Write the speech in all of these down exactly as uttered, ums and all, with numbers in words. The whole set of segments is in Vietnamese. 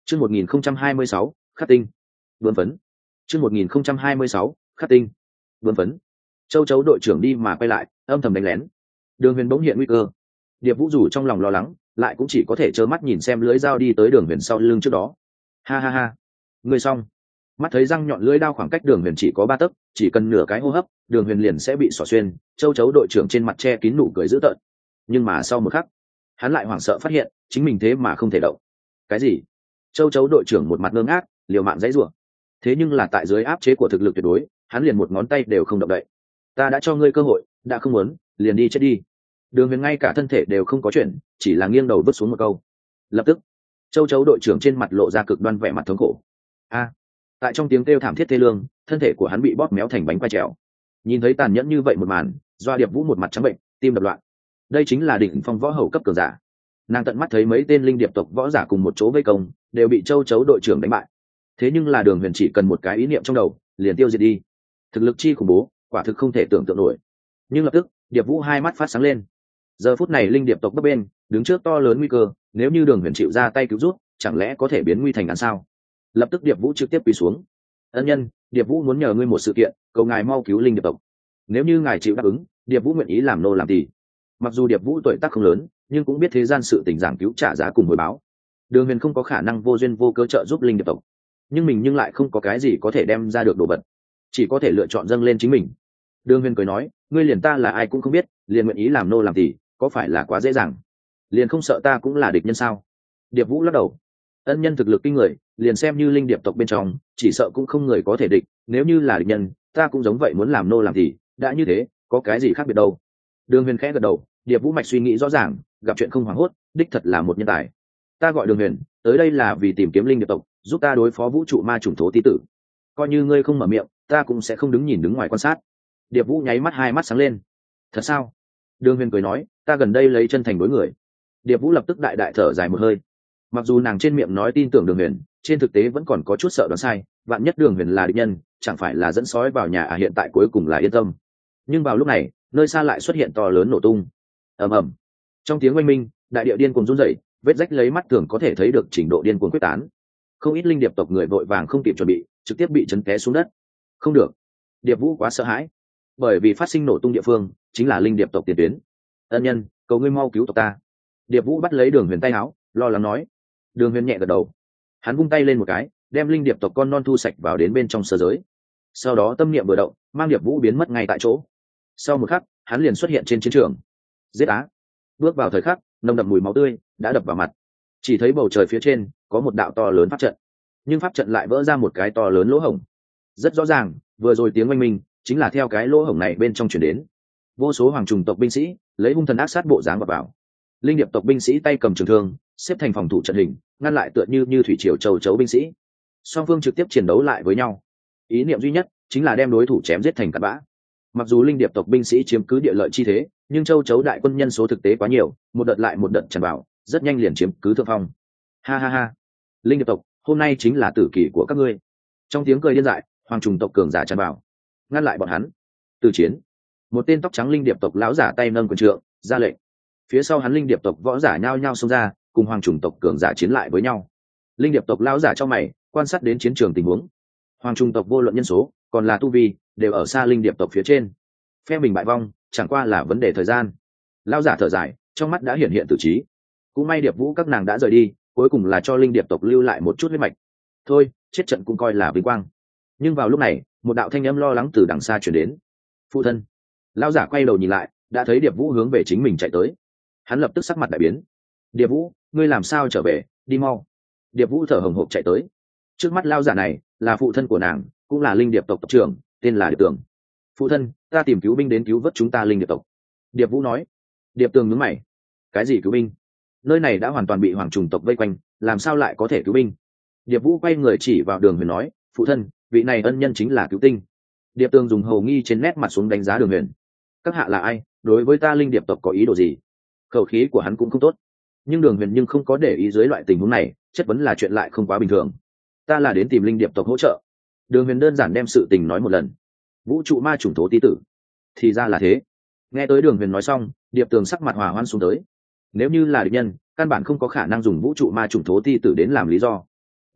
Chương một nghìn không trăm hai mươi sáu, khắc tinh. Bướm phấn. Chương một nghìn không trăm hai mươi sáu, khắc tinh. Bướm phấn. Châu chấu đội trưởng đi mà quay lại, âm thầm đánh lén. Đường Huyền bỗng hiện nguy cơ. Điệp Vũ dù trong lòng lo lắng, lại cũng chỉ có thể trơ mắt nhìn xem lưỡi dao đi tới Đường Huyền sau lưng trước đó. Ha ha ha, người xong. Mắt thấy răng nhọn lưỡi đao khoảng cách Đường Huyền chỉ có ba tấc, chỉ cần nửa cái hô hấp, Đường Huyền liền sẽ bị xỏ xuyên. Châu chấu đội trưởng trên mặt che kín nụ cười dữ tợn. Nhưng mà sau một khắc, hắn lại hoảng sợ phát hiện, chính mình thế mà không thể động. Cái gì? Châu chấu đội trưởng một mặt ngơ ngác, liều mạng dãy rủa. Thế nhưng là tại dưới áp chế của thực lực tuyệt đối, hắn liền một ngón tay đều không động đậy. Ta đã cho ngươi cơ hội, đã không muốn, liền đi chết đi. Đường Huyền ngay cả thân thể đều không có chuyện, chỉ là nghiêng đầu vứt xuống một câu. Lập tức, châu chấu đội trưởng trên mặt lộ ra cực đoan vẻ mặt thống khổ. A! Tại trong tiếng kêu thảm thiết thê lương, thân thể của hắn bị bóp méo thành bánh quai trèo. Nhìn thấy tàn nhẫn như vậy một màn, Doa Điệp Vũ một mặt trắng bệnh, tim đập loạn. Đây chính là đỉnh phong võ hầu cấp cường giả. Nàng tận mắt thấy mấy tên linh điệp tộc võ giả cùng một chỗ vây công, đều bị châu chấu đội trưởng đánh bại. Thế nhưng là Đường Huyền chỉ cần một cái ý niệm trong đầu, liền tiêu diệt đi. Thực lực chi khủng bố, quả thực không thể tưởng tượng nổi. Nhưng lập tức, Điệp Vũ hai mắt phát sáng lên. Giờ phút này linh điệp tộc bấp bên, đứng trước to lớn nguy cơ, nếu như Đường Huyền chịu ra tay cứu rút, chẳng lẽ có thể biến nguy thành án sao? Lập tức Điệp Vũ trực tiếp quỳ xuống. Ân nhân, Điệp Vũ muốn nhờ ngươi một sự kiện, cầu ngài mau cứu linh điệp tộc. Nếu như ngài chịu đáp ứng, Điệp Vũ nguyện ý làm nô làm tỳ. Mặc dù Điệp Vũ tuổi tác không lớn, nhưng cũng biết thế gian sự tình giảng cứu trả giá cùng hồi báo. Đường Huyền không có khả năng vô duyên vô cớ trợ giúp linh điệp tộc, nhưng mình nhưng lại không có cái gì có thể đem ra được đồ vật, chỉ có thể lựa chọn dâng lên chính mình. Đường Huyền cười nói, ngươi liền ta là ai cũng không biết, liền nguyện ý làm nô làm tỳ, có phải là quá dễ dàng? Liền không sợ ta cũng là địch nhân sao? Điệp Vũ lắc đầu. Ân nhân thực lực kinh người, liền xem như linh điệp tộc bên trong, chỉ sợ cũng không người có thể địch, nếu như là địch nhân, ta cũng giống vậy muốn làm nô làm tỳ, đã như thế, có cái gì khác biệt đâu? Đường Huyền khẽ gật đầu, Điệp Vũ mạch suy nghĩ rõ ràng, gặp chuyện không hoảng hốt, đích thật là một nhân tài. Ta gọi Đường Huyền, tới đây là vì tìm kiếm linh điệp tộc, giúp ta đối phó vũ trụ ma chủng thố tí tử. Coi như ngươi không mở miệng, ta cũng sẽ không đứng nhìn đứng ngoài quan sát. Điệp Vũ nháy mắt hai mắt sáng lên. Thật sao? Đường Huyền cười nói, ta gần đây lấy chân thành đối người. Điệp Vũ lập tức đại đại thở dài một hơi. Mặc dù nàng trên miệng nói tin tưởng Đường Huyền, trên thực tế vẫn còn có chút sợ đoán sai, vạn nhất Đường Huyền là địch nhân, chẳng phải là dẫn sói vào nhà à, hiện tại cuối cùng là yên tâm. Nhưng vào lúc này, nơi xa lại xuất hiện to lớn nổ tung. Ầm ầm. Trong tiếng oanh minh, đại địa điên cuồng run rẩy, vết rách lấy mắt thường có thể thấy được trình độ điên cuồng quyết tán. Không ít linh điệp tộc người vội vàng không kịp chuẩn bị, trực tiếp bị chấn té xuống đất. Không được, Điệp Vũ quá sợ hãi, bởi vì phát sinh nổ tung địa phương chính là linh điệp tộc tiền tuyến. Ân nhân, cầu ngươi mau cứu tộc ta. Điệp Vũ bắt lấy Đường Huyền tay áo, lo lắng nói. Đường Huyền nhẹ gật đầu, hắn vung tay lên một cái, đem linh điệp tộc con non thu sạch vào đến bên trong sơ giới. Sau đó tâm niệm vừa động, mang Điệp Vũ biến mất ngay tại chỗ. Sau một khắc, hắn liền xuất hiện trên chiến trường. Giết á! Bước vào thời khắc, nồng đậm mùi máu tươi đã đập vào mặt. Chỉ thấy bầu trời phía trên có một đạo to lớn pháp trận, nhưng pháp trận lại vỡ ra một cái to lớn lỗ hổng. Rất rõ ràng, vừa rồi tiếng oanh minh chính là theo cái lỗ hổng này bên trong truyền đến. Vô số hoàng trùng tộc binh sĩ lấy hung thần ác sát bộ dáng vào vào. Linh điệp tộc binh sĩ tay cầm trường thương, xếp thành phòng thủ trận hình, ngăn lại tựa như như thủy triều châu chấu binh sĩ. Song phương trực tiếp chiến đấu lại với nhau. Ý niệm duy nhất chính là đem đối thủ chém giết thành cát bã. Mặc dù linh điệp tộc binh sĩ chiếm cứ địa lợi chi thế, nhưng châu chấu đại quân nhân số thực tế quá nhiều, một đợt lại một đợt tràn vào, rất nhanh liền chiếm cứ thượng phong. Ha ha ha, linh điệp tộc, hôm nay chính là tử kỳ của các ngươi. Trong tiếng cười điên dại, hoàng trùng tộc cường giả tràn vào, ngăn lại bọn hắn. Từ chiến, một tên tóc trắng linh điệp tộc lão giả tay nâng quyền trượng, ra lệnh. Phía sau hắn linh điệp tộc võ giả nhao nhao xông ra, cùng hoàng trùng tộc cường giả chiến lại với nhau. Linh điệp tộc lão giả trong mày, quan sát đến chiến trường tình huống. Hoàng trùng tộc vô luận nhân số, còn là tu vi, đều ở xa linh điệp tộc phía trên. Phe mình bại vong, chẳng qua là vấn đề thời gian. Lão giả thở dài, trong mắt đã hiện hiện tử trí. Cũng may điệp vũ các nàng đã rời đi, cuối cùng là cho linh điệp tộc lưu lại một chút huyết mạch. Thôi, chết trận cũng coi là vinh quang. Nhưng vào lúc này, một đạo thanh âm lo lắng từ đằng xa truyền đến. Phụ thân. Lão giả quay đầu nhìn lại, đã thấy điệp vũ hướng về chính mình chạy tới. Hắn lập tức sắc mặt đại biến. Điệp vũ, ngươi làm sao trở về, đi mau. Điệp vũ thở hồng hộc chạy tới. Trước mắt lão giả này là phụ thân của nàng, cũng là linh điệp tộc tộc trưởng, tên là Điệp Tường. Phụ thân, ta tìm cứu binh đến cứu vớt chúng ta linh điệp tộc. Điệp vũ nói. Điệp Tường nhướng mày. Cái gì cứu binh? Nơi này đã hoàn toàn bị hoàng trùng tộc vây quanh, làm sao lại có thể cứu binh? Điệp vũ quay người chỉ vào Đường Huyền nói, phụ thân, vị này ân nhân chính là cứu tinh. Điệp Tường dùng hầu nghi trên nét mặt xuống đánh giá Đường Huyền. Các hạ là ai, đối với ta linh điệp tộc có ý đồ gì? Khẩu khí của hắn cũng không tốt. Nhưng Đường Huyền nhưng không có để ý dưới loại tình huống này, chất vấn là chuyện lại không quá bình thường. Ta là đến tìm linh điệp tộc hỗ trợ. Đường Huyền đơn giản đem sự tình nói một lần. Vũ trụ ma chủng thố tí tử. Thì ra là thế. Nghe tới Đường Huyền nói xong, Điệp Tường sắc mặt hòa hoan xuống tới. Nếu như là địch nhân, căn bản không có khả năng dùng vũ trụ ma chủng thố ti tử đến làm lý do.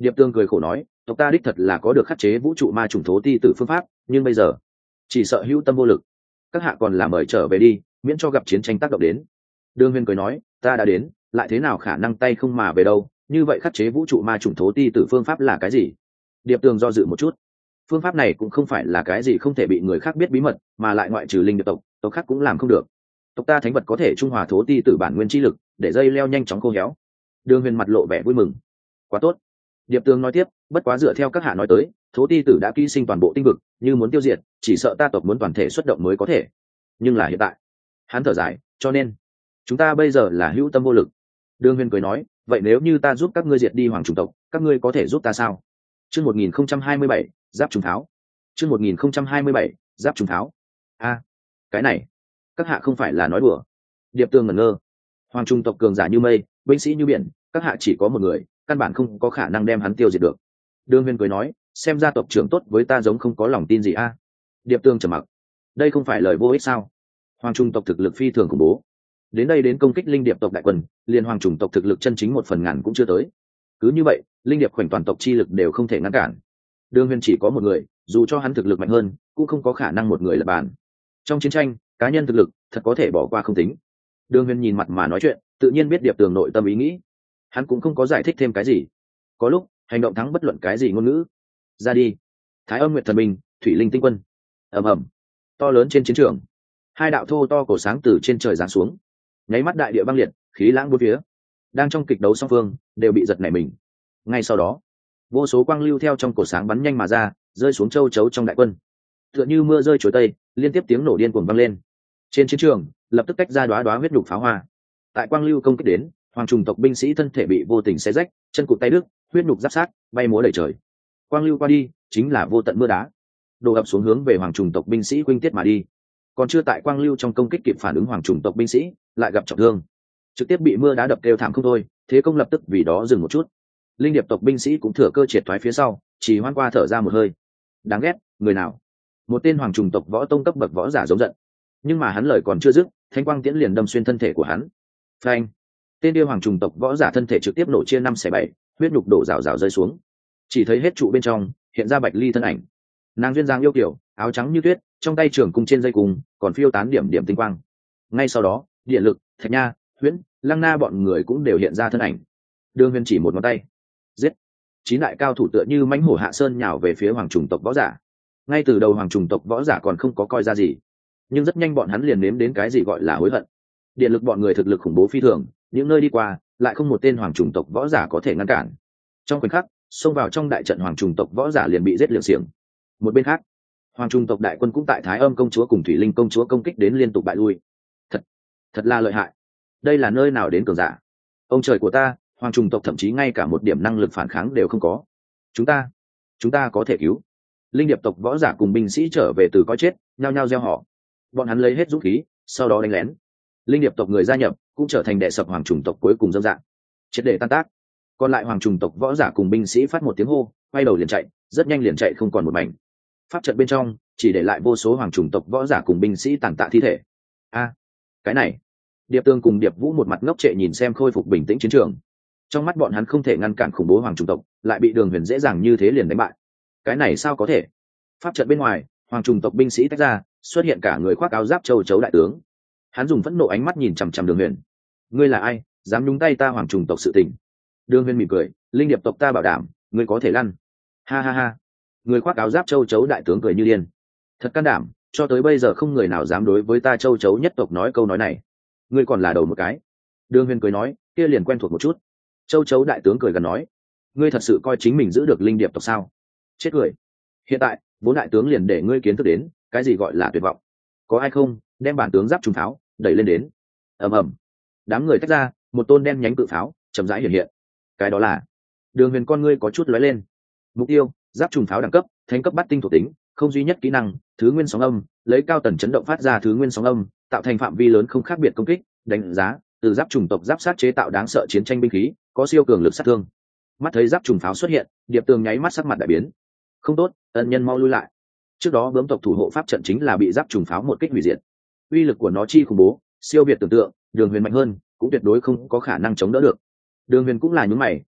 Điệp Tương cười khổ nói, tộc ta đích thật là có được khắc chế vũ trụ ma trùng thố ti tử phương pháp, nhưng bây giờ chỉ sợ hữu tâm vô lực. Các hạ còn là mời trở về đi, miễn cho gặp chiến tranh tác động đến. Đường Huyền cười nói, ta đã đến, lại thế nào khả năng tay không mà về đâu, như vậy khắc chế vũ trụ ma trùng thố ti tử phương pháp là cái gì? Điệp Tường do dự một chút. Phương pháp này cũng không phải là cái gì không thể bị người khác biết bí mật, mà lại ngoại trừ linh điệp tộc, tộc khác cũng làm không được. Tộc ta thánh vật có thể trung hòa thố ti tử bản nguyên chi lực, để dây leo nhanh chóng khô héo. Đường Huyền mặt lộ vẻ vui mừng. Quá tốt. Điệp Tường nói tiếp, bất quá dựa theo các hạ nói tới, thố ti tử đã ký sinh toàn bộ tinh vực, như muốn tiêu diệt, chỉ sợ ta tộc muốn toàn thể xuất động mới có thể. Nhưng là hiện tại, hắn thở dài, cho nên chúng ta bây giờ là hữu tâm vô lực. Đường Huyền cười nói, vậy nếu như ta giúp các ngươi diệt đi hoàng trùng tộc, các ngươi có thể giúp ta sao? Chương một nghìn không trăm hai mươi bảy, giáp trùng tháo. Chương một nghìn không trăm hai mươi bảy, giáp trùng tháo. A, cái này, các hạ không phải là nói đùa? Điệp Tường ngẩn ngơ. Hoàng trùng tộc cường giả như mây, binh sĩ như biển, các hạ chỉ có một người, căn bản không có khả năng đem hắn tiêu diệt được. Đường Huyền cười nói, xem ra tộc trưởng tốt với ta giống không có lòng tin gì a. Điệp Tường trầm mặc. Đây không phải lời vô ích sao? Hoàng trùng tộc thực lực phi thường khủng bố, đến đây đến công kích linh điệp tộc đại quân, liên hoàng trùng tộc thực lực chân chính một phần ngàn cũng chưa tới. Cứ như vậy, linh điệp khoảnh toàn tộc chi lực đều không thể ngăn cản. Đường Huyền chỉ có một người, dù cho hắn thực lực mạnh hơn, cũng không có khả năng một người là bàn. Trong chiến tranh, cá nhân thực lực thật có thể bỏ qua không tính. Đường Huyền nhìn mặt mà nói chuyện, tự nhiên biết Điệp Tường nội tâm ý nghĩ. Hắn cũng không có giải thích thêm cái gì. Có lúc, hành động thắng bất luận cái gì ngôn ngữ. Ra đi. Thái Âm Nguyệt Thần Minh, Thủy Linh Tinh Quân. Ầm ầm. To lớn trên chiến trường, hai đạo thô to cổ sáng từ trên trời giáng xuống, nháy mắt đại địa băng liệt, khí lãng bốn phía. Đang trong kịch đấu song phương đều bị giật nảy mình. Ngay sau đó, vô số quang lưu theo trong cổ sáng bắn nhanh mà ra, rơi xuống châu chấu trong đại quân, tựa như mưa rơi chuối tây, liên tiếp tiếng nổ điên cuồng vang lên. Trên chiến trường lập tức tách ra đóa đóa huyết nhục pháo hoa. Tại quang lưu công kích đến, hoàng trùng tộc binh sĩ thân thể bị vô tình xé rách, chân cụt tay đứt, huyết nhục giáp sát bay múa đầy trời. Quang lưu qua đi, chính là vô tận mưa đá, đổ ập xuống hướng về hoàng trùng tộc binh sĩ khuynh tiết mà đi. Còn chưa tại quang lưu trong công kích kịp phản ứng, hoàng trùng tộc binh sĩ lại gặp trọng thương, trực tiếp bị mưa đá đập kêu thảm không thôi, thế công lập tức vì đó dừng một chút. Linh điệp tộc binh sĩ cũng thừa cơ triệt thoái phía sau, chỉ hoan qua thở ra một hơi. Đáng ghét, người nào? Một tên hoàng trùng tộc võ tông cấp bậc võ giả giống giận, nhưng mà hắn lời còn chưa dứt, thanh quang tiễn liền đâm xuyên thân thể của hắn. Phanh! Tên điêu hoàng trùng tộc võ giả thân thể trực tiếp nổ chia năm xẻ bảy, huyết nhục đổ rào rào rơi xuống. Chỉ thấy hết trụ bên trong hiện ra Bạch Ly thân ảnh. Nàng duyên dáng yêu kiểu, áo trắng như tuyết, trong tay trường cung trên dây cung còn phiêu tán điểm điểm tinh quang. Ngay sau đó, Điện Lực, Thạch Nha, Huyễn, Lăng Na bọn người cũng đều hiện ra thân ảnh. Đường Huyền chỉ một ngón tay, giết. Chín đại cao thủ tựa như mãnh hổ hạ sơn nhào về phía hoàng trùng tộc võ giả. Ngay từ đầu hoàng trùng tộc võ giả còn không có coi ra gì, nhưng rất nhanh bọn hắn liền nếm đến cái gì gọi là hối hận. Điện Lực bọn người thực lực khủng bố phi thường, những nơi đi qua lại không một tên hoàng trùng tộc võ giả có thể ngăn cản. Trong khoảnh khắc, xông vào trong đại trận hoàng trùng tộc võ giả liền bị giết liệng xiềng. Một bên khác, hoàng trùng tộc đại quân cũng tại Thái Âm công chúa cùng Thủy Linh công chúa công kích đến liên tục bại lui. Thật, thật là lợi hại. Đây là nơi nào đến cường giả? Ông trời của ta, hoàng trùng tộc thậm chí ngay cả một điểm năng lực phản kháng đều không có. Chúng ta, chúng ta có thể cứu. Linh điệp tộc võ giả cùng binh sĩ trở về từ coi chết, nhao nhao gieo họ. Bọn hắn lấy hết dũng khí, sau đó đánh lén. Linh điệp tộc người gia nhập cũng trở thành đệ sập hoàng trùng tộc cuối cùng dâm dạng, triệt để tan tác. Còn lại hoàng trùng tộc võ giả cùng binh sĩ phát một tiếng hô, quay đầu liền chạy, rất nhanh liền chạy không còn một mảnh. Pháp trận bên trong chỉ để lại vô số hoàng trùng tộc võ giả cùng binh sĩ tàn tạ thi thể. A, cái này! Điệp Tương cùng Điệp Vũ một mặt ngốc trệ nhìn xem khôi phục bình tĩnh chiến trường. Trong mắt bọn hắn không thể ngăn cản khủng bố hoàng trùng tộc, lại bị Đường Huyền dễ dàng như thế liền đánh bại. Cái này sao có thể? Pháp trận bên ngoài, hoàng trùng tộc binh sĩ tách ra, xuất hiện cả người khoác áo giáp châu chấu đại tướng. Hắn dùng phẫn nộ ánh mắt nhìn chằm chằm Đường Huyền. Ngươi là ai, dám nhúng tay ta hoàng trùng tộc sự tình? Đường Huyền mỉm cười, linh điệp tộc ta bảo đảm, ngươi có thể lăn. Ha ha ha. Người khoác áo giáp châu chấu đại tướng cười như điên. Thật can đảm, cho tới bây giờ không người nào dám đối với ta châu chấu nhất tộc nói câu nói này. Ngươi còn là đầu một cái. Đường Huyền cười nói, kia liền quen thuộc một chút. Châu chấu đại tướng cười gần nói, ngươi thật sự coi chính mình giữ được linh điệp tộc sao? Chết cười. Hiện tại bốn đại tướng liền để ngươi kiến thức đến cái gì gọi là tuyệt vọng. Có ai không đem bản tướng giáp trùng pháo đẩy lên đến? Ầm ầm. Đám người tách ra, một tôn đen nhánh cự pháo chậm rãi hiện hiện. Cái đó là Đường Huyền con ngươi có chút lóe lên. Mục tiêu, giáp trùng pháo đẳng cấp thánh cấp bát tinh thuộc tính, không duy nhất kỹ năng, thứ nguyên sóng âm, lấy cao tần chấn động phát ra thứ nguyên sóng âm, tạo thành phạm vi lớn không khác biệt công kích, đánh giá từ giáp trùng tộc giáp sát chế tạo đáng sợ chiến tranh binh khí, có siêu cường lực sát thương. Mắt thấy giáp trùng pháo xuất hiện, Điệp Tường nháy mắt sắc mặt đại biến. Không tốt, ân nhân mau lui lại. Trước đó bướm tộc thủ hộ pháp trận chính là bị giáp trùng pháo một kích hủy diệt. Uy lực của nó chi khủng bố, siêu việt tưởng tượng, Đường Huyền mạnh hơn, cũng tuyệt đối không có khả năng chống đỡ được. Đường Huyền cũng là nhún mày,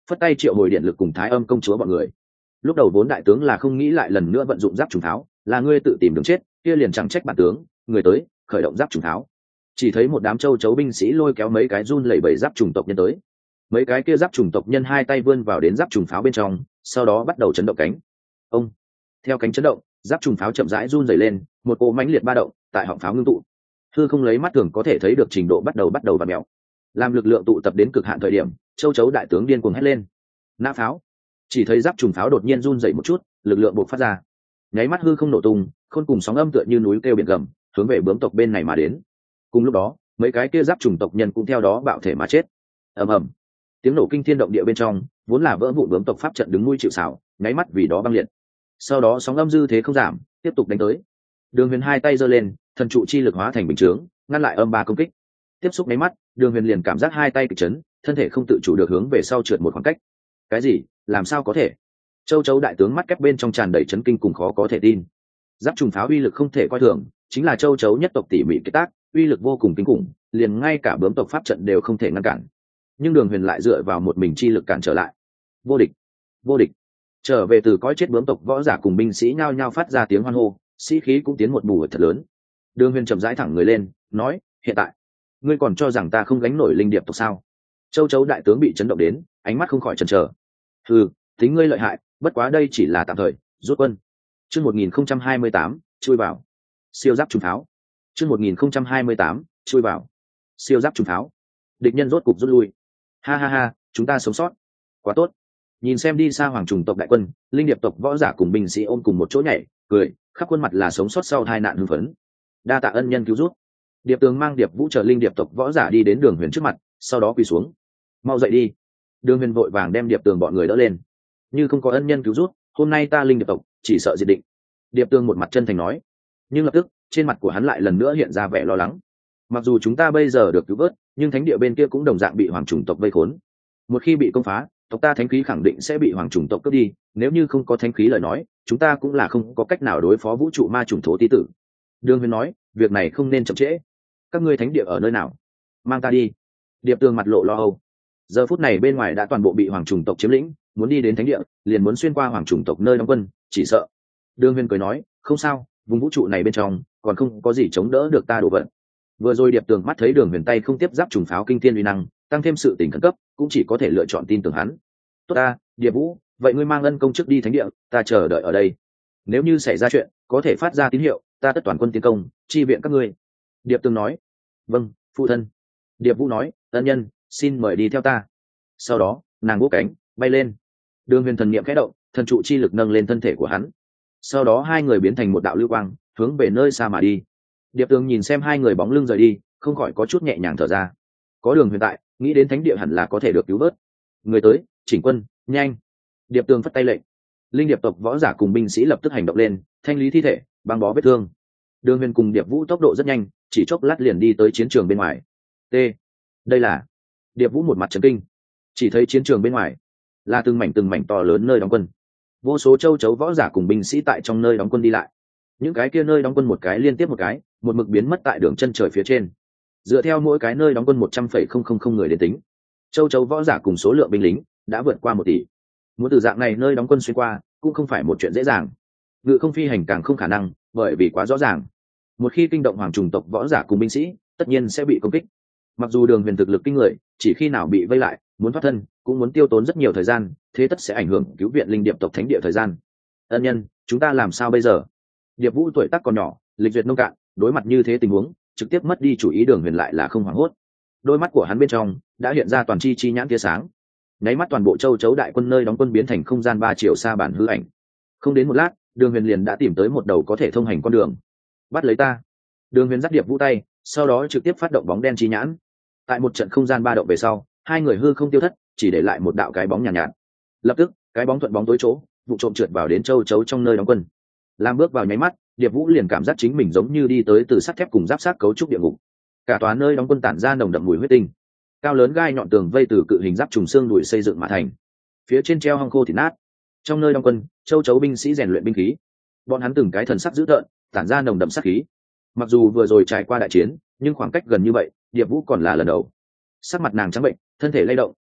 phất tay triệu hồi điện lực cùng thái âm công chúa bọn người. Lúc đầu vốn đại tướng là không nghĩ lại lần nữa vận dụng giáp trùng tháo, là ngươi tự tìm đường chết, kia liền chẳng trách bản tướng, người tới, khởi động giáp trùng tháo. Chỉ thấy một đám châu chấu binh sĩ lôi kéo mấy cái run lẩy bẩy giáp trùng tộc nhân tới. Mấy cái kia giáp trùng tộc nhân hai tay vươn vào đến giáp trùng pháo bên trong, sau đó bắt đầu chấn động cánh. Ông, theo cánh chấn động, giáp trùng pháo chậm rãi run rẩy lên, một cỗ mãnh liệt ba động tại họng pháo ngưng tụ. Hư không lấy mắt thường có thể thấy được trình độ bắt đầu bắt đầu và mèo. Làm lực lượng tụ tập đến cực hạn thời điểm, châu chấu đại tướng điên cuồng hét lên. Nã pháo! Chỉ thấy giáp trùng pháo đột nhiên run rẩy một chút, lực lượng bộc phát ra. Nháy mắt hư không nổ tung, khôn cùng sóng âm tựa như núi kêu biển gầm, hướng về bướm tộc bên này mà đến. Cùng lúc đó, mấy cái kia giáp trùng tộc nhân cũng theo đó bạo thể mà chết. Ầm ầm, tiếng nổ kinh thiên động địa bên trong, vốn là vỡ vụn bướm tộc pháp trận đứng nuôi chịu sào, nháy mắt vì đó băng liệt. Sau đó sóng âm dư thế không giảm, tiếp tục đánh tới. Đường Huyền hai tay giơ lên, thần trụ chi lực hóa thành bình chướng, ngăn lại âm ba công kích. Tiếp xúc nháy mắt, Đường Huyền liền cảm giác hai tay kịch chấn, thân thể không tự chủ được hướng về sau trượt một khoảng cách. Cái gì? Làm sao có thể? Châu chấu đại tướng mắt kép bên trong tràn đầy chấn kinh cùng khó có thể tin. Giáp trùng pháo uy lực không thể coi thường, chính là châu chấu nhất tộc tỉ mỉ kết tác, uy lực vô cùng kinh khủng, liền ngay cả bướm tộc pháp trận đều không thể ngăn cản. Nhưng Đường Huyền lại dựa vào một mình chi lực cản trở lại. Vô địch, vô địch. Trở về từ cõi chết bướm tộc võ giả cùng binh sĩ nhao nhao phát ra tiếng hoan hô, sĩ khí cũng tiến một bù thật lớn. Đường Huyền chậm rãi thẳng người lên, nói: "Hiện tại, ngươi còn cho rằng ta không gánh nổi linh điệp tộc sao?" Châu chấu đại tướng bị chấn động đến, ánh mắt không khỏi chần chờ. "Hừ, tính ngươi lợi hại, bất quá đây chỉ là tạm thời, rút quân." Chương một nghìn không trăm hai mươi tám, chui vào. Siêu giáp trùng pháo. Chương một nghìn không trăm hai mươi tám, chui vào. Siêu giáp trùng pháo. Địch nhân rốt cục rút lui. Ha ha ha, chúng ta sống sót. Quá tốt. Nhìn xem đi xa hoàng trùng tộc đại quân, linh điệp tộc võ giả cùng binh sĩ ôm cùng một chỗ nhảy, cười, khắp khuôn mặt là sống sót sau tai nạn hưng phấn. Đa tạ ân nhân cứu giúp. Điệp Tường mang Điệp Vũ chờ linh điệp tộc võ giả đi đến Đường Huyền trước mặt, sau đó quỳ xuống. Mau dậy đi. Đường Huyền vội vàng đem Điệp Tường bọn người đỡ lên. Như không có ân nhân cứu giúp, hôm nay ta linh điệp tộc chỉ sợ diệt định. Điệp Tường một mặt chân thành nói. Nhưng lập tức, trên mặt của hắn lại lần nữa hiện ra vẻ lo lắng. Mặc dù chúng ta bây giờ được cứu vớt, nhưng thánh địa bên kia cũng đồng dạng bị hoàng trùng tộc vây khốn. Một khi bị công phá, tộc ta thánh khí khẳng định sẽ bị hoàng trùng tộc cướp đi. Nếu như không có thánh khí lời nói, chúng ta cũng là không có cách nào đối phó vũ trụ ma trùng thổ tí tử. Đường Huyền nói, việc này không nên chậm trễ. Các ngươi thánh địa ở nơi nào? Mang ta đi. Điệp Tường mặt lộ lo âu. Giờ phút này bên ngoài đã toàn bộ bị hoàng trùng tộc chiếm lĩnh, muốn đi đến thánh địa, liền muốn xuyên qua hoàng trùng tộc nơi đóng quân, chỉ sợ. Đường Huyền cười nói, không sao, vùng vũ trụ này bên trong còn không có gì chống đỡ được ta đổ vận. Vừa rồi Điệp Tường mắt thấy Đường Huyền tay không tiếp giáp trùng pháo kinh thiên uy năng, tăng thêm sự tình khẩn cấp, cũng chỉ có thể lựa chọn tin tưởng hắn. Tốt ta, Điệp Vũ, vậy ngươi mang ân công trước đi thánh địa, ta chờ đợi ở đây. Nếu như xảy ra chuyện, có thể phát ra tín hiệu, ta tất toàn quân tiến công, chi viện các ngươi. Điệp Tường nói, vâng, phụ thân. Điệp Vũ nói, ân nhân, xin mời đi theo ta. Sau đó, nàng vỗ cánh, bay lên. Đường Huyền thần niệm khẽ động, thần trụ chi lực nâng lên thân thể của hắn. Sau đó hai người biến thành một đạo lưu quang, hướng về nơi xa mà đi. Điệp Tường nhìn xem hai người bóng lưng rời đi, không khỏi có chút nhẹ nhàng thở ra. Có Đường Huyền tại, nghĩ đến thánh địa hẳn là có thể được cứu vớt. Người tới, chỉnh quân, nhanh. Điệp Tường phất tay lệnh. Linh điệp tộc võ giả cùng binh sĩ lập tức hành động lên, thanh lý thi thể, băng bó vết thương. Đường Huyền cùng Điệp Vũ tốc độ rất nhanh, chỉ chốc lát liền đi tới chiến trường bên ngoài. T. Đây là. Điệp Vũ một mặt chấn kinh. Chỉ thấy chiến trường bên ngoài là từng mảnh từng mảnh to lớn nơi đóng quân. Vô số châu chấu võ giả cùng binh sĩ tại trong nơi đóng quân đi lại. Những cái kia nơi đóng quân một cái liên tiếp một cái, một mực biến mất tại đường chân trời phía trên. Dựa theo mỗi cái nơi đóng quân một trăm phẩy không không không người đến tính, châu chấu võ giả cùng số lượng binh lính đã vượt qua một tỷ. Muốn từ dạng này nơi đóng quân xuyên qua cũng không phải một chuyện dễ dàng. Ngự không phi hành càng không khả năng, bởi vì quá rõ ràng. Một khi kinh động hoàng trùng tộc võ giả cùng binh sĩ, tất nhiên sẽ bị công kích. Mặc dù Đường Huyền thực lực kinh người, chỉ khi nào bị vây lại, muốn thoát thân cũng muốn tiêu tốn rất nhiều thời gian, thế tất sẽ ảnh hưởng cứu viện linh điệp tộc thánh địa thời gian. Ân nhân, chúng ta làm sao bây giờ? Điệp Vũ tuổi tác còn nhỏ, lịch duyệt nông cạn, đối mặt như thế tình huống, trực tiếp mất đi chủ ý. Đường Huyền lại là không hoảng hốt. Đôi mắt của hắn bên trong đã hiện ra toàn chi chi nhãn tia sáng. Nháy mắt toàn bộ châu chấu đại quân nơi đóng quân biến thành không gian ba triệu xa bản hư ảnh. Không đến một lát, Đường Huyền liền đã tìm tới một đầu có thể thông hành con đường. Bắt lấy ta. Đường Huyền dắt Điệp Vũ tay, sau đó trực tiếp phát động bóng đen chi nhãn. Tại một trận không gian ba động về sau, hai người hư không tiêu thất, chỉ để lại một đạo cái bóng nhàn nhạt, nhạt. Lập tức, cái bóng thuận bóng tối chỗ, vụ trộm trượt vào đến châu chấu trong nơi đóng quân. Làm bước vào nháy mắt, Điệp Vũ liền cảm giác chính mình giống như đi tới từ sắt thép cùng giáp sát cấu trúc địa ngục. Cả tòa nơi đóng quân tản ra nồng đậm mùi huyết tinh. Cao lớn gai nhọn tường vây từ cự hình giáp trùng xương đùi xây dựng mà thành. Phía trên treo hong khô thịt nát. Trong nơi đóng quân, châu chấu binh sĩ rèn luyện binh khí. Bọn hắn từng cái thần sắc dữ tợn, tản ra nồng đậm sát khí. Mặc dù vừa rồi trải qua đại chiến, nhưng khoảng cách gần như vậy, Điệp Vũ còn là lần đầu. Sắc mặt nàng trắng bệnh, thân thể lay động,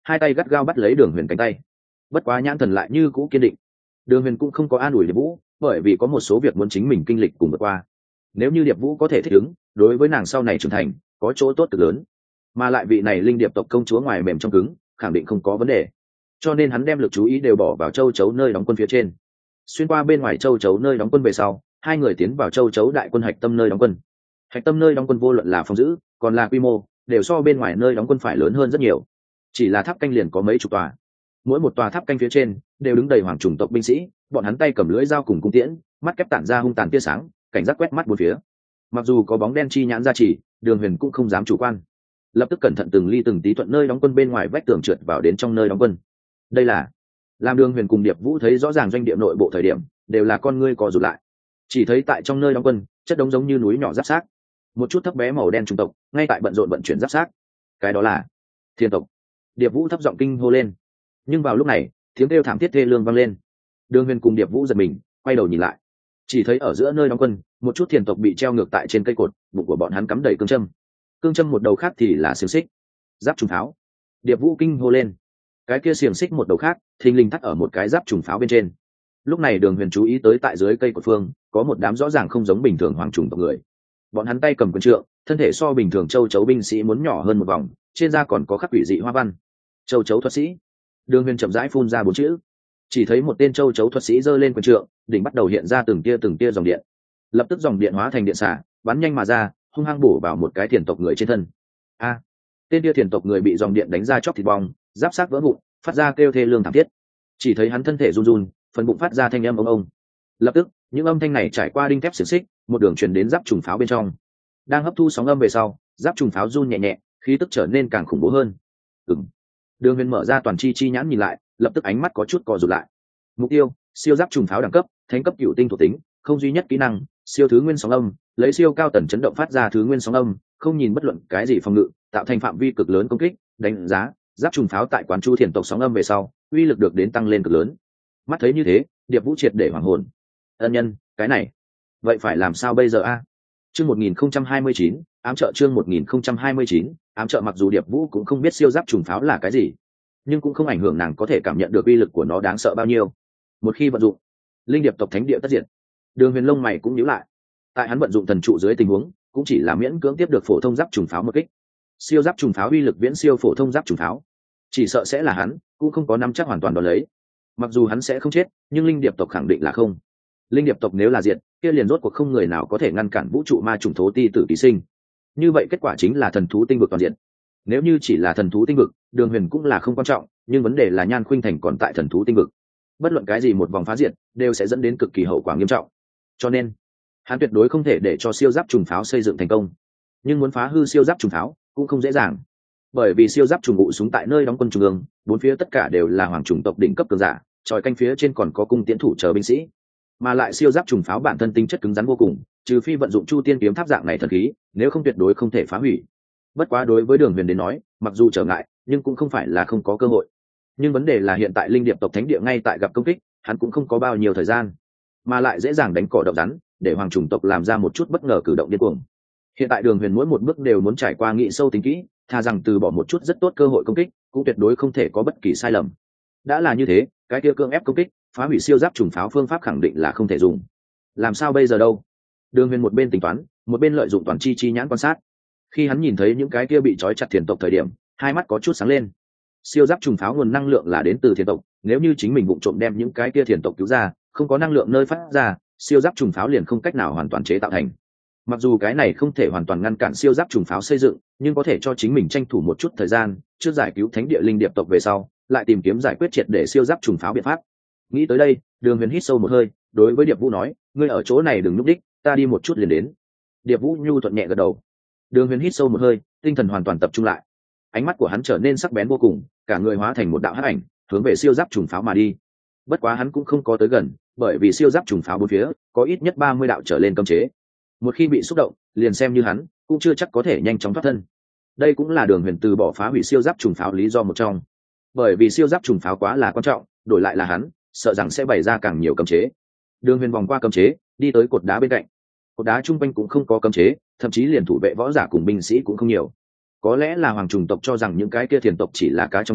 hai tay gắt gao bắt lấy Đường Huyền cánh tay. Bất quá nhãn thần lại như cũ kiên định. Đường Huyền cũng không có an ủi Điệp Vũ, bởi vì có một số việc muốn chính mình kinh lịch cùng vượt qua. Nếu như Điệp Vũ có thể thích ứng, đối với nàng sau này trưởng thành có chỗ tốt cực lớn. Mà lại vị này linh điệp tộc công chúa ngoài mềm trong cứng, khẳng định không có vấn đề. Cho nên hắn đem lực chú ý đều bỏ vào châu chấu nơi đóng quân phía trên. Xuyên qua bên ngoài châu chấu nơi đóng quân về sau, hai người tiến vào châu chấu đại quân hạch tâm nơi đóng quân. Hạch tâm nơi đóng quân vô luận là phòng giữ, còn là quy mô, đều so bên ngoài nơi đóng quân phải lớn hơn rất nhiều. Chỉ là tháp canh liền có mấy chục tòa, mỗi một tòa tháp canh phía trên đều đứng đầy hoàng chủng tộc binh sĩ, bọn hắn tay cầm lưỡi dao cùng cung tiễn, mắt kép tản ra hung tàn tia sáng, cảnh giác quét mắt bốn phía. Mặc dù có bóng đen chi nhãn gia trì, Đường Huyền cũng không dám chủ quan, lập tức cẩn thận từng ly từng tí thuận nơi đóng quân bên ngoài vách tường trượt vào đến trong nơi đóng quân. Đây là làm Đường Huyền cùng Điệp Vũ thấy rõ ràng doanh địa nội bộ thời điểm, đều là con ngươi co rụt lại. Chỉ thấy tại trong nơi đóng quân, chất đống giống như núi nhỏ giáp xác, một chút thấp bé màu đen chủng tộc ngay tại bận rộn vận chuyển giáp xác. Cái đó là thiên tộc. Điệp Vũ thấp giọng kinh hô lên. Nhưng vào lúc này, tiếng kêu thảm thiết thê lương vang lên. Đường Huyền cùng Điệp Vũ giật mình, quay đầu nhìn lại, chỉ thấy ở giữa nơi đóng quân, một chút thiền tộc bị treo ngược tại trên cây cột, bụng của bọn hắn cắm đầy cương châm. Cương châm một đầu khác thì là xiềng xích, giáp trùng pháo. Điệp Vũ kinh hô lên. Cái kia xiềng xích một đầu khác, thình lình thắt ở một cái giáp trùng pháo bên trên. Lúc này Đường Huyền chú ý tới tại dưới cây cột phương, có một đám rõ ràng không giống bình thường hoàng trùng tộc người. Bọn hắn tay cầm quyền trượng, thân thể so bình thường châu chấu binh sĩ muốn nhỏ hơn một vòng, trên da còn có khắc quỷ dị hoa văn. Châu chấu thuật sĩ. Đường Huyền chậm rãi phun ra bốn chữ. Chỉ thấy một tên châu chấu thuật sĩ giơ lên quyền trượng, đỉnh bắt đầu hiện ra từng tia từng tia dòng điện. Lập tức dòng điện hóa thành điện xả, bắn nhanh mà ra, hung hăng bổ vào một cái thiền tộc người trên thân. A! Tên kia thiền tộc người bị dòng điện đánh ra chóc thịt bong, giáp xác vỡ vụn, phát ra kêu thê lương thảm thiết. Chỉ thấy hắn thân thể run run, phần bụng phát ra thanh âm ông ông. Lập tức, những âm thanh này trải qua đinh thép xiềng xích, một đường truyền đến giáp trùng pháo bên trong. Đang hấp thu sóng âm về sau, giáp trùng pháo run nhẹ nhẹ, khí tức trở nên càng khủng bố hơn. Ừm. Đường Huyền mở ra toàn chi chi nhãn nhìn lại, lập tức ánh mắt có chút co rụt lại. Mục tiêu: siêu giáp trùng pháo đẳng cấp, thánh cấp cửu tinh thuộc tính, không duy nhất kỹ năng, siêu thứ nguyên sóng âm, lấy siêu cao tần chấn động phát ra thứ nguyên sóng âm, không nhìn bất luận cái gì phòng ngự, tạo thành phạm vi cực lớn công kích. Đánh giá: giáp trùng pháo tại quán chu thiền tộc sóng âm về sau, uy lực được đến tăng lên cực lớn. Mắt thấy như thế, Điệp Vũ triệt để hoảng hồn. Ân nhân, cái này, vậy phải làm sao bây giờ a? Chương một nghìn không trăm hai mươi chín, ám trợ chương một nghìn không trăm hai mươi chín, ám trợ mặc dù Điệp Vũ cũng không biết siêu giáp trùng pháo là cái gì, nhưng cũng không ảnh hưởng nàng có thể cảm nhận được uy lực của nó đáng sợ bao nhiêu. Một khi vận dụng, linh điệp tộc thánh địa tất diệt. Đường Huyền lông mày cũng nhíu lại. Tại hắn vận dụng thần trụ dưới tình huống, cũng chỉ là miễn cưỡng tiếp được phổ thông giáp trùng pháo một kích. Siêu giáp trùng pháo uy lực viễn siêu phổ thông giáp trùng pháo, chỉ sợ sẽ là hắn cũng không có nắm chắc hoàn toàn đón lấy. Mặc dù hắn sẽ không chết, nhưng linh điệp tộc khẳng định là không. Linh điệp tộc nếu là diệt, kia liền rốt cuộc không người nào có thể ngăn cản vũ trụ ma trùng thố ti tử ký sinh. Như vậy kết quả chính là thần thú tinh vực toàn diện. Nếu như chỉ là thần thú tinh vực, Đường Huyền cũng là không quan trọng, nhưng vấn đề là Nhan Khuynh Thành còn tại thần thú tinh vực. Bất luận cái gì một vòng phá diệt, đều sẽ dẫn đến cực kỳ hậu quả nghiêm trọng. Cho nên, hắn tuyệt đối không thể để cho siêu giáp trùng pháo xây dựng thành công. Nhưng muốn phá hư siêu giáp trùng pháo cũng không dễ dàng, bởi vì siêu giáp trùng ngụ súng tại nơi đóng quân trung ương, bốn phía tất cả đều là hoàng chủng tộc đỉnh cấp cường giả, tròi canh phía trên còn có cung tiễn thủ chờ binh sĩ. Mà lại siêu giáp trùng pháo bản thân tinh chất cứng rắn vô cùng, trừ phi vận dụng Chu Tiên kiếm tháp dạng này thần khí, nếu không tuyệt đối không thể phá hủy. Bất quá đối với Đường Huyền đến nói, mặc dù trở ngại, nhưng cũng không phải là không có cơ hội. Nhưng vấn đề là hiện tại linh điệp tộc thánh địa ngay tại gặp công kích, hắn cũng không có bao nhiêu thời gian, mà lại dễ dàng đánh cỏ động rắn, để hoàng chủng tộc làm ra một chút bất ngờ cử động điên cuồng. Hiện tại Đường Huyền mỗi một bước đều muốn trải qua nghĩ sâu tính kỹ, thà rằng từ bỏ một chút rất tốt cơ hội công kích, cũng tuyệt đối không thể có bất kỳ sai lầm. Đã là như thế, cái kia cưỡng ép công kích, phá hủy siêu giáp trùng pháo phương pháp khẳng định là không thể dùng. Làm sao bây giờ đâu? Đường Huyền một bên tính toán, một bên lợi dụng toàn chi chi nhãn quan sát. Khi hắn nhìn thấy những cái kia bị trói chặt thiền tộc thời điểm, hai mắt có chút sáng lên. Siêu giáp trùng pháo nguồn năng lượng là đến từ thiền tộc, nếu như chính mình vụng trộm đem những cái kia thiền tộc cứu ra, không có năng lượng nơi phát ra, siêu giáp trùng pháo liền không cách nào hoàn toàn chế tạo thành. Mặc dù cái này không thể hoàn toàn ngăn cản siêu giáp trùng pháo xây dựng, nhưng có thể cho chính mình tranh thủ một chút thời gian, trước giải cứu thánh địa linh điệp tộc về sau, lại tìm kiếm giải quyết triệt để siêu giáp trùng pháo biện pháp. Nghĩ tới đây, Đường Huyền hít sâu một hơi, đối với Điệp Vũ nói, ngươi ở chỗ này đừng núp đích, ta đi một chút liền đến. Điệp Vũ nhu thuận nhẹ gật đầu. Đường Huyền hít sâu một hơi, tinh thần hoàn toàn tập trung lại. Ánh mắt của hắn trở nên sắc bén vô cùng, cả người hóa thành một đạo hắc ảnh, hướng về siêu giáp trùng pháo mà đi. Bất quá hắn cũng không có tới gần, bởi vì siêu giáp trùng pháo bốn phía có ít nhất ba mươi đạo trở lên cấm chế. Một khi bị xúc động, liền xem như hắn, cũng chưa chắc có thể nhanh chóng thoát thân. Đây cũng là Đường Huyền từ bỏ phá hủy siêu giáp trùng pháo lý do một trong. Bởi vì siêu giáp trùng pháo quá là quan trọng, đổi lại là hắn, sợ rằng sẽ bày ra càng nhiều cấm chế. Đường Huyền vòng qua cấm chế, đi tới cột đá bên cạnh. Cột đá trung quanh cũng không có cấm chế, thậm chí liền thủ vệ võ giả cùng binh sĩ cũng không nhiều. Có lẽ là hoàng trùng tộc cho rằng những cái kia thiền tộc chỉ là cá trong chậu,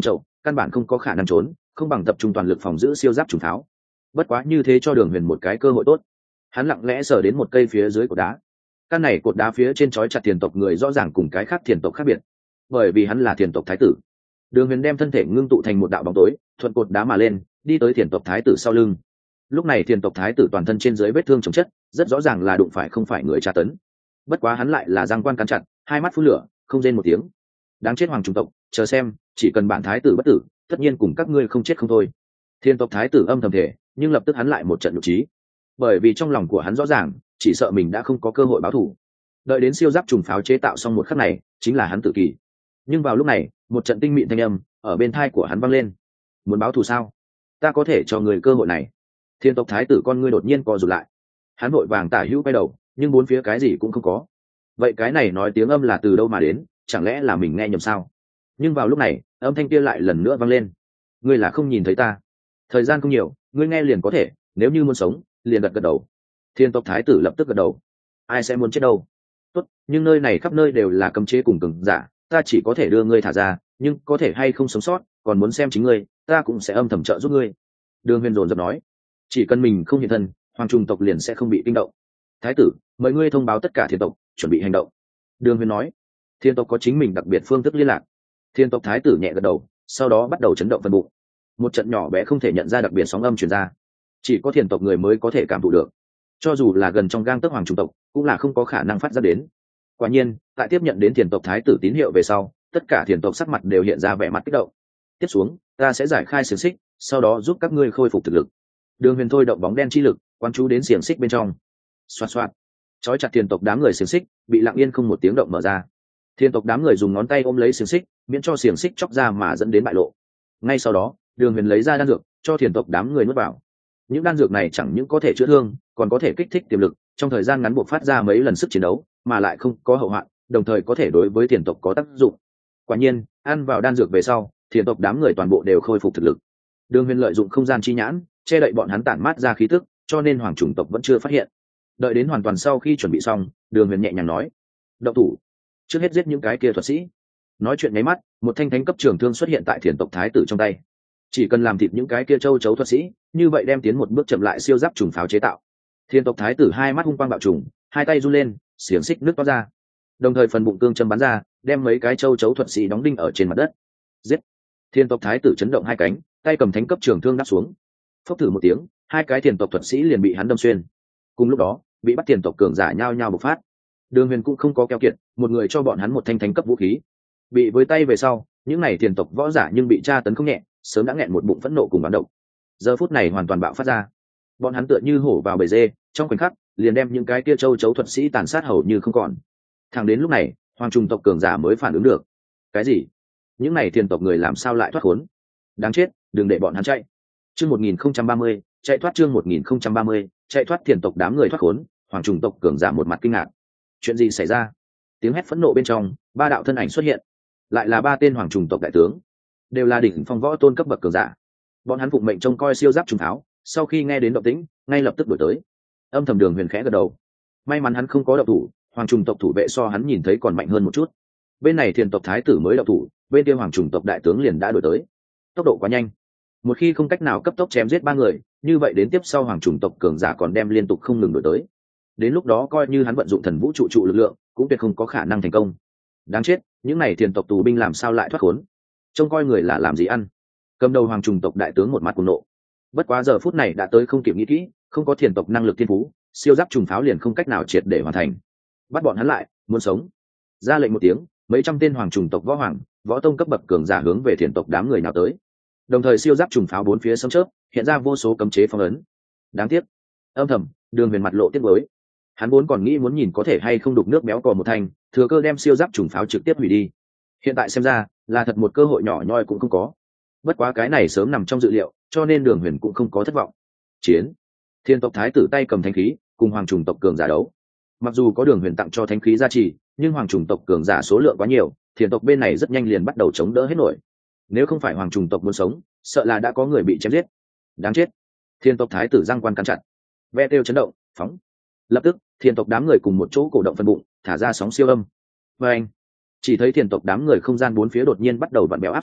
căn bản không có khả năng trốn, không bằng tập trung toàn lực phòng giữ siêu giáp trùng pháo. Bất quá như thế cho Đường Huyền một cái cơ hội tốt. Hắn lặng lẽ sờ đến một cây phía dưới cột đá. Căn này cột đá phía trên trói chặt thiền tộc người rõ ràng cùng cái khác thiền tộc khác biệt, bởi vì hắn là thiền tộc thái tử. Đường Huyền đem thân thể ngưng tụ thành một đạo bóng tối, thuận cột đá mà lên, đi tới thiền tộc thái tử sau lưng. Lúc này thiền tộc thái tử toàn thân trên dưới vết thương chồng chất, rất rõ ràng là đụng phải không phải người tra tấn. Bất quá hắn lại là giang quan cắn chặt, hai mắt phun lửa, không rên một tiếng. Đáng chết hoàng trùng tộc, chờ xem, chỉ cần bản thái tử bất tử, tất nhiên cùng các ngươi không chết không thôi. Thiên tộc thái tử âm thầm thể, nhưng lập tức hắn lại một trận nhục trí, bởi vì trong lòng của hắn rõ ràng, chỉ sợ mình đã không có cơ hội báo thù. Đợi đến siêu giáp trùng pháo chế tạo xong một khắc này, chính là hắn tự kỷ. Nhưng vào lúc này, một trận tinh mịn thanh âm ở bên tai của hắn vang lên. Muốn báo thù sao? Ta có thể cho người cơ hội này. Thiên tộc thái tử con ngươi đột nhiên co rụt lại. Hắn vội vàng tả hữu quay đầu, nhưng bốn phía cái gì cũng không có. Vậy cái này nói tiếng âm là từ đâu mà đến, chẳng lẽ là mình nghe nhầm sao? Nhưng vào lúc này, âm thanh kia lại lần nữa vang lên. Ngươi là không nhìn thấy ta. Thời gian không nhiều, ngươi nghe liền có thể, nếu như muốn sống, liền gật gật đầu. Thiên tộc thái tử lập tức gật đầu. Ai sẽ muốn chết đâu? Tốt, nhưng nơi này khắp nơi đều là cấm chế cùng cường giả, ta chỉ có thể đưa ngươi thả ra, nhưng có thể hay không sống sót, còn muốn xem chính ngươi, ta cũng sẽ âm thầm trợ giúp ngươi. Đường Huyền dồn dập nói, chỉ cần mình không hiện thân, hoàng trùng tộc liền sẽ không bị kinh động. Thái tử, mời ngươi thông báo tất cả thiên tộc, chuẩn bị hành động. Đường Huyền nói, thiên tộc có chính mình đặc biệt phương thức liên lạc. Thiên tộc thái tử nhẹ gật đầu, sau đó bắt đầu chấn động phần bụng. Một trận nhỏ bé không thể nhận ra đặc biệt sóng âm truyền ra, chỉ có thiên tộc người mới có thể cảm thụ được. Cho dù là gần trong gang tấc hoàng trùng tộc, cũng là không có khả năng phát ra đến. Quả nhiên, tại tiếp nhận đến thiên tộc thái tử tín hiệu về sau, tất cả thiên tộc sắc mặt đều hiện ra vẻ mặt kích động. Tiếp xuống, ta sẽ giải khai xiềng xích, sau đó giúp các ngươi khôi phục thực lực. Đường Huyền thôi động bóng đen chi lực, quan chú đến xiềng xích bên trong. Xoạt xoạt, trói chặt thiên tộc đám người xiềng xích bị lặng yên không một tiếng động mở ra. Thiên tộc đám người dùng ngón tay ôm lấy xiềng xích, miễn cho xiềng xích chóc ra mà dẫn đến bại lộ. Ngay sau đó, Đường Huyền lấy ra đan dược cho thiên tộc đám người nuốt vào. Những đan dược này chẳng những có thể chữa thương, còn có thể kích thích tiềm lực, trong thời gian ngắn buộc phát ra mấy lần sức chiến đấu, mà lại không có hậu hoạn, đồng thời có thể đối với thiên tộc có tác dụng. Quả nhiên, ăn vào đan dược về sau, thiên tộc đám người toàn bộ đều khôi phục thực lực. Đường Huyền lợi dụng không gian chi nhãn, che đậy bọn hắn tản mát ra khí tức, cho nên hoàng chủng tộc vẫn chưa phát hiện. Đợi đến hoàn toàn sau khi chuẩn bị xong, Đường Huyền nhẹ nhàng nói, động thủ, trước hết giết những cái kia thuật sĩ. Nói chuyện nháy mắt, một thanh thánh cấp trường thương xuất hiện tại thiền tộc thái tử trong tay. Chỉ cần làm thịt những cái kia châu chấu thuật sĩ, như vậy đem tiến một bước chậm lại siêu giáp trùng pháo chế tạo. Thiền tộc thái tử hai mắt hung quang bạo trùng, hai tay run lên, xiềng xích nước toát ra, đồng thời phần bụng cương châm bắn ra, đem mấy cái châu chấu thuật sĩ đóng đinh ở trên mặt đất. Giết! Thiền tộc thái tử chấn động hai cánh, tay cầm thánh cấp trường thương đáp xuống. Phốc thử một tiếng, hai cái thiền tộc thuật sĩ liền bị hắn đâm xuyên. Cùng lúc đó, bị bắt thiền tộc cường giả nhao nhao bộc phát. Đường Huyền cũng không có keo kiệt, một người cho bọn hắn một thanh thánh cấp vũ khí. Bị với tay về sau, những này thiền tộc võ giả nhưng bị tra tấn không nhẹ, sớm đã nghẹn một bụng phẫn nộ cùng bạo động. Giờ phút này hoàn toàn bạo phát ra. Bọn hắn tựa như hổ vào bầy dê, trong khoảnh khắc liền đem những cái kia châu chấu thuật sĩ tàn sát hầu như không còn. Thẳng đến lúc này, hoàng trùng tộc cường giả mới phản ứng được. Cái gì? Những này thiền tộc người làm sao lại thoát khốn? Đáng chết, đừng để bọn hắn chạy. Chương một nghìn không trăm ba mươi, chạy thoát chương một nghìn không trăm ba mươi, chạy thoát thiền tộc đám người thoát khốn, hoàng trùng tộc cường giả một mặt kinh ngạc. Chuyện gì xảy ra? Tiếng hét phẫn nộ bên trong, ba đạo thân ảnh xuất hiện, lại là ba tên hoàng trùng tộc đại tướng, đều là đỉnh phong võ tôn cấp bậc cường giả. Bọn hắn phụng mệnh trông coi siêu giáp trùng tháo, sau khi nghe đến động tĩnh, ngay lập tức đuổi tới. Âm thầm Đường Huyền khẽ gật đầu. May mắn hắn không có động thủ, hoàng trùng tộc thủ vệ so hắn nhìn thấy còn mạnh hơn một chút. Bên này thiền tộc thái tử mới động thủ, bên kia hoàng trùng tộc đại tướng liền đã đuổi tới. Tốc độ quá nhanh, một khi không cách nào cấp tốc chém giết ba người, như vậy đến tiếp sau hoàng trùng tộc cường giả còn đem liên tục không ngừng đuổi tới. Đến lúc đó coi như hắn vận dụng thần vũ trụ trụ lực lượng, cũng tuyệt không có khả năng thành công. Đáng chết, những này thiền tộc tù binh làm sao lại thoát khốn? Trông coi người là làm gì ăn? Cầm đầu hoàng trùng tộc đại tướng một mặt cuồng nộ. Bất quá giờ phút này đã tới không kịp nghĩ kỹ, không có thiền tộc năng lực thiên phú, siêu giáp trùng pháo liền không cách nào triệt để hoàn thành. Bắt bọn hắn lại, muốn sống. Ra lệnh một tiếng, mấy trăm tên hoàng trùng tộc võ hoàng, võ tông cấp bậc cường giả hướng về thiền tộc đám người nào tới. Đồng thời siêu giáp trùng pháo bốn phía sấm chớp, hiện ra vô số cấm chế phong ấn. Đáng tiếc, âm thầm, Đường Huyền mặt lộ tiếc nuối. Hắn vốn còn nghĩ muốn nhìn có thể hay không đục nước béo cò một thành, thừa cơ đem siêu giáp trùng pháo trực tiếp hủy đi. Hiện tại xem ra, là thật một cơ hội nhỏ nhoi cũng không có. Bất quá cái này sớm nằm trong dự liệu, cho nên Đường Huyền cũng không có thất vọng. Chiến. Thiên tộc thái tử tay cầm thánh khí, cùng hoàng trùng tộc cường giả đấu. Mặc dù có Đường Huyền tặng cho thánh khí gia trì, nhưng hoàng trùng tộc cường giả số lượng quá nhiều, thiên tộc bên này rất nhanh liền bắt đầu chống đỡ hết nổi. Nếu không phải hoàng trùng tộc muốn sống, sợ là đã có người bị chém giết. Đáng chết. Thiên tộc thái tử giang quan cắn chặt, ve tiêu chấn động, phóng. Lập tức, thiên tộc đám người cùng một chỗ cổ động phân bụng, thả ra sóng siêu âm. Và anh, chỉ thấy thiên tộc đám người không gian bốn phía đột nhiên bắt đầu vặn béo áp xúc,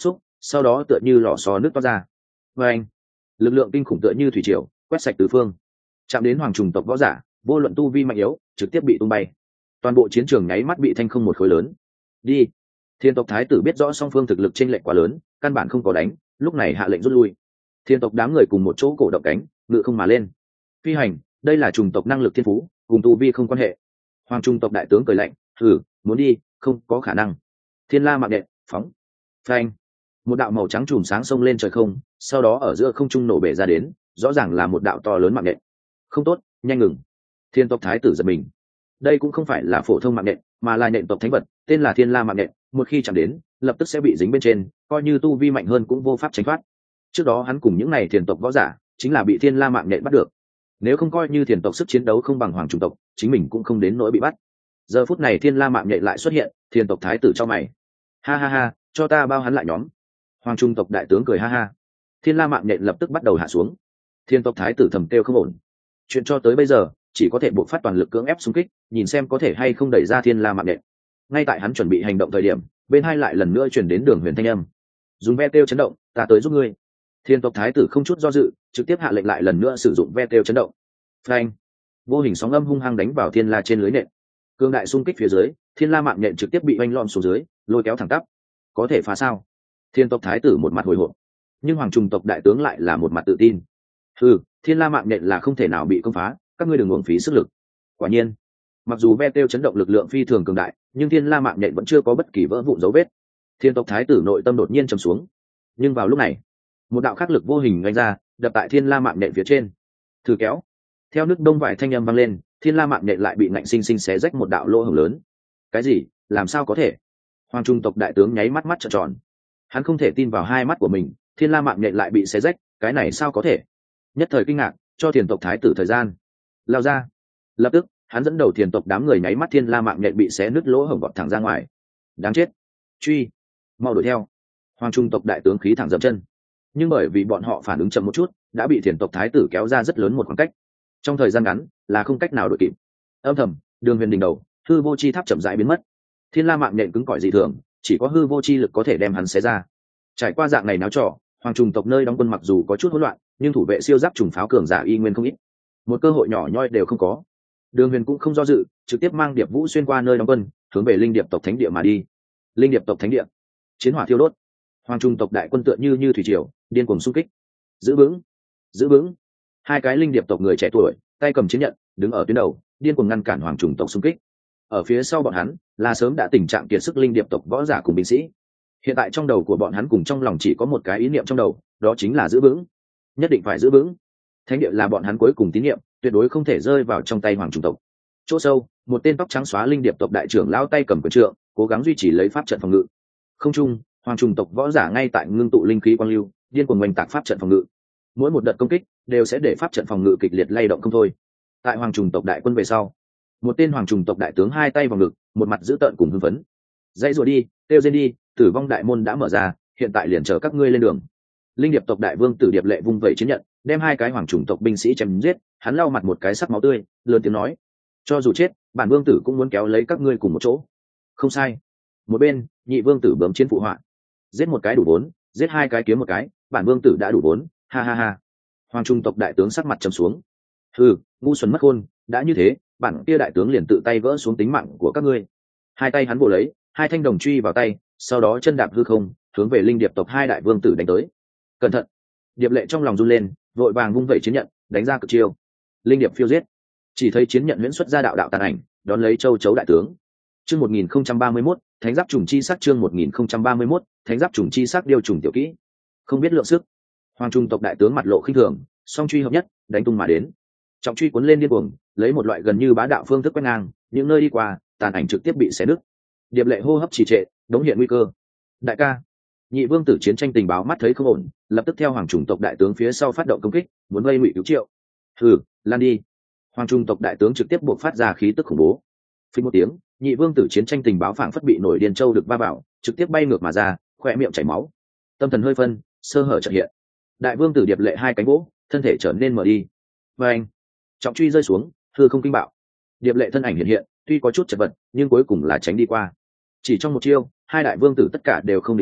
sau đó tựa như lò xo nước toát ra. Và anh, lực lượng kinh khủng tựa như thủy triều quét sạch tứ phương, chạm đến hoàng trùng tộc võ giả, vô luận tu vi mạnh yếu trực tiếp bị tung bay. Toàn bộ chiến trường nháy mắt bị thanh không một khối lớn. Đi. Thiên tộc thái tử biết rõ song phương thực lực chênh lệch quá lớn, căn bản không có đánh, lúc này hạ lệnh rút lui. Thiên tộc đám người cùng một chỗ cổ động cánh, ngự không mà lên. Phi hành, đây là chủng tộc năng lực thiên phú, cùng tu vi không quan hệ. Hoàng trung tộc đại tướng cười lạnh, thử muốn đi không có khả năng. Thiên la mạng nhện phóng. Phanh. Một đạo màu trắng chùm sáng xông lên trời không, sau đó ở giữa không trung nổ bể ra đến, rõ ràng là một đạo to lớn mạng nhện. Không tốt, nhanh ngừng. Thiên tộc thái tử giật mình. Đây cũng không phải là phổ thông mạng nhện, mà là nhện tộc thánh vật, tên là thiên la mạng nhện, một khi chạm đến lập tức sẽ bị dính bên trên, coi như tu vi mạnh hơn cũng vô pháp tránh thoát. Trước đó hắn cùng những này thiền tộc võ giả chính là bị thiên la mạng nhện bắt được, nếu không coi như thiền tộc sức chiến đấu không bằng hoàng trùng tộc, chính mình cũng không đến nỗi bị bắt. Giờ phút này thiên la mạng nhện lại xuất hiện, thiền tộc thái tử cho mày, ha ha ha, cho ta bao hắn lại nhóm. Hoàng trung tộc đại tướng cười ha ha. Thiên la mạng nhện lập tức bắt đầu hạ xuống. Thiên tộc thái tử thầm kêu không ổn, chuyện cho tới bây giờ chỉ có thể buộc phát toàn lực cưỡng ép xung kích, nhìn xem có thể hay không đẩy ra thiên la mạng nhện. Ngay tại hắn chuẩn bị hành động thời điểm, bên hai lại lần nữa chuyển đến Đường Huyền thanh âm, dùng ve tiêu chấn động, ta tới giúp ngươi. Thiên tộc thái tử không chút do dự, trực tiếp hạ lệnh lại lần nữa sử dụng ve tiêu chấn động. Phanh! Vô hình sóng âm hung hăng đánh vào thiên la trên lưới nện. Cương đại xung kích phía dưới, thiên la mạng nhện trực tiếp bị oanh lom xuống dưới, lôi kéo thẳng tắp. Có thể phá sao? Thiên tộc thái tử một mặt hồi hộp, nhưng hoàng trùng tộc đại tướng lại là một mặt tự tin. Ừ, thiên la mạng nhện là không thể nào bị công phá, các ngươi đừng uổng phí sức lực. Quả nhiên, mặc dù ve tiêu chấn động lực lượng phi thường cường đại, nhưng thiên la mạng nhện vẫn chưa có bất kỳ vỡ vụn dấu vết. Thiên tộc thái tử nội tâm đột nhiên trầm xuống. Nhưng vào lúc này, một đạo khắc lực vô hình oanh ra, đập tại thiên la mạng nhện phía trên. Thử kéo. Theo nước đông vải thanh âm vang lên, thiên la mạng nhện lại bị ngạnh sinh sinh xé rách một đạo lỗ hổng lớn. Cái gì? Làm sao có thể? Hoàng trung tộc đại tướng nháy mắt mắt trợn tròn. Hắn không thể tin vào hai mắt của mình, thiên la mạng nhện lại bị xé rách, cái này sao có thể? Nhất thời kinh ngạc, cho thiền tộc thái tử thời gian lao ra. Lập tức hắn dẫn đầu thiền tộc đám người nháy mắt thiên la mạng nhện bị xé nứt lỗ hổng gọt thẳng ra ngoài. Đáng chết! Truy! Mau đuổi theo! Hoàng trung tộc đại tướng khí thẳng dậm chân, nhưng bởi vì bọn họ phản ứng chậm một chút, đã bị thiền tộc thái tử kéo ra rất lớn một khoảng cách, trong thời gian ngắn là không cách nào đuổi kịp. Âm thầm, Đường Huyền đỉnh đầu hư vô chi tháp chậm rãi biến mất. Thiên la mạng nhện cứng cỏi dị thường, chỉ có hư vô chi lực có thể đem hắn xé ra. Trải qua dạng này náo trò, hoàng trùng tộc nơi đóng quân mặc dù có chút hỗn loạn, nhưng thủ vệ siêu giáp trùng pháo cường giả y nguyên không ít, một cơ hội nhỏ nhoi đều không có. Đường Huyền cũng không do dự, trực tiếp mang Điệp Vũ xuyên qua nơi đóng quân, hướng về Linh Điệp tộc thánh địa mà đi. Linh Điệp tộc thánh địa, chiến hỏa thiêu đốt, hoàng trùng tộc đại quân tựa như như thủy triều, điên cuồng xung kích. Giữ vững, giữ vững! Hai cái Linh Điệp tộc người trẻ tuổi, tay cầm chiến nhận, đứng ở tuyến đầu, điên cuồng ngăn cản hoàng trùng tộc xung kích. Ở phía sau bọn hắn là sớm đã tình trạng kiệt sức Linh Điệp tộc võ giả cùng binh sĩ. Hiện tại trong đầu của bọn hắn cùng trong lòng chỉ có một cái ý niệm trong đầu, đó chính là giữ vững, nhất định phải giữ vững. Thánh địa là bọn hắn cuối cùng tín niệm, tuyệt đối không thể rơi vào trong tay hoàng trùng tộc. Chỗ sâu, một tên tóc trắng xóa Linh Điệp tộc đại trưởng lao tay cầm quyền trượng, cố gắng duy trì lấy pháp trận phòng ngự. Không trung, hoàng trùng tộc võ giả ngay tại ngưng tụ linh khí quang lưu, điên cuồng oanh tạc pháp trận phòng ngự. Mỗi một đợt công kích đều sẽ để pháp trận phòng ngự kịch liệt lay động không thôi. Tại hoàng trùng tộc đại quân về sau, một tên hoàng trùng tộc đại tướng hai tay vào ngực, một mặt dữ tợn cùng hưng phấn. Dãy rùa đi, tiêu diên đi, tử vong đại môn đã mở ra, hiện tại liền chờ các ngươi lên đường. Linh Điệp tộc đại vương Tử Điệp Lệ vung vẩy chiến nhận, đem hai cái hoàng trùng tộc binh sĩ chém giết. Hắn lau mặt một cái sắc máu tươi, lớn tiếng nói: cho dù chết, bản vương tử cũng muốn kéo lấy các ngươi cùng một chỗ. Không sai. Một bên, nhị vương tử bấm chiến phụ họa: giết một cái đủ vốn, giết hai cái kiếm một cái, bản vương tử đã đủ vốn, ha ha ha. Hoàng trung tộc đại tướng sắc mặt trầm xuống: hừ, ngu xuẩn mất khôn, đã như thế, bản kia đại tướng liền tự tay vỡ xuống tính mạng của các ngươi. Hai tay hắn bổ lấy hai thanh đồng truy vào tay, sau đó chân đạp hư không, hướng về Linh Điệp tộc hai đại vương tử đánh tới. Cẩn thận! Điệp Lệ trong lòng run lên, vội vàng vung vẩy chiến nhận, đánh ra cực chiêu. Linh Điệp phiêu giết. Chỉ thấy chiến nhận huyễn xuất ra đạo đạo tàn ảnh, đón lấy châu chấu đại tướng. Chương một nghìn không trăm ba mươi mốt, Thánh giáp trùng chi sắc. Chương một nghìn không trăm ba mươi mốt, Thánh giáp trùng chi sắc. Điều trùng tiểu kỹ, không biết lượng sức. Hoàng trung tộc đại tướng mặt lộ khinh thường, song truy hợp nhất, đánh tung mà đến. Trọng truy cuốn lên điên cuồng, lấy một loại gần như bá đạo phương thức quét ngang, những nơi đi qua, tàn ảnh trực tiếp bị xé nứt. Điệp Lệ hô hấp trì trệ, đống hiện nguy cơ. Đại ca, nhị vương tử chiến tranh tình báo mắt thấy không ổn, lập tức theo hoàng chủng tộc đại tướng phía sau phát động công kích, muốn vây ngụy cứu triệu. Hừ, lan đi! Hoàng trung tộc đại tướng trực tiếp buộc phát ra khí tức khủng bố. Phình một tiếng, nhị vương tử chiến tranh tình báo phảng phất bị nổi điên châu được va vào, trực tiếp bay ngược mà ra, khỏe miệng chảy máu, tâm thần hơi phân, sơ hở chợt hiện. Đại vương tử Điệp Lệ hai cánh vỗ, thân thể trở nên mở đi. Và anh, trọng truy rơi xuống, hư không kinh bạo. Điệp Lệ thân ảnh hiện hiện, tuy có chút chật vật, nhưng cuối cùng là tránh đi qua. Chỉ trong một chiêu, hai đại vương tử tất cả đều không địch lại,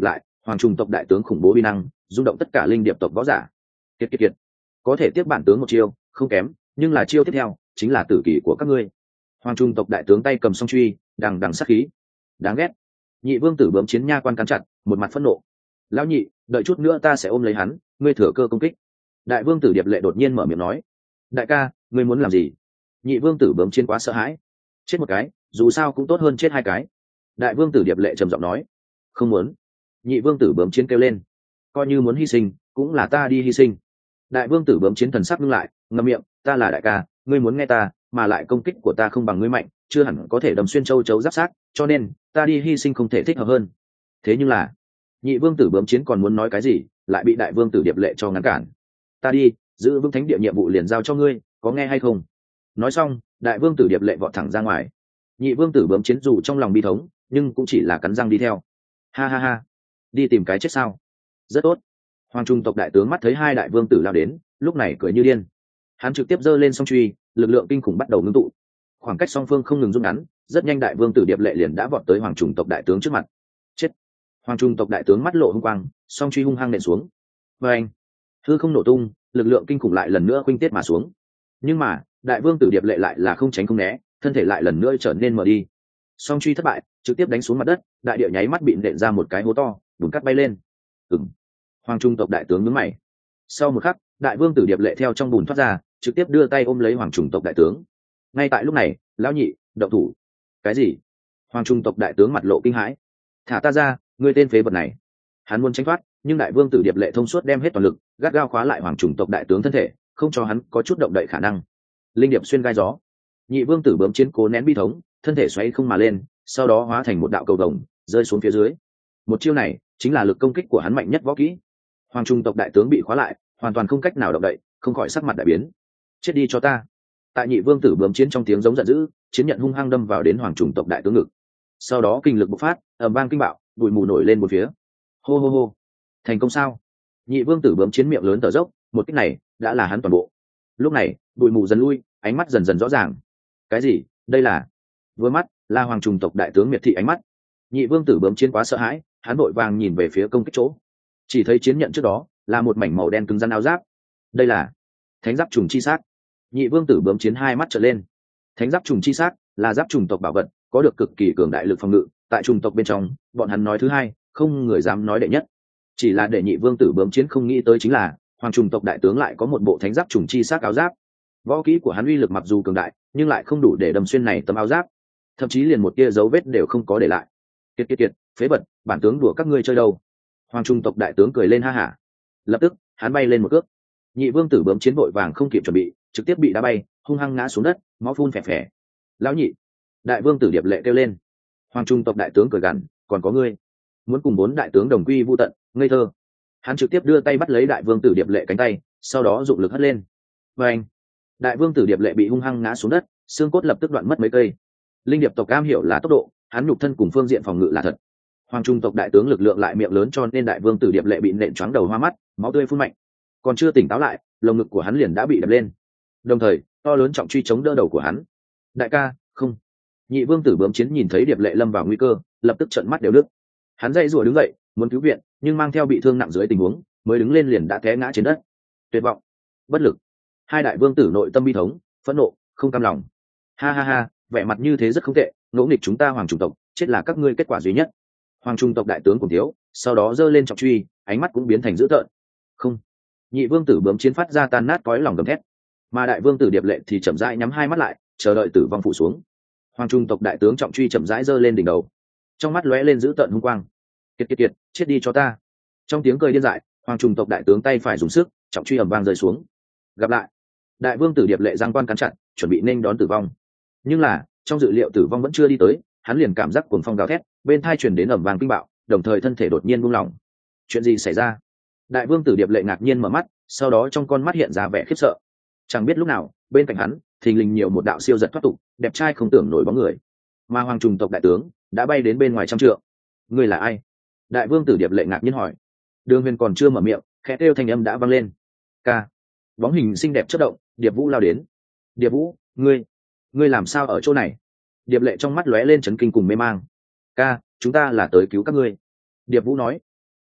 Hoàng trùng tộc đại tướng khủng bố uy năng rung động tất cả linh điệp tộc võ giả. Kiệt kiệt kiệt, có thể tiếp bản tướng một chiêu không kém, nhưng là chiêu tiếp theo chính là tử kỷ của các ngươi. Hoàng trung tộc đại tướng tay cầm song truy đằng đằng sát khí, đáng ghét. Nhị vương tử bướm chiến nha quan cắn chặt, một mặt phẫn nộ. Lão nhị, đợi chút nữa ta sẽ ôm lấy hắn, ngươi thừa cơ công kích. Đại vương tử điệp lệ đột nhiên mở miệng nói. Đại ca, ngươi muốn làm gì? Nhị vương tử bướm chiến quá sợ hãi. Chết một cái dù sao cũng tốt hơn chết hai cái. Đại vương tử điệp lệ trầm giọng nói. Không muốn. Nhị vương tử bướm chiến kêu lên. Coi như muốn hy sinh cũng là ta đi hy sinh. Đại vương tử bướm chiến thần sắc ngưng lại, ngậm miệng. Ta là đại ca, ngươi muốn nghe ta, mà lại công kích của ta không bằng ngươi mạnh, chưa hẳn có thể đâm xuyên châu chấu giáp sát, cho nên ta đi hy sinh không thể thích hợp hơn. Thế nhưng là nhị vương tử bướm chiến còn muốn nói cái gì, lại bị đại vương tử điệp lệ cho ngăn cản. Ta đi, giữ vững thánh địa nhiệm vụ liền giao cho ngươi, có nghe hay không? Nói xong, đại vương tử điệp lệ vọt thẳng ra ngoài. Nhị vương tử bướm chiến dù trong lòng bi thống, nhưng cũng chỉ là cắn răng đi theo. Ha ha ha, đi tìm cái chết sao? Rất tốt. Hoàng trung tộc đại tướng mắt thấy hai đại vương tử lao đến, lúc này cười như điên. Hắn trực tiếp giơ lên song truy, lực lượng kinh khủng bắt đầu ngưng tụ. Khoảng cách song phương không ngừng rút ngắn, rất nhanh đại vương tử điệp lệ liền đã vọt tới hoàng trùng tộc đại tướng trước mặt. Chết. Hoàng trung tộc đại tướng mắt lộ hung quang, song truy hung hăng nện xuống. Và anh, hư không nổ tung, lực lượng kinh khủng lại lần nữa khuynh tiết mà xuống. Nhưng mà đại vương tử điệp lệ lại là không tránh không né, thân thể lại lần nữa trở nên mờ đi. Song truy thất bại, trực tiếp đánh xuống mặt đất, đại địa nháy mắt bị nện ra một cái hố to, bùn cát bay lên. Ừm. Hoàng trung tộc đại tướng nhướng mày. Sau một khắc, đại vương tử điệp lệ theo trong bùn thoát ra, trực tiếp đưa tay ôm lấy hoàng trùng tộc đại tướng. Ngay tại lúc này, lão nhị động thủ. Cái gì? Hoàng trung tộc đại tướng mặt lộ kinh hãi. Thả ta ra, ngươi tên phế vật này. Hắn muốn tránh thoát, nhưng đại vương tử điệp lệ thông suốt đem hết toàn lực, gắt gao khóa lại hoàng trùng tộc đại tướng thân thể, không cho hắn có chút động đậy khả năng. Linh điệp xuyên gai gió. Nhị vương tử bướm chiến cố nén bi thống, thân thể xoay không mà lên, sau đó hóa thành một đạo cầu vồng rơi xuống phía dưới. Một chiêu này chính là lực công kích của hắn mạnh nhất võ kỹ. Hoàng trung tộc đại tướng bị khóa lại, hoàn toàn không cách nào động đậy, không khỏi sắc mặt đại biến. Chết đi cho ta. Tại nhị vương tử bướm chiến trong tiếng giống giận dữ, chiến nhận hung hăng đâm vào đến hoàng trùng tộc đại tướng ngực. Sau đó kinh lực bộc phát, ầm vang kinh bạo, bụi mù nổi lên một phía. Hô hô hô, thành công sao? Nhị vương tử bướm chiến miệng lớn thở dốc, một kích này đã là hắn toàn bộ. Lúc này bụi mù dần lui, ánh mắt dần dần rõ ràng. Cái gì? Đây là? Vừa mắt là hoàng trùng tộc đại tướng miệt thị ánh mắt. Nhị vương tử bướm chiến quá sợ hãi, hắn vội vàng nhìn về phía công kích chỗ, chỉ thấy chiến nhận trước đó là một mảnh màu đen cứng rắn áo giáp. Đây là thánh giáp trùng chi sát. Nhị vương tử bướm chiến hai mắt trợn lên. Thánh giáp trùng chi sát là giáp trùng tộc bảo vật, có được cực kỳ cường đại lực phòng ngự, tại trùng tộc bên trong bọn hắn nói thứ hai, không người dám nói đệ nhất. Chỉ là để nhị vương tử bướm chiến không nghĩ tới chính là hoàng trùng tộc đại tướng lại có một bộ thánh giáp trùng chi sát áo giáp. Võ kỹ của hắn uy lực mặc dù cường đại, nhưng lại không đủ để đâm xuyên này tấm áo giáp, thậm chí liền một tia dấu vết đều không có để lại. Kiệt kiệt kiệt, phế vật, bản tướng đùa các ngươi chơi đâu? Hoàng trung tộc đại tướng cười lên ha hả. Lập tức hắn bay lên một cước. Nhị vương tử bướm chiến vội vàng không kịp chuẩn bị, trực tiếp bị đá bay, hung hăng ngã xuống đất, máu phun phè phè. Lão nhị! Đại vương tử điệp lệ kêu lên. Hoàng trung tộc đại tướng cười gằn, còn có ngươi muốn cùng bốn đại tướng đồng quy vu tận, ngây thơ. Hắn trực tiếp đưa tay bắt lấy đại vương tử điệp lệ cánh tay, sau đó dụng lực hất lên. Và anh, đại vương tử điệp lệ bị hung hăng ngã xuống đất, xương cốt lập tức đoạn mất mấy cây. Linh điệp tộc cam hiểu là tốc độ, hắn nhục thân cùng phương diện phòng ngự là thật. Hoàng trung tộc đại tướng lực lượng lại miệng lớn, cho nên đại vương tử điệp lệ bị nện choáng đầu hoa mắt, máu tươi phun mạnh. Còn chưa tỉnh táo lại, lồng ngực của hắn liền đã bị đập lên, đồng thời to lớn trọng truy chống đỡ đầu của hắn. Đại ca, không! Nhị vương tử bướm chiến nhìn thấy điệp lệ lâm vào nguy cơ, lập tức trợn mắt đều đứt. Hắn dậy rủa đứng dậy, muốn cứu viện, nhưng mang theo bị thương nặng dưới tình huống, mới đứng lên liền đã té ngã trên đất. Tuyệt vọng, bất lực. Hai đại vương tử nội tâm bi thống, phẫn nộ, không cam lòng. Ha ha ha, vẻ mặt như thế rất không tệ, ngỗ nghịch chúng ta hoàng trung tộc, chết là các ngươi kết quả duy nhất. Hoàng trung tộc đại tướng cùng thiếu, sau đó giơ lên trọng truy, ánh mắt cũng biến thành dữ tợn. Không! Nhị vương tử bướm chiến phát ra tan nát cõi lòng gầm thét, mà đại vương tử điệp lệ thì chậm rãi nhắm hai mắt lại, chờ đợi tử vong phủ xuống. Hoàng trung tộc đại tướng trọng truy chậm rãi giơ lên đỉnh đầu, trong mắt lóe lên dữ tợn hung quang. Kiệt kiệt kiệt, chết đi cho ta! Trong tiếng cười điên dại, hoàng trung tộc đại tướng tay phải dùng sức, trọng truy ầm vang rơi xuống. Gặp lại! Đại vương tử điệp lệ giang quan cắn chặt, chuẩn bị nên đón tử vong. Nhưng là trong dự liệu tử vong vẫn chưa đi tới, hắn liền cảm giác cuồng phong gào thét, bên thai truyền đến ầm vang kinh bạo, đồng thời thân thể đột nhiên buông lỏng. Chuyện gì xảy ra? Đại vương tử điệp lệ ngạc nhiên mở mắt, sau đó trong con mắt hiện ra vẻ khiếp sợ. Chẳng biết lúc nào, bên cạnh hắn thình lình nhiều một đạo siêu giật thoát tục, đẹp trai không tưởng nổi bóng người. Mà hoàng trùng tộc đại tướng đã bay đến bên ngoài trăm trượng. Ngươi là ai? Đại vương tử điệp lệ ngạc nhiên hỏi. Đường Huyền còn chưa mở miệng, khẽ kêu thanh âm đã vang lên. Ca. Bóng hình xinh đẹp chớp động, Điệp Vũ lao đến. Điệp Vũ, ngươi, ngươi làm sao ở chỗ này? Điệp lệ trong mắt lóe lên chấn kinh cùng mê mang. Ca, chúng ta là tới cứu các ngươi. Điệp Vũ nói.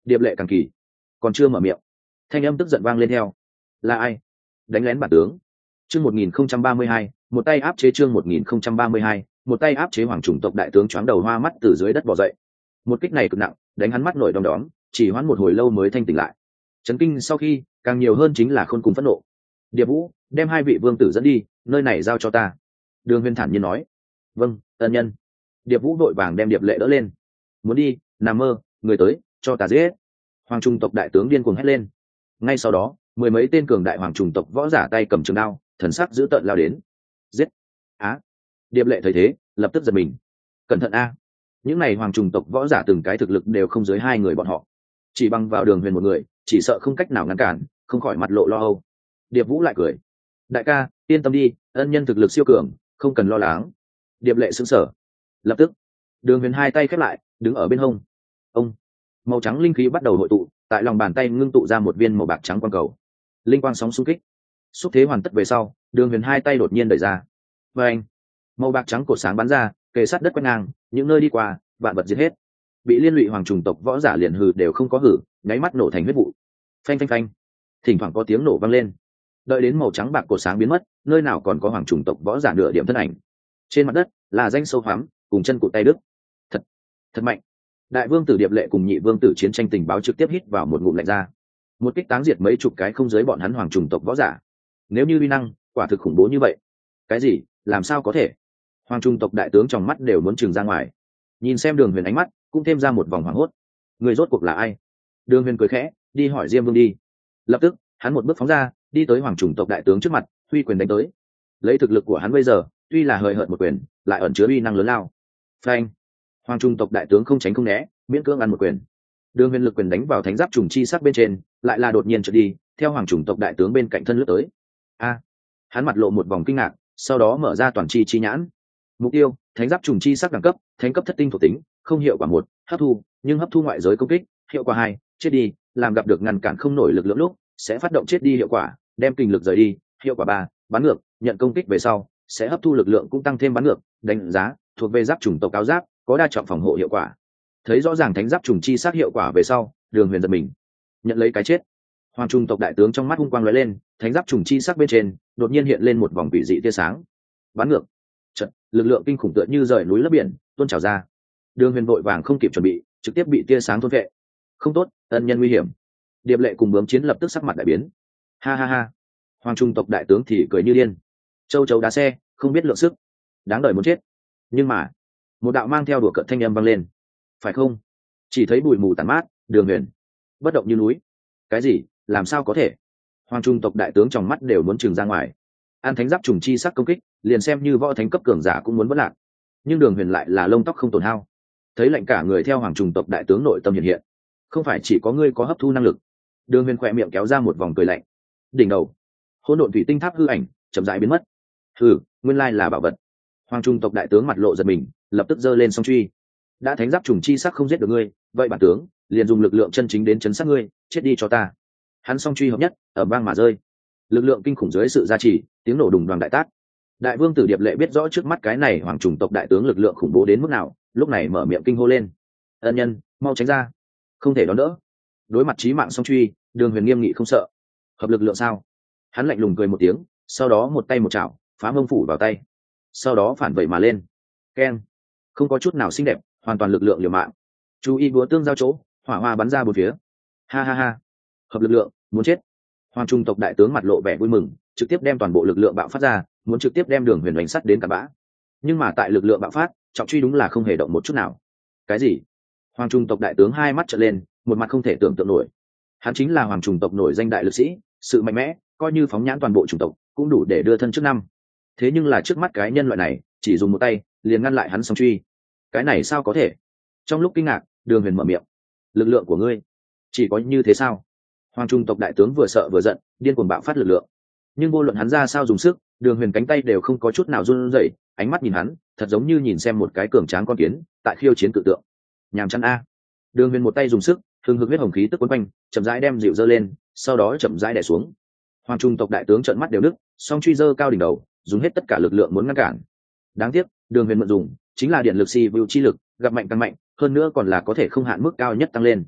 Điệp lệ càng kỳ, còn chưa mở miệng, thanh âm tức giận vang lên theo. Là ai? Đánh lén bản tướng. Chương một nghìn không trăm ba mươi hai, một tay áp chế chương một nghìn không trăm ba mươi hai, một tay áp chế hoàng chủng tộc đại tướng choáng đầu hoa mắt từ dưới đất bò dậy. Một kích này cực nặng, đánh hắn mắt nổi đom đóm, chỉ hoãn một hồi lâu mới thanh tỉnh lại. Chấn kinh sau khi, càng nhiều hơn chính là khôn cùng phẫn nộ. Điệp Vũ, đem hai vị vương tử dẫn đi, nơi này giao cho ta. Đường Huyền thản nhiên nói. Vâng, ân nhân. Điệp Vũ vội vàng đem Điệp Lệ đỡ lên. Muốn đi, nằm mơ, người tới, cho ta giết. Hoàng trung tộc đại tướng điên cuồng hét lên. Ngay sau đó, mười mấy tên cường đại hoàng trùng tộc võ giả tay cầm trường đao, thần sắc dữ tợn lao đến. Giết. Á. Điệp Lệ thấy thế, lập tức giật mình. Cẩn thận a. Những này hoàng trùng tộc võ giả từng cái thực lực đều không dưới hai người bọn họ. Chỉ bằng vào Đường Huyền một người, chỉ sợ không cách nào ngăn cản, không khỏi mặt lộ lo âu. Điệp Vũ lại cười. Đại ca, yên tâm đi, ân nhân thực lực siêu cường, không cần lo lắng. Điệp Lệ sững sờ. Lập tức, Đường Huyền hai tay khép lại, đứng ở bên hông. Ông. Màu trắng linh khí bắt đầu hội tụ, tại lòng bàn tay ngưng tụ ra một viên màu bạc trắng quang cầu. Linh quang sóng xung kích. Xúc thế hoàn tất về sau, Đường Huyền hai tay đột nhiên đẩy ra. Và anh, màu bạc trắng cột sáng bắn ra, kề sát đất quét ngang, những nơi đi qua, vạn vật diệt hết. Bị liên lụy hoàng trùng tộc võ giả liền hừ đều không có hử, nháy mắt nổ thành huyết vụ. Phanh phanh phanh. Thỉnh thoảng có tiếng nổ vang lên. Đợi đến màu trắng bạc cột sáng biến mất, nơi nào còn có hoàng trùng tộc võ giả nửa điểm thân ảnh. Trên mặt đất là danh sâu hoắm, cùng chân cụt tay đứt. Thật, thật mạnh. Đại vương tử Điệp Lệ cùng nhị vương tử chiến tranh tình báo trực tiếp hít vào một ngụm lạnh ra. Một kích táng diệt mấy chục cái không giới bọn hắn hoàng trùng tộc võ giả. Nếu như uy năng, quả thực khủng bố như vậy. Cái gì? Làm sao có thể? Hoàng trùng tộc đại tướng trong mắt đều muốn trừng ra ngoài. Nhìn xem Đường Huyền ánh mắt, cũng thêm ra một vòng hoảng hốt. Người rốt cuộc là ai? Đường Huyền cười khẽ, đi hỏi Diêm Vương đi. Lập tức, hắn một bước phóng ra, đi tới hoàng trùng tộc đại tướng trước mặt, huy quyền đánh tới. Lấy thực lực của hắn bây giờ, tuy là hời hợt một quyền, lại ẩn chứa uy năng lớn lao. Phanh! Hoàng trung tộc đại tướng không tránh không né, miễn cưỡng ăn một quyền. Đường Huyền lực quyền đánh vào thánh giáp trùng chi sắc bên trên, lại là đột nhiên trượt đi, theo hoàng trùng tộc đại tướng bên cạnh thân lướt tới. A! Hắn mặt lộ một vòng kinh ngạc, sau đó mở ra toàn chi chi nhãn. Mục tiêu: thánh giáp trùng chi sắc đẳng cấp, thánh cấp thất tinh thuộc tính, không hiệu quả một, hấp thu, nhưng hấp thu ngoại giới công kích, hiệu quả hai, chết đi, làm gặp được ngăn cản không nổi lực lượng lúc, sẽ phát động chết đi hiệu quả, đem kinh lực rời đi, hiệu quả ba, bắn ngược, nhận công kích về sau, sẽ hấp thu lực lượng cũng tăng thêm bắn ngược, đánh giá, thuộc về giáp trùng tộc áo giáp, có đa trọng phòng hộ hiệu quả. Thấy rõ ràng thánh giáp trùng chi sát hiệu quả về sau, Đường Huyền giật mình, nhận lấy cái chết. Hoàng trùng tộc đại tướng trong mắt hung quang lóe lên, thánh giáp trùng chi sắc bên trên đột nhiên hiện lên một vòng quỷ dị tia sáng. Bắn ngược. Chợt, lực lượng kinh khủng tựa như rời núi lấp biển, tuôn trào ra. Đường Huyền vội vàng không kịp chuẩn bị, trực tiếp bị tia sáng thôn vệ. Không tốt, ân nhân nguy hiểm. Điệp Lệ cùng bướm chiến lập tức sắc mặt đại biến. Ha ha ha. Hoàng trung tộc đại tướng thì cười như điên. Châu chấu đá xe, không biết lượng sức, đáng đời muốn chết. Nhưng mà, một đạo mang theo đùa cợt thanh âm vang lên. Phải không? Chỉ thấy bụi mù tàn mát, Đường Huyền bất động như núi. Cái gì? Làm sao có thể? Hoàng trung tộc đại tướng trong mắt đều muốn trừng ra ngoài. An thánh giáp trùng chi sắc công kích, liền xem như võ thánh cấp cường giả cũng muốn vỡ lạc. Nhưng Đường Huyền lại là lông tóc không tổn hao. Thấy lạnh cả người theo hoàng trùng tộc đại tướng nội tâm hiện hiện. Không phải chỉ có ngươi có hấp thu năng lực. Đường Huyền khỏe miệng kéo ra một vòng cười lạnh. Đỉnh đầu, hỗn độn thủy tinh tháp hư ảnh chậm rãi biến mất. Hừ, nguyên lai là bảo vật. Hoàng trung tộc đại tướng mặt lộ giật mình, lập tức giơ lên song truy. Đã thánh giáp trùng chi sắc không giết được ngươi, vậy bản tướng liền dùng lực lượng chân chính đến chấn sát ngươi, chết đi cho ta. Hắn song truy hợp nhất, ở bang mà rơi. Lực lượng kinh khủng dưới sự gia trì, tiếng nổ đùng đoàng đại tác. Đại vương tử Điệp Lệ biết rõ trước mắt cái này hoàng trùng tộc đại tướng lực lượng khủng bố đến mức nào, lúc này mở miệng kinh hô lên. Ân nhân, mau tránh ra, không thể đón đỡ. Đối mặt chí mạng song truy, Đường Huyền nghiêm nghị không sợ. Hợp lực lượng sao? Hắn lạnh lùng cười một tiếng, sau đó một tay một chảo, phá mông phủ vào tay. Sau đó phản vẩy mà lên. Keng! Không có chút nào xinh đẹp, hoàn toàn lực lượng liều mạng. Chú ý búa tương giao chỗ, hỏa hoa bắn ra bốn phía. Ha ha ha! Hợp lực lượng, muốn chết. Hoàng trung tộc đại tướng mặt lộ vẻ vui mừng, trực tiếp đem toàn bộ lực lượng bạo phát ra, muốn trực tiếp đem Đường Huyền đánh sắt đến cặn bã. Nhưng mà tại lực lượng bạo phát, trọng truy đúng là không hề động một chút nào. Cái gì? Hoàng trung tộc đại tướng hai mắt trợn lên, một mặt không thể tưởng tượng nổi. Hắn chính là hoàng trùng tộc nổi danh đại lực sĩ, sự mạnh mẽ, coi như phóng nhãn toàn bộ chủng tộc, cũng đủ để đưa thân trước năm. Thế nhưng là trước mắt cái nhân loại này, chỉ dùng một tay, liền ngăn lại hắn song truy. Cái này sao có thể? Trong lúc kinh ngạc, Đường Huyền mở miệng. Lực lượng của ngươi, chỉ có như thế sao? Hoàng trung tộc đại tướng vừa sợ vừa giận, điên cuồng bạo phát lực lượng. Nhưng vô luận hắn ra sao dùng sức, Đường Huyền cánh tay đều không có chút nào run rẩy, ánh mắt nhìn hắn, thật giống như nhìn xem một cái cường tráng con kiến, tại khiêu chiến cự tượng. Nhàm chán a. Đường Huyền một tay dùng sức, hừng hực huyết hồng khí tức quấn quanh, chậm rãi đem dịu dơ lên, sau đó chậm rãi đè xuống. Hoàng trung tộc đại tướng trợn mắt đều nức, song truy dơ cao đỉnh đầu, dùng hết tất cả lực lượng muốn ngăn cản. Đáng tiếc, Đường Huyền mượn dùng chính là điện lực si view chi lực, gặp mạnh tăng mạnh, hơn nữa còn là có thể không hạn mức cao nhất tăng lên.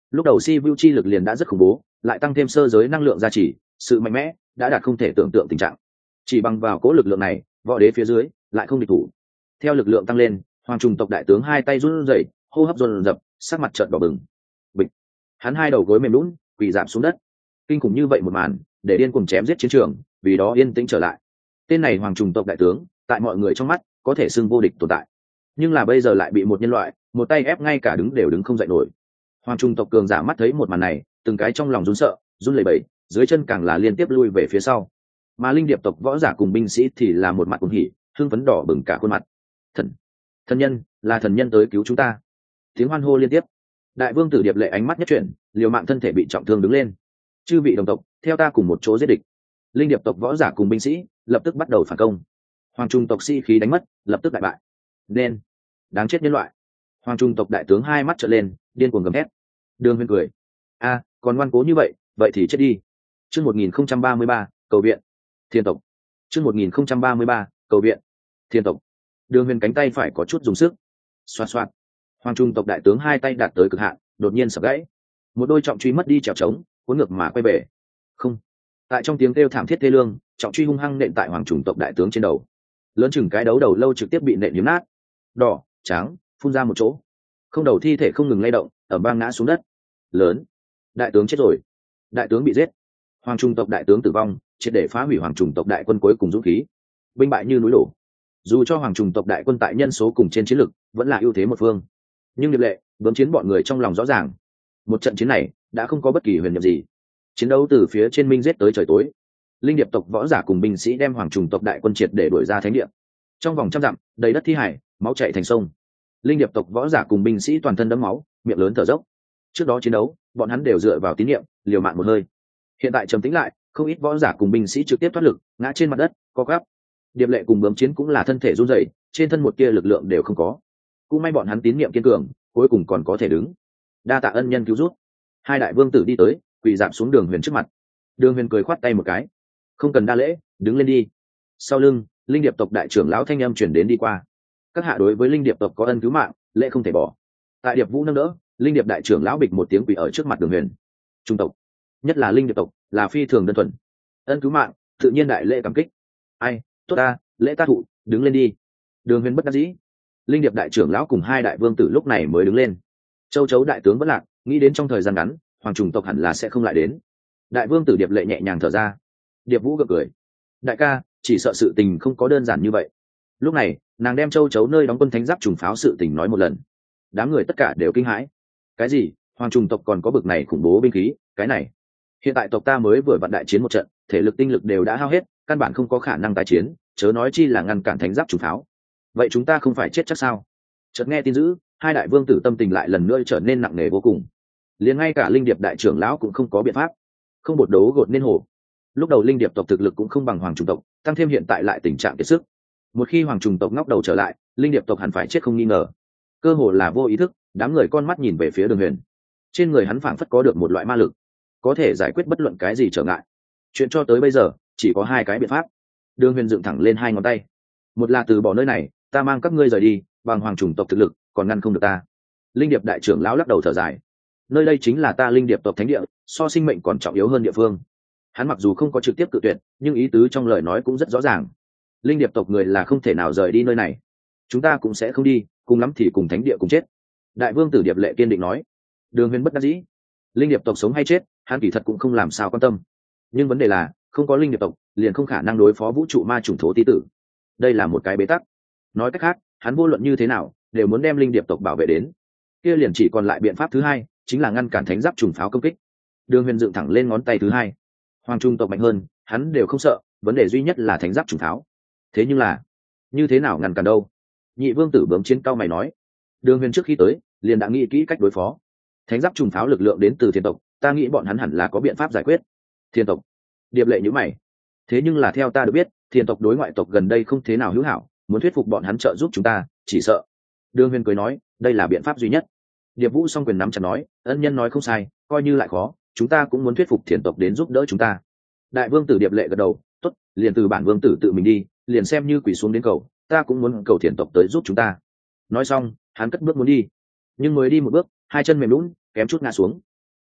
lúc đầu si vu chi lực liền đã rất khủng bố, lại tăng thêm sơ giới năng lượng gia trì, sự mạnh mẽ đã đạt không thể tưởng tượng tình trạng. Chỉ bằng vào cố lực lượng này, võ đế phía dưới lại không địch thủ. Theo lực lượng tăng lên, hoàng trùng tộc đại tướng hai tay run rẩy, hô hấp dồn dập, sắc mặt trợn đỏ bừng. Bịch, hắn hai đầu gối mềm lún, quỳ rạp xuống đất. Kinh khủng như vậy một màn, để điên cuồng chém giết chiến trường, vì đó yên tĩnh trở lại. Tên này hoàng trùng tộc đại tướng, tại mọi người trong mắt có thể xưng vô địch tồn tại, nhưng là bây giờ lại bị một nhân loại một tay ép ngay cả đứng đều đứng không dậy nổi. Hoàng trùng tộc cường giả mắt thấy một màn này, từng cái trong lòng run sợ, run lẩy bẩy, dưới chân càng là liên tiếp lui về phía sau. Mà linh điệp tộc võ giả cùng binh sĩ thì là một mặt cuồng hỉ, hưng phấn đỏ bừng cả khuôn mặt. Thần, thần nhân, là thần nhân tới cứu chúng ta! Tiếng hoan hô liên tiếp. Đại vương tử Điệp Lệ ánh mắt nhất chuyển, liều mạng thân thể bị trọng thương đứng lên. Chư vị đồng tộc, theo ta cùng một chỗ giết địch. Linh điệp tộc võ giả cùng binh sĩ lập tức bắt đầu phản công. Hoàng trung tộc sĩ khí đánh mất, lập tức đại bại. Nên, đáng chết nhân loại! Hoàng trung tộc đại tướng hai mắt trợn lên, điên cuồng gầm thét. Đường Huyền cười, a, còn ngoan cố như vậy, vậy thì chết đi. Chương một nghìn không trăm ba mươi ba, cầu viện. Thiên tộc. Chương một nghìn không trăm ba mươi ba, cầu viện. Thiên tộc. Đường Huyền cánh tay phải có chút dùng sức. Xoạt xoạt. Hoàng trung tộc đại tướng hai tay đạt tới cực hạn, đột nhiên sập gãy. Một đôi trọng truy mất đi trèo trống, cuốn ngược mà quay về. Không. Tại trong tiếng kêu thảm thiết thê lương, trọng truy hung hăng nện tại hoàng trung tộc đại tướng trên đầu. Lớn chừng cái đấu đầu lâu trực tiếp bị nện nhím nát. Đỏ, trắng, phun ra một chỗ. Không đầu thi thể không ngừng lay động, ở bang ngã xuống đất. Lớn. Đại tướng chết rồi. Đại tướng bị giết. Hoàng trung tộc đại tướng tử vong, triệt để phá hủy hoàng trung tộc đại quân cuối cùng dũng khí. Binh bại như núi đổ. Dù cho hoàng trung tộc đại quân tại nhân số cùng trên chiến lực vẫn là ưu thế một phương, nhưng Điệp Lệ, bướm chiến bọn người trong lòng rõ ràng, một trận chiến này đã không có bất kỳ huyền nhiệm gì. Chiến đấu từ phía trên minh giết tới trời tối, linh điệp tộc võ giả cùng binh sĩ đem hoàng trùng tộc đại quân triệt để đuổi ra thánh địa. Trong vòng trăm dặm đầy đất thi hải, máu chảy thành sông. Linh điệp tộc võ giả cùng binh sĩ toàn thân đẫm máu, miệng lớn thở dốc. Trước đó chiến đấu, bọn hắn đều dựa vào tín niệm, liều mạng một hơi. Hiện tại trầm tĩnh lại, không ít võ giả cùng binh sĩ trực tiếp thoát lực, ngã trên mặt đất, co quắp. Điệp Lệ cùng bướm chiến cũng là thân thể run rẩy, trên thân một tia lực lượng đều không có. Cũng may bọn hắn tín niệm kiên cường, cuối cùng còn có thể đứng. Đa tạ ân nhân cứu giúp. Hai đại vương tử đi tới, quỳ dạp xuống Đường Huyền trước mặt. Đường Huyền cười khoát tay một cái, không cần đa lễ, đứng lên đi. Sau lưng, linh điệp tộc đại trưởng lão thanh âm truyền đến đi qua. Các hạ đối với linh điệp tộc có ân cứu mạng, lễ không thể bỏ. Tại điệp vũ nâng đỡ, linh điệp đại trưởng lão bịch một tiếng quỳ ở trước mặt Đường Huyền. Trung tộc, nhất là linh điệp tộc, là phi thường đơn thuần. Ân cứu mạng, tự nhiên đại lễ cảm kích. Ai, tốt ta, lễ ta thụ, đứng lên đi. Đường Huyền bất đắc dĩ. Linh điệp đại trưởng lão cùng hai đại vương tử lúc này mới đứng lên. Châu chấu đại tướng bất lạc, nghĩ đến trong thời gian ngắn hoàng trùng tộc hẳn là sẽ không lại đến. Đại vương tử Điệp Lệ nhẹ nhàng thở ra. Điệp vũ gật cười, đại ca, chỉ sợ sự tình không có đơn giản như vậy. Lúc này nàng đem châu chấu nơi đóng quân thánh giáp trùng pháo sự tình nói một lần. Đám người tất cả đều kinh hãi. Cái gì? Hoàng trùng tộc còn có bực này khủng bố binh khí? Cái này, hiện tại tộc ta mới vừa vặn đại chiến một trận, thể lực tinh lực đều đã hao hết, căn bản không có khả năng tái chiến, chớ nói chi là ngăn cản thánh giáp trùng pháo. Vậy chúng ta không phải chết chắc sao? Chợt nghe tin dữ, hai đại vương tử tâm tình lại lần nữa trở nên nặng nề vô cùng. Liền ngay cả linh điệp đại trưởng lão cũng không có biện pháp, không bột đấu gột nên hổ. Lúc đầu linh điệp tộc thực lực cũng không bằng hoàng trùng tộc, tăng thêm hiện tại lại tình trạng kiệt sức. Một khi hoàng trùng tộc ngóc đầu trở lại, linh điệp tộc hẳn phải chết không nghi ngờ. Cơ hồ là vô ý thức, đám người con mắt nhìn về phía Đường Huyền. Trên người hắn phảng phất có được một loại ma lực, có thể giải quyết bất luận cái gì trở ngại. Chuyện cho tới bây giờ chỉ có hai cái biện pháp. Đường Huyền dựng thẳng lên hai ngón tay. Một là từ bỏ nơi này, ta mang các ngươi rời đi, bằng hoàng trùng tộc thực lực còn ngăn không được ta. Linh điệp đại trưởng lão lắc đầu thở dài. Nơi đây chính là ta linh điệp tộc thánh địa, so sinh mệnh còn trọng yếu hơn địa phương. Hắn mặc dù không có trực tiếp cự tuyệt, nhưng ý tứ trong lời nói cũng rất rõ ràng. Linh điệp tộc người là không thể nào rời đi nơi này, chúng ta cũng sẽ không đi, cùng lắm thì cùng thánh địa cùng chết. Đại vương tử Điệp Lệ kiên định nói. Đường Huyền bất đắc dĩ. Linh điệp tộc sống hay chết, hắn kỳ thật cũng không làm sao quan tâm. Nhưng vấn đề là, không có linh điệp tộc, liền không khả năng đối phó vũ trụ ma chủng thố tí tử. Đây là một cái bế tắc. Nói cách khác, hắn vô luận như thế nào đều muốn đem linh điệp tộc bảo vệ đến. Kia liền chỉ còn lại biện pháp thứ hai, chính là ngăn cản thánh giáp trùng pháo công kích. Đường Huyền dựng thẳng lên ngón tay thứ hai. Hoàng trung tộc mạnh hơn, hắn đều không sợ, vấn đề duy nhất là thánh giáp trùng pháo. Thế nhưng là, như thế nào ngăn cản đâu? Nhị vương tử Bướm Chiến cao mày nói. Đường Huyền trước khi tới, liền đã nghĩ kỹ cách đối phó. Thánh giáp trùng pháo lực lượng đến từ thiên tộc, ta nghĩ bọn hắn hẳn là có biện pháp giải quyết. Thiên tộc? Điệp Lệ nhíu mày. Thế nhưng là theo ta được biết, thiên tộc đối ngoại tộc gần đây không thế nào hữu hảo, muốn thuyết phục bọn hắn trợ giúp chúng ta, chỉ sợ. Đường Huyền cười nói, đây là biện pháp duy nhất. Điệp Vũ song quyền nắm chặt nói, ân nhân nói không sai, coi như lại khó, chúng ta cũng muốn thuyết phục thiên tộc đến giúp đỡ chúng ta. Đại vương tử Điệp Lệ gật đầu, tốt, liền từ bản vương tử tự mình đi, liền xem như quỳ xuống đến cầu, ta cũng muốn cầu thiên tộc tới giúp chúng ta. Nói xong, hắn cất bước muốn đi, nhưng mới đi một bước, hai chân mềm lún, kém chút ngã xuống.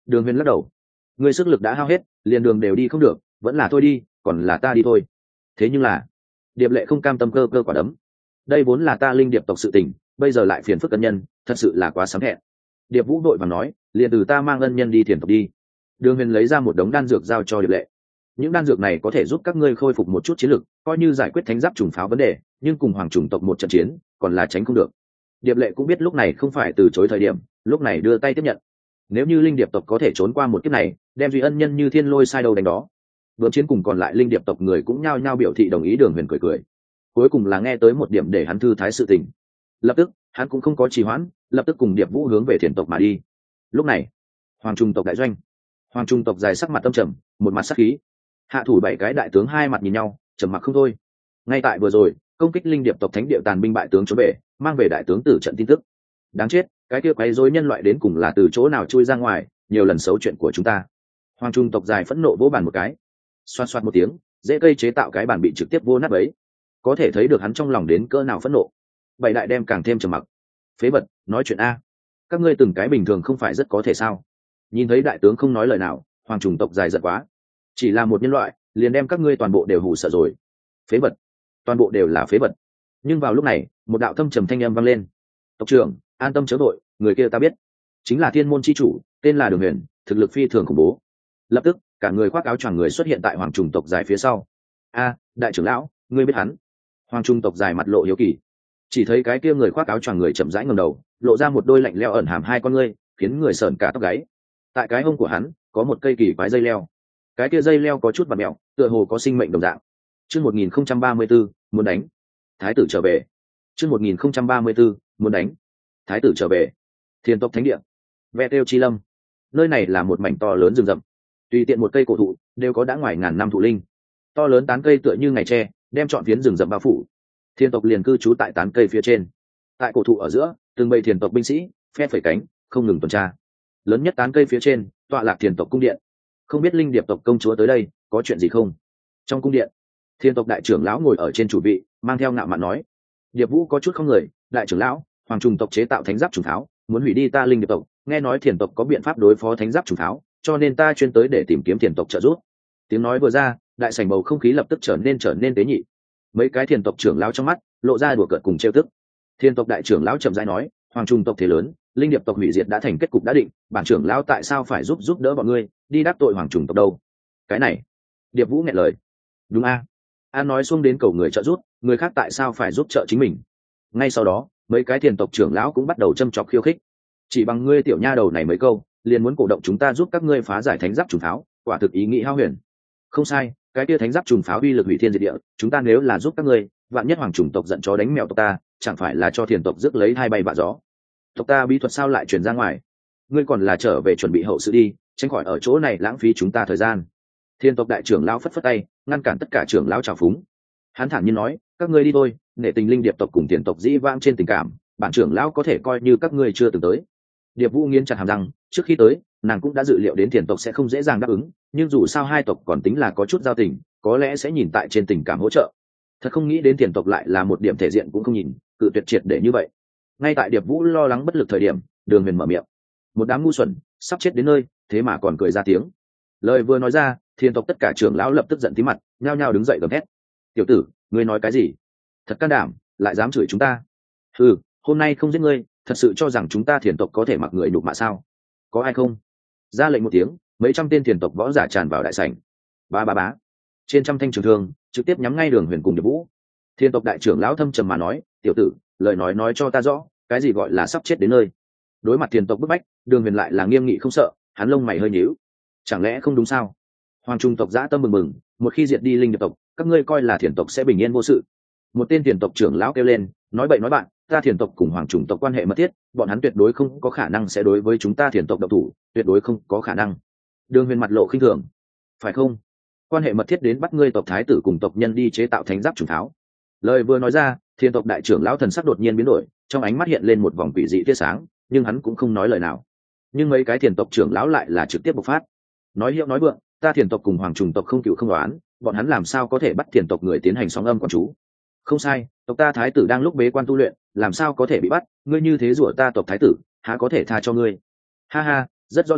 Đường Huyền lắc đầu. Ngươi sức lực đã hao hết, liền đường đều đi không được, vẫn là thôi đi, còn là ta đi thôi. Thế nhưng là, Điệp Lệ không cam tâm cơ cơ quả đấm. Đây vốn là ta linh điệp tộc sự tình, bây giờ lại phiền phức ân nhân, thật sự là quá sấm hẹn. Điệp Vũ đội vàng nói, liền từ ta mang ân nhân đi thiền tộc đi. Đường Huyền lấy ra một đống đan dược giao cho Điệp Lệ. Những đan dược này có thể giúp các ngươi khôi phục một chút chiến lực, coi như giải quyết thánh giáp trùng pháo vấn đề, nhưng cùng hoàng trùng tộc một trận chiến, còn là tránh không được. Điệp Lệ cũng biết lúc này không phải từ chối thời điểm, lúc này đưa tay tiếp nhận. Nếu như linh điệp tộc có thể trốn qua một kiếp này, đem duy ân nhân như thiên lôi sai đầu đánh đó. Vượt chiến cùng còn lại linh điệp tộc người cũng nhao nhao biểu thị đồng ý. Đường Huyền cười cười, cuối cùng là nghe tới một điểm để hắn thư thái sự tình. Lập tức hắn cũng không có trì hoãn, lập tức cùng Điệp Vũ hướng về thiền tộc mà đi. Lúc này hoàng trung tộc đại doanh, hoàng trung tộc dài sắc mặt tâm trầm, một mặt sắc khí. Hạ thủ bảy cái đại tướng hai mặt nhìn nhau, trầm mặc không thôi. Ngay tại vừa rồi, công kích linh điệp tộc thánh địa tàn binh bại tướng trốn về, mang về đại tướng tử trận tin tức. Đáng chết, cái kia quấy rối nhân loại đến cùng là từ chỗ nào chui ra ngoài, nhiều lần xấu chuyện của chúng ta. Hoàng trung tộc dài phẫn nộ vỗ bàn một cái, xoát xoát một tiếng, dễ cây chế tạo cái bàn bị trực tiếp vô nát bấy. Có thể thấy được hắn trong lòng đến cỡ nào phẫn nộ. Bảy đại đem càng thêm trầm mặc. Phế vật, nói chuyện a, các ngươi từng cái bình thường không phải rất có thể sao? Nhìn thấy đại tướng không nói lời nào, hoàng trùng tộc dài giận quá. Chỉ là một nhân loại, liền đem các ngươi toàn bộ đều hù sợ rồi. Phế vật, toàn bộ đều là phế vật. Nhưng vào lúc này, một đạo thâm trầm thanh âm vang lên. Tộc trưởng, an tâm chớ vội, người kia ta biết, chính là thiên môn chi chủ, tên là Đường Huyền, thực lực phi thường khủng bố. Lập tức, cả người khoác áo choàng người xuất hiện tại hoàng trùng tộc dài phía sau. A, đại trưởng lão, ngươi biết hắn? Hoàng trung tộc dài mặt lộ hiếu kỳ. Chỉ thấy cái kia người khoác áo choàng người chậm rãi ngẩng đầu, lộ ra một đôi lạnh lẽo ẩn hàm hai con ngươi, khiến người sởn cả tóc gáy. Tại cái hông của hắn có một cây kỳ quái dây leo, cái kia dây leo có chút vặn mèo, tựa hồ có sinh mệnh đồng dạng. Chương một nghìn không trăm ba mươi tư, muốn đánh. Thái tử trở về. Chương một nghìn không trăm ba mươi tư, muốn đánh. Thái tử trở về. Thiên tộc thánh địa, Ve Tiêu Chi Lâm. Nơi này là một mảnh to lớn rừng rậm, tùy tiện một cây cổ thụ đều có đã ngoài ngàn năm thụ linh. To lớn tán cây tựa như ngày tre, đem trọn phiến rừng rậm bao phủ. Thiên tộc liền cư trú tại tán cây phía trên. Tại cổ thụ ở giữa, từng bầy thiên tộc binh sĩ phe phẩy cánh, không ngừng tuần tra. Lớn nhất tán cây phía trên, tọa lạc thiên tộc cung điện. Không biết linh điệp tộc công chúa tới đây có chuyện gì không? Trong cung điện, thiên tộc đại trưởng lão ngồi ở trên chủ vị, mang theo ngạo mạn nói. Điệp Vũ có chút không người, đại trưởng lão, hoàng trùng tộc chế tạo thánh giáp trùng tháo, muốn hủy đi ta linh điệp tộc, nghe nói thiên tộc có biện pháp đối phó thánh giáp trùng tháo, cho nên ta chuyên tới để tìm kiếm thiên tộc trợ giúp. Tiếng nói vừa ra, đại sảnh bầu không khí lập tức trở nên trở nên tế nhị. Mấy cái thiên tộc trưởng lão trong mắt lộ ra đùa cợt cùng trêu tức. Thiên tộc đại trưởng lão chậm rãi nói, hoàng trung tộc thế lớn, linh điệp tộc hủy diệt đã thành kết cục đã định, bản trưởng lão tại sao phải giúp giúp đỡ bọn ngươi đi đắc tội hoàng trùng tộc đâu? Cái này, Điệp Vũ nghẹn lời. Đúng a, an nói xuống đến cầu người trợ giúp, người khác tại sao phải giúp trợ chính mình? Ngay sau đó, mấy cái thiên tộc trưởng lão cũng bắt đầu châm chọc khiêu khích. Chỉ bằng ngươi tiểu nha đầu này mấy câu, liền muốn cổ động chúng ta giúp các ngươi phá giải thánh giáp trùng pháo, quả thực ý nghĩ hao huyền. Không sai, cái kia thánh giáp trùng pháo uy lực hủy thiên diệt địa, chúng ta nếu là giúp các ngươi, vạn nhất hoàng trùng tộc giận chó đánh mèo tộc ta, chẳng phải là cho thiền tộc rước lấy hai bay vạ gió. Tộc ta bí thuật sao lại truyền ra ngoài? Ngươi còn là trở về chuẩn bị hậu sự đi, tránh khỏi ở chỗ này lãng phí chúng ta thời gian. Thiên tộc đại trưởng lão phất phất tay, ngăn cản tất cả trưởng lão trào phúng. Hắn thản nhiên nói, các ngươi đi thôi, nể tình linh điệp tộc cùng thiền tộc dĩ vãng trên tình cảm, bản trưởng lão có thể coi như các ngươi chưa từng tới. Điệp Vũ nghiến chặt hàm răng, trước khi tới, nàng cũng đã dự liệu đến thiền tộc sẽ không dễ dàng đáp ứng, nhưng dù sao hai tộc còn tính là có chút giao tình, có lẽ sẽ nhìn tại trên tình cảm hỗ trợ. Thật không nghĩ đến thiền tộc lại là một điểm thể diện cũng không nhìn, cự tuyệt triệt để như vậy. Ngay tại Điệp Vũ lo lắng bất lực thời điểm, Đường Huyền mở miệng. Một đám ngu xuẩn, sắp chết đến nơi, thế mà còn cười ra tiếng. Lời vừa nói ra, thiền tộc tất cả trưởng lão lập tức giận tí mặt, nhao nhao đứng dậy gầm thét. Tiểu tử, ngươi nói cái gì? Thật can đảm, lại dám chửi chúng ta? Ừ, hôm nay không giết ngươi, thật sự cho rằng chúng ta thiền tộc có thể mặc người nhục mạ sao? Có ai không? Ra lệnh một tiếng, mấy trăm tên thiền tộc võ giả tràn vào đại sảnh. Ba ba bá, trên trăm thanh trường thương trực tiếp nhắm ngay Đường Huyền cùng Điệp Vũ. Thiên tộc đại trưởng lão thâm trầm mà nói, tiểu tử, lời nói nói cho ta rõ, cái gì gọi là sắp chết đến nơi? Đối mặt thiền tộc bức bách, Đường Huyền lại là nghiêm nghị không sợ, hắn lông mày hơi nhíu. Chẳng lẽ không đúng sao? Hoàng trung tộc dã tâm mừng mừng, một khi diệt đi linh điệp tộc, các ngươi coi là thiền tộc sẽ bình yên vô sự? Một tên thiền tộc trưởng lão kêu lên, nói bậy nói bạn, ta thiền tộc cùng hoàng chủng tộc quan hệ mật thiết, bọn hắn tuyệt đối không có khả năng sẽ đối với chúng ta thiền tộc độc thủ, tuyệt đối không có khả năng. Đường Huyền mặt lộ khinh thường, phải không? Quan hệ mật thiết đến bắt ngươi tộc thái tử cùng tộc nhân đi chế tạo thánh giáp trùng tháo. Lời vừa nói ra, thiên tộc đại trưởng lão thần sắc đột nhiên biến đổi, trong ánh mắt hiện lên một vòng quỷ dị tia sáng, nhưng hắn cũng không nói lời nào. Nhưng mấy cái thiền tộc trưởng lão lại là trực tiếp bộc phát, nói hiệu nói vượng, ta thiền tộc cùng hoàng trùng tộc không cựu không đoán, bọn hắn làm sao có thể bắt thiền tộc người tiến hành sóng âm quản chú? Không sai, tộc ta thái tử đang lúc bế quan tu luyện, làm sao có thể bị bắt? Ngươi như thế rủa ta tộc thái tử, há có thể tha cho ngươi? Ha ha, rất rõ ràng,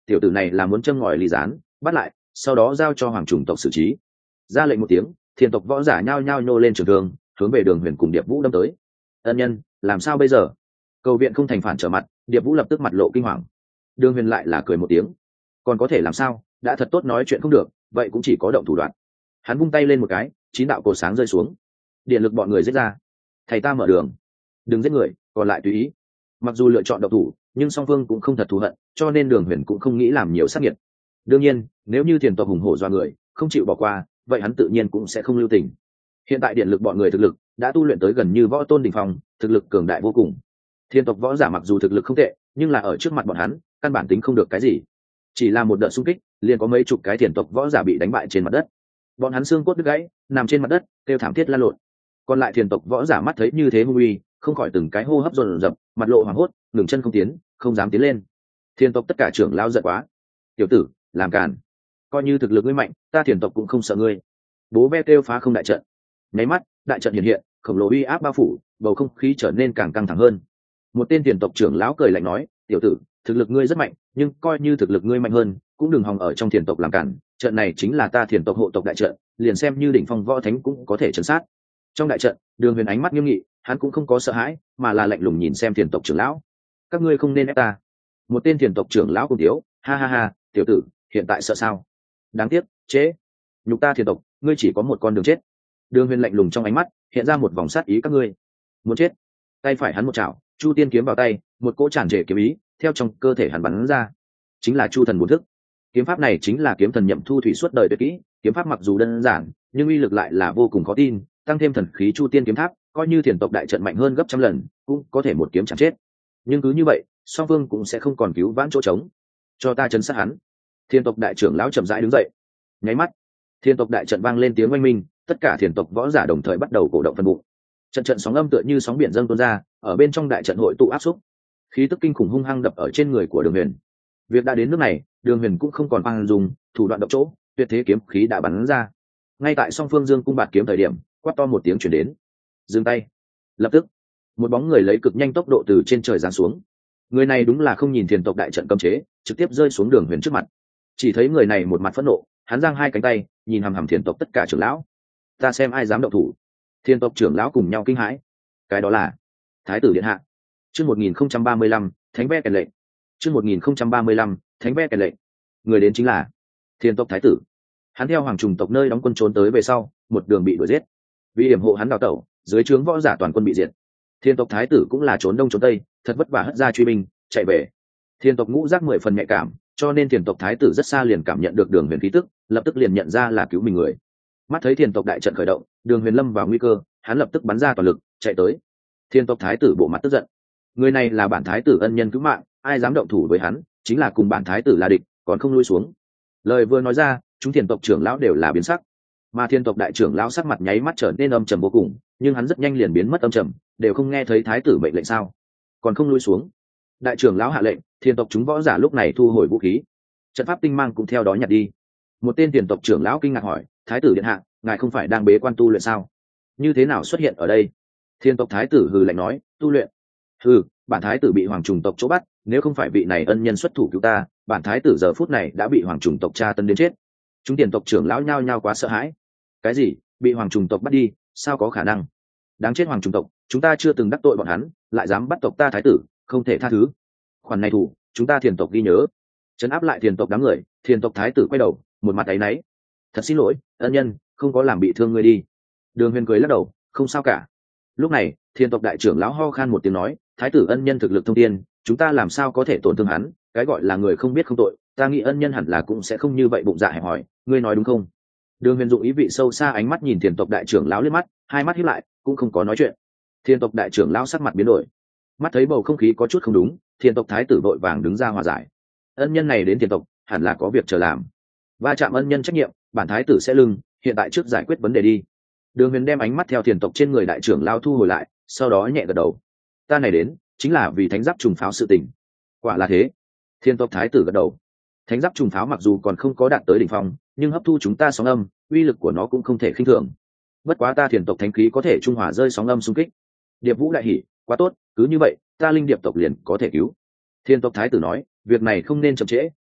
tiểu tử này là muốn châm ngòi ly gián, bắt lại sau đó giao cho hoàng chủng tộc xử trí. Ra lệnh một tiếng, thiền tộc võ giả nhao nhao nhô lên trường thương, hướng về Đường Huyền cùng Điệp Vũ đâm tới. Ân nhân, làm sao bây giờ? Cầu viện không thành phản trở mặt, Điệp Vũ lập tức mặt lộ kinh hoàng. Đường Huyền lại là cười một tiếng, còn có thể làm sao, đã thật tốt nói chuyện không được, vậy cũng chỉ có động thủ đoạn. Hắn vung tay lên một cái, chín đạo cột sáng rơi xuống, điện lực bọn người giết ra. Thầy ta mở đường, đừng giết người, còn lại tùy ý. Mặc dù lựa chọn động thủ, nhưng song phương cũng không thật thù hận, cho nên Đường Huyền cũng không nghĩ làm nhiều sát nhiệt. Đương nhiên, nếu như thiền tộc hùng hổ do người, không chịu bỏ qua, vậy hắn tự nhiên cũng sẽ không lưu tình. Hiện tại điện lực bọn người thực lực đã tu luyện tới gần như võ tôn đỉnh phong, thực lực cường đại vô cùng. Thiên tộc võ giả mặc dù thực lực không tệ, nhưng là ở trước mặt bọn hắn, căn bản tính không được cái gì. Chỉ là một đợt xung kích, liền có mấy chục cái thiên tộc võ giả bị đánh bại trên mặt đất. Bọn hắn xương cốt đứt gãy, nằm trên mặt đất, kêu thảm thiết la lộn. Còn lại thiên tộc võ giả mắt thấy như thế hung uy, không khỏi từng cái hô hấp dồn dập, mặt lộ hoảng hốt, ngừng chân không tiến, không dám tiến lên. Thiên tộc tất cả trưởng lao giận quá. Tiểu tử, làm càn. Coi như thực lực ngươi mạnh, ta thiên tộc cũng không sợ ngươi. Bố ve kêu phá không đại trận. Nháy mắt, đại trận hiện hiện, khổng lồ uy áp bao phủ, bầu không khí trở nên càng căng thẳng hơn. Một tên tiền tộc trưởng lão cười lạnh nói, tiểu tử, thực lực ngươi rất mạnh, nhưng coi như thực lực ngươi mạnh hơn, cũng đừng hòng ở trong tiền tộc làm cản. Trận này chính là ta tiền tộc hộ tộc đại trận, liền xem như đỉnh phong võ thánh cũng có thể trấn sát. Trong đại trận, Đường Huyền ánh mắt nghiêm nghị, hắn cũng không có sợ hãi, mà là lạnh lùng nhìn xem tiền tộc trưởng lão. Các ngươi không nên ép ta. Một tên tiền tộc trưởng lão cùng thiếu, ha ha ha, tiểu tử, hiện tại sợ sao? Đáng tiếc, chế. Nhục ta tiền tộc, ngươi chỉ có một con đường chết. Đường Huyền lạnh lùng trong ánh mắt hiện ra một vòng sát ý, các ngươi muốn chết. Tay phải hắn một chảo, Chu Tiên kiếm vào tay, một cỗ tràn trề kiếm ý theo trong cơ thể hắn bắn ra, chính là Chu Thần Bốn Thức. Kiếm pháp này chính là kiếm thần Nhậm Thu Thủy suốt đời tuyệt kỹ, kiếm pháp mặc dù đơn giản, nhưng uy lực lại là vô cùng khó tin, tăng thêm thần khí Chu Tiên kiếm tháp, coi như thiền tộc đại trận mạnh hơn gấp trăm lần, cũng có thể một kiếm chém chết. Nhưng cứ như vậy, song phương cũng sẽ không còn cứu vãn chỗ trống. Cho ta chấn sát hắn. Thiên tộc đại trưởng lão chậm rãi đứng dậy. Nháy mắt, thiên tộc đại trận vang lên tiếng oanh minh, tất cả thiền tộc võ giả đồng thời bắt đầu cổ động phân bụng. Trận trận sóng âm tựa như sóng biển dâng tuôn ra, ở bên trong đại trận hội tụ áp xúc, khí tức kinh khủng hung hăng đập ở trên người của Đường Huyền. Việc đã đến nước này, Đường Huyền cũng không còn bằng dùng thủ đoạn độc chỗ, tuyệt thế kiếm khí đã bắn ra. Ngay tại song phương dương cung bạt kiếm thời điểm, quát to một tiếng truyền đến. Dừng tay. Lập tức, một bóng người lấy cực nhanh tốc độ từ trên trời giáng xuống. Người này đúng là không nhìn thiền tộc đại trận cấm chế, trực tiếp rơi xuống Đường Huyền trước mặt. Chỉ thấy người này một mặt phẫn nộ, hắn giang hai cánh tay, nhìn hằm hằm thiền tộc tất cả trưởng lão. Ta xem ai dám động thủ. Thiên tộc trưởng lão cùng nhau kinh hãi. Cái đó là Thái tử điện hạ. Chương một nghìn không trăm ba mươi lăm, Thánh ve kèn lệnh. Chương một nghìn không trăm ba mươi lăm, Thánh ve kèn lệnh. Người đến chính là Thiên tộc thái tử. Hắn theo hoàng trùng tộc nơi đóng quân trốn tới về sau, một đường bị đuổi giết. Vì hiểm hộ hắn đào tẩu, dưới trướng võ giả toàn quân bị diệt. Thiên tộc thái tử cũng là trốn đông trốn tây, thật vất vả hất ra truy binh, chạy về. Thiên tộc ngũ giác mười phần nhạy cảm, cho nên Thiên tộc thái tử rất xa liền cảm nhận được Đường Huyền khí tức, lập tức liền nhận ra là cứu mình người. Mắt thấy Thiên tộc đại trận khởi động, Đường Huyền lâm vào nguy cơ, hắn lập tức bắn ra toàn lực chạy tới. Thiên tộc thái tử bộ mặt tức giận, người này là bản thái tử ân nhân cứu mạng, ai dám động thủ với hắn chính là cùng bản thái tử là địch, còn không lui xuống. Lời vừa nói ra, chúng Thiên tộc trưởng lão đều là biến sắc, mà Thiên tộc đại trưởng lão sắc mặt nháy mắt trở nên âm trầm vô cùng, nhưng hắn rất nhanh liền biến mất âm trầm, đều không nghe thấy thái tử mệnh lệnh sao, còn không lui xuống. Đại trưởng lão hạ lệnh, Thiên tộc chúng võ giả lúc này thu hồi vũ khí, trận pháp tinh mang cũng theo đó nhặt đi. Một tên Thiên tộc trưởng lão kinh ngạc hỏi, thái tử điện hạ, ngài không phải đang bế quan tu luyện sao, như thế nào xuất hiện ở đây? Thiên tộc thái tử hừ lạnh nói, tu luyện? Hừ, bản thái tử bị hoàng trùng tộc chỗ bắt, nếu không phải vị này ân nhân xuất thủ cứu ta, bản thái tử giờ phút này đã bị hoàng trùng tộc tra tấn đến chết. Chúng tiền tộc trưởng lão nhao nhao quá sợ hãi. Cái gì? Bị hoàng trùng tộc bắt đi? Sao có khả năng? Đáng chết hoàng trùng tộc, chúng ta chưa từng đắc tội bọn hắn, lại dám bắt tộc ta thái tử, không thể tha thứ. Khoản này thủ, chúng ta thiền tộc ghi nhớ. Trấn áp lại thiền tộc đám người, thiền tộc thái tử quay đầu, một mặt áy náy. Thật xin lỗi, ân nhân, không có làm bị thương ngươi đi. Đường Huyền cười lắc đầu, không sao cả. Lúc này, Thiên tộc đại trưởng lão ho khan một tiếng nói, thái tử ân nhân thực lực thông tiên, chúng ta làm sao có thể tổn thương hắn, cái gọi là người không biết không tội, ta nghĩ ân nhân hẳn là cũng sẽ không như vậy bụng dạ hẹp hòi, ngươi nói đúng không? Đường Huyền dụng ý vị sâu xa ánh mắt nhìn Thiên tộc đại trưởng lão liếc mắt, hai mắt híp lại, cũng không có nói chuyện. Thiên tộc đại trưởng lão sắc mặt biến đổi, mắt thấy bầu không khí có chút không đúng, Thiên tộc thái tử vội vàng đứng ra hòa giải. Ân nhân này đến Thiên tộc, hẳn là có việc chờ làm. Va chạm ân nhân trách nhiệm, bản thái tử sẽ lưng, hiện tại trước giải quyết vấn đề đi. Đường Huyền đem ánh mắt theo thiền tộc trên người đại trưởng lao thu hồi lại, sau đó nhẹ gật đầu. Ta này đến chính là vì thánh giáp trùng pháo sự tình. Quả là thế. Thiên tộc thái tử gật đầu. Thánh giáp trùng pháo mặc dù còn không có đạt tới đỉnh phong, nhưng hấp thu chúng ta sóng âm, uy lực của nó cũng không thể khinh thường. Bất quá ta thiền tộc thánh khí có thể trung hòa rơi sóng âm xung kích. Điệp Vũ đại hỉ, quá tốt, cứ như vậy, ta linh điệp tộc liền có thể cứu. Thiên tộc thái tử nói, việc này không nên chậm trễ,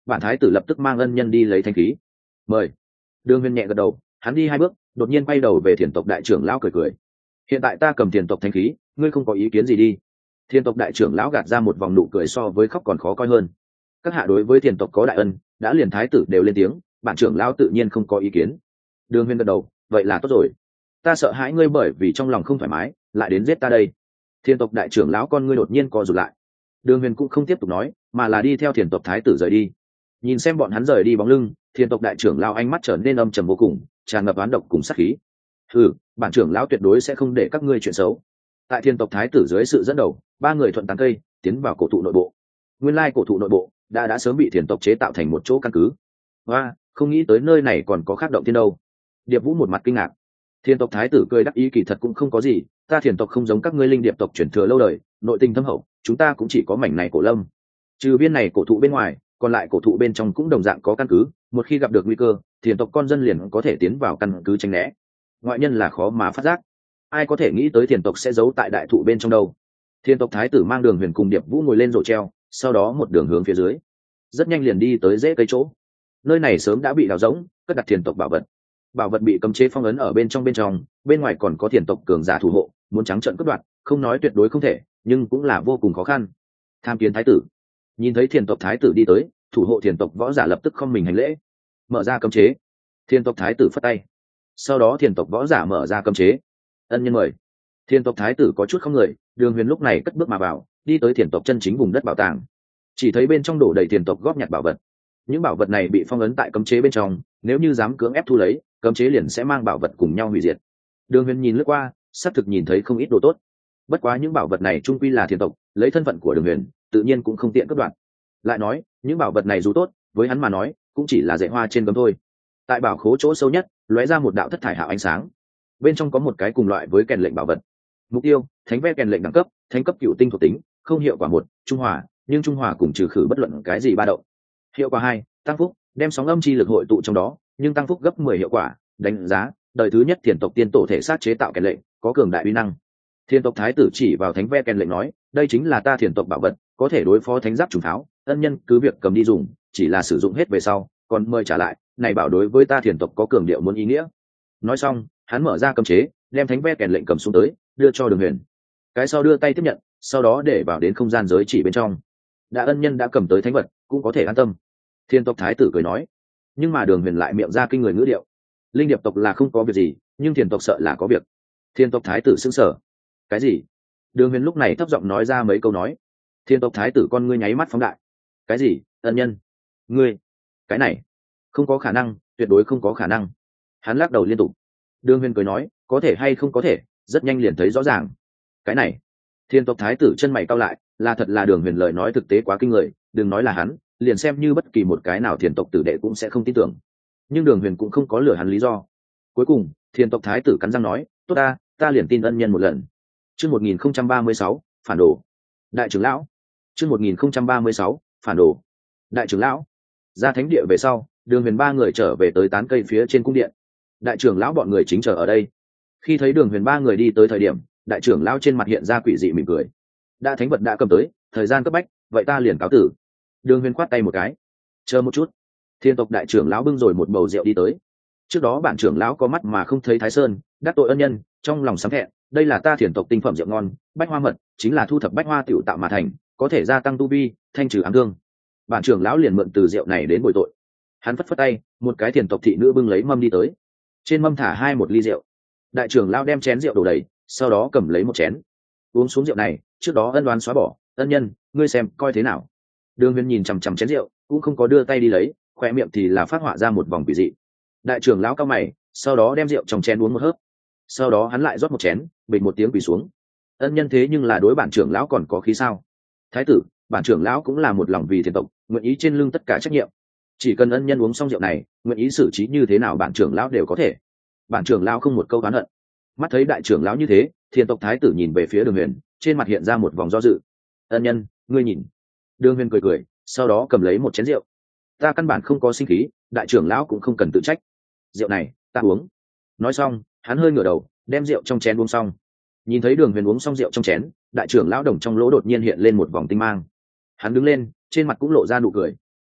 bản thái tử lập tức mang ân nhân đi lấy thanh khí. Mời. Đường Huyền nhẹ gật đầu, hắn đi hai bước đột nhiên quay đầu về thiền tộc đại trưởng lão cười cười. Hiện tại ta cầm thiền tộc thanh khí, ngươi không có ý kiến gì đi. Thiền tộc đại trưởng lão gạt ra một vòng nụ cười so với khóc còn khó coi hơn. Các hạ đối với thiền tộc có đại ân, đã liền thái tử đều lên tiếng, bản trưởng lão tự nhiên không có ý kiến. Đường Huyền gật đầu, vậy là tốt rồi. Ta sợ hãi ngươi bởi vì trong lòng không thoải mái lại đến giết ta đây. Thiền tộc đại trưởng lão con ngươi đột nhiên co rụt lại. Đường Huyền cũng không tiếp tục nói, mà là đi theo thiền tộc thái tử rời đi. Nhìn xem bọn hắn rời đi bóng lưng, thiền tộc đại trưởng lão ánh mắt trở nên âm trầm vô cùng, tràn ngập oán độc cùng sát khí. Ừ, bản trưởng lão tuyệt đối sẽ không để các ngươi chuyện xấu. Tại thiên tộc thái tử dưới sự dẫn đầu, ba người thuận tán cây tiến vào cổ thụ nội bộ. Nguyên lai cổ thụ nội bộ đã đã sớm bị thiền tộc chế tạo thành một chỗ căn cứ. Và không nghĩ tới nơi này còn có khác động thiên đâu. Điệp Vũ một mặt kinh ngạc. Thiên tộc thái tử cười đắc ý, kỳ thật cũng không có gì, ta thiền tộc không giống các ngươi linh điệp tộc truyền thừa lâu đời, nội tình thâm hậu, chúng ta cũng chỉ có mảnh này cổ lâm. Trừ viên này cổ thụ bên ngoài, còn lại cổ thụ bên trong cũng đồng dạng có căn cứ, một khi gặp được nguy cơ, thiền tộc con dân liền có thể tiến vào căn cứ tránh né. Ngoại nhân là khó mà phát giác, ai có thể nghĩ tới thiền tộc sẽ giấu tại đại thụ bên trong đâu. Thiên tộc thái tử mang Đường Huyền cùng Điệp Vũ ngồi lên rổ treo, sau đó một đường hướng phía dưới, rất nhanh liền đi tới rễ cây chỗ. Nơi này sớm đã bị đào rỗng, cất đặt thiền tộc bảo vật. Bảo vật bị cấm chế phong ấn ở bên trong bên trong, bên ngoài còn có thiền tộc cường giả thủ hộ, muốn trắng trợn cướp đoạt, không nói tuyệt đối không thể, nhưng cũng là vô cùng khó khăn. Tham kiến thái tử. Nhìn thấy thiền tộc thái tử đi tới, thủ hộ thiền tộc võ giả lập tức không mình hành lễ, mở ra cấm chế. Thiền tộc thái tử phất tay, sau đó thiền tộc võ giả mở ra cấm chế. Ân nhân mời. Thiền tộc thái tử có chút không người, Đường Huyền lúc này cất bước mà vào, đi tới thiền tộc chân chính vùng đất bảo tàng. Chỉ thấy bên trong đổ đầy thiền tộc góp nhặt bảo vật. Những bảo vật này bị phong ấn tại cấm chế bên trong, nếu như dám cưỡng ép thu lấy, cấm chế liền sẽ mang bảo vật cùng nhau hủy diệt. Đường Huyền nhìn lướt qua, xác thực nhìn thấy không ít đồ tốt. Bất quá những bảo vật này trung quy là thiền tộc, lấy thân phận của Đường Huyền, tự nhiên cũng không tiện cất đoạt. Lại nói, những bảo vật này dù tốt, với hắn mà nói, cũng chỉ là dạy hoa trên gấm thôi. Tại bảo khố chỗ sâu nhất, lóe ra một đạo thất thải hào ánh sáng. Bên trong có một cái cùng loại với kèn lệnh bảo vật. Mục tiêu: thánh ve kèn lệnh đẳng cấp, thánh cấp cựu tinh thuộc tính, không hiệu quả một, trung hòa, nhưng trung hòa cùng trừ khử bất luận cái gì ba động. Hiệu quả hai, tăng phúc, đem sóng âm chi lực hội tụ trong đó, nhưng tăng phúc gấp mười hiệu quả. Đánh giá: đời thứ nhất thiền tộc tiên tổ thể sát chế tạo kèn lệnh, có cường đại uy năng. Thiền tộc thái tử chỉ vào thánh ve kèn lệnh nói, đây chính là ta thiền tộc bảo vật, có thể đối phó thánh giáp trùng pháo, ân nhân cứ việc cầm đi dùng, chỉ là sử dụng hết về sau còn mời trả lại, này bảo đối với ta thiền tộc có cường điệu muốn ý nghĩa. Nói xong, hắn mở ra cấm chế, đem thánh ve kèn lệnh cầm xuống tới, đưa cho Đường Huyền. Cái sau đưa tay tiếp nhận, sau đó để vào đến không gian giới chỉ bên trong. Đã ân nhân đã cầm tới thánh vật, cũng có thể an tâm. Thiên tộc thái tử cười nói. Nhưng mà Đường Huyền lại miệng ra kinh người ngữ điệu. Linh điệp tộc là không có việc gì, nhưng thiền tộc sợ là có việc. Thiên tộc thái tử sững sờ. Cái gì? Đường Huyền lúc này thấp giọng nói ra mấy câu nói. Thiên tộc thái tử con ngươi nháy mắt phóng đại. Cái gì? Ân nhân? Ngươi? Cái này không có khả năng, tuyệt đối không có khả năng. Hắn lắc đầu liên tục. Đường Huyền cười nói, có thể hay không có thể, rất nhanh liền thấy rõ ràng. Cái này, thiên tộc thái tử chân mày cau lại, là thật là Đường Huyền lời nói thực tế quá kinh người, đừng nói là hắn, liền xem như bất kỳ một cái nào thiên tộc tử đệ cũng sẽ không tin tưởng. Nhưng Đường Huyền cũng không có lừa hắn lý do. Cuối cùng, thiên tộc thái tử cắn răng nói, tốt ta, ta liền tin ân nhân một lần. Chương một nghìn không trăm ba mươi sáu, phản đồ. Đại trưởng lão. Chương một nghìn không trăm ba mươi sáu, phản đồ. Đại trưởng lão. Ra thánh địa về sau, Đường Huyền ba người trở về tới tán cây phía trên cung điện. Đại trưởng lão bọn người chính chờ ở đây. Khi thấy Đường Huyền ba người đi tới thời điểm, đại trưởng lão trên mặt hiện ra quỷ dị mỉm cười. Đã thánh vật đã cầm tới, thời gian cấp bách, vậy ta liền cáo tử. Đường Huyền khoát tay một cái. Chờ một chút. Thiên tộc đại trưởng lão bưng rồi một bầu rượu đi tới. Trước đó bản trưởng lão có mắt mà không thấy Thái Sơn, đắc tội ân nhân, trong lòng sám thẹn, đây là ta thiền tộc tinh phẩm rượu ngon, bách hoa mật, chính là thu thập bách hoa tiểu tạo mà thành, có thể gia tăng tu vi, thanh trừ ám thương. Bản trưởng lão liền mượn từ rượu này đến bồi tội. Hắn phất phất tay, một cái thiền tộc thị nữ bưng lấy mâm đi tới. Trên mâm thả hai một ly rượu. Đại trưởng lão đem chén rượu đổ đầy, sau đó cầm lấy một chén, uống xuống rượu này. Trước đó ân đoán xóa bỏ, ân nhân, ngươi xem coi thế nào. Đường Huyền nhìn chằm chằm chén rượu, cũng không có đưa tay đi lấy, khoe miệng thì là phát họa ra một vòng quỷ dị. Đại trưởng lão cao mày, sau đó đem rượu trong chén uống một hớp, sau đó hắn lại rót một chén, bịch một tiếng quỳ xuống. Ân nhân thế nhưng là đối bản trưởng lão còn có khí sao? Thái tử, bản trưởng lão cũng là một lòng vì thiền tộc, nguyện ý trên lưng tất cả trách nhiệm. Chỉ cần ân nhân uống xong rượu này, nguyện ý xử trí như thế nào bản trưởng lão đều có thể. Bản trưởng lão không một câu oán hận. Mắt thấy đại trưởng lão như thế, thiền tộc thái tử nhìn về phía Đường Huyền, trên mặt hiện ra một vòng do dự. Ân nhân, ngươi nhìn. Đường Huyền cười cười, sau đó cầm lấy một chén rượu. Ta căn bản không có sinh khí, đại trưởng lão cũng không cần tự trách. Rượu này, ta uống. Nói xong, hắn hơi ngửa đầu, đem rượu trong chén uống xong. Nhìn thấy Đường Huyền uống xong rượu trong chén, đại trưởng lão đồng trong lỗ đột nhiên hiện lên một vòng tinh mang. Hắn đứng lên, trên mặt cũng lộ ra nụ cười.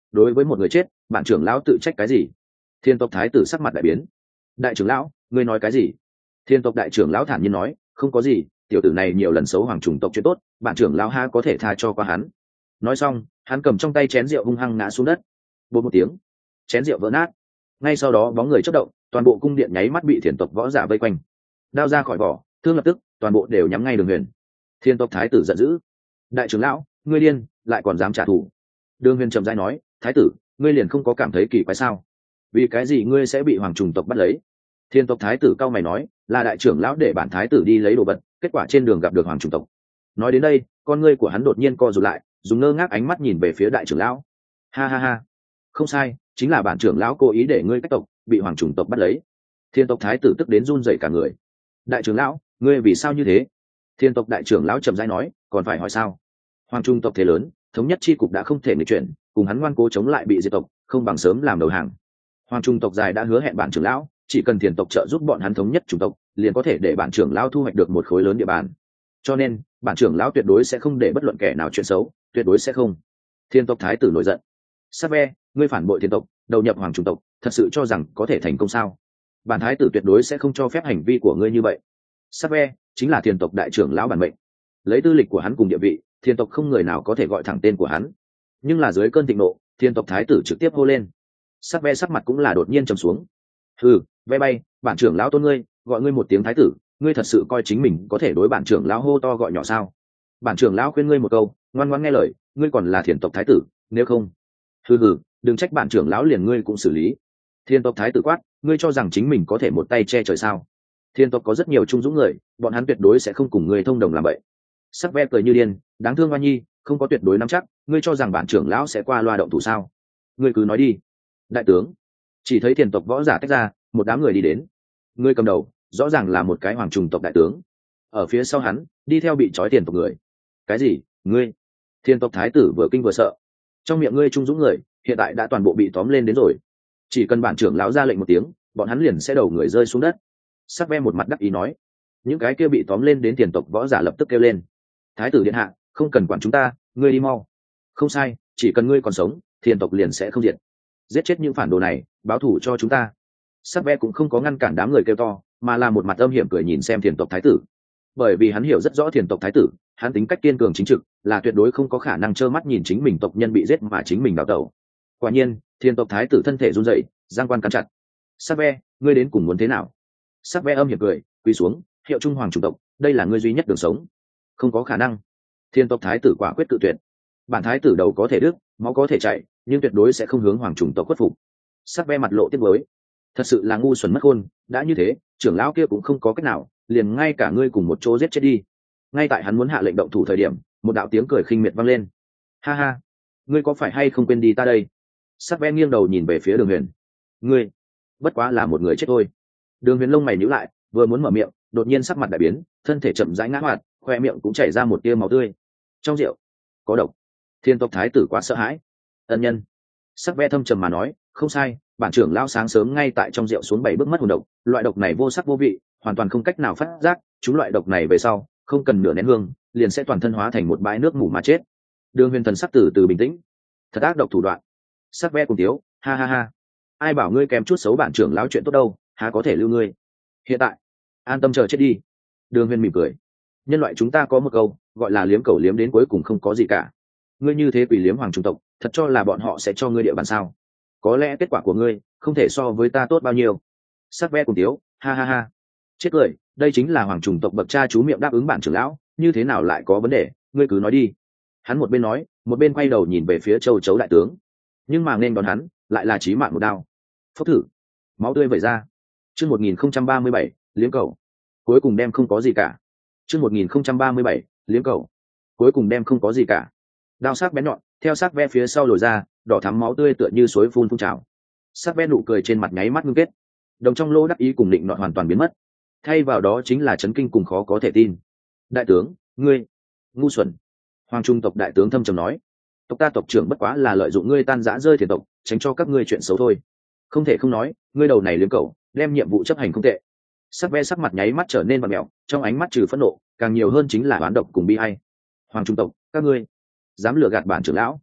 đối với một người chết bản trưởng lão tự trách cái gì? Thiên tộc thái tử sắc mặt đại biến. Đại trưởng lão, ngươi nói cái gì? Thiên tộc đại trưởng lão thản nhiên nói, không có gì, tiểu tử này nhiều lần xấu hoàng trùng tộc chuyện tốt, bản trưởng lão ha có thể tha cho qua hắn. Nói xong hắn cầm trong tay chén rượu hung hăng ngã xuống đất. Bột một tiếng, chén rượu vỡ nát. Ngay sau đó bóng người chớp động, toàn bộ cung điện nháy mắt bị Thiên tộc võ giả vây quanh. Đao ra khỏi vỏ, thương lập tức toàn bộ đều nhắm ngay Đường Huyền. Thiên tộc thái tử giận dữ. Đại trưởng lão, ngươi điên, lại còn dám trả thù? Đường Huyền trầm rãi nói, thái tử, ngươi liền không có cảm thấy kỳ quái sao? Vì cái gì ngươi sẽ bị hoàng trùng tộc bắt lấy? Thiên tộc thái tử cao mày nói, là đại trưởng lão để bản thái tử đi lấy đồ vật, kết quả trên đường gặp được hoàng trùng tộc. Nói đến đây con ngươi của hắn đột nhiên co rụt lại, dùng ngơ ngác ánh mắt nhìn về phía đại trưởng lão. Ha ha ha, không sai, chính là bản trưởng lão cố ý để ngươi cách tộc bị hoàng trùng tộc bắt lấy. Thiên tộc thái tử tức đến run rẩy cả người. Đại trưởng lão, ngươi vì sao như thế? Thiên tộc đại trưởng lão chậm rãi nói, còn phải hỏi sao? Hoàng trung tộc thế lớn, thống nhất chi cục đã không thể nghịch chuyển, cùng hắn ngoan cố chống lại bị diệt tộc, không bằng sớm làm đầu hàng. Hoàng trung tộc dài đã hứa hẹn bản trưởng lão, chỉ cần tiền tộc trợ giúp bọn hắn thống nhất chủng tộc, liền có thể để bản trưởng lão thu hoạch được một khối lớn địa bàn. Cho nên, bản trưởng lão tuyệt đối sẽ không để bất luận kẻ nào chuyện xấu, tuyệt đối sẽ không. Thiên tộc thái tử nổi giận. Sát ve, ngươi phản bội thiên tộc, đầu nhập hoàng trung tộc, thật sự cho rằng có thể thành công sao? Bản thái tử tuyệt đối sẽ không cho phép hành vi của ngươi như vậy. Sát ve chính là thiên tộc đại trưởng lão bản mệnh, lấy tư lịch của hắn cùng địa vị, thiên tộc không người nào có thể gọi thẳng tên của hắn. Nhưng là dưới cơn thịnh nộ, thiên tộc thái tử trực tiếp hô lên. Sát ve sắc mặt cũng là đột nhiên trầm xuống. Hừ, ve bay, bản trưởng lão tôn ngươi, gọi ngươi một tiếng thái tử, ngươi thật sự coi chính mình có thể đối bản trưởng lão hô to gọi nhỏ sao? Bản trưởng lão khuyên ngươi một câu, ngoan ngoãn nghe lời, ngươi còn là thiên tộc thái tử, nếu không, hừ hừ, đừng trách bản trưởng lão liền ngươi cũng xử lý. Thiên tộc thái tử quát, ngươi cho rằng chính mình có thể một tay che trời sao? Thiên tộc có rất nhiều trung dũng người, bọn hắn tuyệt đối sẽ không cùng ngươi thông đồng làm vậy. Sắc ve cười như điên, đáng thương oan nhi, không có tuyệt đối nắm chắc, ngươi cho rằng bản trưởng lão sẽ qua loa động thủ sao? Ngươi cứ nói đi. Đại tướng. Chỉ thấy thiên tộc võ giả tách ra, một đám người đi đến. Ngươi cầm đầu, rõ ràng là một cái hoàng trùng tộc đại tướng. Ở phía sau hắn, đi theo bị trói tiền tộc người. Cái gì? Ngươi? Thiên tộc thái tử vừa kinh vừa sợ. Trong miệng ngươi trung dũng người, hiện tại đã toàn bộ bị tóm lên đến rồi. Chỉ cần bản trưởng lão ra lệnh một tiếng, bọn hắn liền sẽ đầu người rơi xuống đất. Sắc ve một mặt đắc ý nói. Những cái kia bị tóm lên đến tiền tộc võ giả lập tức kêu lên. Thái tử điện hạ, không cần quản chúng ta, ngươi đi mau. Không sai, chỉ cần ngươi còn sống, tiền tộc liền sẽ không diệt. Giết chết những phản đồ này, báo thù cho chúng ta. Sắc ve cũng không có ngăn cản đám người kêu to, mà là một mặt âm hiểm cười nhìn xem tiền tộc thái tử. Bởi vì hắn hiểu rất rõ tiền tộc thái tử, hắn tính cách kiên cường chính trực, là tuyệt đối không có khả năng trơ mắt nhìn chính mình tộc nhân bị giết mà chính mình đào tẩu. Quả nhiên, tiền tộc thái tử thân thể run rẩy, giang quan cắn chặt. Sắc ve, ngươi đến cùng muốn thế nào? Sắc ve âm hiểm cười, quỳ xuống, hiệu trung hoàng chủng tộc, đây là ngươi duy nhất đường sống. Không có khả năng. Thiên tộc thái tử quả quyết cự tuyệt. Bản thái tử đầu có thể đứt, máu có thể chạy, nhưng tuyệt đối sẽ không hướng hoàng chủng tộc khuất phục. Sắc ve mặt lộ tiếc nuối. Thật sự là ngu xuẩn mất khôn, đã như thế, trưởng lão kia cũng không có cách nào, liền ngay cả ngươi cùng một chỗ giết chết đi. Ngay tại hắn muốn hạ lệnh động thủ thời điểm, một đạo tiếng cười khinh miệt vang lên. Ha ha, ngươi có phải hay không quên đi ta đây? Sắc ve nghiêng đầu nhìn về phía Đường Huyền. Ngươi, bất quá là một người chết thôi. Đường Huyền lông mày nhíu lại, vừa muốn mở miệng, đột nhiên sắc mặt đại biến, thân thể chậm rãi ngã hoạt, khoe miệng cũng chảy ra một tia máu tươi. Trong rượu có độc. Thiên tộc thái tử quá sợ hãi. Ân nhân. Sắc ve thâm trầm mà nói, không sai, bản trưởng lão sáng sớm ngay tại trong rượu xuống bảy bước mất hồn độc, loại độc này vô sắc vô vị, hoàn toàn không cách nào phát giác, chúng loại độc này về sau, không cần nửa nén hương, liền sẽ toàn thân hóa thành một bãi nước mù mà chết. Đường Huyền thần sắc từ từ bình tĩnh. Thật ác độc thủ đoạn. Sắc ve cùng tiếu, ha ha ha. Ai bảo ngươi kém chút xấu bản trưởng lão chuyện tốt đâu, há có thể lưu ngươi. Hiện tại, an tâm chờ chết đi. Đường Huyền mỉm cười. Nhân loại chúng ta có một câu, gọi là liếm cầu liếm đến cuối cùng không có gì cả. Ngươi như thế quỷ liếm hoàng trung tộc, thật cho là bọn họ sẽ cho ngươi địa bàn sao? Có lẽ kết quả của ngươi không thể so với ta tốt bao nhiêu. Sắc ve cùng tiếu, ha ha ha. Chết cười, đây chính là hoàng trùng tộc bậc cha chú miệng đáp ứng bản trưởng lão, như thế nào lại có vấn đề, ngươi cứ nói đi. Hắn một bên nói, một bên quay đầu nhìn về phía Châu Chấu đại tướng. Nhưng mà nên đón hắn, lại là chí mạng một đao. Phốc thử, máu tươi vẩy ra. Chương một nghìn không trăm ba mươi bảy, liếm cầu. Cuối cùng đem không có gì cả. Chương một nghìn không trăm ba mươi bảy, liếm cầu. Cuối cùng đem không có gì cả. Đao sắc bén nhọn, theo sắc ve phía sau lồi ra, đỏ thắm máu tươi tựa như suối phun phun trào. Sắc ve nụ cười trên mặt nháy mắt ngưng kết. Đồng trong lỗ đắc ý cùng định nọt hoàn toàn biến mất. Thay vào đó chính là chấn kinh cùng khó có thể tin. Đại tướng, ngươi, ngu xuẩn. Hoàng trung tộc đại tướng thâm trầm nói, tộc ta tộc trưởng bất quá là lợi dụng ngươi tan rã rơi thiền tộc, tránh cho các ngươi chuyện xấu thôi. Không thể không nói, ngươi đầu này liếm cẩu, đem nhiệm vụ chấp hành không tệ. Sắc ve sắc mặt nháy mắt trở nên vặn mèo, trong ánh mắt trừ phẫn nộ, càng nhiều hơn chính là oán độc cùng bi ai. Hoàng trung tộc, các ngươi dám lừa gạt bản trưởng lão.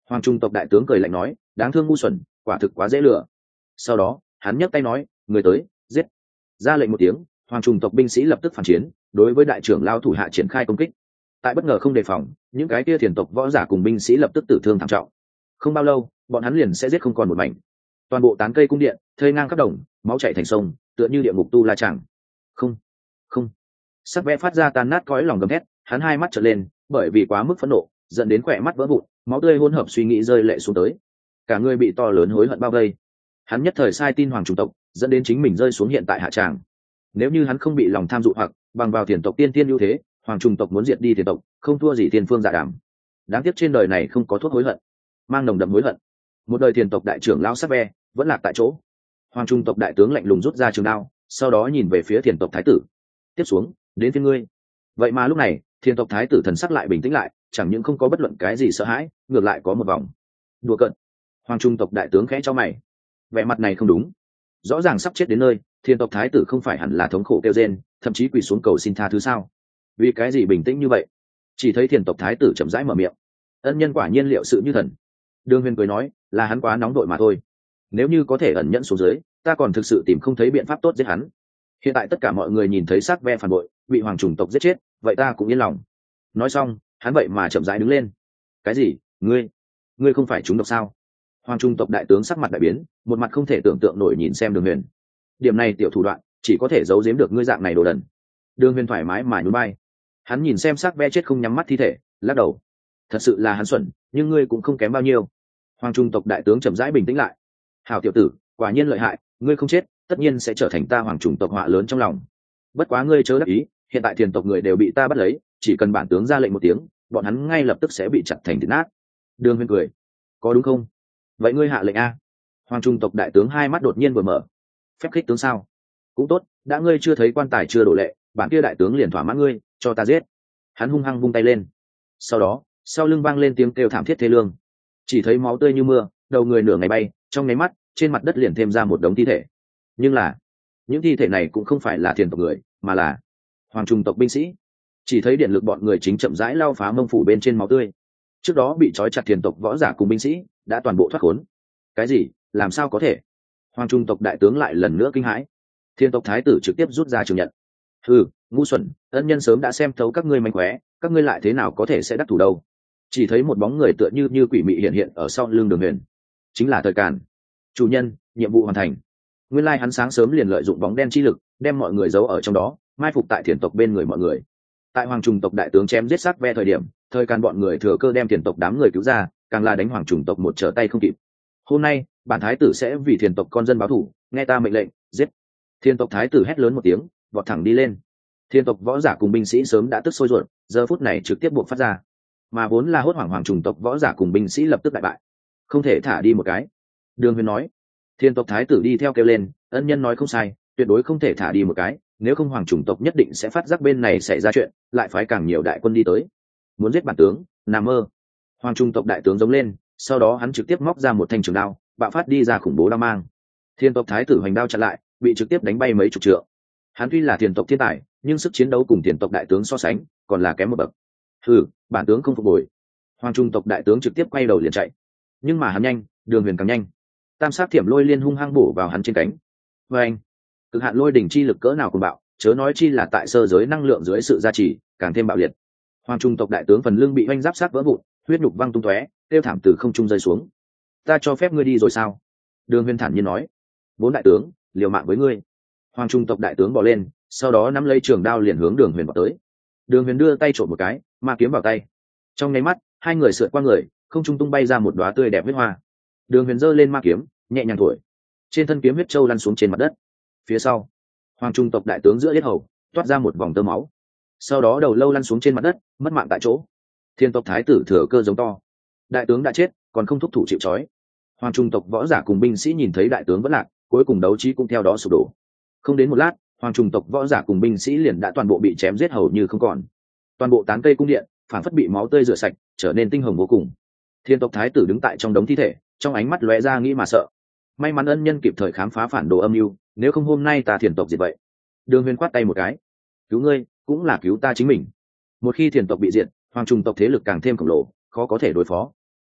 Hoàng trung tộc đại tướng cười lạnh nói, đáng thương ngu xuẩn, quả thực quá dễ lừa. Sau đó hắn nhấc tay nói, người tới, giết. Ra lệnh một tiếng, hoàng trung tộc binh sĩ lập tức phản chiến, đối với đại trưởng lao thủ hạ triển khai công kích. Tại bất ngờ không đề phòng, những cái kia thiền tộc võ giả cùng binh sĩ lập tức tử thương thảm trọng. Không bao lâu, bọn hắn liền sẽ giết không còn một mảnh. Toàn bộ tán cây cung điện thây ngang khắp đồng, máu chảy thành sông, tựa như địa ngục tu la chẳng. Không, không. Sắc vẽ phát ra tan nát cõi lòng gầm thét, hắn hai mắt trợn lên, bởi vì quá mức phẫn nộ, dẫn đến khỏe mắt vỡ vụn, máu tươi hỗn hợp suy nghĩ rơi lệ xuống tới. Cả người bị to lớn hối hận bao vây. Hắn nhất thời sai tin hoàng trung tộc, dẫn đến chính mình rơi xuống hiện tại hạ tràng. Nếu như hắn không bị lòng tham dụ hoặc bằng vào tiền tộc tiên tiên ưu thế, hoàng trung tộc muốn diệt đi tiền tộc, không thua gì tiền phương giả đảm. Đáng tiếc trên đời này không có thuốc hối hận, mang nồng đậm hối hận. Một đời tiền tộc đại trưởng lão sắc ve vẫn lạc tại chỗ. Hoàng trung tộc đại tướng lạnh lùng rút ra trường đao, sau đó nhìn về phía tiền tộc thái tử. Tiếp xuống, đến phiên ngươi. Vậy mà lúc này, thiên tộc thái tử thần sắc lại bình tĩnh lại, chẳng những không có bất luận cái gì sợ hãi, ngược lại có một vòng đùa cợt. Hoàng trung tộc đại tướng khẽ cho mày, vẻ mặt này không đúng, rõ ràng sắp chết đến nơi, thiên tộc thái tử không phải hẳn là thống khổ kêu rên, thậm chí quỳ xuống cầu xin tha thứ sao? Vì cái gì bình tĩnh như vậy? Chỉ thấy thiên tộc thái tử chậm rãi mở miệng, ân nhân quả nhiên liệu sự như thần. Đường Huyền cười nói, là hắn quá nóng đội mà thôi, nếu như có thể ẩn nhẫn xuống dưới, ta còn thực sự tìm không thấy biện pháp tốt giết hắn. Hiện tại tất cả mọi người nhìn thấy xác ve phản bội bị hoàng chủng tộc giết chết, vậy ta cũng yên lòng. Nói xong, hắn vậy mà chậm rãi đứng lên. Cái gì? Ngươi, ngươi không phải chúng độc sao? Hoàng trung tộc đại tướng sắc mặt đại biến, một mặt không thể tưởng tượng nổi nhìn xem Đường Huyền. Điểm này tiểu thủ đoạn, chỉ có thể giấu giếm được ngươi dạng này đồ đần. Đường Huyền thoải mái mà nhún vai. Hắn nhìn xem xác ve chết không nhắm mắt thi thể, lắc đầu. Thật sự là hắn xuẩn, nhưng ngươi cũng không kém bao nhiêu. Hoàng trung tộc đại tướng chậm rãi bình tĩnh lại. Hảo tiểu tử, quả nhiên lợi hại, ngươi không chết, tất nhiên sẽ trở thành ta hoàng chủng tộc họa lớn trong lòng. Bất quá ngươi chớ đắc ý, hiện tại thiền tộc người đều bị ta bắt lấy, chỉ cần bản tướng ra lệnh một tiếng, bọn hắn ngay lập tức sẽ bị chặt thành thịt nát. Đường Huyền cười, có đúng không? Vậy ngươi hạ lệnh a? Hoàng trung tộc đại tướng hai mắt đột nhiên vừa mở. Phép khích tướng sao? Cũng tốt, đã ngươi chưa thấy quan tài chưa đổ lệ, bản kia đại tướng liền thỏa mãn ngươi, cho ta giết. Hắn hung hăng vung tay lên. Sau đó, sau lưng vang lên tiếng kêu thảm thiết thê lương. Chỉ thấy máu tươi như mưa, đầu người nửa ngày bay, trong nháy mắt, trên mặt đất liền thêm ra một đống thi thể. Nhưng là, những thi thể này cũng không phải là thiền tộc người, mà là hoàng trung tộc binh sĩ. Chỉ thấy điện lực bọn người chính chậm rãi lao phá mông phủ bên trên máu tươi. Trước đó bị trói chặt thiền tộc võ giả cùng binh sĩ đã toàn bộ thoát khốn. Cái gì? Làm sao có thể? Hoàng trung tộc đại tướng lại lần nữa kinh hãi. Thiên tộc thái tử trực tiếp rút ra trường nhận. Ừ, ngu xuẩn, ân nhân sớm đã xem thấu các ngươi mánh khóe, các ngươi lại thế nào có thể sẽ đắc thủ đâu? Chỉ thấy một bóng người tựa như như quỷ mị hiện hiện ở sau lưng Đường Huyền. Chính là Thời Càn. Chủ nhân, nhiệm vụ hoàn thành. Nguyên lai hắn sáng sớm liền lợi dụng bóng đen chi lực, đem mọi người giấu ở trong đó, mai phục tại thiền tộc bên người mọi người. Tại hoàng trùng tộc đại tướng chém giết xác ve thời điểm, Thời Càn bọn người thừa cơ đem thiền tộc đám người cứu ra, càng là đánh hoàng trùng tộc một trở tay không kịp. Hôm nay, bản thái tử sẽ vì thiền tộc con dân báo thù, nghe ta mệnh lệnh, giết. Thiền tộc thái tử hét lớn một tiếng, vọt thẳng đi lên. Thiền tộc võ giả cùng binh sĩ sớm đã tức sôi ruột, giờ phút này trực tiếp buộc phát ra. Mà vốn là hốt hoảng hoàng trùng tộc võ giả cùng binh sĩ lập tức đại bại. Không thể thả đi một cái. Đường Huyền nói. Thiên tộc thái tử đi theo kêu lên, ân nhân nói không sai, tuyệt đối không thể thả đi một cái, nếu không hoàng chủng tộc nhất định sẽ phát giác bên này xảy ra chuyện, lại phái càng nhiều đại quân đi tới. Muốn giết bản tướng, nằm mơ. Hoàng trung tộc đại tướng giống lên, sau đó hắn trực tiếp móc ra một thanh trường đao, bạo phát đi ra khủng bố đao mang. Thiên tộc thái tử hoành đao chặn lại, bị trực tiếp đánh bay mấy chục trượng. Hắn tuy là thiên tộc thiên tài, nhưng sức chiến đấu cùng thiên tộc đại tướng so sánh, còn là kém một bậc. Hừ, bản tướng không phục hồi. Hoàng trung tộc đại tướng trực tiếp quay đầu liền chạy. Nhưng mà hắn nhanh, Đường Huyền càng nhanh. Tam sát thiểm lôi liên hung hăng bổ vào hắn trên cánh. Và anh, cực hạn lôi đỉnh chi lực cỡ nào cùng bạo, chớ nói chi là tại sơ giới năng lượng dưới sự gia trì, càng thêm bạo liệt. Hoàng trung tộc đại tướng phần lưng bị oanh giáp sát vỡ vụn, huyết nhục văng tung tóe, tiêu thảm từ không trung rơi xuống. Ta cho phép ngươi đi rồi sao? Đường Huyền thản nhiên nói. Bốn đại tướng, liều mạng với ngươi. Hoàng trung tộc đại tướng bò lên, sau đó nắm lấy trường đao liền hướng Đường Huyền vào tới. Đường Huyền đưa tay trộn một cái, ma kiếm vào tay. Trong nháy mắt, hai người sượt qua người, không trung tung bay ra một đóa tươi đẹp huyết hoa. Đường Huyền giơ lên ma kiếm, nhẹ nhàng thổi, trên thân kiếm huyết châu lăn xuống trên mặt đất. Phía sau, hoàng trung tộc đại tướng giữa yết hầu toát ra một vòng tơ máu, sau đó đầu lâu lăn xuống trên mặt đất, mất mạng tại chỗ. Thiên tộc thái tử thừa cơ giống to, đại tướng đã chết, còn không thúc thủ chịu trói. Hoàng trung tộc võ giả cùng binh sĩ nhìn thấy đại tướng vẫn lạc, cuối cùng đấu trí cũng theo đó sụp đổ. Không đến một lát, hoàng trung tộc võ giả cùng binh sĩ liền đã toàn bộ bị chém giết hầu như không còn. Toàn bộ tán cây cung điện phản phất bị máu tươi rửa sạch, trở nên tinh hồng vô cùng. Thiên tộc thái tử đứng tại trong đống thi thể, trong ánh mắt lóe ra nghĩ mà sợ. May mắn ân nhân kịp thời khám phá phản đồ âm mưu, nếu không hôm nay ta thiền tộc diệt vậy. Đường Huyền quát tay một cái, cứu ngươi cũng là cứu ta chính mình. Một khi thiền tộc bị diệt, hoàng trung tộc thế lực càng thêm khổng lồ, khó có thể đối phó.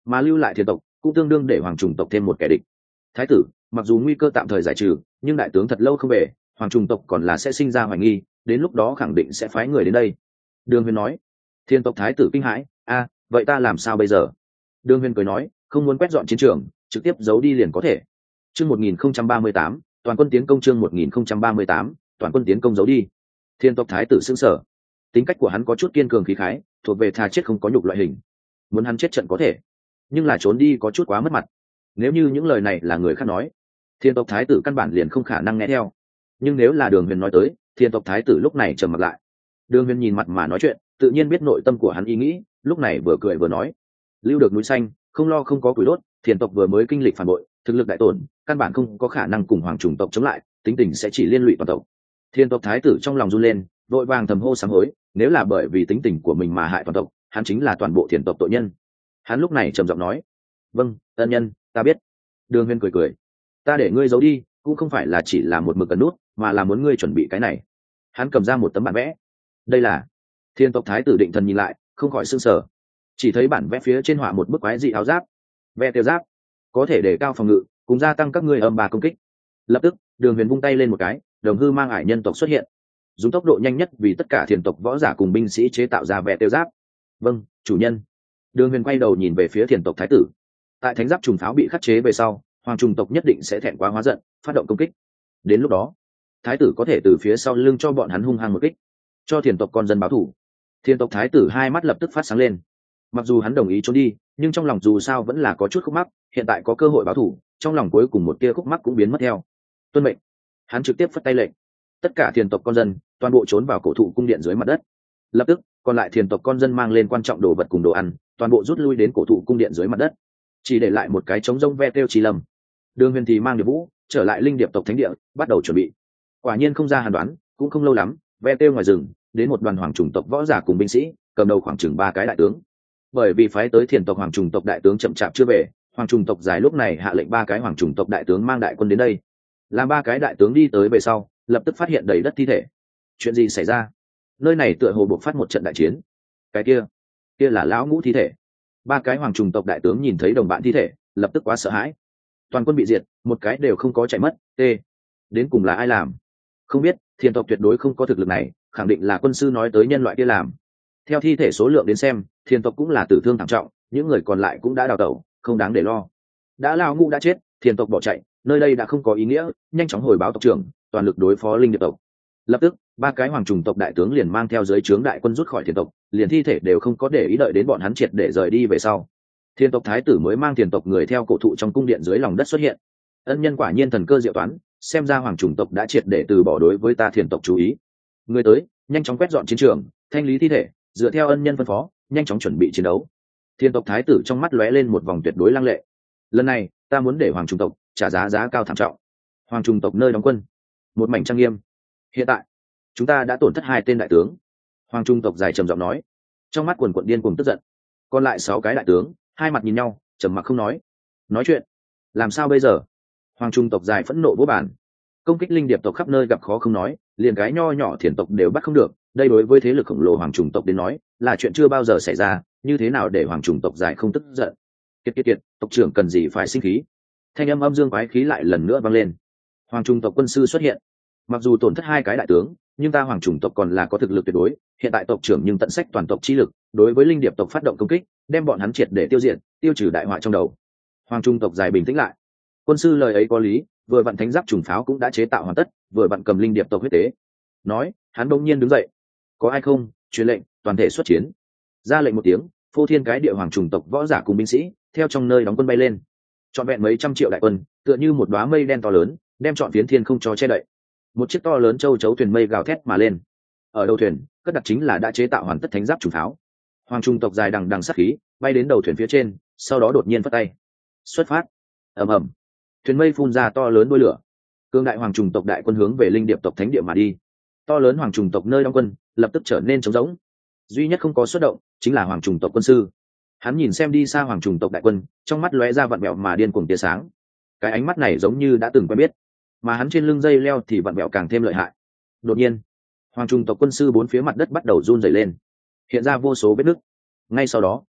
mà lưu lại thiền tộc cũng tương đương để hoàng trùng tộc thêm một kẻ địch. Thái tử mặc dù nguy cơ tạm thời giải trừ, nhưng đại tướng thật lâu không về, hoàng trùng tộc còn là sẽ sinh ra hoài nghi, đến lúc đó khẳng định sẽ phái người đến đây. Đường Huyền nói. Thiên tộc thái tử kinh hãi, a vậy ta làm sao bây giờ? Đường Huyền cười nói, không muốn quét dọn chiến trường, trực tiếp giấu đi liền có thể. Chương một nghìn không trăm ba mươi tám, toàn quân tiến công. Chương một nghìn không trăm ba mươi tám, toàn quân tiến công giấu đi. Thiên tộc thái tử sững sờ. Tính cách của hắn có chút kiên cường khí khái, thuộc về thà chết không có nhục loại hình. Muốn hắn chết trận có thể, nhưng là trốn đi có chút quá mất mặt. Nếu như những lời này là người khác nói, Thiên tộc thái tử căn bản liền không khả năng nghe theo. Nhưng nếu là Đường Huyền nói tới, Thiên tộc thái tử lúc này trầm mặt lại. Đường Huyền nhìn mặt mà nói chuyện, tự nhiên biết nội tâm của hắn ý nghĩ, lúc này vừa cười vừa nói: lưu được núi xanh, không lo không có củi đốt, Thiên tộc vừa mới kinh lịch phản bội, thực lực đại tổn, căn bản không có khả năng cùng hoàng chủng tộc chống lại, tính tình sẽ chỉ liên lụy toàn tộc. Thiên tộc thái tử trong lòng run lên, vội vàng thầm hô sám hối, nếu là bởi vì tính tình của mình mà hại toàn tộc, hắn chính là toàn bộ Thiên tộc tội nhân. Hắn lúc này trầm giọng nói: vâng, ân nhân, ta biết. Đường Huyền cười cười: ta để ngươi giấu đi, cũng không phải là chỉ là một mực cần nút, mà là muốn ngươi chuẩn bị cái này. Hắn cầm ra một tấm bản vẽ. Đây là. Thiên tộc thái tử định thần nhìn lại, không khỏi sưng sờ. Chỉ thấy bản vẽ phía trên họa một bức quái dị áo giáp, vẽ tiêu giáp, có thể để cao phòng ngự, cùng gia tăng các ngươi âm bà công kích. Lập tức, Đường Huyền vung tay lên một cái, đồng hư mang ải nhân tộc xuất hiện, dùng tốc độ nhanh nhất vì tất cả Thiên tộc võ giả cùng binh sĩ chế tạo ra vẽ tiêu giáp. Vâng, chủ nhân. Đường Huyền quay đầu nhìn về phía Thiên tộc thái tử. Tại thánh giáp trùng pháo bị khắc chế về sau, hoàng trùng tộc nhất định sẽ thẹn quá hóa giận, phát động công kích. Đến lúc đó, thái tử có thể từ phía sau lưng cho bọn hắn hung hăng một kích, cho Thiên tộc con dân báo thù. Thiên tộc thái tử hai mắt lập tức phát sáng lên. Mặc dù hắn đồng ý trốn đi, nhưng trong lòng dù sao vẫn là có chút khúc mắc, hiện tại có cơ hội báo thù, trong lòng cuối cùng một tia khúc mắc cũng biến mất theo. Tuân mệnh. Hắn trực tiếp phất tay lệnh, tất cả Thiên tộc con dân toàn bộ trốn vào cổ thụ cung điện dưới mặt đất. Lập tức, còn lại Thiên tộc con dân mang lên quan trọng đồ vật cùng đồ ăn, toàn bộ rút lui đến cổ thụ cung điện dưới mặt đất, chỉ để lại một cái trống rông ve tiêu trì lầm. Đường Huyền thì mang Điệp Vũ trở lại linh điệp tộc thánh địa, bắt đầu chuẩn bị. Quả nhiên không ra hàn đoán, cũng không lâu lắm, ve tiêu ngoài rừng đến một đoàn hoàng chủng tộc võ giả cùng binh sĩ, cầm đầu khoảng chừng ba cái đại tướng. Bởi vì phái tới Thiên tộc hoàng chủng tộc đại tướng chậm chạp chưa về, hoàng chủng tộc dài lúc này hạ lệnh ba cái hoàng chủng tộc đại tướng mang đại quân đến đây. Làm ba cái đại tướng đi tới về sau, lập tức phát hiện đầy đất thi thể. Chuyện gì xảy ra? Nơi này tựa hồ buộc phát một trận đại chiến. Cái kia, kia là lão ngũ thi thể. Ba cái hoàng trùng tộc đại tướng nhìn thấy đồng bạn thi thể, lập tức quá sợ hãi. Toàn quân bị diệt, một cái đều không có chạy mất. T. Đến cùng là ai làm? Không biết, Thiên tộc tuyệt đối không có thực lực này, khẳng định là quân sư nói tới nhân loại kia làm. Theo thi thể số lượng đến xem, Thiên tộc cũng là tử thương thảm trọng, những người còn lại cũng đã đào tẩu, không đáng để lo. Đã lão ngũ đã chết, Thiên tộc bỏ chạy, nơi đây đã không có ý nghĩa, nhanh chóng hồi báo tộc trưởng, toàn lực đối phó linh điệp tộc. Lập tức, ba cái hoàng trùng tộc đại tướng liền mang theo dưới trướng đại quân rút khỏi Thiên tộc, liền thi thể đều không có để ý, đợi đến bọn hắn triệt để rời đi về sau, Thiên tộc thái tử mới mang Thiên tộc người theo cổ thụ trong cung điện dưới lòng đất xuất hiện. Ân nhân quả nhiên thần cơ diệu toán, xem ra hoàng trùng tộc đã triệt để từ bỏ đối với ta Thiên tộc chú ý. Người tới, nhanh chóng quét dọn chiến trường, thanh lý thi thể, dựa theo ân nhân phân phó, nhanh chóng chuẩn bị chiến đấu. Thiên tộc thái tử trong mắt lóe lên một vòng tuyệt đối lăng lệ. Lần này, ta muốn để hoàng trùng tộc trả giá giá cao thảm trọng. Hoàng trùng tộc nơi đóng quân, một mảnh trang nghiêm. Hiện tại, chúng ta đã tổn thất hai tên đại tướng. Hoàng trung tộc dài trầm giọng nói, trong mắt quần quận điên cùng tức giận. Còn lại sáu cái đại tướng hai mặt nhìn nhau, trầm mặc không nói. Nói chuyện, làm sao bây giờ? Hoàng trung tộc dài phẫn nộ vỗ bản, công kích linh điệp tộc khắp nơi gặp khó không nói, liền cái nho nhỏ Thiền tộc đều bắt không được. Đây đối với thế lực khổng lồ hoàng trùng tộc đến nói là chuyện chưa bao giờ xảy ra, như thế nào để hoàng trùng tộc dài không tức giận? Kiệt kiệt kiệt, tộc trưởng cần gì phải sinh khí? Thanh âm âm dương quái khí lại lần nữa vang lên. Hoàng trùng tộc quân sư xuất hiện. Mặc dù tổn thất hai cái đại tướng, nhưng ta hoàng chủng tộc còn là có thực lực tuyệt đối, hiện tại tộc trưởng nhưng tận sách toàn tộc chi lực đối với linh điệp tộc phát động công kích, đem bọn hắn triệt để tiêu diệt, tiêu trừ đại họa trong đầu. Hoàng trung tộc dài bình tĩnh lại. Quân sư lời ấy có lý, vừa vặn thánh giáp trùng pháo cũng đã chế tạo hoàn tất, vừa vặn cầm linh điệp tộc huyết tế. Nói, hắn bỗng nhiên đứng dậy. Có ai không? Truyền lệnh, toàn thể xuất chiến. Ra lệnh một tiếng, phô thiên cái địa hoàng trùng tộc võ giả cùng binh sĩ theo trong nơi đóng quân bay lên. Trọn vẹn mấy trăm triệu đại quân, tựa như một đóa mây đen to lớn, đem trọn phiến thiên không cho che đậy. Một chiếc to lớn châu chấu thuyền mây gào thét mà lên. Ở đầu thuyền, cất đặt chính là đã chế tạo hoàn tất thánh giáp trùng pháo. Hoàng trung tộc dài đằng đằng sát khí bay đến đầu thuyền phía trên, sau đó đột nhiên phất tay, xuất phát. Ầm ầm, thuyền mây phun ra to lớn đuôi lửa, cương đại hoàng trùng tộc đại quân hướng về linh điệp tộc thánh địa mà đi. To lớn hoàng trùng tộc nơi đóng quân lập tức trở nên trống rỗng, duy nhất không có xuất động chính là hoàng trùng tộc quân sư. Hắn nhìn xem đi xa hoàng trùng tộc đại quân, trong mắt lóe ra vặn vẹo mà điên cuồng tia sáng. Cái ánh mắt này giống như đã từng quen biết, mà hắn trên lưng dây leo thì vặn vẹo càng thêm lợi hại. Đột nhiên, hoàng trung tộc quân sư bốn phía mặt đất bắt đầu run rẩy lên, hiện ra vô số vết nứt. Ngay sau đó,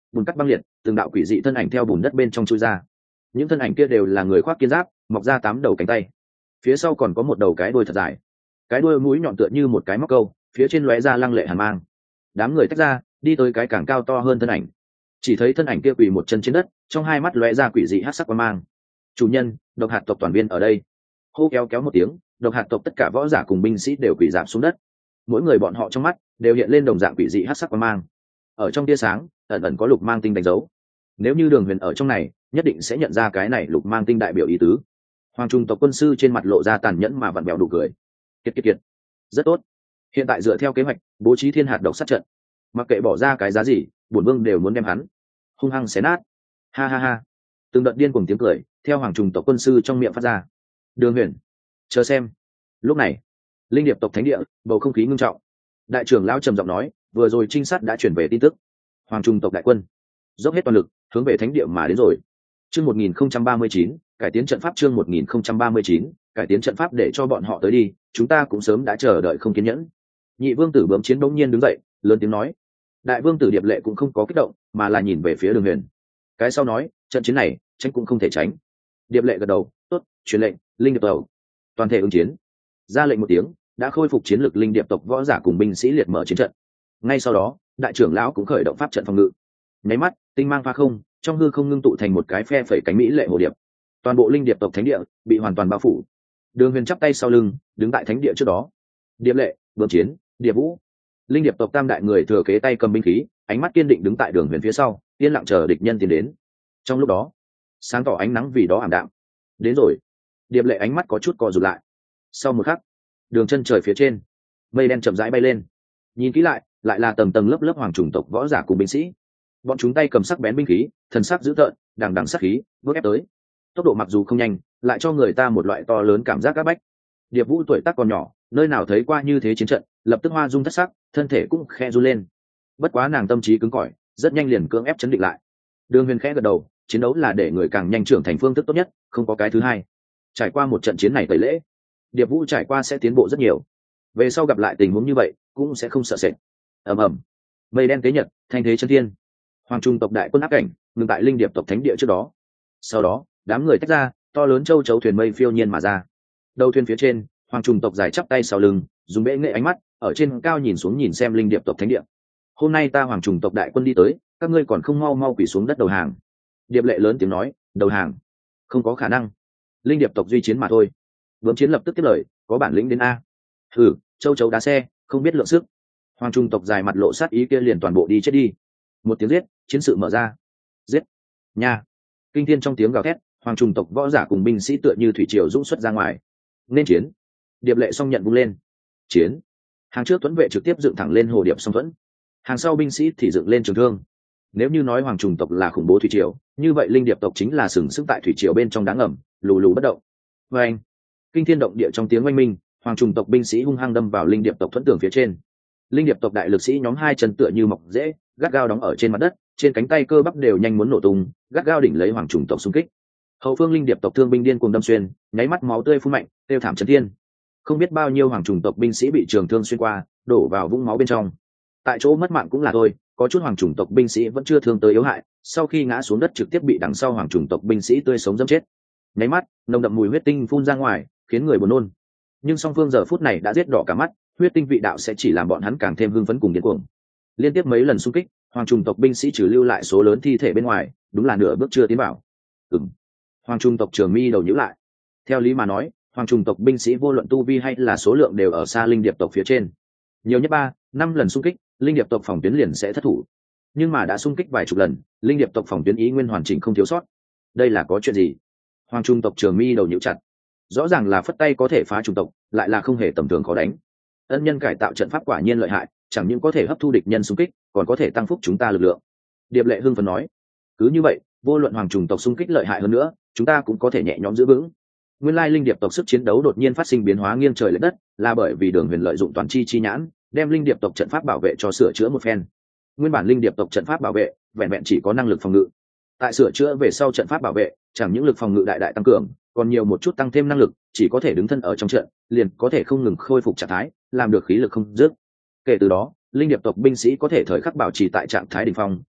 bùn cắt băng liệt, từng đạo quỷ dị thân ảnh theo bùn đất bên trong chui ra. Những thân ảnh kia đều là người khoác kiên giáp, mọc ra tám đầu cánh tay, phía sau còn có một đầu cái đuôi thật dài, cái đuôi mũi nhọn tựa như một cái móc câu, phía trên lóe ra lăng lệ hàn mang. Đám người tách ra, đi tới cái càng cao to hơn thân ảnh, chỉ thấy thân ảnh kia quỳ một chân trên đất, trong hai mắt lóe ra quỷ dị hắc sắc quang mang. Chủ nhân, độc hạt tộc toàn viên ở đây. Hô kéo kéo một tiếng, độc hạt tộc tất cả võ giả cùng binh sĩ đều quỳ rạp xuống đất. Mỗi người bọn họ trong mắt đều hiện lên đồng dạng quỷ dị hắc sắc quang mang, ở trong tia sáng ẩn ẩn có lục mang tinh đánh dấu. Nếu như Đường Huyền ở trong này, nhất định sẽ nhận ra cái này lục mang tinh đại biểu ý tứ. Hoàng trung tộc quân sư trên mặt lộ ra tàn nhẫn mà vặn vẹo đủ cười. Kiệt kiệt kiệt, rất tốt. Hiện tại dựa theo kế hoạch, bố trí thiên hạt độc sát trận, mặc kệ bỏ ra cái giá gì, bổn vương đều muốn đem hắn hung hăng xé nát. Ha ha ha. Từng đợt điên cuồng tiếng cười theo hoàng trùng tộc quân sư trong miệng phát ra. Đường Huyền, chờ xem. Lúc này, linh điệp tộc thánh địa, bầu không khí ngưng trọng. Đại trưởng lão trầm giọng nói, vừa rồi trinh sát đã chuyển về tin tức, hoàng trung tộc đại quân dốc hết toàn lực hướng về thánh địa mà đến rồi. Chương một nghìn không trăm ba mươi chín, cải tiến trận pháp. Chương một nghìn không trăm ba mươi chín, cải tiến trận pháp. Để cho bọn họ tới đi, chúng ta cũng sớm đã chờ đợi không kiên nhẫn. Nhị vương tử Bướm Chiến bỗng nhiên đứng dậy, lớn tiếng nói. Đại vương tử Điệp Lệ cũng không có kích động, mà là nhìn về phía Đường Huyền. Cái sau nói, trận chiến này tránh cũng không thể tránh. Điệp Lệ gật đầu, tốt, truyền lệnh, linh điệp tộc toàn thể ứng chiến. Ra lệnh một tiếng, đã khôi phục chiến lực linh điệp tộc võ giả cùng binh sĩ liệt mở chiến trận. Ngay sau đó, đại trưởng lão cũng khởi động pháp trận phòng ngự. Nháy mắt, tinh mang pha không, trong hư không ngưng tụ thành một cái phe phẩy cánh mỹ lệ hồ điệp. Toàn bộ linh điệp tộc thánh địa bị hoàn toàn bao phủ. Đường Huyền chắp tay sau lưng, đứng tại thánh địa trước đó. Điệp Lệ, Bướm Chiến, Điệp Vũ, linh điệp tộc tam đại người thừa kế tay cầm binh khí, ánh mắt kiên định đứng tại Đường Huyền phía sau, yên lặng chờ địch nhân tiến đến. Trong lúc đó, sáng tỏ ánh nắng vì đó ảm đạm. Đến rồi. Điệp Lệ ánh mắt có chút co rụt lại. Sau một khắc, đường chân trời phía trên, mây đen chậm rãi bay lên. Nhìn kỹ lại, lại là tầng tầng lớp lớp hoàng chủng tộc võ giả cùng binh sĩ. Bọn chúng tay cầm sắc bén binh khí, thần sắc dữ tợn, đằng đằng sát khí, bước ép tới. Tốc độ mặc dù không nhanh, lại cho người ta một loại to lớn cảm giác áp bách. Điệp Vũ tuổi tác còn nhỏ, nơi nào thấy qua như thế chiến trận, lập tức hoa dung thất sắc, thân thể cũng khe run lên. Bất quá nàng tâm trí cứng cỏi, rất nhanh liền cưỡng ép chấn định lại. Đường Huyền khẽ gật đầu, chiến đấu là để người càng nhanh trưởng thành phương thức tốt nhất, không có cái thứ hai. Trải qua một trận chiến này tẩy lễ, Điệp Vũ trải qua sẽ tiến bộ rất nhiều. Về sau gặp lại tình huống như vậy, cũng sẽ không sợ sệt. Ầm ầm, mây đen tế nhật, thanh thế chân thiên. Hoàng trung tộc đại quân áp cảnh, ngừng tại linh điệp tộc thánh địa trước đó. Sau đó, đám người tách ra, to lớn châu chấu thuyền mây phiêu nhiên mà ra. Đầu thuyền phía trên, hoàng trung tộc dài chắp tay sau lưng, dùng bệ nghệ ánh mắt, ở trên cao nhìn xuống nhìn xem linh điệp tộc thánh địa. Hôm nay ta hoàng trung tộc đại quân đi tới, các ngươi còn không mau mau quỳ xuống đất đầu hàng. Điệp Lệ lớn tiếng nói, đầu hàng? Không có khả năng. Linh điệp tộc duy chiến mà thôi. Bướm Chiến lập tức tiếp lời, có bản lĩnh đến a. Thử, châu chấu đá xe, không biết lượng sức. Hoàng trung tộc dài mặt lộ sát ý kia liền toàn bộ đi chết đi. Một tiếng giết, chiến sự mở ra. Giết. Nha. Kinh thiên trong tiếng gào thét, hoàng trung tộc võ giả cùng binh sĩ tựa như thủy triều dũng xuất ra ngoài. Nên chiến. Điệp Lệ song nhận vung lên. Chiến. Hàng trước tuấn vệ trực tiếp dựng thẳng lên hồ điệp song thuẫn. Hàng sau binh sĩ thì dựng lên trường thương. Nếu như nói hoàng trùng tộc là khủng bố thủy triều, như vậy linh điệp tộc chính là sừng sững tại thủy triều bên trong đá ngầm, lù lù bất động. Và anh, kinh thiên động địa trong tiếng oanh minh, hoàng trùng tộc binh sĩ hung hăng đâm vào linh điệp tộc thuẫn tường phía trên. Linh điệp tộc đại lực sĩ nhóm hai chân tựa như mọc rễ, gắt gao đóng ở trên mặt đất, trên cánh tay cơ bắp đều nhanh muốn nổ tung, gắt gao đỉnh lấy hoàng trùng tộc xung kích. Hậu phương linh điệp tộc thương binh điên cuồng đâm xuyên, nháy mắt máu tươi phun mạnh, tiêu thảm chấn thiên. Không biết bao nhiêu hoàng trùng tộc binh sĩ bị trường thương xuyên qua, đổ vào vũng máu bên trong. Tại chỗ mất mạng cũng là thôi, có chút hoàng chủng tộc binh sĩ vẫn chưa thương tới yếu hại, sau khi ngã xuống đất trực tiếp bị đằng sau hoàng chủng tộc binh sĩ tươi sống dẫm chết. Nháy mắt, nồng đậm mùi huyết tinh phun ra ngoài, khiến người buồn nôn. Nhưng song phương giờ phút này đã giết đỏ cả mắt, huyết tinh vị đạo sẽ chỉ làm bọn hắn càng thêm hưng phấn cùng điên cuồng. Liên tiếp mấy lần xung kích, hoàng chủng tộc binh sĩ trừ lưu lại số lớn thi thể bên ngoài, đúng là nửa bước chưa tiến vào. Ừm. Hoàng chủng tộc Trường Mi đầu nhíu lại. Theo lý mà nói, hoàng chủng tộc binh sĩ vô luận tu vi hay là số lượng đều ở xa linh điệp tộc phía trên. Nhiều nhất ba, năm lần xung kích, linh điệp tộc phòng tuyến liền sẽ thất thủ. Nhưng mà đã xung kích vài chục lần, linh điệp tộc phòng tuyến ý nguyên hoàn chỉnh không thiếu sót. Đây là có chuyện gì? Hoàng trung tộc Trường Mi đầu nhíu chặt. Rõ ràng là phất tay có thể phá trung tộc, lại là không hề tầm thường khó đánh. Ân nhân cải tạo trận pháp quả nhiên lợi hại, chẳng những có thể hấp thu địch nhân xung kích, còn có thể tăng phúc chúng ta lực lượng. Điệp Lệ hưng phấn nói. Cứ như vậy, vô luận hoàng trùng tộc xung kích lợi hại hơn nữa, chúng ta cũng có thể nhẹ nhõm giữ vững. Nguyên lai linh điệp tộc sức chiến đấu đột nhiên phát sinh biến hóa nghiêng trời lệch đất, là bởi vì Đường Huyền lợi dụng toàn chi chi nhãn, đem linh điệp tộc trận pháp bảo vệ cho sửa chữa một phen. Nguyên bản linh điệp tộc trận pháp bảo vệ vẹn vẹn chỉ có năng lực phòng ngự, tại sửa chữa về sau trận pháp bảo vệ chẳng những lực phòng ngự đại đại tăng cường, còn nhiều một chút tăng thêm năng lực, chỉ có thể đứng thân ở trong trận, liền có thể không ngừng khôi phục trạng thái, làm được khí lực không dứt. Kể từ đó, linh điệp tộc binh sĩ có thể thời khắc bảo trì tại trạng thái đỉnh phong,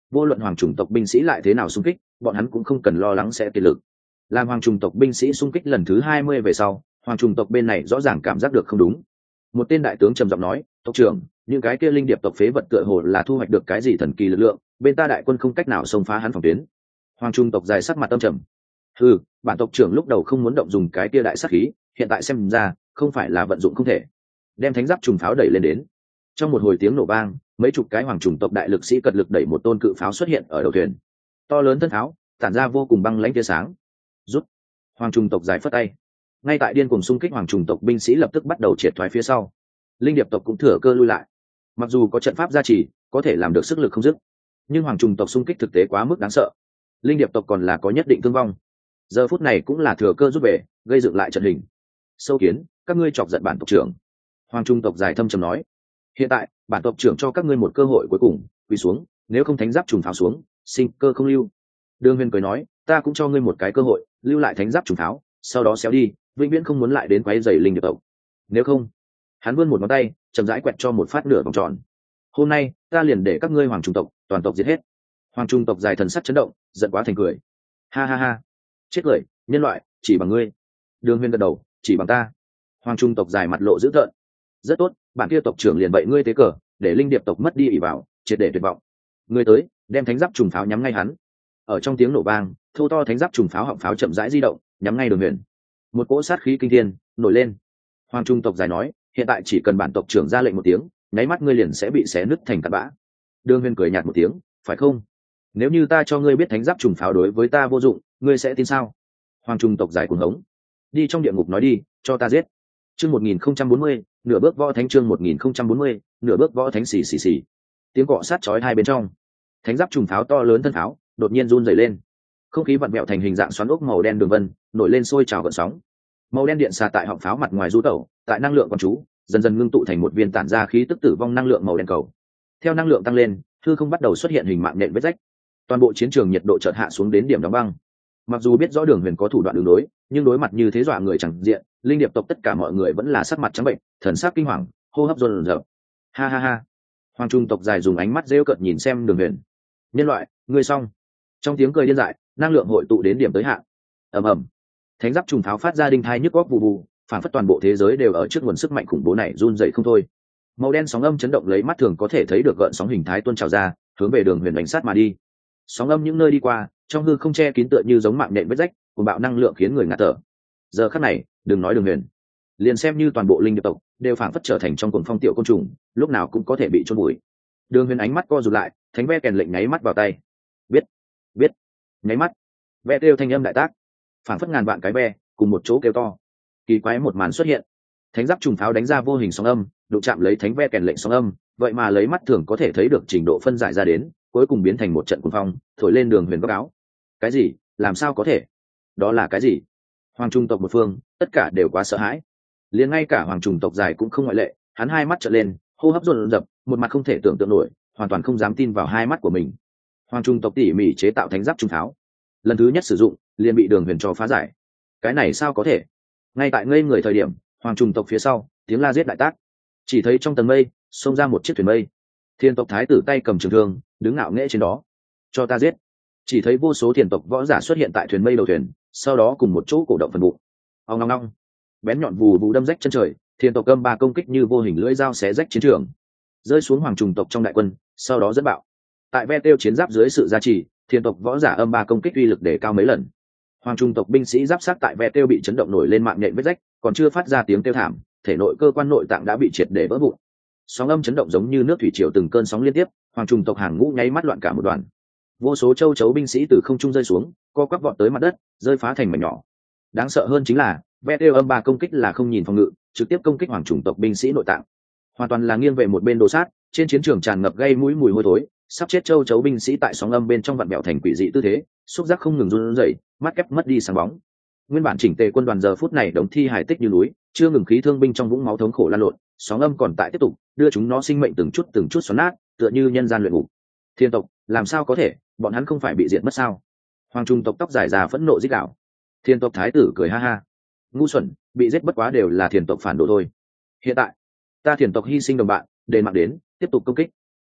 vô luận hoàng chủng tộc binh sĩ lại thế nào xung kích bọn hắn cũng không cần lo lắng sẽ kiệt lực. Làm hoàng chủng tộc binh sĩ xung kích lần thứ hai mươi về sau, hoàng chủng tộc bên này rõ ràng cảm giác được không đúng. Một tên đại tướng trầm giọng nói, tộc trưởng, những cái kia linh điệp tộc phế vật tựa hồ là thu hoạch được cái gì thần kỳ lực lượng, bên ta đại quân không cách nào xông phá hắn phòng tuyến. Hoàng trung tộc dài sắc mặt tâm trầm. Ừ, bản tộc trưởng lúc đầu không muốn động dùng cái kia đại sát khí, hiện tại xem ra không phải là vận dụng không thể. Đem thánh giáp trùng pháo đẩy lên đến. Trong một hồi tiếng nổ vang, mấy chục cái hoàng trùng tộc đại lực sĩ cật lực đẩy một tôn cự pháo xuất hiện ở đầu thuyền. To lớn thân pháo tản ra vô cùng băng lãnh tia sáng. Rút. Hoàng trùng tộc dài phất tay. Ngay tại điên cuồng xung kích hoàng trùng tộc binh sĩ lập tức bắt đầu triệt thoái phía sau. Linh điệp tộc cũng thừa cơ lui lại. Mặc dù có trận pháp gia trì, có thể làm được sức lực không dứt, nhưng hoàng trùng tộc xung kích thực tế quá mức đáng sợ. Linh điệp tộc còn là có nhất định thương vong. Giờ phút này cũng là thừa cơ rút về, gây dựng lại trận hình. Sâu kiến, các ngươi chọc giận bản tộc trưởng. Hoàng trung tộc dài thâm trầm nói, hiện tại bản tộc trưởng cho các ngươi một cơ hội cuối cùng, quỳ xuống, nếu không thánh giáp trùng pháo xuống, sinh cơ không lưu. Đường Huyền cười nói, ta cũng cho ngươi một cái cơ hội, lưu lại thánh giáp trùng pháo, sau đó xéo đi, vĩnh viễn không muốn lại đến quấy rầy linh điệp tộc. Nếu không, hắn vươn một ngón tay, chậm rãi quẹt cho một phát nửa vòng tròn. Hôm nay ta liền để các ngươi hoàng trung tộc toàn tộc giết hết. Hoàng trung tộc dài thần sắc chấn động, giận quá thành cười. Ha ha ha, chết cười, nhân loại, chỉ bằng ngươi. Đường Huyền gật đầu, chỉ bằng ta. Hoàng trung tộc dài mặt lộ dữ tợn. Rất tốt, bản kia tộc trưởng liền bậy ngươi tế cờ, để linh điệp tộc mất đi ỷ vào, triệt để tuyệt vọng. Ngươi tới, đem thánh giáp trùng pháo nhắm ngay hắn. Ở trong tiếng nổ vang, thô to thánh giáp trùng pháo họng pháo chậm rãi di động, nhắm ngay Đường Huyền. Một cỗ sát khí kinh thiên nổi lên. Hoàng trung tộc dài nói, hiện tại chỉ cần bản tộc trưởng ra lệnh một tiếng, nháy mắt ngươi liền sẽ bị xé nứt thành cát bã. Đường Huyền cười nhạt một tiếng, phải không? Nếu như ta cho ngươi biết thánh giáp trùng pháo đối với ta vô dụng, ngươi sẽ tin sao? Hoàng trung tộc dài cuồng hống, đi trong địa ngục nói đi, cho ta giết. Chương một nghìn không trăm bốn mươi, nửa bước võ thánh. Chương một nghìn không trăm bốn mươi, nửa bước võ thánh. Xì xì xì. Tiếng cọ sát chói hai bên trong. Thánh giáp trùng pháo to lớn thân pháo đột nhiên run rẩy lên. Không khí vặn vẹo thành hình dạng xoắn ốc màu đen đường vân, nổi lên sôi trào gợn sóng. Màu đen điện xà tại họng pháo mặt ngoài du tẩu, tại năng lượng quán chú, dần dần ngưng tụ thành một viên tản ra khí tức tử vong năng lượng màu đen cầu. Theo năng lượng tăng lên, hư không bắt đầu xuất hiện hình mạng nện vết rách. Toàn bộ chiến trường nhiệt độ chợt hạ xuống đến điểm đóng băng. Mặc dù biết rõ Đường Huyền có thủ đoạn đường đối, nhưng đối mặt như thế dọa người chẳng diện, linh điệp tộc tất cả mọi người vẫn là sắc mặt trắng bệnh, thần sắc kinh hoàng, hô hấp dồn dập. Ha ha ha. Hoàng trung tộc dài dùng ánh mắt rêu cợt nhìn xem Đường Huyền. Nhân loại, ngươi xong. Trong tiếng cười điên dại, năng lượng hội tụ đến điểm tới hạn. Ầm ầm. Thánh giáp trùng pháo phát ra đinh thai nhức góc vù vù, phản phất toàn bộ thế giới đều ở trước nguồn sức mạnh khủng bố này run rẩy không thôi. Màu đen sóng âm chấn động lấy mắt thường có thể thấy được gợn sóng hình thái tuôn trào ra, hướng về Đường Huyền đánh sát mà đi. Sóng âm những nơi đi qua, trong hư không che kín tựa như giống mạng nhện vết rách, cùng bạo năng lượng khiến người ngạt thở. Giờ khắc này, đừng nói Đường Huyền, liền xem như toàn bộ linh điệp tộc đều phảng phất trở thành trong cuồng phong tiểu côn trùng, lúc nào cũng có thể bị chôn vùi. Đường Huyền ánh mắt co rụt lại, thánh ve kèn lệnh nháy mắt vào tay. Biết, biết. Nháy mắt, ve kêu thanh âm đại tác, phảng phất ngàn vạn cái ve cùng một chỗ kêu to. Kỳ quái một màn xuất hiện. Thánh giáp trùng pháo đánh ra vô hình sóng âm, đụng chạm lấy thánh ve kèn lệnh sóng âm, vậy mà lấy mắt thường có thể thấy được trình độ phân giải ra đến, cuối cùng biến thành một trận cuồng phong, thổi lên Đường Huyền góc áo. Cái gì? Làm sao có thể? Đó là cái gì? Hoàng trung tộc một phương, tất cả đều quá sợ hãi. Liền ngay cả hoàng trùng tộc dài cũng không ngoại lệ, hắn hai mắt trợn lên, hô hấp dồn dập, một mặt không thể tưởng tượng nổi, hoàn toàn không dám tin vào hai mắt của mình. Hoàng trung tộc tỉ mỉ chế tạo thánh giáp trung pháo, lần thứ nhất sử dụng, liền bị Đường Huyền cho phá giải. Cái này sao có thể? Ngay tại ngây người thời điểm, hoàng trùng tộc phía sau, tiếng la giết đại tác. Chỉ thấy trong tầng mây, xông ra một chiếc thuyền mây. Thiên tộc thái tử tay cầm trường thương, đứng ngạo nghễ trên đó. Cho ta giết. Chỉ thấy vô số thiên tộc võ giả xuất hiện tại thuyền mây đầu thuyền, sau đó cùng một chỗ cổ động phần bụng. Ong ong ong. Bén nhọn vù vù đâm rách chân trời, thiên tộc âm ba công kích như vô hình lưỡi dao xé rách chiến trường, rơi xuống hoàng trùng tộc trong đại quân, sau đó dẫn bạo. Tại ve tiêu chiến giáp dưới sự gia trì, thiên tộc võ giả âm ba công kích uy lực để cao mấy lần. Hoàng trung tộc binh sĩ giáp sát tại ve tiêu bị chấn động nổi lên mạng nhện vết rách, còn chưa phát ra tiếng kêu thảm, thể nội cơ quan nội tạng đã bị triệt để vỡ vụn. Sóng âm chấn động giống như nước thủy triều từng cơn sóng liên tiếp, hoàng trung tộc hàng ngũ nháy mắt loạn cả một đoàn. Vô số châu chấu binh sĩ từ không trung rơi xuống, co quắp vọt tới mặt đất, rơi phá thành mảnh nhỏ. Đáng sợ hơn chính là ve tiêu âm ba công kích là không nhìn phòng ngự, trực tiếp công kích hoàng chủng tộc binh sĩ nội tạng, hoàn toàn là nghiêng về một bên đồ sát. Trên chiến trường tràn ngập gây mũi mùi hôi thối, sắp chết châu chấu binh sĩ tại sóng âm bên trong vặn bẹo thành quỷ dị tư thế, xúc giác không ngừng run rẩy, mắt kép mất đi sáng bóng. Nguyên bản chỉnh tề quân đoàn giờ phút này đống thi hài tích như núi, chưa ngừng khí thương binh trong vũng máu thống khổ lan lộn, sóng âm còn tại tiếp tục đưa chúng nó sinh mệnh từng chút từng chút xoắn nát, tựa như nhân gian luyện ngục. Thiên tộc, làm sao có thể, bọn hắn không phải bị diệt mất sao? Hoàng trung tộc tóc dài già phẫn nộ rít gào. Thiên tộc thái tử cười ha ha, ngu xuẩn, bị giết bất quá đều là thiên tộc phản đồ thôi. Hiện tại ta thiên tộc hy sinh đồng bạn, đền mạng đến, tiếp tục công kích.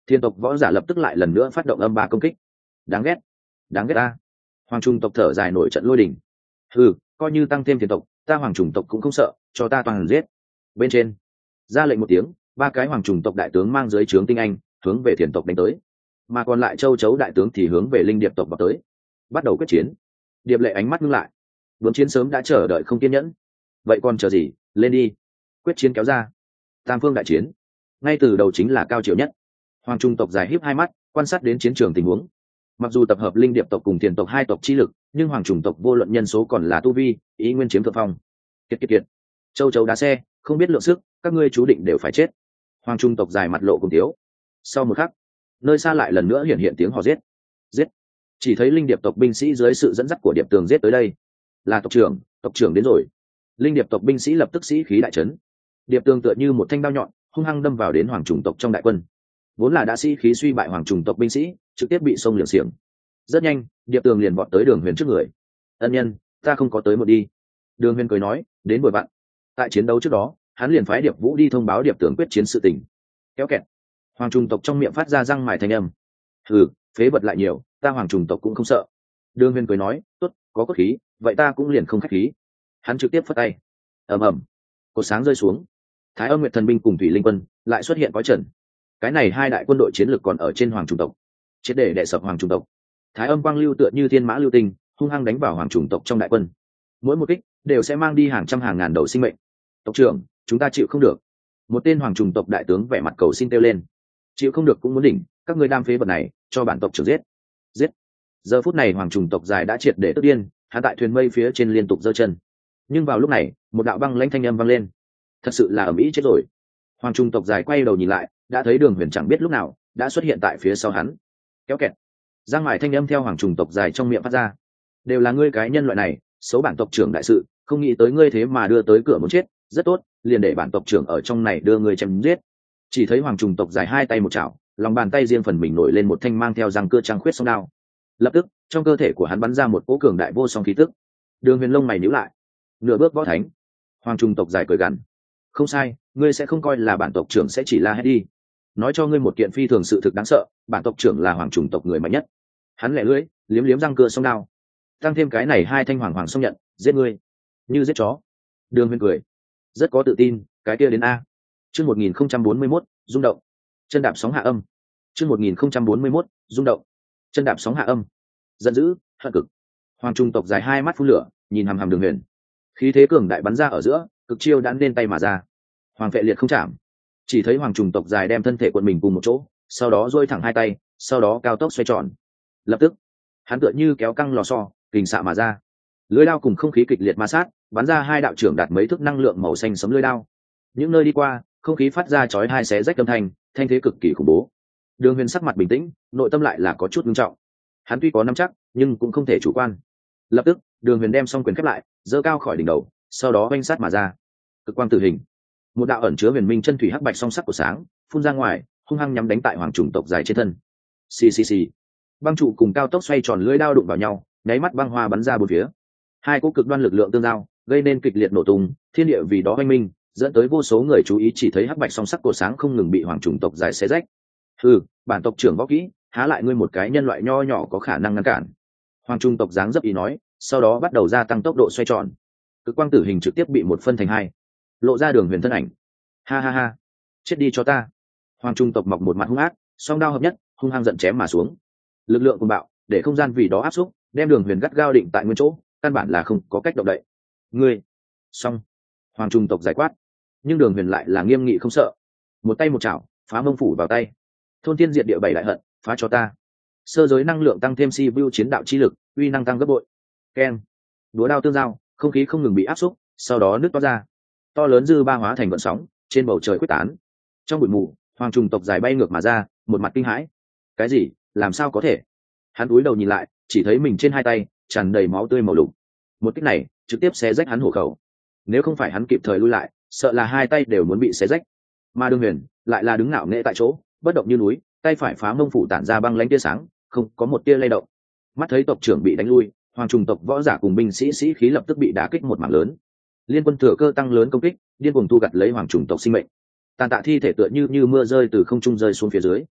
Thiên tộc võ giả lập tức lại lần nữa phát động âm ba công kích. Đáng ghét, đáng ghét ta. Hoàng trùng tộc thở dài nổi trận lôi đình. Ừ, coi như tăng thêm thiên tộc, ta hoàng trùng tộc cũng không sợ, cho ta toàn giết. Bên trên ra lệnh một tiếng, ba cái hoàng trùng tộc đại tướng mang dưới trướng tinh anh hướng về thiên tộc đánh tới, mà còn lại châu chấu đại tướng thì hướng về linh điệp tộc vào tới, bắt đầu quyết chiến. Điệp Lệ ánh mắt ngưng lại, vốn chiến sớm đã chờ đợi không kiên nhẫn, vậy còn chờ gì, lên đi. Quyết chiến kéo ra, tam phương đại chiến ngay từ đầu chính là cao chiều nhất. Hoàng trung tộc dài híp hai mắt quan sát đến chiến trường tình huống. Mặc dù tập hợp linh điệp tộc cùng tiền tộc hai tộc chi lực, nhưng hoàng trùng tộc vô luận nhân số còn là tu vi, ý nguyên chiếm thượng phong. Kiệt kiệt kiệt, châu chấu đá xe, không biết lượng sức, các ngươi chú định đều phải chết. Hoàng trung tộc dài mặt lộ cùng tiếu. Sau một khắc, nơi xa lại lần nữa hiện hiện tiếng hò giết. Giết! Chỉ thấy linh điệp tộc binh sĩ dưới sự dẫn dắt của điệp tường giết tới đây. Là tộc trưởng, tộc trưởng đến rồi. Linh điệp tộc binh sĩ lập tức sĩ khí đại trấn. Điệp tường tựa như một thanh đao nhọn, hung hăng đâm vào đến hoàng trùng tộc trong đại quân. Vốn là đã sĩ khí suy bại hoàng trùng tộc binh sĩ, trực tiếp bị xông liệng xiềng. Rất nhanh, điệp tường liền vọt tới Đường Huyền trước người. Ân nhân, ta không có tới một đi. Đường Huyền cười nói, đến bồi bạn. Tại chiến đấu trước đó, hắn liền phái điệp vũ đi thông báo điệp tường quyết chiến sự tình. Kéo kẹt, hoàng trùng tộc trong miệng phát ra răng mài thanh âm. Ừ, phế vật lại nhiều, ta hoàng trùng tộc cũng không sợ. Đường Huyền cười nói, tốt, có cốt khí, vậy ta cũng liền không khách khí. Hắn trực tiếp phất tay. Ầm ầm, cột sáng rơi xuống. Thái Âm Nguyệt Thần binh cùng Thủy Linh quân lại xuất hiện có trận. Cái này hai đại quân đội chiến lược còn ở trên hoàng trùng tộc, triệt để đè sập hoàng trùng tộc. Thái Âm quang lưu tựa như thiên mã lưu tinh, hung hăng đánh vào hoàng trùng tộc trong đại quân. Mỗi một kích đều sẽ mang đi hàng trăm hàng ngàn đầu sinh mệnh. Tộc trưởng, chúng ta chịu không được. Một tên hoàng trùng tộc đại tướng vẻ mặt cầu xin kêu lên. Chịu không được cũng muốn đỉnh, các ngươi đam phế vật này, cho bản tộc trưởng giết. Giết! Giờ phút này hoàng trùng tộc dài đã triệt để tức điên, hắn tại thuyền mây phía trên liên tục giơ chân. Nhưng vào lúc này, một đạo băng lãnh thanh âm vang lên. Thật sự là ầm ĩ chết rồi. Hoàng trung tộc dài quay đầu nhìn lại, đã thấy Đường Huyền chẳng biết lúc nào đã xuất hiện tại phía sau hắn. Kéo kẹt, giang mải thanh âm theo hoàng trùng tộc dài trong miệng phát ra. Đều là ngươi cái nhân loại này, xấu bản tộc trưởng đại sự, không nghĩ tới ngươi thế mà đưa tới cửa muốn chết, rất tốt, liền để bản tộc trưởng ở trong này đưa ngươi chém giết. Chỉ thấy hoàng trùng tộc dài hai tay một chảo, lòng bàn tay riêng phần mình nổi lên một thanh mang theo răng cưa trăng khuyết song đao. Lập tức, trong cơ thể của hắn bắn ra một cỗ cường đại vô song khí tức. Đường Huyền lông mày nhíu lại, nửa bước võ thánh. Hoàng trung tộc dài cười gằn, không sai, ngươi sẽ không coi là bản tộc trưởng sẽ chỉ la hét đi. Nói cho ngươi một kiện phi thường sự thực đáng sợ, bản tộc trưởng là hoàng trùng tộc người mạnh nhất. Hắn lẻ lưỡi, liếm liếm răng cưa song đao, tăng thêm cái này hai thanh hoàng hoàng song nhận, giết ngươi như giết chó. Đường Huyền cười, rất có tự tin, cái kia đến a. Chương một nghìn không trăm bốn mươi mốt, rung động. Chân đạp sóng hạ âm. Chương một nghìn không trăm bốn mươi mốt, rung động. Chân đạp sóng hạ âm. Giận dữ, hận cực. Hoàng trung tộc dài hai mắt phun lửa, nhìn hằm hằm Đường Huyền. Khí thế cường đại bắn ra ở giữa, cực chiêu đã lên tay mà ra. Hoàng vệ liệt không chạm. Chỉ thấy hoàng trùng tộc dài đem thân thể quần mình cùng một chỗ, sau đó duỗi thẳng hai tay, sau đó cao tốc xoay tròn. Lập tức, hắn tựa như kéo căng lò xo, kình xạ mà ra. Lưỡi đao cùng không khí kịch liệt ma sát, bắn ra hai đạo trưởng đạt mấy thước năng lượng màu xanh sấm lưỡi đao. Những nơi đi qua, không khí phát ra chói hai xé rách âm thanh, thanh thế cực kỳ khủng bố. Đường Huyền sắc mặt bình tĩnh, nội tâm lại là có chút nghiêm trọng. Hắn tuy có nắm chắc, nhưng cũng không thể chủ quan. Lập tức, Đường Huyền đem song quyền khép lại, giơ cao khỏi đỉnh đầu, sau đó oanh sát mà ra. Cực quang tử hình, một đạo ẩn chứa huyền minh chân thủy hắc bạch song sắc của sáng phun ra ngoài, hung hăng nhắm đánh tại hoàng trùng tộc dài trên thân. Xì xì xì, băng trụ cùng cao tốc xoay tròn lưỡi đao đụng vào nhau, nháy mắt băng hoa bắn ra bốn phía. Hai cỗ cực đoan lực lượng tương giao, gây nên kịch liệt nổ tung, thiên địa vì đó oanh minh, dẫn tới vô số người chú ý chỉ thấy hắc bạch song sắc của sáng không ngừng bị hoàng trùng tộc dài xé rách. Ừ, bản tộc trưởng võ kỹ, há lại ngươi một cái nhân loại nho nhỏ có khả năng ngăn cản. Hoàng trung tộc dáng dấp ý nói, sau đó bắt đầu gia tăng tốc độ xoay tròn. Cực quang tử hình trực tiếp bị một phân thành hai, lộ ra Đường Huyền thân ảnh. Ha ha ha, chết đi cho ta. Hoàng trung tộc mọc một mặt hung ác, song đao hợp nhất, hung hăng giận chém mà xuống. Lực lượng cuồng bạo, để không gian vì đó áp xúc, đem Đường Huyền gắt gao định tại nguyên chỗ, căn bản là không có cách động đậy. Ngươi, xong. Hoàng trung tộc giải quát, nhưng Đường Huyền lại là nghiêm nghị không sợ, một tay một chảo, phá mông phủ vào tay. Thôn thiên diệt địa bảy đại hận, phá cho ta. Sơ giới năng lượng tăng thêm si vu chiến đạo chi lực, uy năng tăng gấp bội. Keng, đũa đao tương giao, không khí không ngừng bị áp xúc, sau đó nứt toát ra, to lớn dư ba hóa thành vận sóng, trên bầu trời quyết tán. Trong bụi mù, hoàng trùng tộc dài bay ngược mà ra, một mặt kinh hãi. Cái gì? Làm sao có thể? Hắn cúi đầu nhìn lại, chỉ thấy mình trên hai tay tràn đầy máu tươi màu lục. Một kích này trực tiếp xé rách hắn hổ khẩu. Nếu không phải hắn kịp thời lui lại, sợ là hai tay đều muốn bị xé rách. Mà Đường Huyền lại là đứng ngạo nghễ tại chỗ, bất động như núi, tay phải phá mông phủ tản ra băng lãnh tia sáng, không có một tia lay động. Mắt thấy tộc trưởng bị đánh lui, hoàng trùng tộc võ giả cùng binh sĩ sĩ khí lập tức bị đả kích một mảng lớn. Liên quân thừa cơ tăng lớn công kích, điên cuồng thu gặt lấy hoàng trùng tộc sinh mệnh. Tàn tạ thi thể tựa như như mưa rơi từ không trung rơi xuống phía dưới.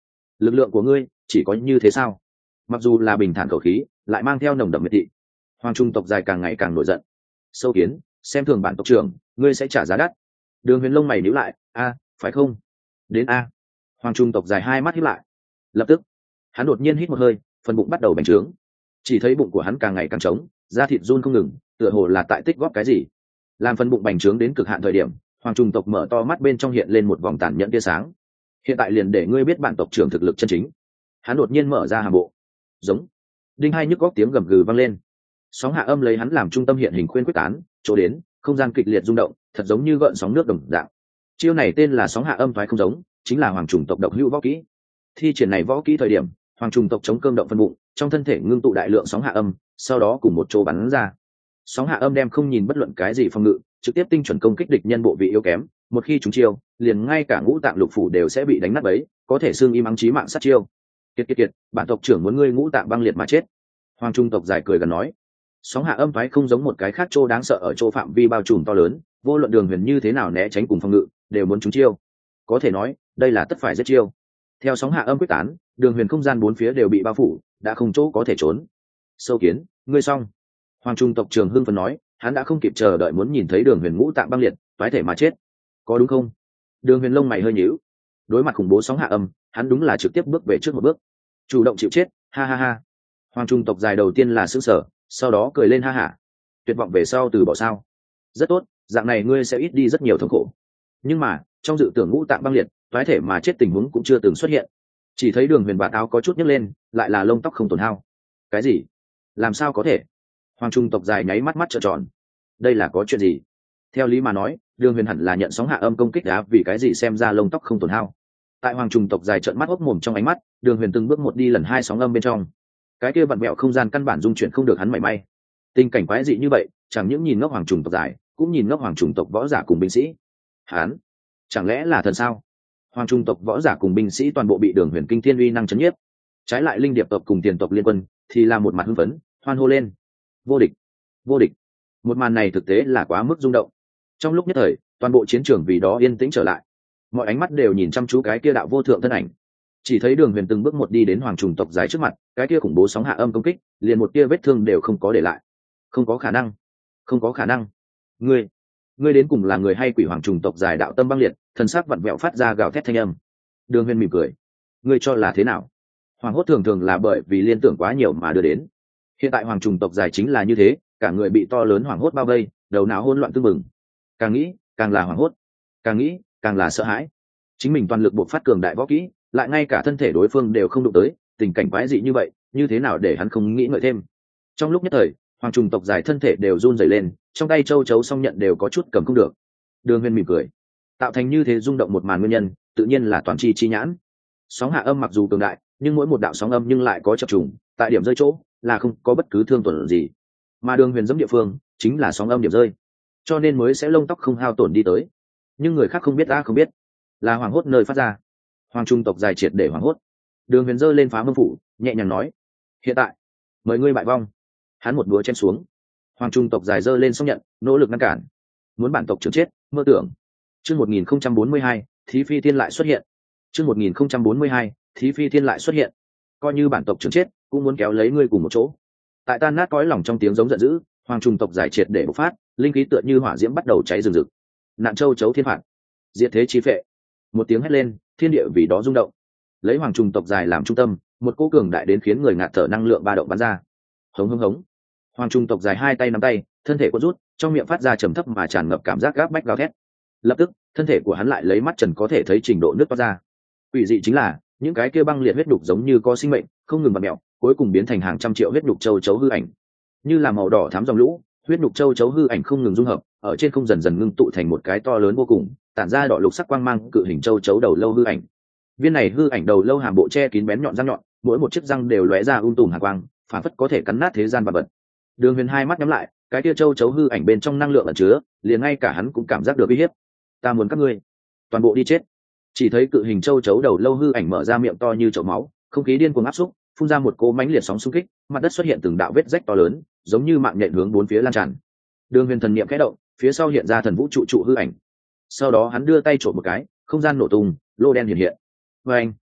lực lượng của ngươi chỉ có như thế sao? Mặc dù là bình thản khẩu khí lại mang theo nồng đậm miệt thị. Hoàng trung tộc dài càng ngày càng nổi giận. Sâu kiến, xem thường bản tộc trưởng, ngươi sẽ trả giá đắt. Đường Huyền lông mày nhíu lại, a phải không? Đến a. Hoàng trung tộc dài hai mắt híp lại. Lập tức hắn đột nhiên hít một hơi, phần bụng bắt đầu bành trướng. Chỉ thấy bụng của hắn càng ngày càng trống, da thịt run không ngừng, tựa hồ là tại tích góp cái gì. Làm phần bụng bành trướng đến cực hạn thời điểm, hoàng trung tộc mở to mắt, bên trong hiện lên một vòng tàn nhẫn tia sáng. Hiện tại liền để ngươi biết bản tộc trưởng thực lực chân chính. Hắn đột nhiên mở ra hàm bộ. Giống. Đinh hai nhức góc tiếng gầm gừ vang lên. Sóng hạ âm lấy hắn làm trung tâm hiện hình khuyên quyết tán, chỗ đến, không gian kịch liệt rung động, thật giống như gợn sóng nước đồng dạng. Chiêu này tên là sóng hạ âm thoái không giống, chính là hoàng trùng tộc độc hữu võ kỹ. Thi triển này võ kỹ thời điểm, hoàng trùng tộc chống cơm động phân bụng, trong thân thể ngưng tụ đại lượng sóng hạ âm, sau đó cùng một chỗ bắn ra. Sóng hạ âm đem không nhìn bất luận cái gì phòng ngự, trực tiếp tinh chuẩn công kích địch nhân bộ vị yếu kém, một khi chúng chiêu, liền ngay cả ngũ tạng lục phủ đều sẽ bị đánh nát bấy, có thể xương im ắng chí mạng sát chiêu. Kiệt kiệt kiệt, bản tộc trưởng muốn ngươi ngũ tạng băng liệt mà chết. Hoàng trung tộc giải cười gần nói. Sóng hạ âm thoái không giống một cái khác chỗ đáng sợ ở chỗ phạm vi bao trùm to lớn, vô luận Đường Huyền như thế nào né tránh cùng phòng ngự, đều muốn chúng chiêu. Có thể nói, đây là tất phải giết chiêu. Theo sóng hạ âm quyết tán, Đường Huyền không gian bốn phía đều bị bao phủ, đã không chỗ có thể trốn. Sâu kiến, ngươi xong. Hoàng trung tộc trưởng hưng phấn nói, hắn đã không kịp chờ đợi muốn nhìn thấy Đường Huyền ngũ tạng băng liệt, toái thể mà chết. Có đúng không? Đường Huyền lông mày hơi nhíu. Đối mặt khủng bố sóng hạ âm, hắn đúng là trực tiếp bước về trước một bước, chủ động chịu chết. Ha ha ha. Hoàng trung tộc dài đầu tiên là sững sờ, sau đó cười lên ha hả. Tuyệt vọng về sau từ bỏ sao? Rất tốt, dạng này ngươi sẽ ít đi rất nhiều thống khổ. Nhưng mà trong dự tưởng ngũ tạng băng liệt, toái thể mà chết tình huống cũng chưa từng xuất hiện. Chỉ thấy Đường Huyền bạt áo có chút nhấc lên, lại là lông tóc không tổn hao. Cái gì? Làm sao có thể? Hoàng trung tộc dài nháy mắt mắt trợn tròn. Đây là có chuyện gì? Theo lý mà nói, Đường Huyền hẳn là nhận sóng hạ âm công kích đá, vì cái gì xem ra lông tóc không tổn hao? Tại hoàng trung tộc dài trợn mắt hốc mồm trong ánh mắt, Đường Huyền từng bước một đi lần hai sóng âm bên trong. Cái kia vặn vẹo không gian căn bản dung chuyển không được hắn mảy may. Tình cảnh quái dị như vậy, chẳng những nhìn ngốc hoàng trùng tộc dài, cũng nhìn ngốc hoàng trùng tộc võ giả cùng binh sĩ. Hắn, chẳng lẽ là thần sao? Hoàng trùng tộc võ giả cùng binh sĩ toàn bộ bị Đường Huyền kinh thiên uy năng chấn nhiếp. Trái lại linh điệp tộc cùng tiền tộc liên quân thì là một mặt hưng phấn, hoan hô lên. Vô địch, vô địch. Một màn này thực tế là quá mức rung động. Trong lúc nhất thời, toàn bộ chiến trường vì đó yên tĩnh trở lại. Mọi ánh mắt đều nhìn chăm chú cái kia đạo vô thượng thân ảnh. Chỉ thấy Đường Huyền từng bước một đi đến hoàng trùng tộc dài trước mặt, cái kia khủng bố sóng hạ âm công kích, liền một kia vết thương đều không có để lại. Không có khả năng, không có khả năng. Ngươi, ngươi đến cùng là người hay quỷ? Hoàng trùng tộc dài đạo tâm băng liệt, thần sắc vặn vẹo phát ra gào thét thanh âm. Đường Huyền mỉm cười. Ngươi cho là thế nào? Hoàng hốt thường thường là bởi vì liên tưởng quá nhiều mà đưa đến. Hiện tại hoàng trùng tộc dài chính là như thế, cả người bị to lớn hoàng hốt bao vây, đầu não hỗn loạn tương mừng. Càng nghĩ, càng là hoàng hốt, càng nghĩ, càng là sợ hãi. Chính mình toàn lực buộc phát cường đại võ kỹ, lại ngay cả thân thể đối phương đều không đụng tới, tình cảnh quái dị như vậy, như thế nào để hắn không nghĩ ngợi thêm. Trong lúc nhất thời, hoàng trùng tộc dài thân thể đều run rẩy lên, trong tay châu chấu song nhận đều có chút cầm không được. Đường Huyền mỉm cười. Tạo thành như thế rung động một màn nguyên nhân, tự nhiên là toàn chi chi nhãn. Sóng hạ âm mặc dù cường đại, nhưng mỗi một đạo sóng âm nhưng lại có chập trùng, tại điểm rơi chỗ là không có bất cứ thương tổn gì. Mà Đường Huyền dẫm địa phương chính là sóng âm điểm rơi, cho nên mới sẽ lông tóc không hao tổn đi tới. Nhưng người khác không biết, ta không biết, là hoàng hốt nơi phát ra. Hoàng trung tộc dài triệt để hoàng hốt. Đường Huyền giơ lên phá mâm phủ, nhẹ nhàng nói: hiện tại mời ngươi bại vong. Hắn một búa chém xuống. Hoàng trung tộc dài giơ lên song nhận, nỗ lực ngăn cản. Muốn bản tộc trưởng chết, mơ tưởng. Chương một nghìn không trăm bốn mươi hai, Thí Phi Thiên lại xuất hiện. Chương một nghìn không trăm bốn mươi hai, Thí Phi Thiên lại xuất hiện. Coi như bản tộc trưởng chết, cũng muốn kéo lấy ngươi cùng một chỗ. Tại tan nát cõi lòng trong tiếng giống giận dữ, hoàng trung tộc giải triệt để bộc phát, linh khí tựa như hỏa diễm bắt đầu cháy rừng rực. Nạn châu chấu thiên phạt, diệt thế chi phệ. Một tiếng hét lên, thiên địa vì đó rung động. Lấy hoàng trung tộc dài làm trung tâm, một cỗ cường đại đến khiến người ngạt thở năng lượng ba động bắn ra. Hống hống hống. Hoàng trung tộc dài hai tay nắm tay, thân thể cuộn rút, trong miệng phát ra trầm thấp mà tràn ngập cảm giác gáp bách gào thét. Lập tức, thân thể của hắn lại lấy mắt trần có thể thấy trình độ nước toát ra. Quỷ dị chính là, những cái kia băng liệt huyết đục giống như có sinh mệnh, không ngừng vặn mèo, cuối cùng biến thành hàng trăm triệu huyết đục châu chấu hư ảnh. Như là màu đỏ thắm dòng lũ, huyết đục châu chấu hư ảnh không ngừng dung hợp, ở trên không dần dần ngưng tụ thành một cái to lớn vô cùng, tản ra đỏ lục sắc quang mang cự hình châu chấu đầu lâu hư ảnh. Viên này hư ảnh đầu lâu hàm bộ che kín bén nhọn răng nhọn, mỗi một chiếc răng đều lóe ra um tùm hàn quang, phản phất có thể cắn nát thế gian vật vật. Đường Huyền hai mắt nhắm lại, cái kia châu chấu hư ảnh bên trong năng lượng ẩn chứa, liền ngay cả hắn cũng cảm giác được uy hiếp. Ta muốn các ngươi toàn bộ đi chết. Chỉ thấy cự hình châu chấu đầu lâu hư ảnh mở ra miệng to như chậu máu, không khí điên cuồng áp xúc, phun ra một cỗ mãnh liệt sóng xung kích, mặt đất xuất hiện từng đạo vết rách to lớn, giống như mạng nhện hướng bốn phía lan tràn. Đường Huyền thần niệm khẽ động, phía sau hiện ra thần vũ trụ trụ hư ảnh. Sau đó hắn đưa tay trộm một cái, không gian nổ tung, lô đen hiện hiện. Và anh,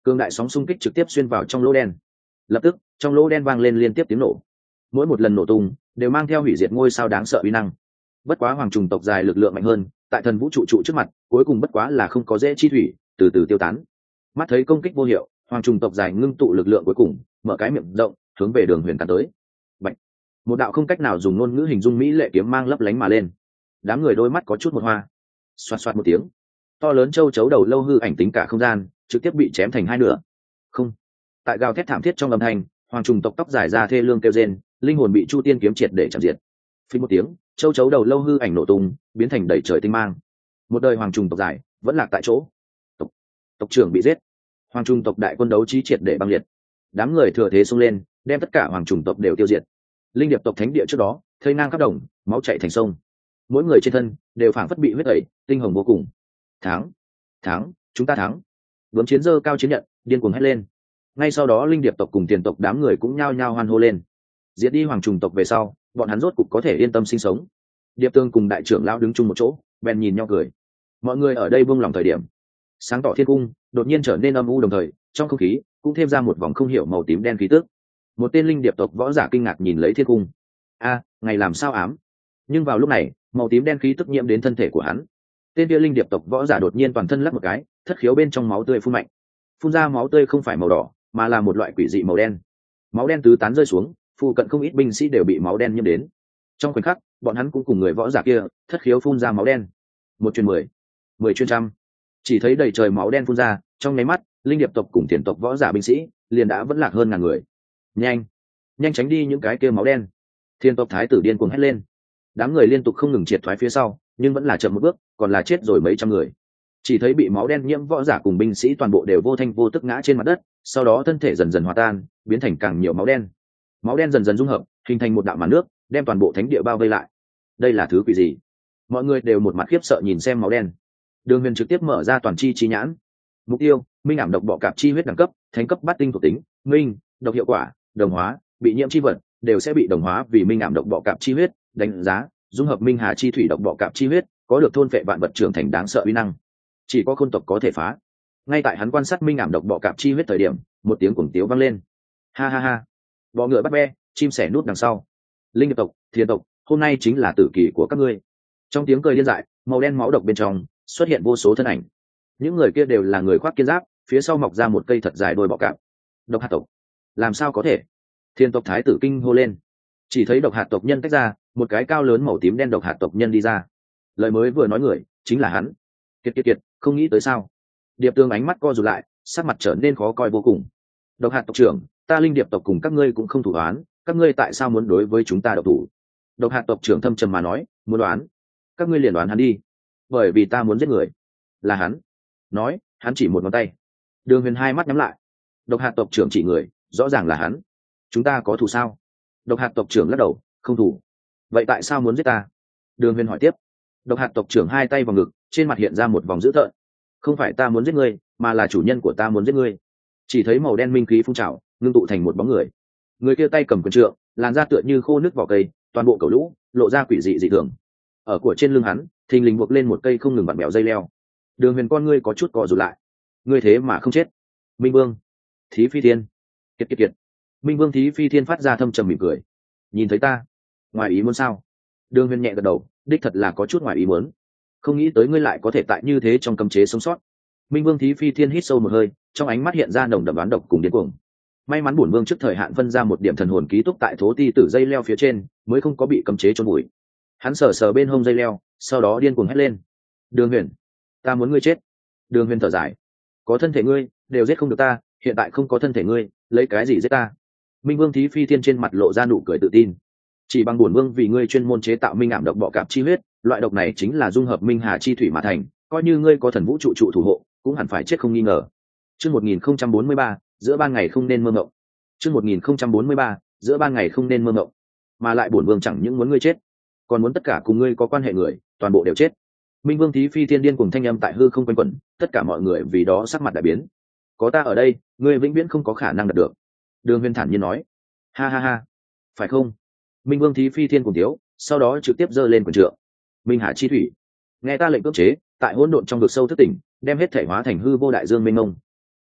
cường đại sóng xung kích trực tiếp xuyên vào trong lỗ đen. Lập tức trong lỗ đen vang lên liên tiếp tiếng nổ, mỗi một lần nổ tung đều mang theo hủy diệt ngôi sao đáng sợ uy năng. Bất quá hoàng trùng tộc dài lực lượng mạnh hơn, tại thần vũ trụ trụ trước mặt cuối cùng bất quá là không có dễ chi thủy, từ từ tiêu tán. Mắt thấy công kích vô hiệu, hoàng trùng tộc dài ngưng tụ lực lượng cuối cùng, mở cái miệng rộng hướng về Đường Huyền cắn tới. Bạch! Một đạo không cách nào dùng ngôn ngữ hình dung mỹ lệ kiếm mang lấp lánh mà lên. Đám người đôi mắt có chút một hoa. Xoạt xoạt một tiếng, to lớn châu chấu đầu lâu hư ảnh tính cả không gian trực tiếp bị chém thành hai nửa. Không! Tại gào thét thảm thiết trong âm thanh, hoàng trùng tộc tóc dài ra thê lương kêu rên, linh hồn bị chu tiên kiếm triệt để chạm diệt. Phí một tiếng, châu chấu đầu lâu hư ảnh nổ tung, biến thành đầy trời tinh mang. Một đời hoàng trùng tộc dài vẫn lạc tại chỗ. Tộc, tộc trưởng bị giết, hoàng trùng tộc đại quân đấu trí triệt để băng liệt. Đám người thừa thế xông lên, đem tất cả hoàng trùng tộc đều tiêu diệt. Linh điệp tộc thánh địa trước đó thây nang khắp đồng, máu chảy thành sông, mỗi người trên thân đều phảng phất bị huyết tẩy, tinh hồng vô cùng. Thắng, thắng, chúng ta thắng! Bướm chiến dơ cao chiến nhận, điên cuồng hét lên. Ngay sau đó linh điệp tộc cùng tiền tộc đám người cũng nhao nhao hoan hô lên. Diệt đi hoàng trùng tộc về sau, bọn hắn rốt cục có thể yên tâm sinh sống. Điệp Tương cùng đại trưởng lão đứng chung một chỗ, bèn nhìn nhau cười. Mọi người ở đây buông lòng thời điểm, sáng tỏ thiên cung đột nhiên trở nên âm u, đồng thời trong không khí cũng thêm ra một vòng không hiểu màu tím đen khí tức. Một tên linh điệp tộc võ giả kinh ngạc nhìn lấy thiên cung. A, ngày làm sao ám? Nhưng vào lúc này, màu tím đen khí tức nhiễm đến thân thể của hắn. Tên kia linh điệp tộc võ giả đột nhiên toàn thân lắc một cái, thất khiếu bên trong máu tươi phun mạnh. Phun ra máu tươi không phải màu đỏ, mà là một loại quỷ dị màu đen. Máu đen tứ tán rơi xuống, phụ cận không ít binh sĩ đều bị máu đen nhiễm đến. Trong khoảnh khắc, bọn hắn cũng cùng người võ giả kia thất khiếu phun ra máu đen. Một chuyên mười, mười chuyên trăm, chỉ thấy đầy trời máu đen phun ra, trong nháy mắt linh điệp tộc cùng tiền tộc võ giả binh sĩ liền đã vẫn lạc hơn ngàn người. Nhanh, nhanh tránh đi những cái kia máu đen! Thiên tộc thái tử điên cuồng hét lên. Đám người liên tục không ngừng triệt thoái phía sau, nhưng vẫn là chậm một bước, còn là chết rồi mấy trăm người. Chỉ thấy bị máu đen nhiễm võ giả cùng binh sĩ toàn bộ đều vô thanh vô tức ngã trên mặt đất, sau đó thân thể dần dần hòa tan, biến thành càng nhiều máu đen. Máu đen dần dần dung hợp, hình thành một đạo màn nước, đem toàn bộ thánh địa bao vây lại. Đây là thứ quỷ gì? Mọi người đều một mặt khiếp sợ nhìn xem máu đen. Đường Huyền trực tiếp mở ra toàn chi chi nhãn. Mục tiêu: minh ảm độc bọ cạp chi huyết đẳng cấp, thánh cấp bát tinh thuộc tính, minh, độc hiệu quả, đồng hóa, bị nhiễm chi vật đều sẽ bị đồng hóa vì minh ảm độc bọ cạp chi huyết, đánh giá: dung hợp minh hà chi thủy độc bọ cạp chi huyết, có được thôn phệ vạn vật trưởng thành đáng sợ uy năng. Chỉ có khôn tộc có thể phá. Ngay tại hắn quan sát minh ảm độc bọ cạp chi huyết thời điểm, một tiếng cuồng tiếu vang lên. Ha ha ha! Bọ ngựa bắt be, chim sẻ nút đằng sau. Linh điệp tộc, thiên tộc, hôm nay chính là tử kỳ của các ngươi. Trong tiếng cười điên dại, màu đen máu độc bên trong xuất hiện vô số thân ảnh. Những người kia đều là người khoác kiên giáp, phía sau mọc ra một cây thật dài đôi bọ cạp. Độc hạt tộc, làm sao có thể? Thiên tộc thái tử kinh hô lên. Chỉ thấy độc hạt tộc nhân tách ra, một cái cao lớn màu tím đen độc hạt tộc nhân đi ra. Lời mới vừa nói người chính là hắn. Kiệt kiệt kiệt, không nghĩ tới sao? Điệp Tương ánh mắt co rụt lại, sắc mặt trở nên khó coi vô cùng. Độc hạt tộc trưởng, ta linh điệp tộc cùng các ngươi cũng không thủ đoán, các ngươi tại sao muốn đối với chúng ta độc thủ? Độc hạt tộc trưởng thâm trầm mà nói, muốn đoán, các ngươi liền đoán hắn đi, bởi vì ta muốn giết người. Là hắn. Nói, hắn chỉ một ngón tay. Đường Huyền hai mắt nhắm lại. Độc hạt tộc trưởng chỉ người, rõ ràng là hắn. Chúng ta có thù sao? Độc hạt tộc trưởng lắc đầu, không thù. Vậy tại sao muốn giết ta? Đường Huyền hỏi tiếp. Độc hạt tộc trưởng hai tay vào ngực, trên mặt hiện ra một vòng dữ tợn. Không phải ta muốn giết ngươi, mà là chủ nhân của ta muốn giết ngươi. Chỉ thấy màu đen minh khí phun trào, ngưng tụ thành một bóng người. Người kia tay cầm quyền trượng, làn da tựa như khô nước vỏ cây, toàn bộ cầu lũ lộ ra quỷ dị dị thường. Ở của trên lưng hắn thình lình buộc lên một cây không ngừng vặn bèo dây leo. Đường Huyền con ngươi có chút co rụt lại. Ngươi thế mà không chết? Minh Vương, Thí Phi Thiên, kiệt kiệt kiệt. Minh Vương Thí Phi Thiên phát ra thâm trầm mỉm cười. Nhìn thấy ta, ngoài ý muốn sao? Đường Huyền nhẹ gật đầu, đích thật là có chút ngoài ý muốn. Không nghĩ tới ngươi lại có thể tại như thế trong cấm chế sống sót. Minh Vương Thí Phi Thiên hít sâu một hơi, trong ánh mắt hiện ra nồng đậm đoán độc cùng điên cuồng. May mắn bổn vương trước thời hạn phân ra một điểm thần hồn ký túc tại thố ti tử dây leo phía trên, mới không có bị cấm chế chôn bụi. Hắn sờ sờ bên hông dây leo, sau đó điên cuồng hét lên. Đường Huyền, ta muốn ngươi chết. Đường Huyền thở dài. Có thân thể ngươi, đều giết không được ta, hiện tại không có thân thể ngươi, lấy cái gì giết ta? Minh Vương Thí Phi Thiên trên mặt lộ ra nụ cười tự tin. Chỉ bằng bổn vương vì ngươi chuyên môn chế tạo minh ảm độc bọ cạp chi huyết, loại độc này chính là dung hợp minh hà chi thủy mà thành, coi như ngươi có thần vũ trụ trụ thủ hộ, cũng hẳn phải chết không nghi ngờ. Chương một nghìn không trăm bốn mươi ba, giữa ban ngày không nên mơ mộng. Chương một nghìn không trăm bốn mươi ba, giữa ban ngày không nên mơ mộng. Mà lại bổn vương chẳng những muốn ngươi chết, còn muốn tất cả cùng ngươi có quan hệ người, toàn bộ đều chết. Minh Vương Thí Phi Thiên điên cùng thanh âm tại hư không quanh quẩn, tất cả mọi người vì đó sắc mặt đại biến. Có ta ở đây, ngươi vĩnh viễn không có khả năng đạt được. Đường Huyền thản nhiên nói. Ha ha ha, phải không? Minh Vương Thí Phi Thiên cùng thiếu, sau đó trực tiếp giơ lên quyền trượng. Minh Hà chi thủy, nghe ta lệnh cưỡng chế, tại hỗn độn trong vực sâu thức tỉnh, đem hết thể hóa thành hư vô đại dương mênh mông.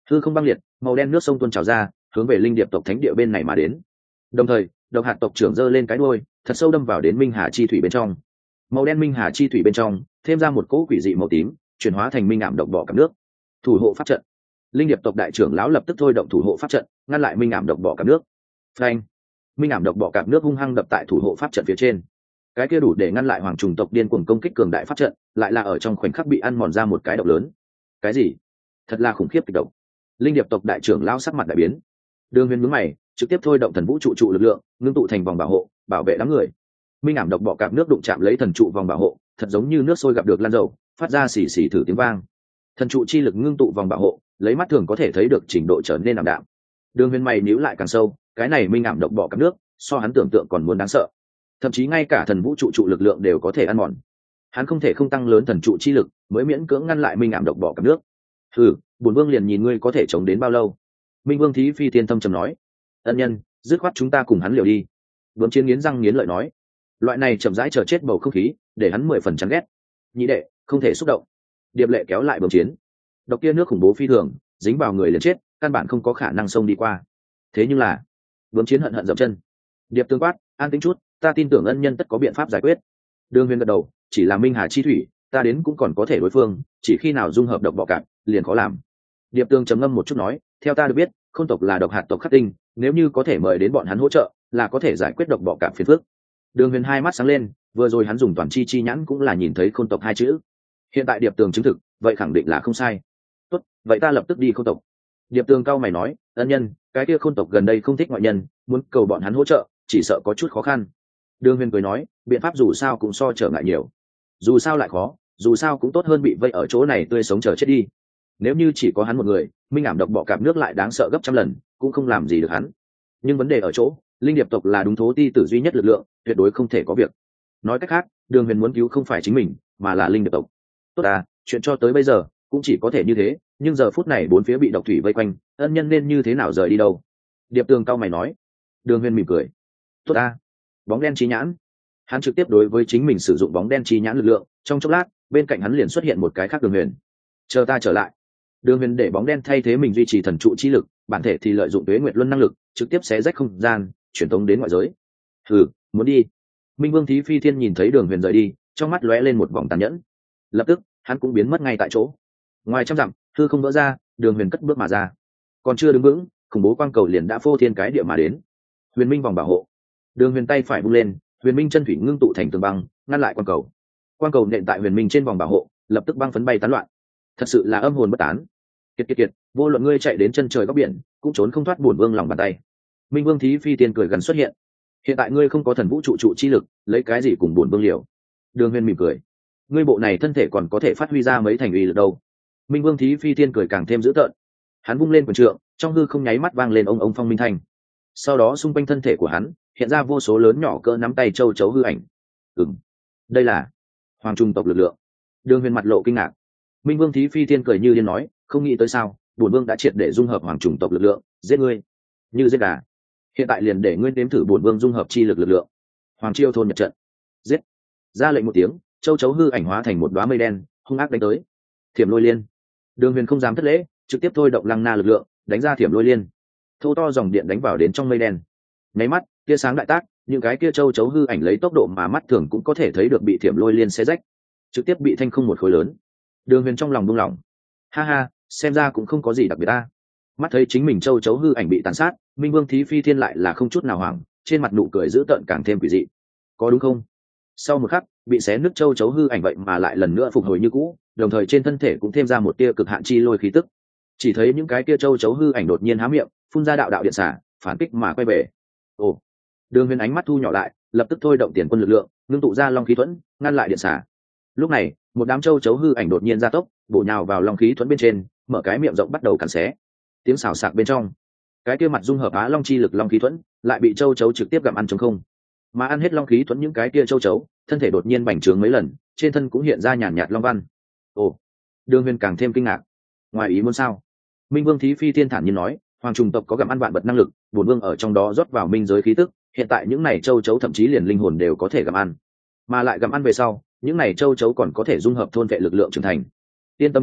hư không băng liệt, màu đen nước sông tuôn trào ra, hướng về linh điệp tộc thánh địa bên này mà đến. Đồng thời độc hạt tộc trưởng giơ lên cái đuôi, thật sâu đâm vào đến minh hà chi thủy bên trong. Màu đen minh hà chi thủy bên trong thêm ra một cỗ quỷ dị màu tím, chuyển hóa thành minh ảm độc bọ cạp nước. Thủ hộ pháp trận. Linh điệp tộc đại trưởng lão lập tức thôi động thủ hộ pháp trận, ngăn lại minh ảm độc bọ cạp nước. Phanh! Minh ảm độc bọ cạp nước hung hăng đập tại thủ hộ pháp trận phía trên. Cái kia đủ để ngăn lại hoàng trùng tộc điên cuồng công kích cường đại pháp trận, lại là ở trong khoảnh khắc bị ăn mòn ra một cái độc lớn. Cái gì? Thật là khủng khiếp kịch độc. Linh điệp tộc đại trưởng lão sắc mặt đại biến. Đường Huyền nhướng mày, trực tiếp thôi động thần vũ trụ trụ lực lượng, ngưng tụ thành vòng bảo hộ, bảo vệ đám người. Minh ảm độc bọ cạp nước đụng chạm lấy thần trụ vòng bảo hộ, thật giống như nước sôi gặp được lan dầu, phát ra xì xì thử tiếng vang. Thần trụ chi lực ngưng tụ vòng bảo hộ, lấy mắt thường có thể thấy được trình độ trở nên ảm đạm. Đường Huyền mày nhíu lại càng sâu, cái này minh ảm độc bọ cạp nước, so hắn tưởng tượng còn muốn đáng sợ. Thậm chí ngay cả thần vũ trụ trụ lực lượng đều có thể ăn mòn. Hắn không thể không tăng lớn thần trụ chi lực, mới miễn cưỡng ngăn lại minh ảm độc bọ cạp nước. Hừ, bổn vương liền nhìn ngươi có thể chống đến bao lâu. Minh Vương Thí Phi Tiên thâm trầm nói. Ân nhân, dứt khoát chúng ta cùng hắn liều đi. Bướm Chiến nghiến răng nghiến lợi nói. Loại này chậm rãi chờ chết bầu không khí, để hắn mười phần chán ghét. Nhị đệ, không thể xúc động. Điệp Lệ kéo lại Bướm Chiến. Độc kia nước khủng bố phi thường, dính vào người liền chết, căn bản không có khả năng xông đi qua. Thế nhưng là, Bướm Chiến hận hận dậm chân. Điệp Tương quát, an tĩnh chút, ta tin tưởng ân nhân tất có biện pháp giải quyết. Đường Huyền gật đầu, chỉ là minh hà chi thủy, ta đến cũng còn có thể đối phương, chỉ khi nào dung hợp độc bọ cạp, liền khó làm. Điệp Tương trầm ngâm một chút nói, theo ta được biết, khôn tộc là độc hạt tộc khắc tinh, nếu như có thể mời đến bọn hắn hỗ trợ, là có thể giải quyết độc bọ cạp phiền phức. Đường Huyền hai mắt sáng lên, vừa rồi hắn dùng toàn chi chi nhãn cũng là nhìn thấy khôn tộc hai chữ. Hiện tại Điệp Tường chứng thực, vậy khẳng định là không sai. Tốt, vậy ta lập tức đi khôn tộc. Điệp Tường cao mày nói, ân nhân, cái kia khôn tộc gần đây không thích ngoại nhân, muốn cầu bọn hắn hỗ trợ, chỉ sợ có chút khó khăn. Đường Huyền cười nói, biện pháp dù sao cũng so trở ngại nhiều. Dù sao lại khó, dù sao cũng tốt hơn bị vây ở chỗ này tươi sống chờ chết đi. Nếu như chỉ có hắn một người, minh ảm độc bọ cạp nước lại đáng sợ gấp trăm lần, cũng không làm gì được hắn. Nhưng vấn đề ở chỗ, linh điệp tộc là đúng thố ti tử duy nhất lực lượng, tuyệt đối không thể có việc. Nói cách khác, Đường Huyền muốn cứu không phải chính mình, mà là linh điệp tộc. Tốt à, chuyện cho tới bây giờ cũng chỉ có thể như thế, nhưng giờ phút này bốn phía bị độc thủy vây quanh, ân nhân nên như thế nào rời đi đâu? Điệp Tường cao mày nói. Đường Huyền mỉm cười. Tốt à, bóng đen chi nhãn. Hắn trực tiếp đối với chính mình sử dụng bóng đen chi nhãn lực lượng, trong chốc lát, bên cạnh hắn liền xuất hiện một cái khác Đường Huyền. Chờ ta trở lại. Đường Huyền để bóng đen thay thế mình duy trì thần trụ chi lực, bản thể thì lợi dụng Tuế Nguyệt Luân năng lực, trực tiếp xé rách không gian, truyền tống đến ngoại giới. Hừ, muốn đi? Minh Vương Thí Phi Thiên nhìn thấy Đường Huyền rời đi, trong mắt lóe lên một vòng tàn nhẫn. Lập tức, hắn cũng biến mất ngay tại chỗ. Ngoài trăm dặm, hư không vỡ ra, Đường Huyền cất bước mà ra. Còn chưa đứng vững, khủng bố quang cầu liền đã phô thiên cái địa mà đến. Huyền Minh vòng bảo hộ. Đường Huyền tay phải vung lên, Huyền Minh chân thủy ngưng tụ thành tường băng, ngăn lại quang cầu. Quang cầu nện tại Huyền Minh trên vòng bảo hộ, lập tức băng phấn bay tán loạn. Thật sự là âm hồn bất tán. Kiệt kiệt kiệt, vô luận ngươi chạy đến chân trời góc biển, cũng trốn không thoát bổn vương lòng bàn tay. Minh Vương Thí Phi Tiên cười gần xuất hiện. Hiện tại ngươi không có thần vũ trụ trụ chi lực, lấy cái gì cùng bổn vương liều? Đường Huyền mỉm cười. Ngươi bộ này thân thể còn có thể phát huy ra mấy thành uy lực đâu? Minh Vương Thí Phi Tiên cười càng thêm dữ tợn. Hắn vung lên quyền trượng, trong hư không nháy mắt vang lên ông ông phong minh thành. Sau đó xung quanh thân thể của hắn hiện ra vô số lớn nhỏ cỡ nắm tay châu chấu hư ảnh. Ừm, đây là hoàng trung tộc lực lượng. Đường Huyền mặt lộ kinh ngạc. Minh Vương Thí Phi Tiên cười như điên nói, không nghĩ tới sao, bổn vương đã triệt để dung hợp hoàng trùng tộc lực lượng, giết ngươi như giết gà. Hiện tại liền để ngươi nếm thử bổn vương dung hợp chi lực lực lượng. Hoàng Chiêu thôn nhật trận. Giết. Ra lệnh một tiếng, châu chấu hư ảnh hóa thành một đóa mây đen, hung ác đánh tới. Thiểm Lôi Liên. Đường Huyền không dám thất lễ, trực tiếp thôi động lăng na lực lượng, đánh ra Thiểm Lôi Liên. Thô to dòng điện đánh vào đến trong mây đen. Nháy mắt, tia sáng đại tác, những cái kia châu chấu hư ảnh lấy tốc độ mà mắt thường cũng có thể thấy được bị Thiểm Lôi Liên xé rách, trực tiếp bị thanh không một khối lớn. Đường Huyền trong lòng buông lỏng. Ha ha, xem ra cũng không có gì đặc biệt ta. Mắt thấy chính mình châu chấu hư ảnh bị tàn sát, Minh Vương Thí Phi Thiên lại là không chút nào hoảng, trên mặt nụ cười dữ tợn càng thêm quỷ dị. Có đúng không? Sau một khắc, bị xé nứt châu chấu hư ảnh vậy mà lại lần nữa phục hồi như cũ, đồng thời trên thân thể cũng thêm ra một tia cực hạn chi lôi khí tức. Chỉ thấy những cái kia châu chấu hư ảnh đột nhiên há miệng, phun ra đạo đạo điện xả, phản kích mà quay về. Ồ. Đường Huyền ánh mắt thu nhỏ lại, lập tức thôi động tiền quân lực lượng, ngưng tụ ra long khí thuẫn, ngăn lại điện xả. Lúc này, một đám châu chấu hư ảnh đột nhiên gia tốc, bổ nhào vào long khí thuẫn bên trên, mở cái miệng rộng bắt đầu cắn xé. Tiếng xào xạc bên trong, cái kia mặt dung hợp á long chi lực long khí thuẫn lại bị châu chấu trực tiếp gặm ăn trống không. Mà ăn hết long khí thuẫn những cái kia châu chấu, thân thể đột nhiên bành trướng mấy lần, trên thân cũng hiện ra nhàn nhạt long văn. Ồ. Đường Huyền càng thêm kinh ngạc. Ngoài ý muốn sao? Minh Vương Thí Phi Thiên thản nhiên nói, hoàng trùng tộc có gặm ăn vạn vật năng lực, bổn vương ở trong đó rót vào minh giới khí tức, hiện tại những này châu chấu thậm chí liền linh hồn đều có thể gặm ăn. Mà lại gặm ăn về sau, những này châu chấu còn có thể dung hợp thôn vệ lực lượng trưởng thành. Yên tâm đi,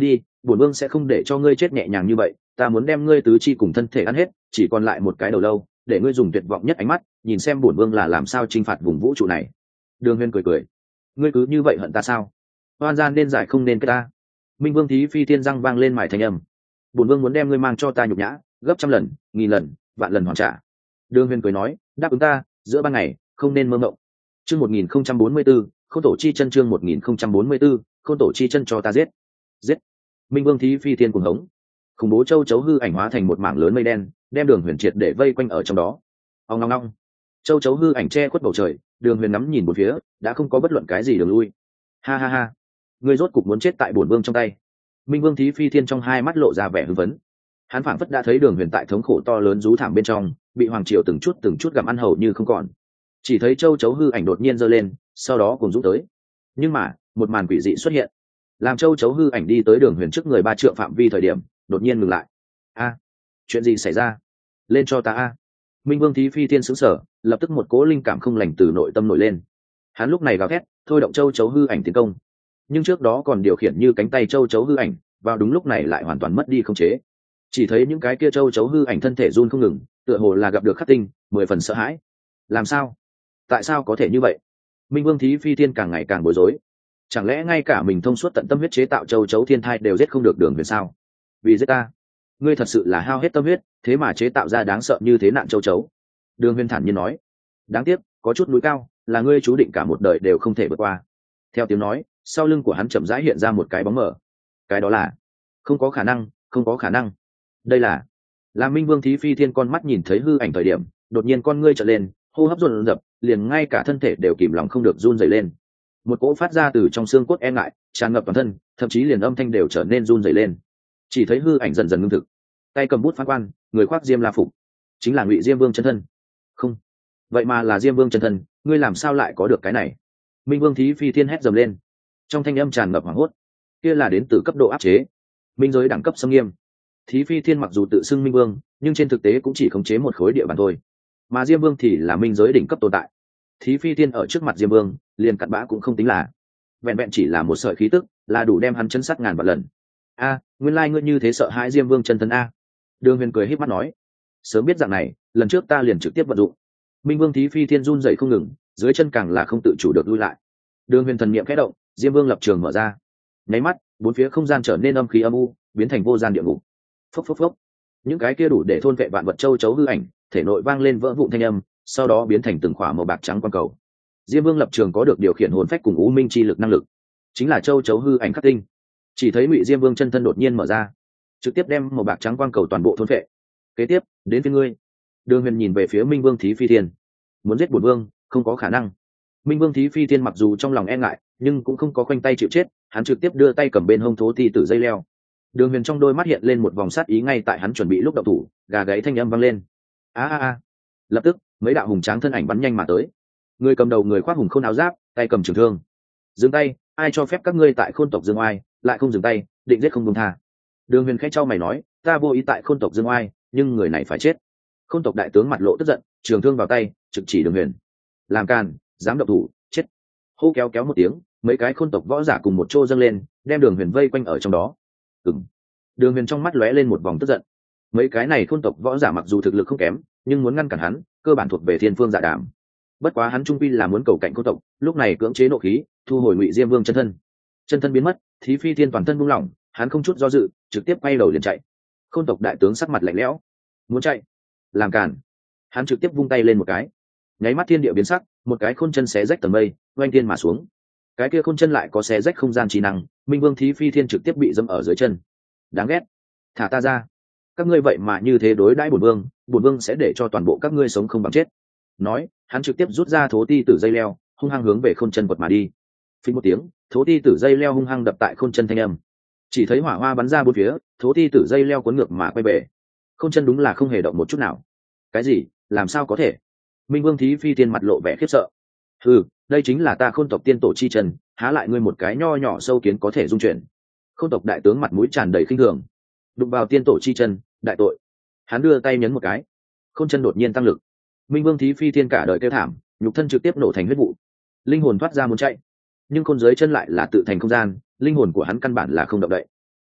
bổn vương sẽ không để cho ngươi chết nhẹ nhàng như vậy, ta muốn đem ngươi tứ chi cùng thân thể ăn hết, chỉ còn lại một cái đầu lâu, để ngươi dùng tuyệt vọng nhất ánh mắt nhìn xem bổn vương là làm sao chinh phạt vùng vũ trụ này. Đường Huyền cười cười, ngươi cứ như vậy hận ta sao? Oan gian nên giải không nên kết ta. Minh Vương Thí Phi Thiên răng vang lên mải thanh âm, bổn vương muốn đem ngươi mang cho ta nhục nhã gấp trăm lần nghìn lần vạn lần hoàn trả. Đường Huyền cười nói, đáp ứng ta, giữa ban ngày không nên mơ mộng. Chương một nghìn không trăm bốn mươi 144, Khôn Tổ Chi Chân. Chương một nghìn không trăm bốn mươi 144, Khôn Tổ Chi Chân cho ta giết. Giết. Minh Vương Thí Phi Thiên cuồng hống, khủng bố châu chấu hư ảnh hóa thành một mảng lớn mây đen, đem Đường Huyền triệt để vây quanh ở trong đó. Ong ong ong. Châu chấu hư ảnh che khuất bầu trời, Đường Huyền ngắm nhìn một phía, đã không có bất luận cái gì đường lui. Ha ha ha, ngươi rốt cục muốn chết tại bổn vương trong tay. Minh Vương Thí Phi Thiên trong hai mắt lộ ra vẻ hưng phấn. Hắn phảng phất đã thấy Đường Huyền tại thống khổ to lớn rú thảm bên trong, bị hoàng triều từng chút từng chút gặm ăn hầu như không còn. Chỉ thấy châu chấu hư ảnh đột nhiên giơ lên, sau đó cùng rút tới. Nhưng mà, một màn quỷ dị xuất hiện. Làm châu chấu hư ảnh đi tới Đường Huyền trước người ba trượng phạm vi thời điểm, đột nhiên ngừng lại. A, chuyện gì xảy ra? Lên cho ta a. Minh Vương Thí Phi Thiên sững sờ, lập tức một cỗ linh cảm không lành từ nội tâm nổi lên. Hắn lúc này gào thét, thôi động châu chấu hư ảnh tiến công. Nhưng trước đó còn điều khiển như cánh tay châu chấu hư ảnh, vào đúng lúc này lại hoàn toàn mất đi khống chế. Chỉ thấy những cái kia châu chấu hư ảnh thân thể run không ngừng, tựa hồ là gặp được khắc tinh, mười phần sợ hãi. Làm sao? Tại sao có thể như vậy? Minh Vương Thí Phi Thiên càng ngày càng bối rối. Chẳng lẽ ngay cả mình thông suốt tận tâm huyết chế tạo châu chấu thiên thai đều giết không được Đường Huyền sao? Vì giết ta, ngươi thật sự là hao hết tâm huyết, thế mà chế tạo ra đáng sợ như thế nạn châu chấu. Đường Huyền thản nhiên nói, đáng tiếc có chút núi cao là ngươi chú định cả một đời đều không thể vượt qua. Theo tiếng nói, sau lưng của hắn chậm rãi hiện ra một cái bóng mờ. Cái đó là không có khả năng, không có khả năng. Đây là là Minh Vương Thí Phi Thiên con mắt nhìn thấy hư ảnh thời điểm, đột nhiên con ngươi trợn lên, hô hấp dồn dập, liền ngay cả thân thể đều kìm lòng không được run rẩy lên. Một cỗ phát ra từ trong xương cốt e ngại tràn ngập toàn thân, thậm chí liền âm thanh đều trở nên run rẩy lên. Chỉ thấy hư ảnh dần dần ngưng thực, tay cầm bút phán quan, người khoác diêm la phục, chính là Ngụy Diêm Vương chân thân. Không, vậy mà là Diêm Vương chân thân, ngươi làm sao lại có được cái này? Minh Vương Thí Phi Thiên hét dầm lên, trong thanh âm tràn ngập hoảng hốt. Kia là đến từ cấp độ áp chế, minh giới đẳng cấp xâm nghiêm. Thí Phi Thiên mặc dù tự xưng Minh Vương, nhưng trên thực tế cũng chỉ khống chế một khối địa bàn thôi, mà Diêm Vương thì là minh giới đỉnh cấp tồn tại. Thí Phi Thiên ở trước mặt Diêm Vương, liền cặn bã cũng không tính là, vẹn vẹn chỉ là một sợi khí tức, là đủ đem hắn chấn sát ngàn vạn lần. A, nguyên lai ngươi như thế sợ hãi Diêm Vương chân thân a. Đường Huyền cười híp mắt nói, sớm biết dạng này, lần trước ta liền trực tiếp vận dụng. Minh Vương Thí Phi Thiên run rẩy không ngừng, dưới chân càng là không tự chủ được lui lại. Đường Huyền thần niệm khẽ động, Diêm Vương lập trường mở ra. Nháy mắt, bốn phía không gian trở nên âm khí âm u, biến thành vô gian địa ngục. Phốc phốc phốc. Những cái kia đủ để thôn vệ vạn vật châu chấu hư ảnh, thể nội vang lên vỡ vụn thanh âm, sau đó biến thành từng khỏa màu bạc trắng quang cầu. Diêm Vương lập trường có được điều khiển hồn phách cùng u minh chi lực năng lực, chính là châu chấu hư ảnh khắc tinh. Chỉ thấy Ngụy Diêm Vương chân thân đột nhiên mở ra, trực tiếp đem màu bạc trắng quang cầu toàn bộ thôn vệ. Kế tiếp, đến phía ngươi. Đường Huyền nhìn về phía Minh Vương Thí Phi Thiên, muốn giết bổn vương, không có khả năng. Minh Vương Thí Phi Thiên mặc dù trong lòng e ngại, nhưng cũng không có khoanh tay chịu chết, hắn trực tiếp đưa tay cầm bên hông thố ti tử dây leo. Đường Huyền trong đôi mắt hiện lên một vòng sát ý ngay tại hắn chuẩn bị lúc động thủ, gà gáy thanh âm vang lên. A a a. Lập tức, mấy đạo hùng tráng thân ảnh bắn nhanh mà tới. Người cầm đầu người khoác hùng khôn áo giáp, tay cầm trường thương. Dừng tay, ai cho phép các ngươi tại Khôn tộc Dương Oai, lại không dừng tay, định giết không buông tha. Đường Huyền khẽ chau mày nói, ta vô ý tại Khôn tộc Dương Oai, nhưng người này phải chết. Khôn tộc đại tướng mặt lộ tức giận, trường thương vào tay, trực chỉ Đường Huyền. Làm càn, dám động thủ, chết. Hô kéo kéo một tiếng, mấy cái Khôn tộc võ giả cùng một chỗ dâng lên, đem Đường Huyền vây quanh ở trong đó. Ừm. Đường Huyền trong mắt lóe lên một vòng tức giận. Mấy cái này Khôn tộc võ giả mặc dù thực lực không kém, nhưng muốn ngăn cản hắn, cơ bản thuộc về thiên phương dạ đàm. Bất quá hắn trung quy là muốn cầu cạnh Khôn tộc, lúc này cưỡng chế nộ khí, thu hồi Ngụy Diêm Vương chân thân. Chân thân biến mất, Thí Phi Thiên toàn thân buông lỏng, hắn không chút do dự, trực tiếp quay đầu liền chạy. Khôn tộc đại tướng sắc mặt lạnh lẽo, muốn chạy, làm cản. Hắn trực tiếp vung tay lên một cái, nháy mắt thiên địa biến sắc, một cái khôn chân xé rách tầng mây, oanh thiên mà xuống. Cái kia khôn chân lại có xé rách không gian trí năng, Minh Vương Thí Phi Thiên trực tiếp bị dẫm ở dưới chân. Đáng ghét, thả ta ra. Các ngươi vậy mà như thế đối đãi bổn vương, bổn vương sẽ để cho toàn bộ các ngươi sống không bằng chết. Nói, hắn trực tiếp rút ra thố ti tử dây leo, hung hăng hướng về khôn chân quật mà đi. Phình một tiếng, thố ti tử dây leo hung hăng đập tại khôn chân thanh âm. Chỉ thấy hỏa hoa bắn ra bốn phía, thố ti tử dây leo cuốn ngược mà quay về. Khôn chân đúng là không hề động một chút nào. Cái gì? Làm sao có thể? Minh Vương Thí Phi Thiên mặt lộ vẻ khiếp sợ. Ừ, đây chính là ta Khôn tộc tiên tổ chi trần, há lại ngươi một cái nho nhỏ sâu kiến có thể dung chuyển. Khôn tộc đại tướng mặt mũi tràn đầy khinh thường. Đụng vào tiên tổ chi chân, đại tội. Hắn đưa tay nhấn một cái, khôn chân đột nhiên tăng lực. Minh Vương Thí Phi Thiên cả đời kêu thảm, nhục thân trực tiếp nổ thành huyết vụ. Linh hồn thoát ra muốn chạy, nhưng khôn dưới chân lại là tự thành không gian, linh hồn của hắn căn bản là không động đậy.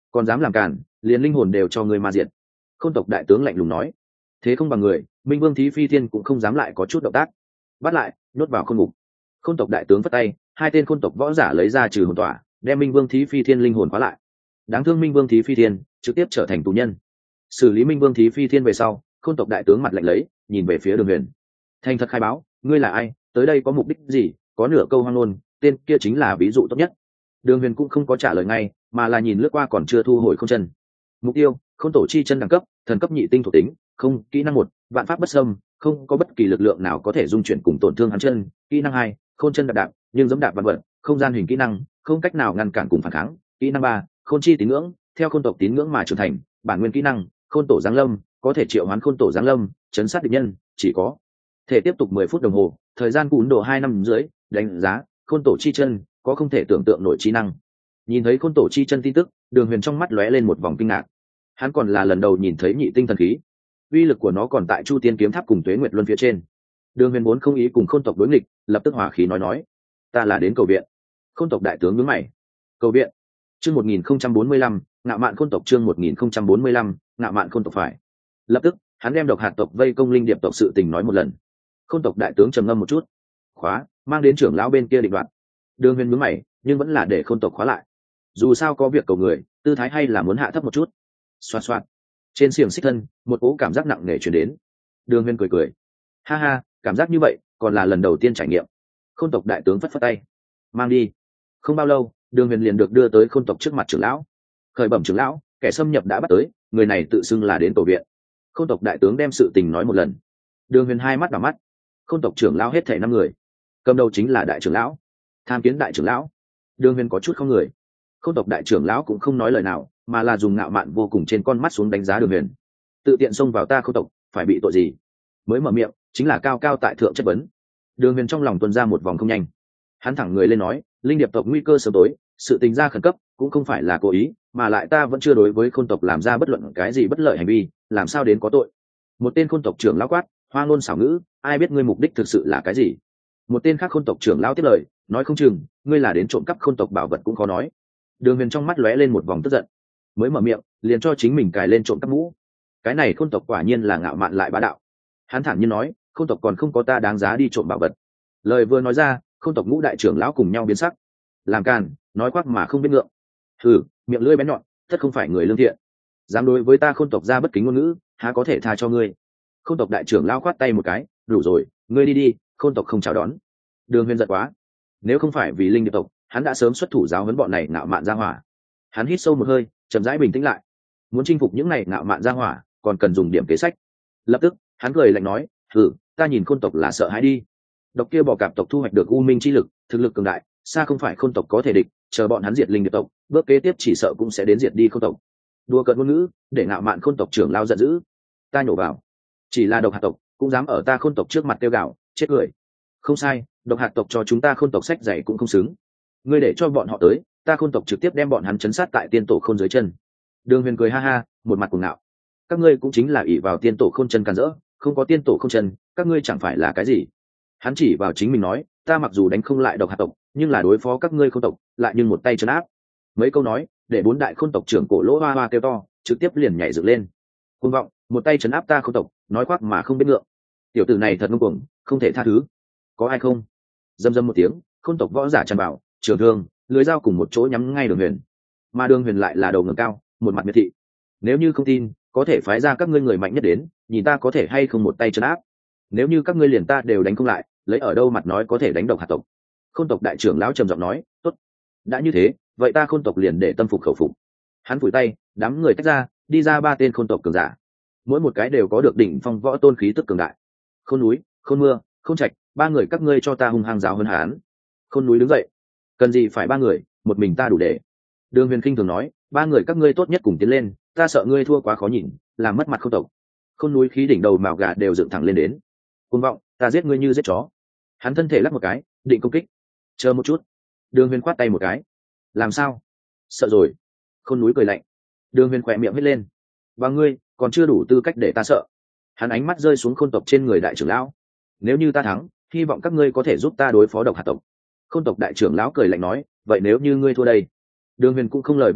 còn dám làm cản, liền linh hồn đều cho ngươi ma diệt. Khôn tộc đại tướng lạnh lùng nói. Thế không bằng người, Minh Vương Thí Phi Thiên cũng không dám lại có chút động tác. Bắt lại, nhốt vào khôn ngục. Khôn tộc đại tướng vất tay, hai tên khôn tộc võ giả lấy ra trừ hồn tỏa, đem Minh Vương Thí Phi Thiên linh hồn khóa lại. Đáng thương Minh Vương Thí Phi Thiên trực tiếp trở thành tù nhân. Xử lý Minh Vương Thí Phi Thiên về sau, khôn tộc đại tướng mặt lạnh lấy, nhìn về phía Đường Huyền. Thành thật khai báo, ngươi là ai, tới đây có mục đích gì? Có nửa câu hoang ngôn, tên kia chính là ví dụ tốt nhất. Đường Huyền cũng không có trả lời ngay, mà là nhìn lướt qua còn chưa thu hồi không chân. Mục tiêu: khôn tổ chi chân đẳng cấp, thần cấp nhị tinh thuộc tính, không, kỹ năng một, vạn pháp bất xâm, không có bất kỳ lực lượng nào có thể dung chuyển cùng tổn thương hắn chân. Kỹ năng hai, khôn chân đạp đạp, nhưng giống đạp vạn vật, không gian hình kỹ năng, không cách nào ngăn cản cùng phản kháng. Kỹ năng ba, khôn chi tín ngưỡng, theo khôn tộc tín ngưỡng mà trưởng thành, bản nguyên kỹ năng, khôn tổ giáng lâm, có thể triệu hoán khôn tổ giáng lâm, chấn sát địch nhân, chỉ có thể tiếp tục mười phút đồng hồ, thời gian cún độ hai năm dưới. Đánh giá: khôn tổ chi chân có không thể tưởng tượng nổi trí năng. Nhìn thấy khôn tổ chi chân tin tức, Đường Huyền trong mắt lóe lên một vòng kinh ngạc. Hắn còn là lần đầu nhìn thấy nhị tinh thần khí, uy lực của nó còn tại Chu Tiên kiếm tháp cùng Tuế Nguyệt Luân phía trên. Đường Huyền vốn không ý cùng khôn tộc đối nghịch, lập tức hòa khí nói nói: ta là đến cầu viện. Khôn tộc đại tướng nhướng mày: cầu viện? Chương một nghìn không trăm bốn mươi lăm, ngạo mạn khôn tộc. Chương một nghìn không trăm bốn mươi lăm, ngạo mạn khôn tộc. Phải. Lập tức hắn đem độc hạt tộc vây công linh điệp tộc sự tình nói một lần. Khôn tộc đại tướng trầm ngâm một chút: khóa, mang đến trưởng lão bên kia định đoạt. Đường Huyền nhướng mày, nhưng vẫn là để khôn tộc khóa lại. Dù sao có việc cầu người, tư thái hay là muốn hạ thấp một chút. Xoạt xoạt, trên xiềng xích thân, một cỗ cảm giác nặng nề truyền đến. Đường Huyền cười cười: ha ha, cảm giác như vậy còn là lần đầu tiên trải nghiệm. Khôn tộc đại tướng phất phất tay: mang đi. Không bao lâu, Đường Huyền liền được đưa tới khôn tộc trước mặt trưởng lão. Khởi bẩm trưởng lão, kẻ xâm nhập đã bắt tới, người này tự xưng là đến cầu viện. Khôn tộc đại tướng đem sự tình nói một lần. Đường Huyền hai mắt đỏ mắt. Khôn tộc trưởng lão hết thảy năm người, cầm đầu chính là đại trưởng lão, Tham Kiến đại trưởng lão. Đường Huyền có chút không người. Khôn tộc đại trưởng lão cũng không nói lời nào, mà là dùng ngạo mạn vô cùng trên con mắt xuống đánh giá Đường Huyền. Tự tiện xông vào ta khôn tộc, phải bị tội gì? Mới mở miệng, chính là cao cao tại thượng chất vấn. Đường Huyền trong lòng tuôn ra một vòng không nhanh. Hắn thẳng người lên nói: linh điệp tộc nguy cơ sớm tối, sự tình ra khẩn cấp, cũng không phải là cố ý, mà lại ta vẫn chưa đối với khôn tộc làm ra bất luận cái gì bất lợi hành vi, làm sao đến có tội? Một tên khôn tộc trưởng lão quát: hoa ngôn xảo ngữ, ai biết ngươi mục đích thực sự là cái gì? Một tên khác khôn tộc trưởng lão tiếp lời: nói không chừng ngươi là đến trộm cắp khôn tộc bảo vật cũng khó nói. Đường Huyền trong mắt lóe lên một vòng tức giận, mới mở miệng liền cho chính mình cài lên trộm cắp mũ. Cái này khôn tộc quả nhiên là ngạo mạn lại bá đạo. Hắn thản nhiên nói: khôn tộc còn không có ta đáng giá đi trộm bảo vật. Lời vừa nói ra, khôn tộc ngũ đại trưởng lão cùng nhau biến sắc. Làm càn, nói khoác mà không biết ngượng. Thử, miệng lưỡi bén nhọn, tất không phải người lương thiện. Dám đối với ta khôn tộc ra bất kính ngôn ngữ, há có thể tha cho ngươi? Khôn tộc đại trưởng lão khoát tay một cái: đủ rồi, ngươi đi đi, khôn tộc không chào đón. Đường Huyền giận quá. Nếu không phải vì linh điệp tộc, hắn đã sớm xuất thủ giáo huấn bọn này ngạo mạn ra hỏa. Hắn hít sâu một hơi, chậm rãi bình tĩnh lại. Muốn chinh phục những này ngạo mạn ra hỏa, còn cần dùng điểm kế sách. Lập tức hắn cười lạnh nói: thử, ta nhìn khôn tộc là sợ hãi đi. Độc kia bò cạp tộc thu hoạch được u minh chi lực, thực lực cường đại, xa không phải khôn tộc có thể địch. Chờ bọn hắn diệt linh điệp tộc, bước kế tiếp chỉ sợ cũng sẽ đến diệt đi khôn tộc. Đùa cợt ngôn ngữ, để ngạo mạn khôn tộc trưởng lao giận dữ. Ta nhổ vào, chỉ là độc hạt tộc cũng dám ở ta khôn tộc trước mặt tiêu gạo, chết cười. Không sai, độc hạt tộc cho chúng ta khôn tộc sách dạy cũng không xứng. Ngươi để cho bọn họ tới, ta khôn tộc trực tiếp đem bọn hắn chấn sát tại tiên tổ khôn dưới chân. Đường Huyền cười ha ha, một mặt cuồng ngạo: các ngươi cũng chính là ỷ vào tiên tổ khôn chân càn rỡ, không có tiên tổ khôn chân, các ngươi chẳng phải là cái gì? Hắn chỉ vào chính mình nói: ta mặc dù đánh không lại độc hạt tộc, nhưng là đối phó các ngươi khôn tộc, lại nhưng một tay trấn áp. Mấy câu nói, để bốn đại khôn tộc trưởng cổ lỗ hoa hoa kêu to, trực tiếp liền nhảy dựng lên. Cuồng vọng, một tay trấn áp ta khôn tộc, nói khoác mà không biết ngượng. Tiểu tử này thật ngông cuồng, không thể tha thứ. Có ai không? Dâm dâm một tiếng, khôn tộc võ giả tràn vào, trường thương, lưới dao cùng một chỗ nhắm ngay Đường Huyền. Mà Đường Huyền lại là đầu ngẩng cao, một mặt miệt thị: nếu như không tin, có thể phái ra các ngươi người mạnh nhất đến, nhìn ta có thể hay không một tay trấn áp. Nếu như các ngươi liền ta đều đánh không lại, lấy ở đâu mặt nói có thể đánh độc hạt tộc? Khôn tộc đại trưởng lão trầm giọng nói: tốt, đã như thế, vậy ta khôn tộc liền để tâm phục khẩu phục. Hắn phủi tay, đám người tách ra, đi ra ba tên khôn tộc cường giả, mỗi một cái đều có được đỉnh phong võ tôn khí tức cường đại. Khôn núi, khôn mưa, khôn trạch, ba người các ngươi cho ta hung hăng giáo hơn hắn. Khôn núi đứng dậy: cần gì phải ba người, một mình ta đủ để. Đường Huyền khinh thường nói: ba người các ngươi tốt nhất cùng tiến lên, ta sợ ngươi thua quá khó nhìn, làm mất mặt khôn tộc. Khôn núi khí đỉnh đầu mào gà đều dựng thẳng lên đến: cuồng vọng, ta giết ngươi như giết chó. Hắn thân thể lắc một cái, định công kích. Chờ một chút. Đường Huyền khoát tay một cái: làm sao, sợ rồi? Khôn núi cười lạnh. Đường Huyền khỏe miệng hết lên: và ngươi còn chưa đủ tư cách để ta sợ. Hắn ánh mắt rơi xuống khôn tộc trên người đại trưởng lão: nếu như ta thắng, hy vọng các ngươi có thể giúp ta đối phó độc hạt tộc. Khôn tộc đại trưởng lão cười lạnh nói: vậy nếu như ngươi thua đây? Đường Huyền cũng không lời vô ích,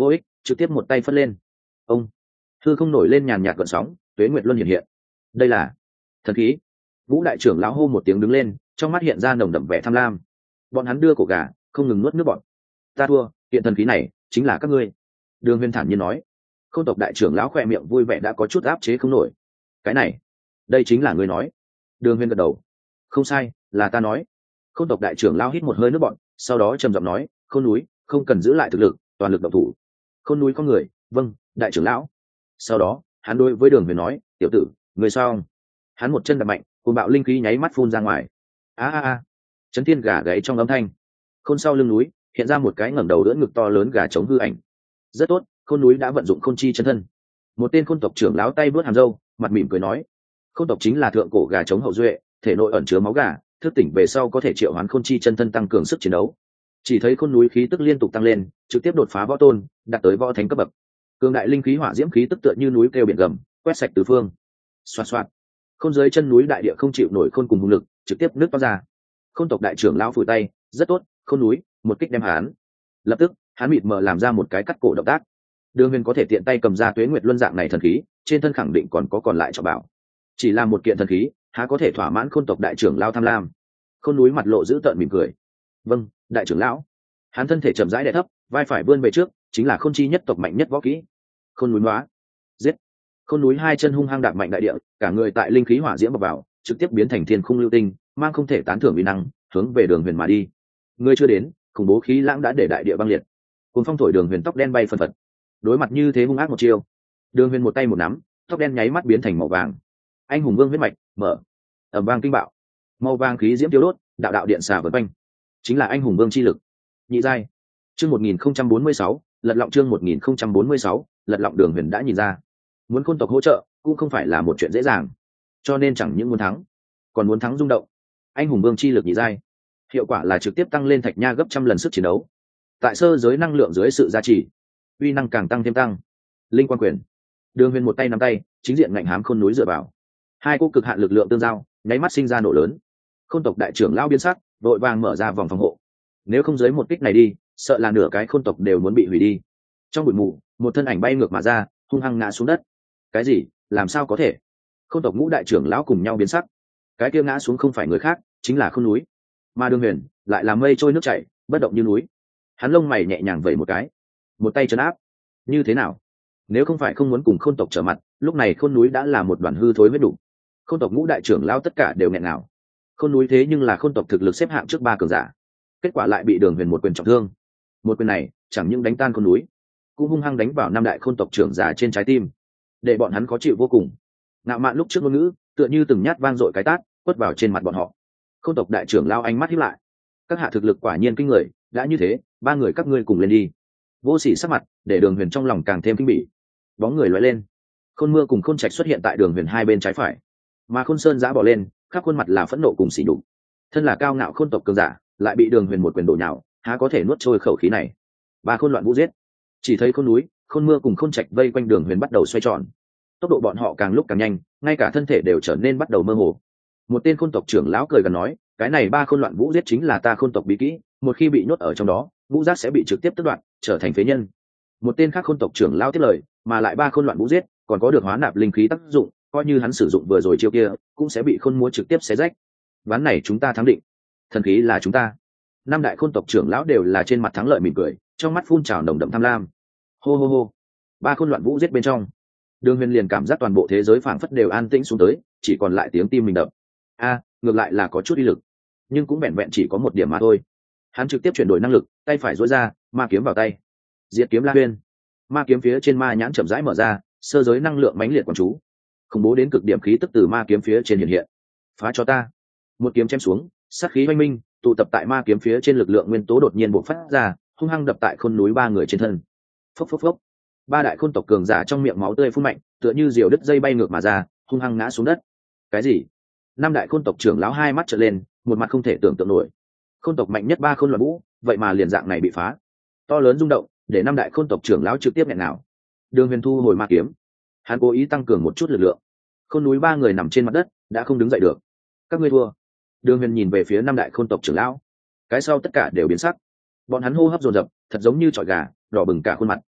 trực tiếp một tay phất lên. Ông thư không nổi lên nhàn nhạt gợn sóng, tuế nguyệt luân hiện hiện. Đây là thần khí. Ngũ đại trưởng lão hô một tiếng đứng lên, trong mắt hiện ra nồng đậm vẻ tham lam. Bọn hắn đưa cổ gà không ngừng nuốt nước bọn. Ta thua, hiện thần khí này chính là các ngươi. Đường Huyền thản nhiên nói. Khôn tộc đại trưởng lão khỏe miệng vui vẻ đã có chút áp chế không nổi. Cái này, đây chính là ngươi nói. Đường Huyền gật đầu. Không sai, là ta nói. Khôn tộc đại trưởng lão hít một hơi nước bọn, sau đó trầm giọng nói, Khôn núi không cần giữ lại thực lực, toàn lực động thủ. Khôn núi có người, vâng, đại trưởng lão. Sau đó hắn đối với Đường Huyền nói, tiểu tử, người sao? Hắn một chân đạp mạnh, cuồng bạo linh khí nháy mắt phun ra ngoài. A a a! Chấn thiên gà gáy trong âm thanh. Khôn sau lưng núi hiện ra một cái ngẩng đầu đỡ ngực to lớn gà chống hư ảnh. Rất tốt, Khôn núi đã vận dụng khôn chi chân thân. Một tên khôn tộc trưởng lão tay vớt hàm râu, mặt mỉm cười nói, khôn tộc chính là thượng cổ gà chống hậu duệ, thể nội ẩn chứa máu gà, thức tỉnh về sau có thể triệu hoán khôn chi chân thân tăng cường sức chiến đấu. Chỉ thấy khôn núi khí tức liên tục tăng lên, trực tiếp đột phá võ tôn, đạt tới võ thánh cấp bậc. Cường đại linh khí hỏa diễm khí tức tựa như núi kêu biển gầm, quét sạch tứ phương. Xoạt xoạt. Khôn dưới chân núi đại địa không chịu nổi khôn cùng hung lực, trực tiếp nứt toát ra. Khôn tộc đại trưởng lão phủi tay, rất tốt, khôn núi, một kích đem hắn. Lập tức, hắn mịt mờ làm ra một cái cắt cổ động tác. Đường Huyền có thể tiện tay cầm ra tuế nguyệt luân dạng này thần khí, trên thân khẳng định còn có còn lại cho bảo. Chỉ là một kiện thần khí, há có thể thỏa mãn khôn tộc đại trưởng lão tham lam. Khôn núi mặt lộ dữ tợn mỉm cười. Vâng, đại trưởng lão. Hắn thân thể chậm rãi đè thấp, vai phải vươn về trước, chính là khôn chi nhất tộc mạnh nhất võ kỹ. Khôn núi hóa. Giết. Khôn núi hai chân hung hăng đạp mạnh đại địa, cả người tại linh khí hỏa diễm bọc vào, trực tiếp biến thành thiên khung lưu tinh, mang không thể tán thưởng uy năng, hướng về Đường Huyền mà đi. Người chưa đến, khủng bố khí lãng đã để đại địa băng liệt. Cuồng phong thổi Đường Huyền tóc đen bay phân phật. Đối mặt như thế hung ác một chiêu, Đường Huyền một tay một nắm, tóc đen nháy mắt biến thành màu vàng. Anh hùng vương huyết mạch mở, ầm vang kinh bạo, màu vàng khí diễm tiêu đốt, đạo đạo điện xà vần quanh, chính là anh hùng vương chi lực. Nhị giai. Chương một nghìn không trăm bốn mươi sáu, lật lọng chương một nghìn không trăm bốn mươi sáu, lật lọng. Đường Huyền đã nhìn ra, muốn khôn tộc hỗ trợ cũng không phải là một chuyện dễ dàng, cho nên chẳng những muốn thắng, còn muốn thắng rung động. Anh hùng vương chi lực nhị giai, hiệu quả là trực tiếp tăng lên thạch nha gấp trăm lần sức chiến đấu. Tại sơ giới năng lượng dưới sự gia trì, uy năng càng tăng thêm tăng. Linh quan quyền. Đường Huyền một tay nắm tay, chính diện ngạnh hám khôn núi dựa vào. Hai cô cực hạn lực lượng tương giao, nháy mắt sinh ra nổ lớn. Khôn tộc đại trưởng lão biến sắc, vội vàng mở ra vòng phòng hộ. Nếu không dưới một kích này đi, sợ là nửa cái khôn tộc đều muốn bị hủy đi. Trong bụi mù, một thân ảnh bay ngược mà ra, hung hăng ngã xuống đất. Cái gì? Làm sao có thể? Khôn tộc ngũ đại trưởng lão cùng nhau biến sắc. Cái kia ngã xuống không phải người khác, chính là khôn núi. Mà Đường Huyền lại là mây trôi nước chảy, bất động như núi. Hắn lông mày nhẹ nhàng vẩy một cái, một tay trấn áp. Như thế nào? Nếu không phải không muốn cùng khôn tộc trở mặt, lúc này khôn núi đã là một đoàn hư thối huyết đủ. Khôn tộc ngũ đại trưởng lão tất cả đều nghẹn ngào. Khôn núi thế nhưng là khôn tộc thực lực xếp hạng trước ba cường giả, kết quả lại bị Đường Huyền một quyền trọng thương. Một quyền này chẳng những đánh tan khôn núi, cũng hung hăng đánh vào năm đại khôn tộc trưởng giả trên trái tim, để bọn hắn khó chịu vô cùng. Ngạo mạn lúc trước ngôn ngữ tựa như từng nhát vang dội cái tát quất vào trên mặt bọn họ. Khôn tộc đại trưởng lao ánh mắt hiếp lại, các hạ thực lực quả nhiên kinh người, đã như thế, ba người các ngươi cùng lên đi. Vô sỉ sắc mặt để Đường Huyền trong lòng càng thêm kinh bỉ. Bóng người lóe lên, Khôn Mưa cùng Khôn Trạch xuất hiện tại Đường Huyền hai bên trái phải, mà Khôn Sơn giã bỏ lên, khắp khuôn mặt là phẫn nộ cùng sỉ nhục. Thân là cao ngạo khôn tộc cường giả, lại bị Đường Huyền một quyền đổ nhào, há có thể nuốt trôi khẩu khí này. Ba khôn loạn vũ giết. Chỉ thấy khôn núi, Khôn Mưa cùng Khôn Trạch vây quanh Đường Huyền bắt đầu xoay tròn. Tốc độ bọn họ càng lúc càng nhanh, ngay cả thân thể đều trở nên bắt đầu mơ hồ. Một tên khôn tộc trưởng lão cười gần nói, cái này ba khôn loạn vũ giết chính là ta khôn tộc bí kỹ, một khi bị nhốt ở trong đó, vũ giác sẽ bị trực tiếp tước đoạn, trở thành phế nhân. Một tên khác khôn tộc trưởng lão tiếp lời, mà lại ba khôn loạn vũ giết còn có được hóa nạp linh khí tác dụng, coi như hắn sử dụng vừa rồi chiêu kia, cũng sẽ bị khôn múa trực tiếp xé rách. Ván này chúng ta thắng định, thần khí là chúng ta. Năm đại khôn tộc trưởng lão đều là trên mặt thắng lợi mỉm cười, trong mắt phun trào nồng đậm tham lam. Hô hô hô, ba khôn loạn vũ giết bên trong, Đường Huyền liền cảm giác toàn bộ thế giới phảng phất đều an tĩnh xuống tới, chỉ còn lại tiếng tim mình đập. A, ngược lại là có chút uy lực, nhưng cũng vẹn vẹn chỉ có một điểm mà thôi. Hắn trực tiếp chuyển đổi năng lực, tay phải duỗi ra, ma kiếm vào tay. Diệt kiếm La Huyên. Ma kiếm phía trên ma nhãn chậm rãi mở ra, sơ giới năng lượng mãnh liệt quán chú, khủng bố đến cực điểm khí tức từ ma kiếm phía trên hiện hiện. Phá cho ta. Một kiếm chém xuống, sát khí oanh minh, tụ tập tại ma kiếm phía trên lực lượng nguyên tố đột nhiên bộc phát ra, hung hăng đập tại khôn núi ba người trên thân. Phốc phốc phốc. Ba đại khôn tộc cường giả trong miệng máu tươi phun mạnh, tựa như diều đứt dây bay ngược mà ra, hung hăng ngã xuống đất. Cái gì? Năm đại khôn tộc trưởng lão hai mắt trợn lên, một mặt không thể tưởng tượng nổi. Khôn tộc mạnh nhất ba khôn loạn vũ, vậy mà liền dạng này bị phá. To lớn rung động, để năm đại khôn tộc trưởng lão trực tiếp nghẹn nào. Đường Huyền thu hồi ma kiếm, hắn cố ý tăng cường một chút lực lượng. Khôn núi ba người nằm trên mặt đất, đã không đứng dậy được. Các ngươi thua. Đường Huyền nhìn về phía năm đại khôn tộc trưởng lão, cái sau tất cả đều biến sắc. Bọn hắn hô hấp dồn dập, thật giống như chọi gà, đỏ bừng cả khuôn mặt.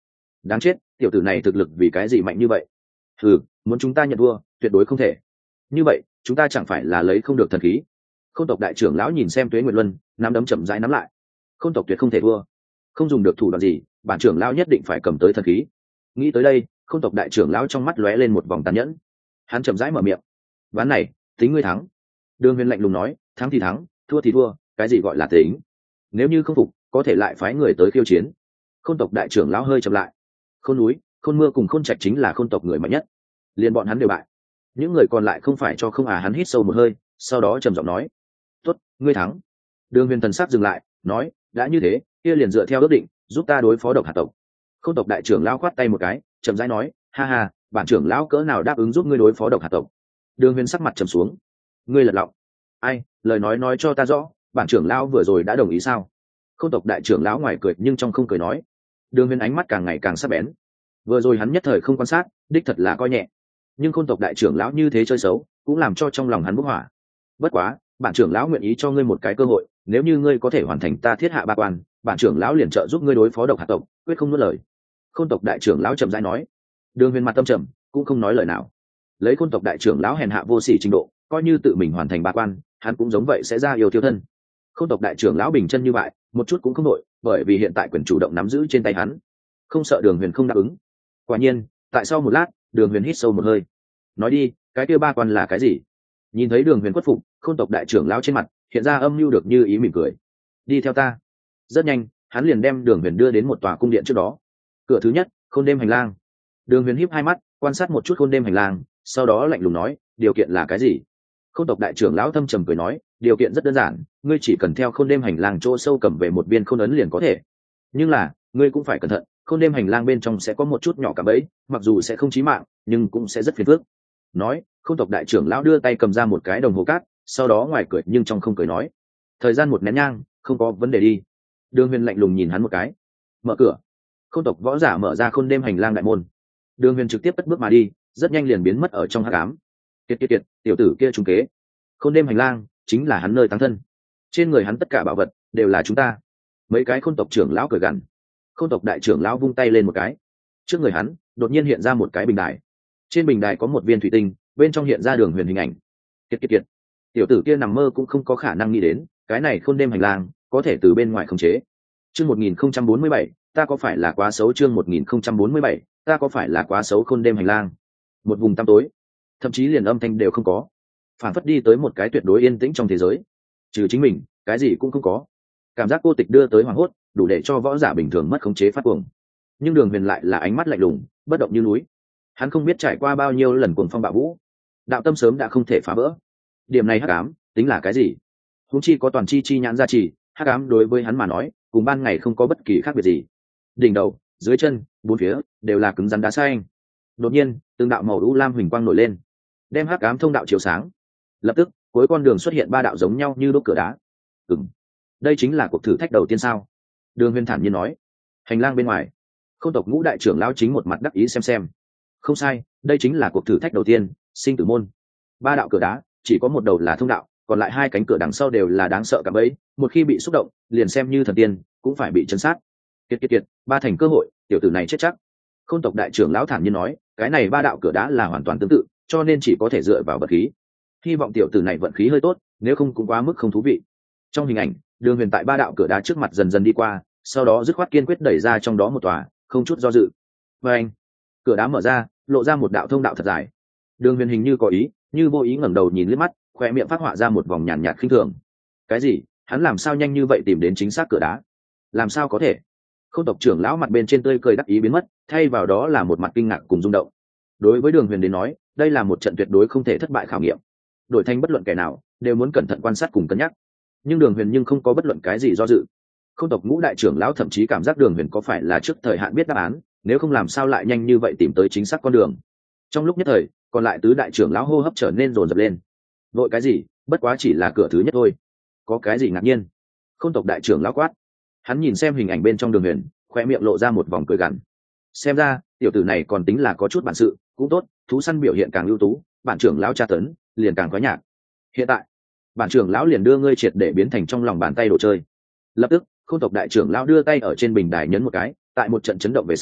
đáng chết, tiểu tử này thực lực vì cái gì mạnh như vậy? Ừ, muốn chúng ta nhận thua tuyệt đối không thể. Như vậy chúng ta chẳng phải là lấy không được thần khí? Khôn tộc đại trưởng lão nhìn xem Tuế Nguyệt Luân, nắm đấm chậm rãi nắm lại. Khôn tộc tuyệt không thể thua, không dùng được thủ đoạn gì, bản trưởng lão nhất định phải cầm tới thần khí. Nghĩ tới đây, Khôn tộc đại trưởng lão trong mắt lóe lên một vòng tàn nhẫn. Hắn chậm rãi mở miệng, ván này tính ngươi thắng. Đường Huyền lạnh lùng nói, thắng thì thắng, thua thì thua, cái gì gọi là tính? Nếu như không phục, có thể lại phái người tới khiêu chiến. Khôn tộc đại trưởng lão hơi chậm lại. Khôn núi, Khôn mưa cùng Khôn trạch chính là Khôn tộc người mạnh nhất, liền bọn hắn đều bại. Những người còn lại không phải cho không à? Hắn hít sâu một hơi, sau đó trầm giọng nói, tốt, ngươi thắng. Đường Huyền thần sắc dừng lại, nói, đã như thế, kia liền dựa theo ước định, giúp ta đối phó độc hạt tộc. Khôn tộc đại trưởng lão khoát tay một cái, chậm rãi nói, ha ha, bản trưởng lão cỡ nào đáp ứng giúp ngươi đối phó độc hạt tộc? Đường Huyền sắc mặt trầm xuống, ngươi lật lọng. Ai, lời nói nói cho ta rõ, bản trưởng lão vừa rồi đã đồng ý sao? Khôn tộc đại trưởng lão ngoài cười nhưng trong không cười nói. Đường Huyền ánh mắt càng ngày càng sắc bén. Vừa rồi hắn nhất thời không quan sát, đích thật là coi nhẹ. Nhưng Khôn tộc đại trưởng lão như thế chơi xấu, cũng làm cho trong lòng hắn bốc hỏa. Bất quá, bản trưởng lão nguyện ý cho ngươi một cái cơ hội, nếu như ngươi có thể hoàn thành ta thiết hạ ba quan, bản trưởng lão liền trợ giúp ngươi đối phó độc hạt tộc, quyết không nuốt lời. Khôn tộc đại trưởng lão chậm rãi nói. Đường Huyền mặt tâm trầm, cũng không nói lời nào. Lấy Khôn tộc đại trưởng lão hèn hạ vô sỉ trình độ, coi như tự mình hoàn thành ba quan, hắn cũng giống vậy sẽ ra yêu tiêu thân. Khôn tộc đại trưởng lão bình chân như vậy, một chút cũng không nổi, bởi vì hiện tại quyền chủ động nắm giữ trên tay hắn, không sợ Đường Huyền không đáp ứng. Quả nhiên, tại sau một lát, Đường Huyền hít sâu một hơi, nói đi, cái kia ba quan là cái gì? Nhìn thấy Đường Huyền khuất phục, Khôn tộc đại trưởng lão trên mặt hiện ra âm mưu được như ý mỉm cười. Đi theo ta. Rất nhanh, hắn liền đem Đường Huyền đưa đến một tòa cung điện trước đó. Cửa thứ nhất, Khôn đêm hành lang. Đường Huyền híp hai mắt, quan sát một chút Khôn đêm hành lang, sau đó lạnh lùng nói, điều kiện là cái gì? Khôn tộc đại trưởng lão thâm trầm cười nói, điều kiện rất đơn giản, ngươi chỉ cần theo Khôn đêm hành lang chỗ sâu cầm về một viên khôn ấn liền có thể. Nhưng là, ngươi cũng phải cẩn thận, Khôn đêm hành lang bên trong sẽ có một chút nhỏ cạm bẫy, mặc dù sẽ không chí mạng, nhưng cũng sẽ rất phiền phức. Nói, Khôn tộc đại trưởng lão đưa tay cầm ra một cái đồng hồ cát, sau đó ngoài cười nhưng trong không cười nói, thời gian một nén nhang, không có vấn đề đi. Đường Huyền lạnh lùng nhìn hắn một cái, mở cửa. Khôn tộc võ giả mở ra Khôn đêm hành lang đại môn. Đường Huyền trực tiếp cất bước mà đi, rất nhanh liền biến mất ở trong hắc ám. Kiệt kiệt kiệt, tiểu tử kia trúng kế. Khôn đêm hành lang chính là hắn nơi táng thân, trên người hắn tất cả bảo vật đều là chúng ta. Mấy cái Khôn tộc trưởng lão cười gằn. Khôn tộc đại trưởng lão vung tay lên một cái, trước người hắn đột nhiên hiện ra một cái bình đài. Trên bình đài có một viên thủy tinh, bên trong hiện ra Đường Huyền hình ảnh. Kiệt kiệt kiệt, tiểu tử kia nằm mơ cũng không có khả năng nghĩ đến, cái này Khôn đêm hành lang có thể từ bên ngoài khống chế. Chương một nghìn không trăm bốn mươi bảy, ta có phải là quá xấu? Chương một nghìn không trăm bốn mươi bảy, ta có phải là quá xấu? Khôn đêm hành lang, một vùng tăm tối, thậm chí liền âm thanh đều không có, phản phất đi tới một cái tuyệt đối yên tĩnh trong thế giới, trừ chính mình cái gì cũng không có. Cảm giác cô tịch đưa tới hoảng hốt, đủ để cho võ giả bình thường mất khống chế phát cuồng. Nhưng Đường Huyền lại là ánh mắt lạnh lùng, bất động như núi. Hắn không biết trải qua bao nhiêu lần cuồng phong bạo vũ, đạo tâm sớm đã không thể phá vỡ. Điểm này hắc ám tính là cái gì? Huống chi có toàn chi chi nhãn gia trì, hắc ám đối với hắn mà nói cùng ban ngày không có bất kỳ khác biệt gì. Đỉnh đầu, dưới chân, bốn phía đều là cứng rắn đá xanh. Đột nhiên, từng đạo màu u lam huỳnh quang nổi lên, đem hắc ám thông đạo chiếu sáng. Lập tức, cuối con đường xuất hiện ba đạo giống nhau như đúc cửa đá. Ừm, đây chính là cuộc thử thách đầu tiên sao? Đường Huyền thản nhiên nói. Hành lang bên ngoài, Khôn tộc ngũ đại trưởng lão chính một mặt đắc ý xem xem. Không sai, đây chính là cuộc thử thách đầu tiên, sinh tử môn. Ba đạo cửa đá, chỉ có một đầu là thông đạo, còn lại hai cánh cửa đằng sau đều là đáng sợ cả bấy, một khi bị xúc động, liền xem như thần tiên cũng phải bị chấn sát. Kiệt kiệt kiệt, ba thành cơ hội, tiểu tử này chết chắc. Khôn tộc đại trưởng lão thản nhiên nói, cái này ba đạo cửa đá là hoàn toàn tương tự, cho nên chỉ có thể dựa vào vận khí. Hy vọng tiểu tử này vận khí hơi tốt, nếu không cũng quá mức không thú vị. Trong hình ảnh, Đường Huyền tại ba đạo cửa đá trước mặt dần dần đi qua, sau đó dứt khoát kiên quyết đẩy ra trong đó một tòa, không chút do dự. Và anh, cửa đá mở ra, lộ ra một đạo thông đạo thật dài. Đường Huyền hình như có ý, như vô ý ngẩng đầu nhìn liếc mắt, khoe miệng phát họa ra một vòng nhàn nhạt khinh thường. Cái gì? Hắn làm sao nhanh như vậy tìm đến chính xác cửa đá? Làm sao có thể? Khôn tộc trưởng lão mặt bên trên tươi cười đắc ý biến mất, thay vào đó là một mặt kinh ngạc cùng rung động. Đối với Đường Huyền đến nói, đây là một trận tuyệt đối không thể thất bại khảo nghiệm. Đổi thành bất luận kẻ nào đều muốn cẩn thận quan sát cùng cân nhắc, nhưng Đường Huyền nhưng không có bất luận cái gì do dự. Khôn tộc ngũ đại trưởng lão thậm chí cảm giác Đường Huyền có phải là trước thời hạn biết đáp án, nếu không làm sao lại nhanh như vậy tìm tới chính xác con đường. Trong lúc nhất thời, còn lại tứ đại trưởng lão hô hấp trở nên rồn rập lên. Vội cái gì, bất quá chỉ là cửa thứ nhất thôi, có cái gì ngạc nhiên? Khôn tộc đại trưởng lão quát. Hắn nhìn xem hình ảnh bên trong Đường Huyền, khoe miệng lộ ra một vòng cười gằn. Xem ra tiểu tử này còn tính là có chút bản sự, cũng tốt, thú săn biểu hiện càng ưu tú, bản trưởng lão tra tấn liền càng có nhạc. Hiện tại, bản trưởng lão liền đưa ngươi triệt để biến thành trong lòng bàn tay đồ chơi. Lập tức, Khôn tộc đại trưởng lão đưa tay ở trên bình đài nhấn một cái, tại một trận chấn động về sau,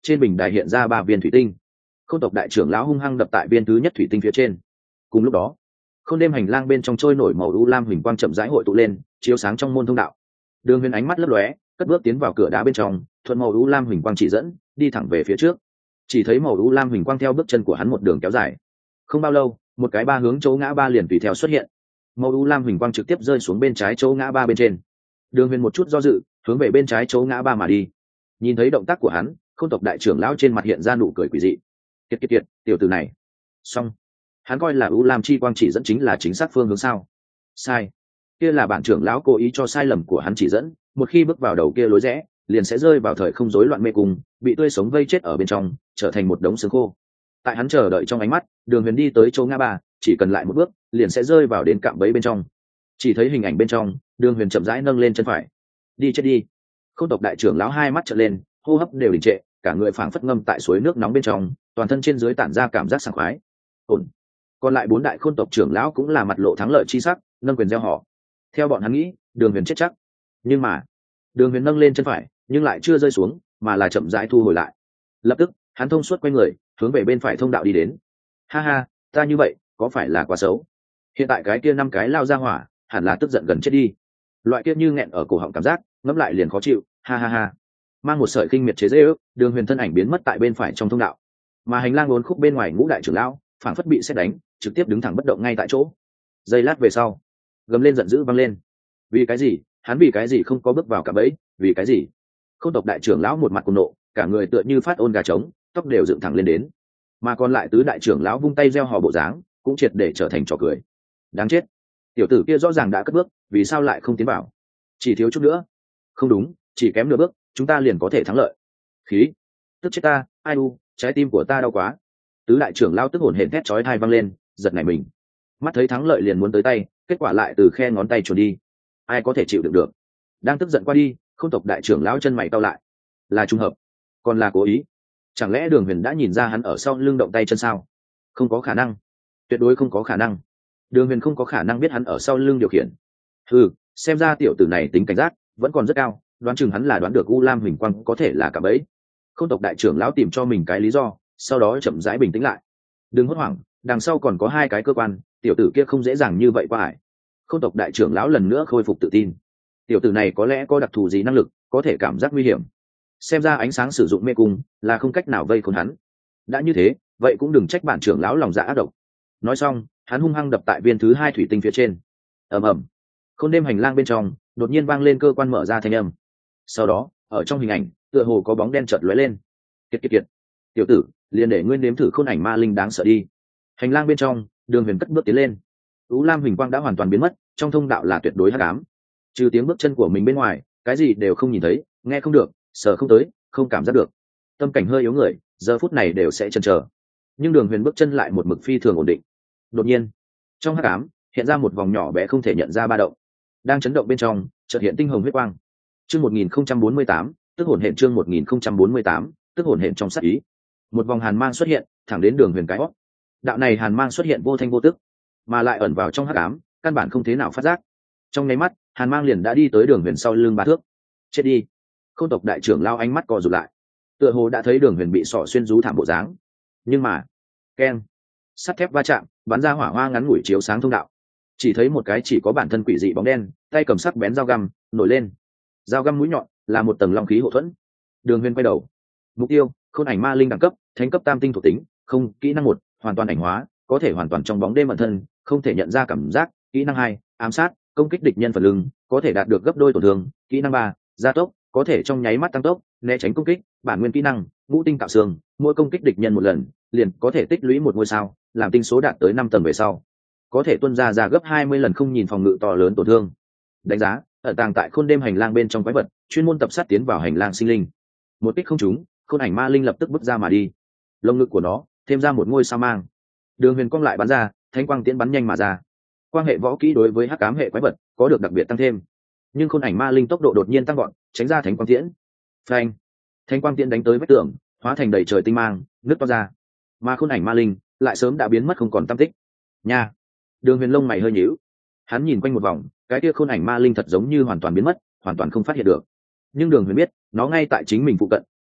trên bình đài hiện ra ba viên thủy tinh. Khôn tộc đại trưởng lão hung hăng đập tại viên thứ nhất thủy tinh phía trên. Cùng lúc đó, khôn đêm hành lang bên trong trôi nổi màu u lam huỳnh quang chậm rãi hội tụ lên, chiếu sáng trong môn thông đạo. Đường Huyền ánh mắt lấp lóe, cất bước tiến vào cửa đá bên trong, thuận màu u lam huỳnh quang chỉ dẫn, đi thẳng về phía trước. Chỉ thấy màu u lam huỳnh quang theo bước chân của hắn một đường kéo dài. Không bao lâu, một cái ba hướng chỗ ngã ba liền tùy theo xuất hiện. Màu u lam huỳnh quang trực tiếp rơi xuống bên trái chỗ ngã ba bên trên. Đường Huyền một chút do dự, hướng về bên trái chỗ ngã ba mà đi. Nhìn thấy động tác của hắn, Khôn tộc đại trưởng lão trên mặt hiện ra nụ cười quỷ dị. Kiệt kiệt kiệt, tiểu tử này. Xong. Hắn coi là u lam chi quang chỉ dẫn chính là chính xác phương hướng sao? Sai. Kia là bản trưởng lão cố ý cho sai lầm của hắn chỉ dẫn, một khi bước vào đầu kia lối rẽ, liền sẽ rơi vào thời không rối loạn mê cung, bị tươi sống vây chết ở bên trong, trở thành một đống xương khô. Tại hắn chờ đợi trong ánh mắt, Đường Huyền đi tới chỗ ngã ba, chỉ cần lại một bước, liền sẽ rơi vào đến cạm bẫy bên trong. Chỉ thấy hình ảnh bên trong, Đường Huyền chậm rãi nâng lên chân phải. Đi chết đi. Khôn tộc đại trưởng lão hai mắt trợn lên, hô hấp đều đình trệ, cả người phảng phất ngâm tại suối nước nóng bên trong, toàn thân trên dưới tản ra cảm giác sảng khoái. Ổn. Còn lại bốn đại khôn tộc trưởng lão cũng là mặt lộ thắng lợi chi sắc, nâng quyền gieo họ. Theo bọn hắn nghĩ, Đường Huyền chết chắc. Nhưng mà, Đường Huyền nâng lên chân phải, nhưng lại chưa rơi xuống, mà là chậm rãi thu hồi lại. Lập tức, hắn thông suốt quay người, hướng về bên phải thông đạo đi đến. Ha ha, ta như vậy, có phải là quá xấu? Hiện tại cái kia năm cái lao ra hỏa, hẳn là tức giận gần chết đi. Loại kia như nghẹn ở cổ họng cảm giác, ngẫm lại liền khó chịu, ha ha ha. Mang một sợi kinh miệt chế giễu, Đường Huyền thân ảnh biến mất tại bên phải trong thông đạo. Mà hành lang uốn khúc bên ngoài ngũ đại trưởng lão, phảng phất bị sét đánh, trực tiếp đứng thẳng bất động ngay tại chỗ. Giây lát về sau, gầm lên giận dữ vang lên. Vì cái gì? Hắn vì cái gì không có bước vào cả bẫy? Vì cái gì? Khôn tộc đại trưởng lão một mặt cuồng nộ, cả người tựa như phát ôn gà trống, tóc đều dựng thẳng lên đến. Mà còn lại tứ đại trưởng lão vung tay gieo hò bộ dáng, cũng triệt để trở thành trò cười. Đáng chết, tiểu tử kia rõ ràng đã cất bước, vì sao lại không tiến vào? Chỉ thiếu chút nữa. Không đúng, chỉ kém nửa bước, chúng ta liền có thể thắng lợi. Khí, tức chết ta, ai u, trái tim của ta đau quá. Tứ đại trưởng lão tức hổn hển thét chói tai vang lên, giật nảy mình. Mắt thấy thắng lợi liền muốn tới tay, kết quả lại từ khe ngón tay chuồn đi. Ai có thể chịu đựng được? Đang tức giận qua đi, Khôn tộc đại trưởng lão chân mày cau lại. Là trùng hợp, còn là cố ý? Chẳng lẽ Đường Huyền đã nhìn ra hắn ở sau lưng động tay chân sao? Không có khả năng, tuyệt đối không có khả năng. Đường Huyền không có khả năng biết hắn ở sau lưng điều khiển. Ừ, xem ra tiểu tử này tính cảnh giác vẫn còn rất cao, đoán chừng hắn là đoán được U Lam Huỳnh Quang có thể là cả bẫy. Khôn tộc đại trưởng lão tìm cho mình cái lý do, sau đó chậm rãi bình tĩnh lại. Đừng hốt hoảng, đằng sau còn có hai cái cơ quan, tiểu tử kia không dễ dàng như vậy qua ải. Khôn tộc đại trưởng lão lần nữa khôi phục tự tin. Tiểu tử này có lẽ có đặc thù gì năng lực, có thể cảm giác nguy hiểm. Xem ra ánh sáng sử dụng mê cung là không cách nào vây khốn hắn. Đã như thế, vậy cũng đừng trách bản trưởng lão lòng dạ ác độc. Nói xong, hắn hung hăng đập tại viên thứ hai thủy tinh phía trên. Ầm ầm. Khôn đêm hành lang bên trong đột nhiên vang lên cơ quan mở ra thanh âm. Sau đó, ở trong hình ảnh, tựa hồ có bóng đen chợt lóe lên. Kiệt kiệt kiệt. Tiểu tử, liền để nguyên nếm thử khôn ảnh ma linh đáng sợ đi. Hành lang bên trong, Đường Huyền cất bước tiến lên. U Lam huỳnh quang đã hoàn toàn biến mất, trong thông đạo là tuyệt đối hắc ám. Trừ tiếng bước chân của mình bên ngoài, cái gì đều không nhìn thấy, nghe không được, sờ không tới, không cảm giác được. Tâm cảnh hơi yếu người, giờ phút này đều sẽ chần chờ. Nhưng Đường Huyền bước chân lại một mực phi thường ổn định. Đột nhiên, trong hắc ám hiện ra một vòng nhỏ bé không thể nhận ra ba động. Đang chấn động bên trong, chợt hiện tinh hồng huyết quang. Chương một nghìn không trăm bốn mươi tám, tức hồn hển chương một nghìn không trăm bốn mươi tám, tức hồn hển trong sát ý. Một vòng hàn mang xuất hiện, thẳng đến Đường Huyền cái hót. Đạo này hàn mang xuất hiện vô thanh vô tức, mà lại ẩn vào trong hắc ám, căn bản không thế nào phát giác. Trong nháy mắt, hàn mang liền đã đi tới Đường Huyền sau lưng ba thước. Chết đi. Khôn tộc đại trưởng lao ánh mắt co rụt lại, tựa hồ đã thấy Đường Huyền bị sọ xuyên rú thảm bộ dáng. Nhưng mà, keng, sắt thép va chạm, bắn ra hỏa hoa ngắn ngủi chiếu sáng thông đạo. Chỉ thấy một cái chỉ có bản thân quỷ dị bóng đen, tay cầm sắc bén dao găm nổi lên. Dao găm mũi nhọn là một tầng long khí hộ thuẫn. Đường Huyền quay đầu. Mục tiêu: khôn ảnh ma linh đẳng cấp, thánh cấp tam tinh thuộc tính, không, kỹ năng một, hoàn toàn ảnh hóa, có thể hoàn toàn trong bóng đêm ẩn thân, không thể nhận ra cảm giác. Kỹ năng hai, ám sát, công kích địch nhân phần lưng, có thể đạt được gấp đôi tổn thương. Kỹ năng ba, gia tốc, có thể trong nháy mắt tăng tốc, né tránh công kích. Bản nguyên kỹ năng: ngũ tinh cạo xương, mỗi công kích địch nhân một lần, liền có thể tích lũy một ngôi sao, làm tinh số đạt tới năm tầng về sau, có thể tuân ra ra gấp hai mươi lần không nhìn phòng ngự to lớn tổn thương. Đánh giá: ẩn tàng tại khôn đêm hành lang bên trong quái vật, chuyên môn tập sát tiến vào hành lang sinh linh. Một kích không trúng, khôn ảnh ma linh lập tức bước ra mà đi. Lồng ngực của nó thêm ra một ngôi sao mang. Đường Huyền cong lại bắn ra, thánh quang tiễn bắn nhanh mà ra. Quan hệ võ kỹ đối với hắc ám hệ quái vật có được đặc biệt tăng thêm, nhưng khôn ảnh ma linh tốc độ đột nhiên tăng gọn, tránh ra thánh quang tiễn. Phanh! Thánh quang tiễn đánh tới vách tường, hóa thành đầy trời tinh mang, nứt to ra. Mà khôn ảnh ma linh lại sớm đã biến mất không còn tăm tích. Nha! Đường Huyền lông mày hơi nhíu. Hắn nhìn quanh một vòng, cái kia khôn ảnh ma linh thật giống như hoàn toàn biến mất, hoàn toàn không phát hiện được. Nhưng Đường Huyền biết, nó ngay tại chính mình phụ cận,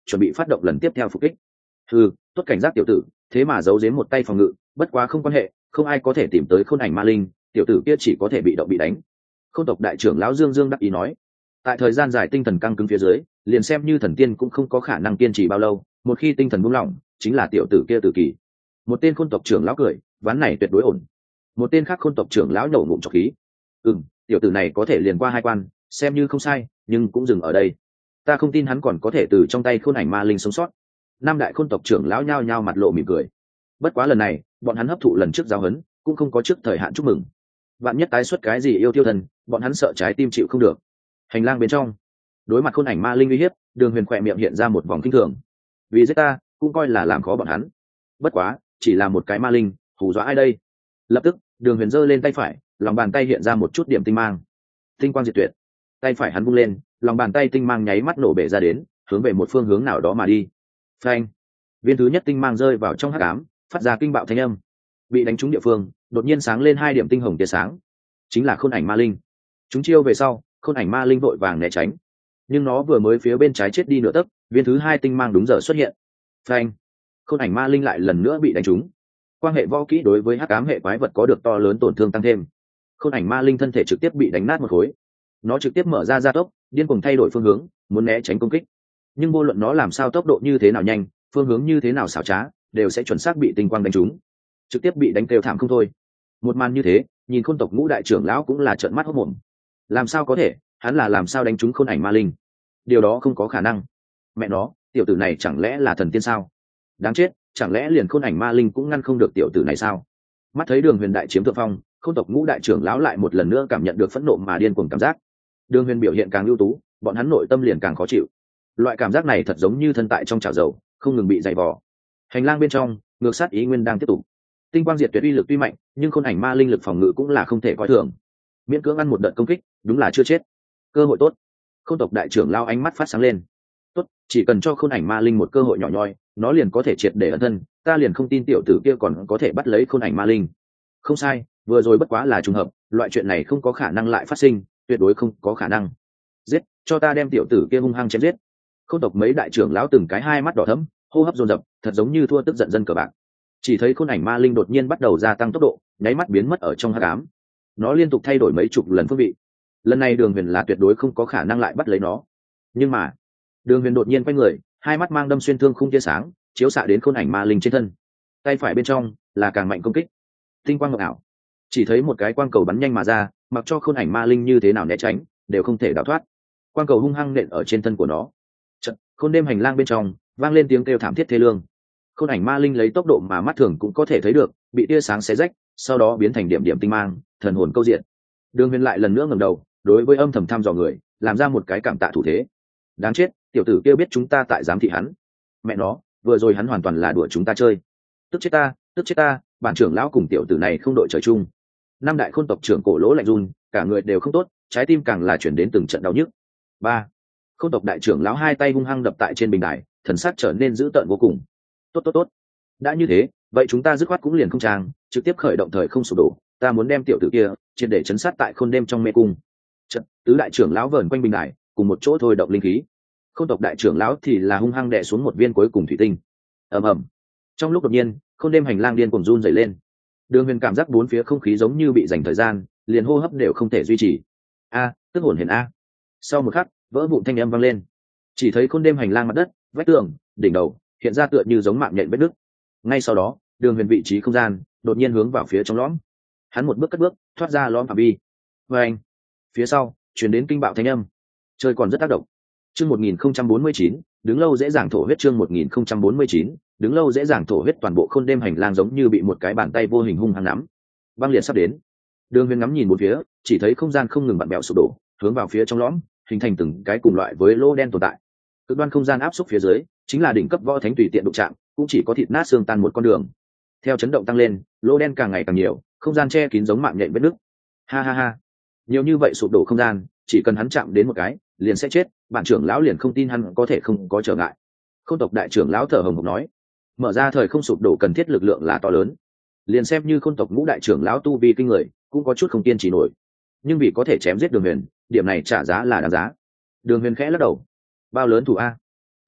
chuẩn bị phát động lần tiếp theo phục kích. Ừ, tốt cảnh giác tiểu tử, thế mà giấu giếm một tay phòng ngự, bất quá không quan hệ, không ai có thể tìm tới khôn ảnh ma linh, tiểu tử kia chỉ có thể bị động bị đánh. Khôn tộc đại trưởng lão Dương Dương đắc ý nói. Tại thời gian dài tinh thần căng cứng phía dưới, liền xem như thần tiên cũng không có khả năng kiên trì bao lâu, một khi tinh thần buông lỏng, chính là tiểu tử kia tử kỳ. Một tên khôn tộc trưởng lão cười, ván này tuyệt đối ổn. Một tên khác khôn tộc trưởng lão nổ ngụm trọc khí. Ừm, tiểu tử này có thể liền qua hai quan, xem như không sai, nhưng cũng dừng ở đây. Ta không tin hắn còn có thể từ trong tay khôn ảnh ma linh sống sót. Năm đại khôn tộc trưởng lão nhao nhao mặt lộ mỉm cười. Bất quá lần này, bọn hắn hấp thụ lần trước giao huấn, cũng không có trước thời hạn chúc mừng. Vạn nhất tái xuất cái gì yêu tiêu thần, bọn hắn sợ trái tim chịu không được. Hành lang bên trong, đối mặt khôn ảnh ma linh uy hiếp, Đường Huyền khỏe miệng hiện ra một vòng kinh thường. Vì giết ta, cũng coi là làm khó bọn hắn. Bất quá, chỉ là một cái ma linh, hù dọa ai đây? Lập tức, Đường Huyền giơ lên tay phải, lòng bàn tay hiện ra một chút điểm tinh mang. Tinh quang diệt tuyệt. Tay phải hắn vung lên, lòng bàn tay tinh mang nháy mắt nổ bể ra đến, hướng về một phương hướng nào đó mà đi. Phanh! Viên thứ nhất tinh mang rơi vào trong hắc ám, phát ra kinh bạo thanh âm. Bị đánh trúng địa phương, đột nhiên sáng lên hai điểm tinh hồng tia sáng, chính là khôn ảnh ma linh. Chúng chiêu về sau, khôn ảnh ma linh vội vàng né tránh, nhưng nó vừa mới phía bên trái chết đi nửa tấc, viên thứ hai tinh mang đúng giờ xuất hiện. Phanh! Khôn ảnh ma linh lại lần nữa bị đánh trúng. Quan hệ võ kỹ đối với hắc ám hệ quái vật có được to lớn tổn thương tăng thêm. Khôn ảnh ma linh thân thể trực tiếp bị đánh nát một khối. Nó trực tiếp mở ra gia tốc, điên cuồng thay đổi phương hướng, muốn né tránh công kích. Nhưng vô luận nó làm sao tốc độ như thế nào nhanh, phương hướng như thế nào xảo trá, đều sẽ chuẩn xác bị tinh quang đánh trúng, trực tiếp bị đánh kêu thảm không thôi. Một màn như thế, nhìn khôn tộc ngũ đại trưởng lão cũng là trợn mắt hốt mồm. Làm sao có thể, hắn là làm sao đánh trúng khôn ảnh ma linh? Điều đó không có khả năng. Mẹ nó, tiểu tử này chẳng lẽ là thần tiên sao? Đáng chết, chẳng lẽ liền khôn ảnh ma linh cũng ngăn không được tiểu tử này sao? Mắt thấy Đường Huyền đại chiếm thượng phong, khôn tộc ngũ đại trưởng lão lại một lần nữa cảm nhận được phẫn nộ mà điên cuồng cảm giác. Đường Huyền biểu hiện càng ưu tú, bọn hắn nội tâm liền càng khó chịu. Loại cảm giác này thật giống như thân tại trong chảo dầu, không ngừng bị dày vò. Hành lang bên trong, ngược sát ý nguyên đang tiếp tục. Tinh quang diệt tuyệt uy lực tuy mạnh, nhưng khôn ảnh ma linh lực phòng ngự cũng là không thể coi thường. Miễn cưỡng ăn một đợt công kích, đúng là chưa chết. Cơ hội tốt. Khôn tộc đại trưởng lao ánh mắt phát sáng lên. Tốt, chỉ cần cho khôn ảnh ma linh một cơ hội nhỏ nhoi, nó liền có thể triệt để ẩn thân, ta liền không tin tiểu tử kia còn có thể bắt lấy khôn ảnh ma linh. Không sai, vừa rồi bất quá là trùng hợp, loại chuyện này không có khả năng lại phát sinh, tuyệt đối không có khả năng. Giết, cho ta đem tiểu tử kia hung hăng chém giết. Khôn tộc mấy đại trưởng lão từng cái hai mắt đỏ thẫm, hô hấp dồn dập, thật giống như thua tức giận dân cờ bạc. Chỉ thấy khôn ảnh ma linh đột nhiên bắt đầu gia tăng tốc độ, nháy mắt biến mất ở trong hắc ám. Nó liên tục thay đổi mấy chục lần phương vị. Lần này Đường Huyền là tuyệt đối không có khả năng lại bắt lấy nó. Nhưng mà, Đường Huyền đột nhiên quay người, hai mắt mang đâm xuyên thương khung tia sáng, chiếu xạ đến khôn ảnh ma linh trên thân. Tay phải bên trong là càng mạnh công kích. Tinh quang ngọc ảo. Chỉ thấy một cái quang cầu bắn nhanh mà ra, mặc cho khôn ảnh ma linh như thế nào né tránh, đều không thể đào thoát. Quang cầu hung hăng nện ở trên thân của nó. Chợt, khôn đêm hành lang bên trong vang lên tiếng kêu thảm thiết thê lương. Khôn ảnh ma linh lấy tốc độ mà mắt thường cũng có thể thấy được, bị tia sáng xé rách, sau đó biến thành điểm điểm tinh mang, thần hồn câu diện. Đường Huyền lại lần nữa ngẩng đầu, đối với âm thầm thăm dò người, làm ra một cái cảm tạ thủ thế. Đáng chết, tiểu tử kia biết chúng ta tại giám thị hắn. Mẹ nó, vừa rồi hắn hoàn toàn là đùa chúng ta chơi. Tức chết ta, tức chết ta, bản trưởng lão cùng tiểu tử này không đội trời chung. Năm đại khôn tộc trưởng cổ lỗ lạnh run, cả người đều không tốt, trái tim càng là chuyển đến từng trận đau nhức. Ba, khôn tộc đại trưởng lão hai tay hung hăng đập tại trên bình đài, thần sắc trở nên dữ tợn vô cùng. Tốt tốt tốt, đã như thế, vậy chúng ta dứt khoát cũng liền không trang, trực tiếp khởi động thời không sụp đổ. Ta muốn đem tiểu tử kia triệt để chấn sát tại khôn đêm trong mê cung. Trận tứ đại trưởng lão vờn quanh bình đài, cùng một chỗ thôi động linh khí. Khôn tộc đại trưởng lão thì là hung hăng đè xuống một viên cuối cùng thủy tinh. Ầm ầm. Trong lúc đột nhiên, khôn đêm hành lang điên cuồng run rẩy lên. Đường Huyền cảm giác bốn phía không khí giống như bị dành thời gian, liền hô hấp đều không thể duy trì. A, tức hồn hển a. Sau một khắc, vỡ vụn thanh âm vang lên. Chỉ thấy khôn đêm hành lang mặt đất, vách tường, đỉnh đầu hiện ra tựa như giống mạng nhện vết nứt. Ngay sau đó, Đường Huyền vị trí không gian đột nhiên hướng vào phía trong lõm. Hắn một bước cất bước, thoát ra lõm phạm vi. Và anh, phía sau truyền đến kinh bạo thanh âm. Chơi còn rất tác động. Chương một nghìn không trăm bốn mươi chín, đứng lâu dễ dàng thổ huyết. Chương một nghìn không trăm bốn mươi chín, đứng lâu dễ dàng thổ huyết. Toàn bộ khôn đêm hành lang giống như bị một cái bàn tay vô hình hung hăng nắm. Băng liệt sắp đến. Đường Huyền ngắm nhìn một phía, chỉ thấy không gian không ngừng vặn vẹo sụp đổ, hướng vào phía trong lõm, hình thành từng cái cùng loại với lỗ đen tồn tại. Cực đoan không gian áp xúc phía dưới, chính là đỉnh cấp võ thánh tùy tiện đụng chạm, cũng chỉ có thịt nát xương tan một con đường. Theo chấn động tăng lên, lỗ đen càng ngày càng nhiều, không gian che kín giống mạng nhện vết nứt. Ha ha ha, nhiều như vậy sụp đổ không gian, chỉ cần hắn chạm đến một cái, liền sẽ chết. Bản trưởng lão liền không tin hắn có thể không có trở ngại. Khôn tộc đại trưởng lão thở hồng hộc nói, mở ra thời không sụp đổ cần thiết lực lượng là to lớn, liền xem như khôn tộc ngũ đại trưởng lão tu vi kinh người, cũng có chút không kiên trì nổi. Nhưng vì có thể chém giết Đường Huyền, điểm này trả giá là đáng giá. Đường Huyền khẽ lắc đầu, bao lớn thủ a?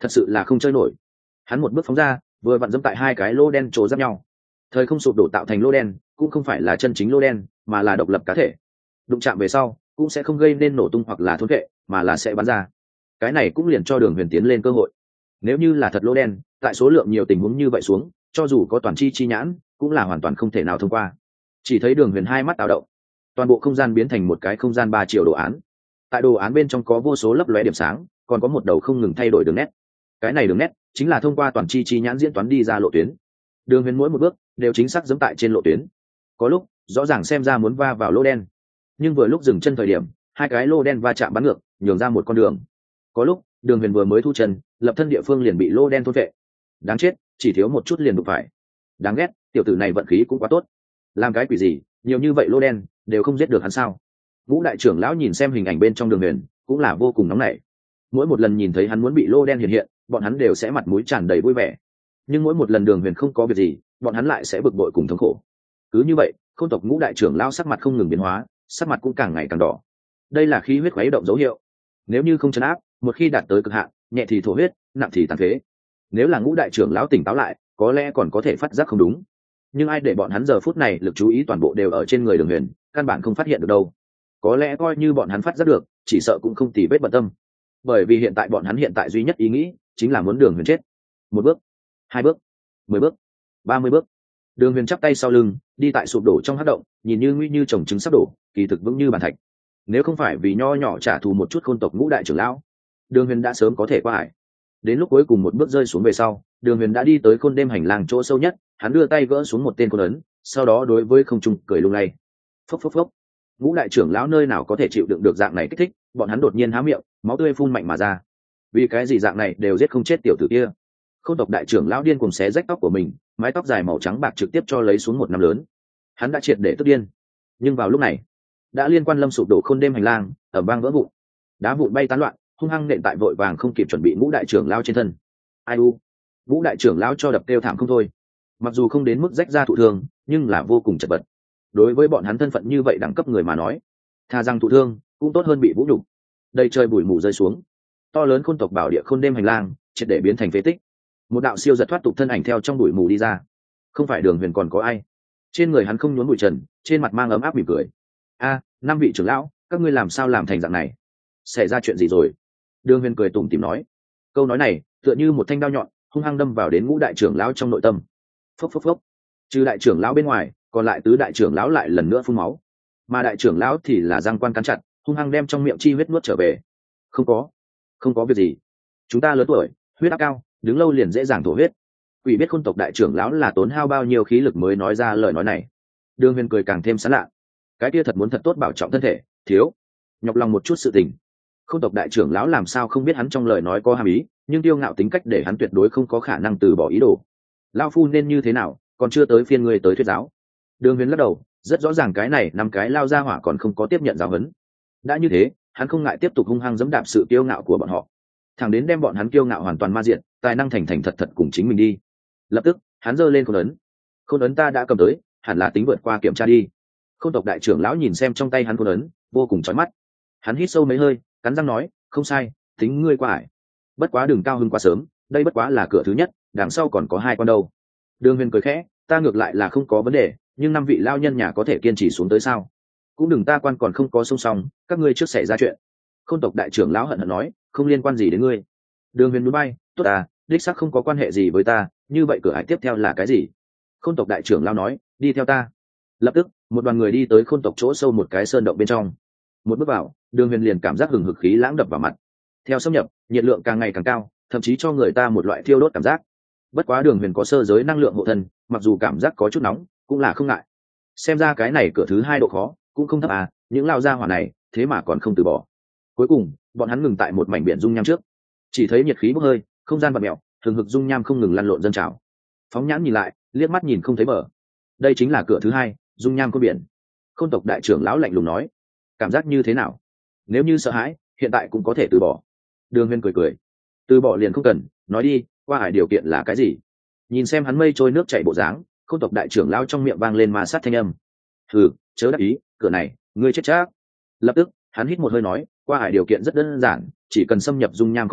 thật sự là không chơi nổi. Hắn một bước phóng ra, vừa vặn dẫm tại hai cái lô đen trổ giáp nhau. Thời không sụp đổ tạo thành lô đen cũng không phải là chân chính lô đen, mà là độc lập cá thể. Đụng chạm về sau cũng sẽ không gây nên nổ tung hoặc là thôn vệ, mà là sẽ bắn ra. Cái này cũng liền cho Đường Huyền tiến lên cơ hội. Nếu như là thật lô đen, tại số lượng nhiều tình huống như vậy xuống, cho dù có toàn chi chi nhãn cũng là hoàn toàn không thể nào thông qua. Chỉ thấy Đường Huyền hai mắt tạo động, toàn bộ không gian biến thành một cái không gian ba chiều đồ án. Tại đồ án bên trong có vô số lấp lóe điểm sáng, còn có một đầu không ngừng thay đổi đường nét. Cái này đường nét chính là thông qua toàn chi chi nhãn diễn toán đi ra lộ tuyến. Đường Huyền mỗi một bước đều chính xác giẫm tại trên lộ tuyến. Có lúc rõ ràng xem ra muốn va vào lô đen, nhưng vừa lúc dừng chân thời điểm, hai cái lô đen va chạm bắn ngược, nhường ra một con đường. Có lúc Đường Huyền vừa mới thu chân, lập thân địa phương liền bị lô đen thôn vệ. Đáng chết, chỉ thiếu một chút liền đụng phải. Đáng ghét, tiểu tử này vận khí cũng quá tốt. Làm cái quỷ gì, nhiều như vậy lô đen đều không giết được hắn sao? Ngũ đại trưởng lão nhìn xem hình ảnh bên trong Đường Huyền, cũng là vô cùng nóng nảy. Mỗi một lần nhìn thấy hắn muốn bị lô đen hiện hiện, bọn hắn đều sẽ mặt mũi tràn đầy vui vẻ. Nhưng mỗi một lần Đường Huyền không có việc gì, bọn hắn lại sẽ bực bội cùng thống khổ. Cứ như vậy, Khôn tộc Ngũ đại trưởng lão sắc mặt không ngừng biến hóa, sắc mặt cũng càng ngày càng đỏ. Đây là khí huyết khuấy động dấu hiệu. Nếu như không chấn áp, một khi đạt tới cực hạn, nhẹ thì thổ huyết, nặng thì tàn phế. Nếu là Ngũ đại trưởng lão tỉnh táo lại, có lẽ còn có thể phát giác không đúng. Nhưng ai để bọn hắn giờ phút này lực chú ý toàn bộ đều ở trên người Đường Huyền, căn bản không phát hiện được đâu. Có lẽ coi như bọn hắn phát giác được, chỉ sợ cũng không tì vết bận tâm. Bởi vì hiện tại bọn hắn hiện tại duy nhất ý nghĩ chính là muốn Đường Huyền chết. Một bước, hai bước, mười bước, ba mươi bước. Đường Huyền chắp tay sau lưng, đi tại sụp đổ trong hắc động, nhìn như nguy như trồng trứng sắp đổ, kỳ thực vững như bàn thạch. Nếu không phải vì nho nhỏ trả thù một chút Khôn tộc Ngũ đại trưởng lão, Đường Huyền đã sớm có thể qua ải. Đến lúc cuối cùng một bước rơi xuống về sau, Đường Huyền đã đi tới khôn đêm hành lang chỗ sâu nhất, hắn đưa tay gỡ xuống một tên côn ấn, sau đó đối với không trung cười lung lay. Phốc phốc phốc. Ngũ đại trưởng lão nơi nào có thể chịu đựng được dạng này kích thích, bọn hắn đột nhiên há miệng, máu tươi phun mạnh mà ra. Vì cái gì dạng này đều giết không chết tiểu tử kia? Khôn tộc đại trưởng lão điên cuồng xé rách tóc của mình, mái tóc dài màu trắng bạc trực tiếp cho lấy xuống một năm lớn. Hắn đã triệt để tức điên. Nhưng vào lúc này, đã liên quan lâm sụp đổ khôn đêm hành lang, ở bang vỡ vụn, đá vụn bay tán loạn, hung hăng nện tại vội vàng không kịp chuẩn bị Ngũ đại trưởng lão trên thân. Ai u? Ngũ đại trưởng lão cho đập kêu thảm không thôi. Mặc dù không đến mức rách ra thụ thương, nhưng là vô cùng chật vật. Đối với bọn hắn thân phận như vậy đẳng cấp người mà nói, tha rằng thụ thương cũng tốt hơn bị vũ nhục. Đây trời bụi mù rơi xuống, to lớn khôn tộc bảo địa khôn đêm hành lang triệt để biến thành phế tích. Một đạo siêu giật thoát tục thân ảnh theo trong bụi mù đi ra. Không phải Đường Huyền còn có ai? Trên người hắn không nhốn bụi trần, trên mặt mang ấm áp mỉm cười. A, năm vị trưởng lão, các ngươi làm sao làm thành dạng này? Xảy ra chuyện gì rồi? Đường Huyền cười tủm tỉm nói. Câu nói này tựa như một thanh đao nhọn, hung hăng đâm vào đến Ngũ đại trưởng lão trong nội tâm. Phốc phốc phốc. Trừ đại trưởng lão bên ngoài, còn lại tứ đại trưởng lão lại lần nữa phun máu. Mà đại trưởng lão thì là giang quan cắn chặt, hung hăng đem trong miệng chi huyết nuốt trở về. Không có, không có việc gì. Chúng ta lớn tuổi, huyết áp cao, đứng lâu liền dễ dàng thổ huyết. Quỷ biết Khôn tộc đại trưởng lão là tốn hao bao nhiêu khí lực mới nói ra lời nói này. Đường Huyền cười càng thêm sán lạ. Cái kia thật muốn thật tốt bảo trọng thân thể, thiếu nhọc lòng một chút sự tình. Khôn tộc đại trưởng lão làm sao không biết hắn trong lời nói có hàm ý, nhưng tiêu ngạo tính cách để hắn tuyệt đối không có khả năng từ bỏ ý đồ. Lão phu nên như thế nào, còn chưa tới phiên ngươi tới thuyết giáo. Đường Huyền lắc đầu, rất rõ ràng cái này năm cái lao ra hỏa còn không có tiếp nhận giáo huấn. Đã như thế, hắn không ngại tiếp tục hung hăng giẫm đạp sự kiêu ngạo của bọn họ, thẳng đến đem bọn hắn kiêu ngạo hoàn toàn ma diện, tài năng thành thành thật thật cùng chính mình đi. Lập tức hắn giơ lên khôn ấn. Khôn ấn ta đã cầm tới, hẳn là tính vượt qua kiểm tra đi. Khôn tộc đại trưởng lão nhìn xem trong tay hắn khôn ấn, vô cùng chói mắt. Hắn hít sâu mấy hơi, cắn răng nói, không sai, tính ngươi qua ải. Bất quá đừng cao hưng quá sớm, đây bất quá là cửa thứ nhất, đằng sau còn có hai con đâu. Đường Huyền cười khẽ, ta ngược lại là không có vấn đề, nhưng năm vị lao nhân nhà có thể kiên trì xuống tới sao? Cũng đừng ta quan còn không có song song, các ngươi trước xảy ra chuyện. Khôn tộc đại trưởng lão hận hận nói, không liên quan gì đến ngươi. Đường Huyền núi bay, tốt à, đích xác không có quan hệ gì với ta, như vậy cửa ải tiếp theo là cái gì? Khôn tộc đại trưởng lão nói, đi theo ta. Lập tức một đoàn người đi tới khôn tộc chỗ sâu một cái sơn động bên trong. Một bước vào, Đường Huyền liền cảm giác hừng hực khí lãng đập vào mặt. Theo xâm nhập, nhiệt lượng càng ngày càng cao, thậm chí cho người ta một loại thiêu đốt cảm giác. Bất quá Đường Huyền có sơ giới năng lượng hộ thân, mặc dù cảm giác có chút nóng, cũng là không ngại. Xem ra cái này cửa thứ hai độ khó cũng không thấp à, những lao gia hỏa này thế mà còn không từ bỏ. Cuối cùng bọn hắn ngừng tại một mảnh biển dung nham trước, chỉ thấy nhiệt khí bốc hơi, không gian vặn mèo, hừng hực dung nham không ngừng lăn lộn dâng trào. Phóng nhãn nhìn lại, liếc mắt nhìn không thấy bờ. Đây chính là cửa thứ hai, dung nham có biển. Khôn tộc đại trưởng lão lạnh lùng nói, cảm giác như thế nào? Nếu như sợ hãi, hiện tại cũng có thể từ bỏ. Đường Huyền cười cười, từ bỏ liền không cần, nói đi, qua hải điều kiện là cái gì? Nhìn xem hắn mây trôi nước chảy bộ dáng, Khôn tộc đại trưởng lão trong miệng vang lên ma sát thanh âm. Hừ, chớ đắc ý, cửa này ngươi chết chắc. Lập tức hắn hít một hơi nói, qua hải điều kiện rất đơn giản, chỉ cần xâm nhập dung nham cốt biển,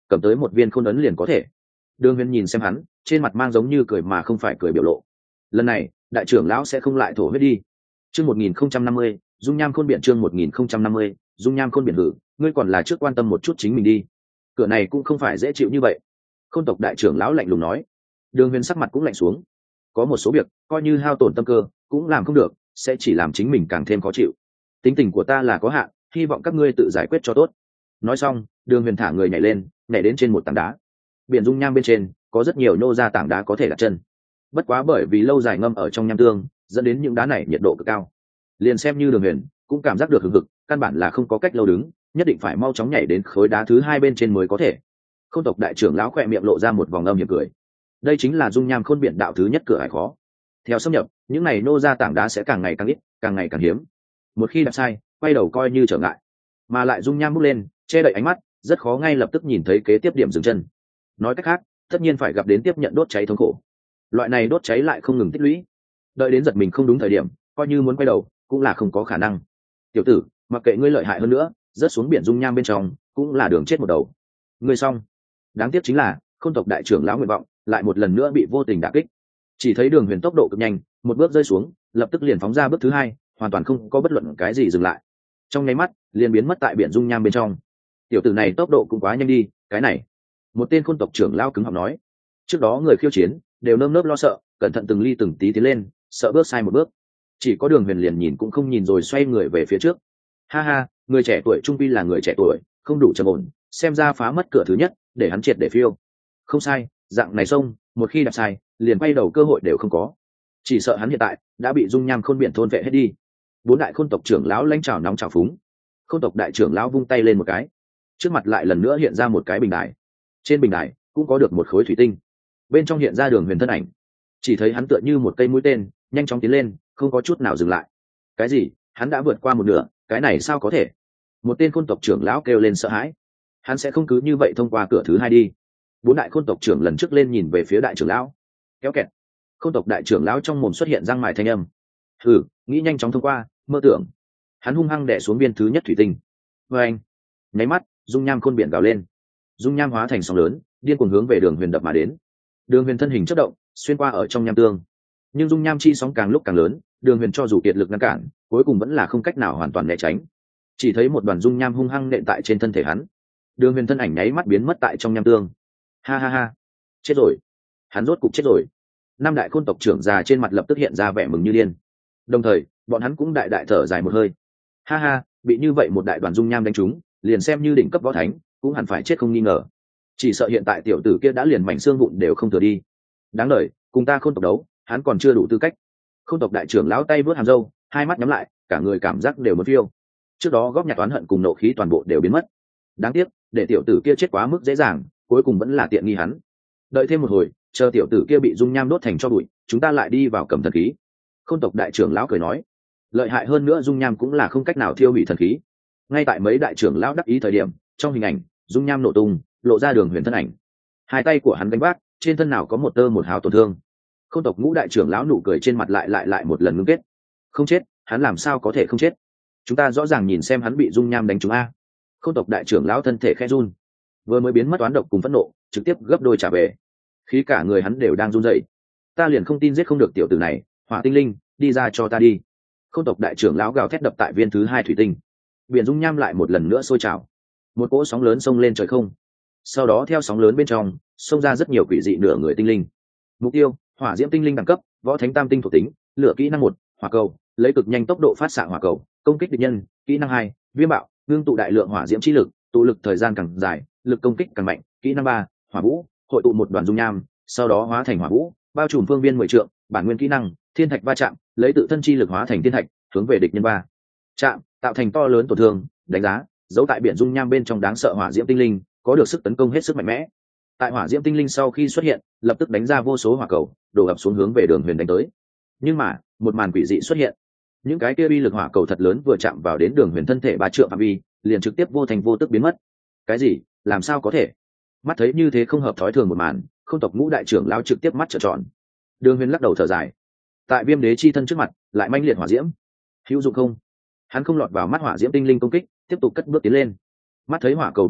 cầm tới một viên khôn ấn liền có thể. Đường Huyền nhìn xem hắn, trên mặt mang giống như cười mà không phải cười biểu lộ. Lần này đại trưởng lão sẽ không lại thổ huyết đi. Chương một nghìn không trăm năm mươi, dung nham khôn biển. Chương một nghìn không trăm năm mươi, dung nham khôn biển. Hử, ngươi còn là trước quan tâm một chút chính mình đi. Cửa này cũng không phải dễ chịu như vậy. Khôn tộc đại trưởng lão lạnh lùng nói. Đường Huyền sắc mặt cũng lạnh xuống. Có một số việc coi như hao tổn tâm cơ cũng làm không được, sẽ chỉ làm chính mình càng thêm khó chịu. Tính tình của ta là có hạn, hy vọng các ngươi tự giải quyết cho tốt. Nói xong, Đường Huyền thả người nhảy lên, nhảy đến trên một tảng đá. Biển dung nham bên trên có rất nhiều nô ra tảng đá có thể đặt chân. Bất quá bởi vì lâu dài ngâm ở trong nham tương, dẫn đến những đá này nhiệt độ cực cao. Liền xem như Đường Huyền cũng cảm giác được hừng hực, căn bản là không có cách lâu đứng, nhất định phải mau chóng nhảy đến khối đá thứ hai bên trên mới có thể. Khôn tộc đại trưởng lão khẽ miệng lộ ra một vòng âm hiểm cười. Đây chính là dung nham khôn biển đạo thứ nhất cửa ải khó. Theo xâm nhập, những này nô ra tảng đá sẽ càng ngày càng ít, càng ngày càng hiếm. Một khi đặt sai, quay đầu coi như trở ngại, mà lại dung nham bốc lên, che đậy ánh mắt, rất khó ngay lập tức nhìn thấy kế tiếp điểm dừng chân. Nói cách khác, tất nhiên phải gặp đến tiếp nhận đốt cháy thống khổ. Loại này đốt cháy lại không ngừng tích lũy, đợi đến giật mình không đúng thời điểm, coi như muốn quay đầu cũng là không có khả năng. Tiểu tử, mặc kệ ngươi lợi hại hơn nữa, rớt xuống biển dung nham bên trong cũng là đường chết một đầu. Ngươi xong. Đáng tiếc chính là Khôn tộc đại trưởng lão nguyện vọng lại một lần nữa bị vô tình đả kích. Chỉ thấy Đường Huyền tốc độ cực nhanh, một bước rơi xuống, lập tức liền phóng ra bước thứ hai, hoàn toàn không có bất luận cái gì dừng lại. Trong nháy mắt, liền biến mất tại biển dung nham bên trong. Tiểu tử này tốc độ cũng quá nhanh đi, cái này. Một tên Khôn tộc trưởng lão cứng họng nói. Trước đó người khiêu chiến đều nơm nớp lo sợ, cẩn thận từng ly từng tí tiến lên, sợ bước sai một bước. Chỉ có Đường Huyền liền nhìn cũng không nhìn rồi xoay người về phía trước. Ha ha, người trẻ tuổi trung quy là người trẻ tuổi, không đủ trầm ổn, xem ra phá mất cửa thứ nhất, để hắn triệt để phiêu. Không sai, dạng này xông, một khi đạp sai, liền quay đầu cơ hội đều không có. Chỉ sợ hắn hiện tại đã bị dung nham khôn biển thôn vệ hết đi. Bốn đại khôn tộc trưởng lão lãnh trào nóng trào phúng. Khôn tộc đại trưởng lão vung tay lên một cái, trước mặt lại lần nữa hiện ra một cái bình đài. Trên bình đài cũng có được một khối thủy tinh, bên trong hiện ra Đường Huyền thân ảnh. Chỉ thấy hắn tựa như một cây mũi tên, nhanh chóng tiến lên, không có chút nào dừng lại. Cái gì? Hắn đã vượt qua một nửa, cái này sao có thể? Một tên khôn tộc trưởng lão kêu lên sợ hãi. Hắn sẽ không cứ như vậy thông qua cửa thứ hai đi. Bốn đại khôn tộc trưởng lần trước lên nhìn về phía đại trưởng lão. Kéo kẹt. Khôn tộc đại trưởng lão trong mồm xuất hiện răng mài thanh âm. Hừ, nghĩ nhanh chóng thông qua, mơ tưởng. Hắn hung hăng đè xuống viên thứ nhất thủy tinh. Vê anh. Nháy mắt, dung nham khôn biển gào lên. Dung nham hóa thành sóng lớn, điên cuồng hướng về Đường Huyền đập mà đến. Đường Huyền thân hình chớp động, xuyên qua ở trong nham tương. Nhưng dung nham chi sóng càng lúc càng lớn, Đường Huyền cho dù kiệt lực ngăn cản, cuối cùng vẫn là không cách nào hoàn toàn né tránh. Chỉ thấy một đoàn dung nham hung hăng nện tại trên thân thể hắn. Đường Huyền thân ảnh nháy mắt biến mất tại trong nham tương. Ha ha ha, chết rồi, hắn rốt cục chết rồi. Năm đại khôn tộc trưởng già trên mặt lập tức hiện ra vẻ mừng như điên, đồng thời bọn hắn cũng đại đại thở dài một hơi. Ha ha, bị như vậy một đại đoàn dung nham đánh trúng, liền xem như đỉnh cấp võ thánh cũng hẳn phải chết không nghi ngờ. Chỉ sợ hiện tại tiểu tử kia đã liền mảnh xương vụn đều không thừa đi. Đáng đời, cùng ta khôn tộc đấu, hắn còn chưa đủ tư cách. Khôn tộc đại trưởng lão tay vớt hàm râu, hai mắt nhắm lại, cả người cảm giác đều muốn phiêu. Trước đó góp nhặt oán hận cùng nộ khí toàn bộ đều biến mất. Đáng tiếc, để tiểu tử kia chết quá mức dễ dàng, cuối cùng vẫn là tiện nghi hắn. Đợi thêm một hồi, chờ tiểu tử kia bị dung nham đốt thành tro bụi, chúng ta lại đi vào cầm thần khí. Khôn tộc đại trưởng lão cười nói, lợi hại hơn nữa dung nham cũng là không cách nào thiêu hủy thần khí. Ngay tại mấy đại trưởng lão đắc ý thời điểm, trong hình ảnh dung nham nổ tung, lộ ra Đường Huyền thân ảnh. Hai tay của hắn đánh vác, trên thân nào có một tơ một hào tổn thương. Khôn tộc ngũ đại trưởng lão nụ cười trên mặt lại lại lại một lần ngưng kết. Không chết, hắn làm sao có thể không chết? Chúng ta rõ ràng nhìn xem hắn bị dung nham đánh trúng a. Khôn tộc đại trưởng lão thân thể khẽ run, vừa mới biến mất oán độc cùng phẫn nộ trực tiếp gấp đôi trả về, khí cả người hắn đều đang run rẩy. Ta liền không tin giết không được tiểu tử này, Hỏa tinh linh, đi ra cho ta đi. Khôn tộc đại trưởng lão gào thét đập tại viên thứ hai thủy tinh. Biển dung nham lại một lần nữa sôi trào, một cỗ sóng lớn xông lên trời không. Sau đó theo sóng lớn bên trong xông ra rất nhiều quỷ dị nửa người tinh linh. Mục tiêu: hỏa diễm tinh linh đẳng cấp, võ thánh tam tinh thuộc tính, lửa kỹ năng một, hỏa cầu, lấy cực nhanh tốc độ phát xạ hỏa cầu, công kích địch nhân. Kỹ năng hai, viêm bạo, ngưng tụ đại lượng hỏa diễm chi lực, tụ lực thời gian càng dài, lực công kích càng mạnh. Kỹ năng ba, hỏa vũ, hội tụ một đoàn dung nham, sau đó hóa thành hỏa vũ, bao trùm phương viên mười trượng. Bản nguyên kỹ năng, thiên thạch va chạm, lấy tự thân chi lực hóa thành thiên thạch, hướng về địch nhân ba chạm, tạo thành to lớn tổn thương. Đánh giá, giấu tại biển dung nham bên trong đáng sợ hỏa diễm tinh linh có được sức tấn công hết sức mạnh mẽ. Tại hỏa diễm tinh linh sau khi xuất hiện, lập tức đánh ra vô số hỏa cầu, đổ ập xuống hướng về Đường Huyền đánh tới. Nhưng mà một màn quỷ dị xuất hiện, những cái kia bi lực hỏa cầu thật lớn vừa chạm vào đến Đường Huyền thân thể ba trượng phạm vi, liền trực tiếp vô thành vô tức biến mất. Cái gì? Làm sao có thể? Mắt thấy như thế không hợp thói thường một màn, Khôn tộc ngũ đại trưởng lao trực tiếp mắt trợn tròn. Đường Huyền lắc đầu thở dài, tại viêm đế chi thân trước mặt lại manh liệt hỏa diễm, hữu dụng không? Hắn không lọt vào mắt hỏa diễm tinh linh công kích, tiếp tục cất bước tiến lên. Mắt thấy hỏa cầu vô hiệu,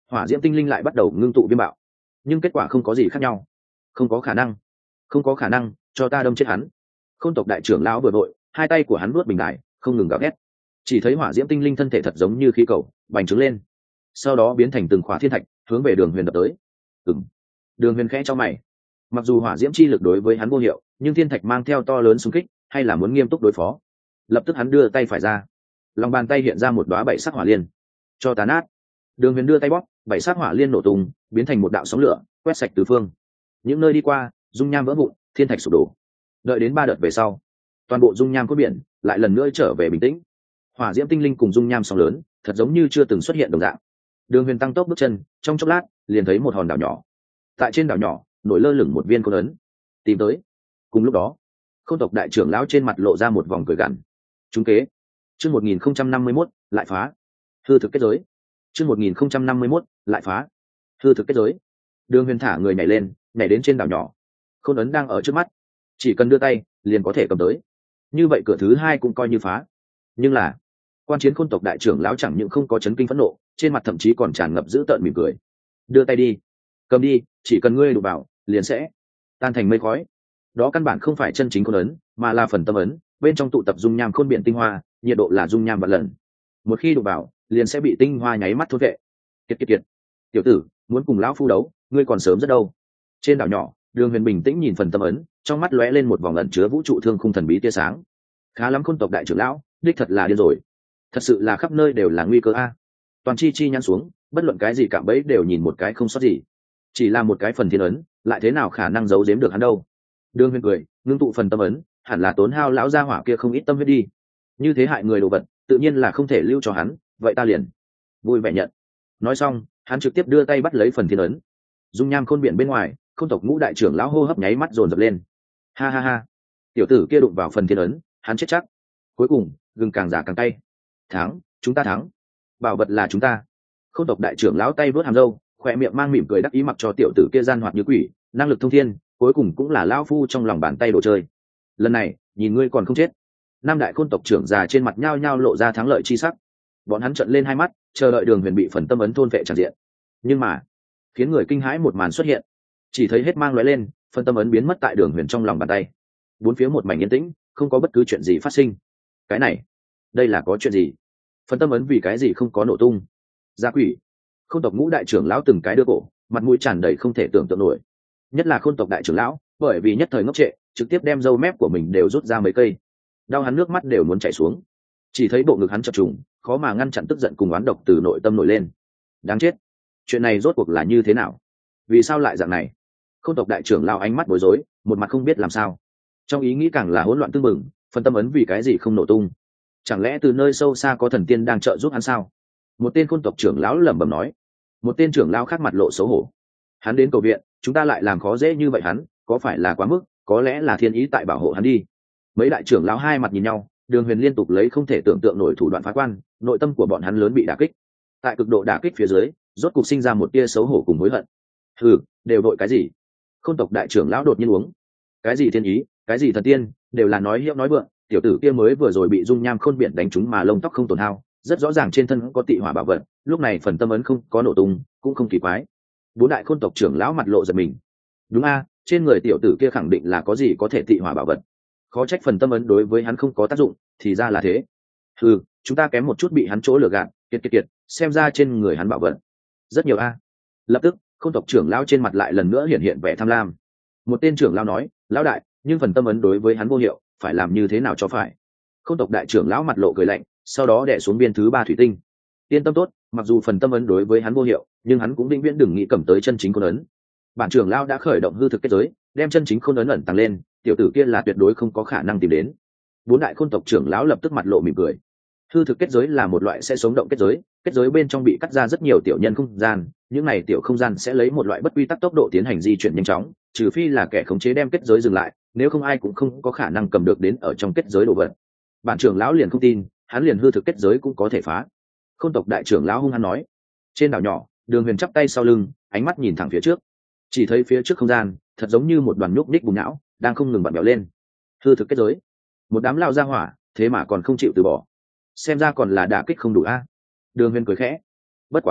hỏa diễm tinh linh lại bắt đầu ngưng tụ viêm bạo, nhưng kết quả không có gì khác nhau. Không có khả năng, không có khả năng, cho ta đâm chết hắn. Khôn tộc đại trưởng lão vừa đội, hai tay của hắn nuốt bình đại, không ngừng gào thét. Chỉ thấy hỏa diễm tinh linh thân thể thật giống như khí cầu bành trướng lên, sau đó biến thành từng khóa thiên thạch hướng về Đường Huyền đập tới. Ừm. Đường Huyền khẽ cho mày, mặc dù hỏa diễm chi lực đối với hắn vô hiệu, nhưng thiên thạch mang theo to lớn xung kích, hay là muốn nghiêm túc đối phó. Lập tức hắn đưa tay phải ra, lòng bàn tay hiện ra một đóa bảy sắc hỏa liên. Cho tàn át. Đường Huyền đưa tay bóp, bảy sắc hỏa liên nổ tung, biến thành một đạo sóng lửa, quét sạch tứ phương. Những nơi đi qua, dung nham vỡ vụn, thiên thạch sụp đổ. Đợi đến ba đợt về sau, toàn bộ dung nham cốt biển lại lần nữa trở về bình tĩnh. Hỏa diễm tinh linh cùng dung nham sóng lớn, thật giống như chưa từng xuất hiện đồng dạng. Đường Huyền tăng tốc bước chân, trong chốc lát, liền thấy một hòn đảo nhỏ. Tại trên đảo nhỏ, nổi lơ lửng một viên côn ấn. Tìm tới. Cùng lúc đó, Khôn tộc đại trưởng lão trên mặt lộ ra một vòng cười gằn. Trúng kế. Chương một nghìn không trăm năm mươi mốt, lại phá. Hư thực kết giới. Chương một nghìn không trăm năm mươi mốt, lại phá. Hư thực kết giới. Đường Huyền thả người nhảy lên, nhảy đến trên đảo nhỏ. Côn ấn đang ở trước mắt, chỉ cần đưa tay, liền có thể cầm tới. Như vậy cửa thứ hai cũng coi như phá. Nhưng là, quan chiến Khôn tộc đại trưởng lão chẳng những không có chấn kinh phẫn nộ, trên mặt thậm chí còn tràn ngập dữ tợn mỉm cười. Đưa tay đi, cầm đi, chỉ cần ngươi đụng vào, liền sẽ tan thành mây khói. Đó căn bản không phải chân chính côn ấn, mà là phần tâm ấn, bên trong tụ tập dung nham khôn biển tinh hoa, nhiệt độ là dung nham vạn lần. Một khi đụng vào, liền sẽ bị tinh hoa nháy mắt thôn vệ. Kiệt kiệt kiệt, tiểu tử, muốn cùng lão phu đấu, ngươi còn sớm rất đâu. Trên đảo nhỏ, Đường Huyền bình tĩnh nhìn phần tâm ấn, trong mắt lóe lên một vòng ẩn chứa vũ trụ thương khung thần bí tia sáng. Khá lắm Khôn tộc đại trưởng lão, đích thật là điên rồi. Thật sự là khắp nơi đều là nguy cơ a. Toàn chi chi nhăn xuống, bất luận cái gì cạm bẫy đều nhìn một cái không sót gì. Chỉ là một cái phần thiên ấn, lại thế nào khả năng giấu giếm được hắn đâu. Đường Huyền cười, ngưng tụ phần tâm ấn, hẳn là tốn hao lão gia hỏa kia không ít tâm huyết đi. Như thế hại người đồ vật, tự nhiên là không thể lưu cho hắn, vậy ta liền vui vẻ nhận. Nói xong, hắn trực tiếp đưa tay bắt lấy phần thiên ấn. Dung nham khôn biển bên ngoài, Khôn tộc ngũ đại trưởng lão hô hấp nháy mắt dồn dập lên. Ha ha ha, tiểu tử kia đụng vào phần thiên ấn, hắn chết chắc. Cuối cùng, gừng càng già càng cay. Thắng, chúng ta thắng. Bảo vật là chúng ta. Khôn tộc đại trưởng lão tay vớt hàm râu, khỏe miệng mang mỉm cười đắc ý, mặc cho tiểu tử kia gian hoạt như quỷ, năng lực thông thiên, cuối cùng cũng là lão phu trong lòng bàn tay đồ chơi. Lần này, nhìn ngươi còn không chết. Năm đại Khôn tộc trưởng già trên mặt nhao nhao lộ ra thắng lợi chi sắc. Bọn hắn trợn lên hai mắt, chờ đợi Đường Huyền bị phần tâm ấn thôn vệ tràn diện. Nhưng mà, khiến người kinh hãi một màn xuất hiện. Chỉ thấy hết mang lóe lên, phần tâm ấn biến mất tại Đường Huyền trong lòng bàn tay. Bốn phía một mảnh yên tĩnh, không có bất cứ chuyện gì phát sinh. Cái này, đây là có chuyện gì? Phần tâm ấn vì cái gì không có nổ tung? Gia quỷ. Khôn tộc ngũ đại trưởng lão từng cái đưa cổ, mặt mũi tràn đầy không thể tưởng tượng nổi. Nhất là Khôn tộc đại trưởng lão, bởi vì nhất thời ngốc trệ, trực tiếp đem râu mép của mình đều rút ra mấy cây. Đau hắn nước mắt đều muốn chảy xuống. Chỉ thấy bộ ngực hắn chập trùng, khó mà ngăn chặn tức giận cùng oán độc từ nội tâm nổi lên. Đáng chết, chuyện này rốt cuộc là như thế nào? Vì sao lại dạng này? Khôn tộc đại trưởng lão ánh mắt bối rối, một mặt không biết làm sao. Trong ý nghĩ càng là hỗn loạn tương mừng, phần tâm ấn vì cái gì không nổ tung? Chẳng lẽ từ nơi sâu xa có thần tiên đang trợ giúp hắn sao? Một tên Khôn tộc trưởng lão lẩm bẩm nói. Một tên trưởng lão khác mặt lộ xấu hổ. Hắn đến cầu viện, chúng ta lại làm khó dễ như vậy hắn, có phải là quá mức? Có lẽ là thiên ý tại bảo hộ hắn đi. Mấy đại trưởng lão hai mặt nhìn nhau, Đường Huyền liên tục lấy không thể tưởng tượng nổi thủ đoạn phá quan, nội tâm của bọn hắn lớn bị đả kích. Tại cực độ đả kích phía dưới, rốt cục sinh ra một tia xấu hổ cùng hối hận. Hừ, đều đội cái gì? Khôn tộc đại trưởng lão đột nhiên uống. Cái gì thiên ý, cái gì thần tiên, đều là nói hiệu nói vượng. Tiểu tử kia mới vừa rồi bị dung nham khôn biển đánh trúng mà lông tóc không tổn hao, rất rõ ràng trên thân có tị hỏa bảo vật, lúc này phần tâm ấn không có nổ tung, cũng không kỳ quái. Bốn đại Khôn tộc trưởng lão mặt lộ giật mình. Đúng a, trên người tiểu tử kia khẳng định là có gì có thể tị hỏa bảo vật. Khó trách phần tâm ấn đối với hắn không có tác dụng, thì ra là thế. Ừ, chúng ta kém một chút bị hắn chỗ lừa gạt, kiệt kiệt kiệt, xem ra trên người hắn bảo vật rất nhiều a. Lập tức, Khôn tộc trưởng lão trên mặt lại lần nữa hiện hiện vẻ tham lam. Một tên trưởng lão nói, lão đại, nhưng phần tâm ấn đối với hắn vô hiệu, phải làm như thế nào cho phải? Khôn tộc đại trưởng lão mặt lộ cười lạnh, sau đó đè xuống viên thứ ba thủy tinh. Yên tâm tốt, mặc dù phần tâm ấn đối với hắn vô hiệu, nhưng hắn cũng vĩnh viễn đừng nghĩ cầm tới chân chính côn ấn. Bản trưởng lão đã khởi động hư thực kết giới, đem chân chính côn ấn ẩn tàng lên, tiểu tử kia là tuyệt đối không có khả năng tìm đến. Bốn đại Khôn tộc trưởng lão lập tức mặt lộ mỉm cười. Hư thực kết giới là một loại sẽ sống động kết giới, kết giới bên trong bị cắt ra rất nhiều tiểu nhân không gian, những này tiểu không gian sẽ lấy một loại bất quy tắc tốc độ tiến hành di chuyển nhanh chóng, trừ phi là kẻ khống chế đem kết giới dừng lại, nếu không ai cũng không có khả năng cầm được đến ở trong kết giới đồ vật. Bản trưởng lão liền không tin, hắn liền hư thực kết giới cũng có thể phá. Khôn tộc đại trưởng lão hung hăng nói. Trên đảo nhỏ, Đường Huyền chắp tay sau lưng, ánh mắt nhìn thẳng phía trước. Chỉ thấy phía trước không gian, thật giống như một đoàn nhúc nhích bùng não, đang không ngừng vặn vẹo lên. Hư thực kết giới, một đám lao ra hỏa, thế mà còn không chịu từ bỏ. Xem ra còn là đả kích không đủ a. Đường Huyền cười khẽ. Bất quá,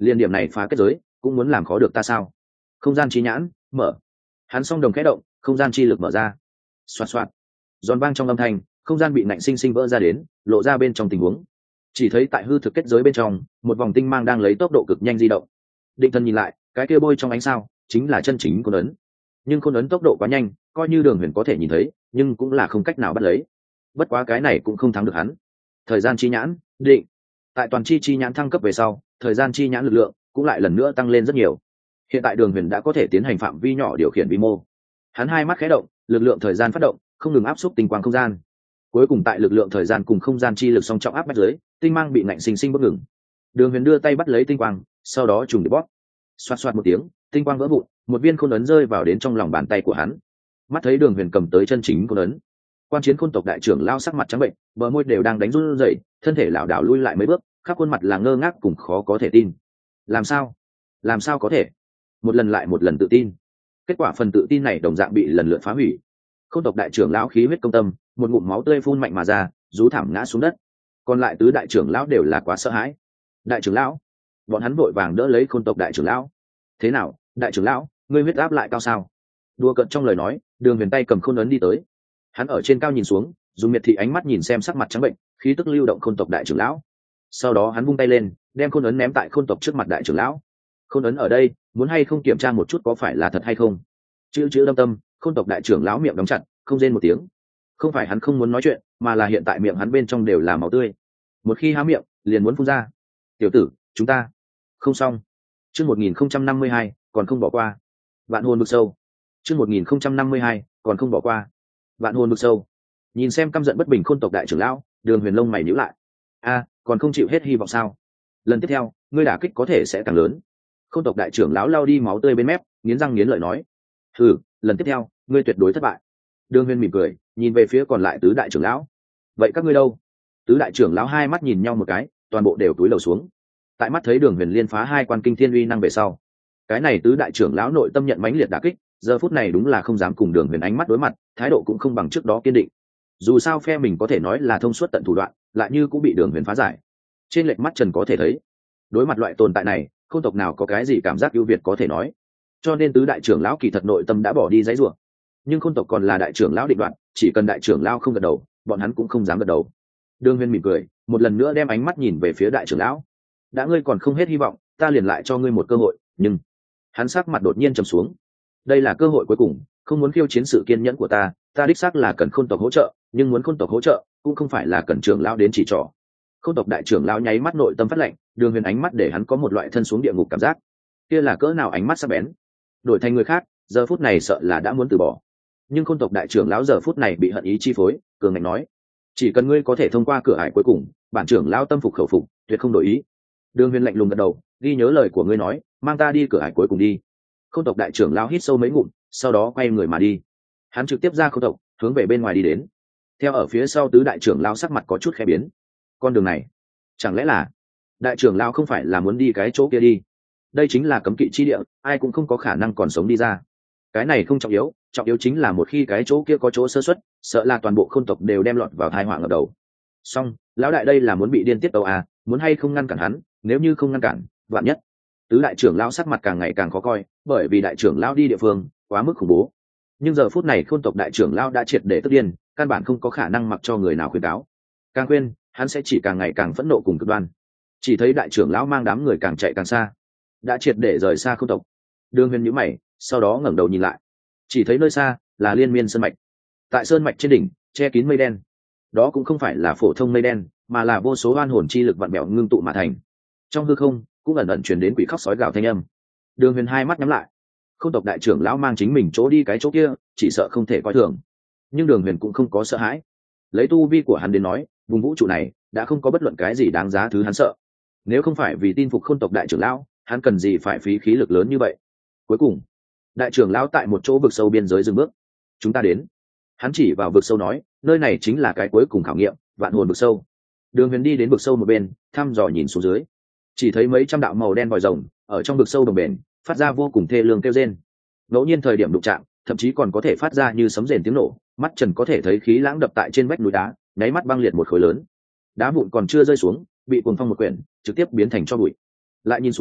liên điểm này phá kết giới cũng muốn làm khó được ta sao? Không gian chi nhãn mở, hắn song đồng khẽ động, không gian chi lực mở ra. Xoạt xoạt, giòn vang trong âm thanh, không gian bị nạnh sinh sinh vỡ ra đến, lộ ra bên trong tình huống. Chỉ thấy tại hư thực kết giới bên trong, một vòng tinh mang đang lấy tốc độ cực nhanh di động. Định Thần nhìn lại, cái kia bôi trong ánh sao chính là chân chính côn ấn. Nhưng côn ấn tốc độ quá nhanh, coi như Đường Huyền có thể nhìn thấy, nhưng cũng là không cách nào bắt lấy. Bất quá cái này cũng không thắng được hắn. Thời gian chi nhãn định, tại toàn chi chi nhãn thăng cấp về sau, thời gian chi nhãn lực lượng cũng lại lần nữa tăng lên rất nhiều. Hiện tại Đường Huyền đã có thể tiến hành phạm vi nhỏ điều khiển vi mô. Hắn hai mắt khẽ động, lực lượng thời gian phát động, không ngừng áp xúc tinh quang không gian. Cuối cùng tại lực lượng thời gian cùng không gian chi lực song trọng áp bách dưới, tinh mang bị ngạnh sinh sinh bất ngừng. Đường Huyền đưa tay bắt lấy tinh quang, sau đó trùng để bóp. Xoạt xoạt một tiếng, tinh quang vỡ vụn, một viên khôn ấn rơi vào đến trong lòng bàn tay của hắn. Mắt thấy Đường Huyền cầm tới chân chính khôn ấn, quan chiến khôn tộc đại trưởng lao sắc mặt trắng bệnh, bờ môi đều đang đánh run rẩy, thân thể lảo đảo lui lại mấy bước, khắp khuôn mặt là ngơ ngác cùng khó có thể tin. Làm sao? Làm sao có thể? Một lần lại một lần tự tin. Kết quả phần tự tin này đồng dạng bị lần lượt phá hủy. Khôn tộc đại trưởng lão khí huyết công tâm, một ngụm máu tươi phun mạnh mà ra, rú thảm ngã xuống đất. Còn lại tứ đại trưởng lão đều là quá sợ hãi. Đại trưởng lão, bọn hắn vội vàng đỡ lấy khôn tộc đại trưởng lão. Thế nào, đại trưởng lão, ngươi huyết áp lại cao sao? Đùa cợt trong lời nói, Đường Huyền tay cầm khôn ấn đi tới. Hắn ở trên cao nhìn xuống, dùng miệt thị ánh mắt nhìn xem sắc mặt trắng bệnh, khí tức lưu động khôn tộc đại trưởng lão. Sau đó hắn vung tay lên, đem khôn ấn ném tại khôn tộc trước mặt đại trưởng lão. Khôn ấn ở đây, muốn hay không kiểm tra một chút có phải là thật hay không? Chữ chữ đâm tâm, khôn tộc đại trưởng lão miệng đóng chặt, không rên một tiếng. Không phải hắn không muốn nói chuyện, mà là hiện tại miệng hắn bên trong đều là máu tươi. Một khi há miệng, liền muốn phun ra. Tiểu tử, chúng ta không xong. Chương một nghìn không trăm năm mươi hai, còn không bỏ qua. Vạn hồn vực sâu. Chương một nghìn không trăm năm mươi hai, còn không bỏ qua. Vạn hồn vực sâu. Nhìn xem căm giận bất bình khôn tộc đại trưởng lão, Đường Huyền lông mày nhíu lại. A, còn không chịu hết hy vọng sao? Lần tiếp theo, ngươi đả kích có thể sẽ càng lớn. Khôn tộc đại trưởng lão lau đi máu tươi bên mép, nghiến răng nghiến lợi nói. Hừ, lần tiếp theo, ngươi tuyệt đối thất bại. Đường Huyền mỉm cười, nhìn về phía còn lại tứ đại trưởng lão. Vậy các ngươi đâu? Tứ đại trưởng lão hai mắt nhìn nhau một cái, toàn bộ đều cúi đầu xuống. Tại mắt thấy Đường Huyền liên phá hai quan kinh thiên uy năng về sau, cái này tứ đại trưởng lão nội tâm nhận mãnh liệt đả kích, giờ phút này đúng là không dám cùng Đường Huyền ánh mắt đối mặt, thái độ cũng không bằng trước đó kiên định. Dù sao phe mình có thể nói là thông suốt tận thủ đoạn, lại như cũng bị Đường Huyền phá giải. Trên lệch mắt trần có thể thấy, đối mặt loại tồn tại này, không tộc nào có cái gì cảm giác ưu việt có thể nói. Cho nên tứ đại trưởng lão kỳ thật nội tâm đã bỏ đi dãy rủa. Nhưng khôn tộc còn là đại trưởng lão định đoạt, chỉ cần đại trưởng lão không gật đầu, bọn hắn cũng không dám gật đầu. Đường Huyền mỉm cười, một lần nữa đem ánh mắt nhìn về phía đại trưởng lão. Đã ngươi còn không hết hy vọng, ta liền lại cho ngươi một cơ hội, nhưng hắn sắc mặt đột nhiên trầm xuống. Đây là cơ hội cuối cùng, không muốn khiêu chiến sự kiên nhẫn của ta, ta đích xác là cần khôn tộc hỗ trợ, nhưng muốn khôn tộc hỗ trợ, cũng không phải là cần trưởng lão đến chỉ trỏ. Khôn tộc đại trưởng lão nháy mắt nội tâm phát lạnh, Đường Huyền ánh mắt để hắn có một loại thân xuống địa ngục cảm giác. Kia là cỡ nào ánh mắt sắc bén. Đổi thành người khác, giờ phút này sợ là đã muốn từ bỏ. Nhưng khôn tộc đại trưởng lão giờ phút này bị hận ý chi phối, cường ngạnh nói: chỉ cần ngươi có thể thông qua cửa ải cuối cùng, bản trưởng lão tâm phục khẩu phục, tuyệt không đổi ý. Đường Huyền lạnh lùng gật đầu, ghi nhớ lời của ngươi nói, mang ta đi cửa ải cuối cùng đi. Khôn tộc đại trưởng lão hít sâu mấy ngụm, sau đó quay người mà đi. Hắn trực tiếp ra khôn tộc, hướng về bên ngoài đi đến. Theo ở phía sau tứ đại trưởng lão sắc mặt có chút khẽ biến. Con đường này, chẳng lẽ là đại trưởng lão không phải là muốn đi cái chỗ kia đi? Đây chính là cấm kỵ chi địa, ai cũng không có khả năng còn sống đi ra. Cái này không trọng yếu, trọng yếu chính là một khi cái chỗ kia có chỗ sơ suất, sợ là toàn bộ khôn tộc đều đem lọt vào tai họa ngập đầu. Song, lão đại đây là muốn bị điên tiết tấu à, muốn hay không ngăn cản hắn, nếu như không ngăn cản, vạn nhất. Tứ đại trưởng lão sắc mặt càng ngày càng khó coi, bởi vì đại trưởng lão đi địa phương quá mức khủng bố. Nhưng giờ phút này khôn tộc đại trưởng lão đã triệt để tức điên, căn bản không có khả năng mặc cho người nào khuyên cáo. Càng khuyên, hắn sẽ chỉ càng ngày càng phẫn nộ cùng cực đoan. Chỉ thấy đại trưởng lão mang đám người càng chạy càng xa, đã triệt để rời xa khôn tộc. Đường Huyền nhíu mày, sau đó ngẩng đầu nhìn lại, chỉ thấy nơi xa là liên miên sơn mạch. Tại sơn mạch trên đỉnh che kín mây đen, đó cũng không phải là phổ thông mây đen, mà là vô số oan hồn chi lực vặn vẹo ngưng tụ mà thành. Trong hư không cũng ẩn ẩn truyền đến quỷ khóc sói gào thanh âm. Đường Huyền hai mắt nhắm lại. Khôn tộc đại trưởng lão mang chính mình chỗ đi cái chỗ kia, chỉ sợ không thể coi thường. Nhưng Đường Huyền cũng không có sợ hãi. Lấy tu vi của hắn đến nói, vùng vũ trụ này đã không có bất luận cái gì đáng giá thứ hắn sợ. Nếu không phải vì tin phục khôn tộc đại trưởng lão, hắn cần gì phải phí khí lực lớn như vậy? Cuối cùng, đại trưởng lão tại một chỗ vực sâu biên giới dừng bước. Chúng ta đến. Hắn chỉ vào vực sâu nói, nơi này chính là cái cuối cùng khảo nghiệm, vạn hồn vực sâu. Đường Huyền đi đến vực sâu một bên, thăm dò nhìn xuống dưới, chỉ thấy mấy trăm đạo màu đen vòi rồng ở trong vực sâu đồng bền, phát ra vô cùng thê lương kêu rên. Ngẫu nhiên thời điểm đụng chạm, thậm chí còn có thể phát ra như sấm rền tiếng nổ, mắt trần có thể thấy khí lãng đập tại trên vách núi đá, nháy mắt băng liệt một khối lớn. Đá vụn còn chưa rơi xuống, bị cuồng phong một quyển, trực tiếp biến thành tro bụi. Lại nhìn xuống,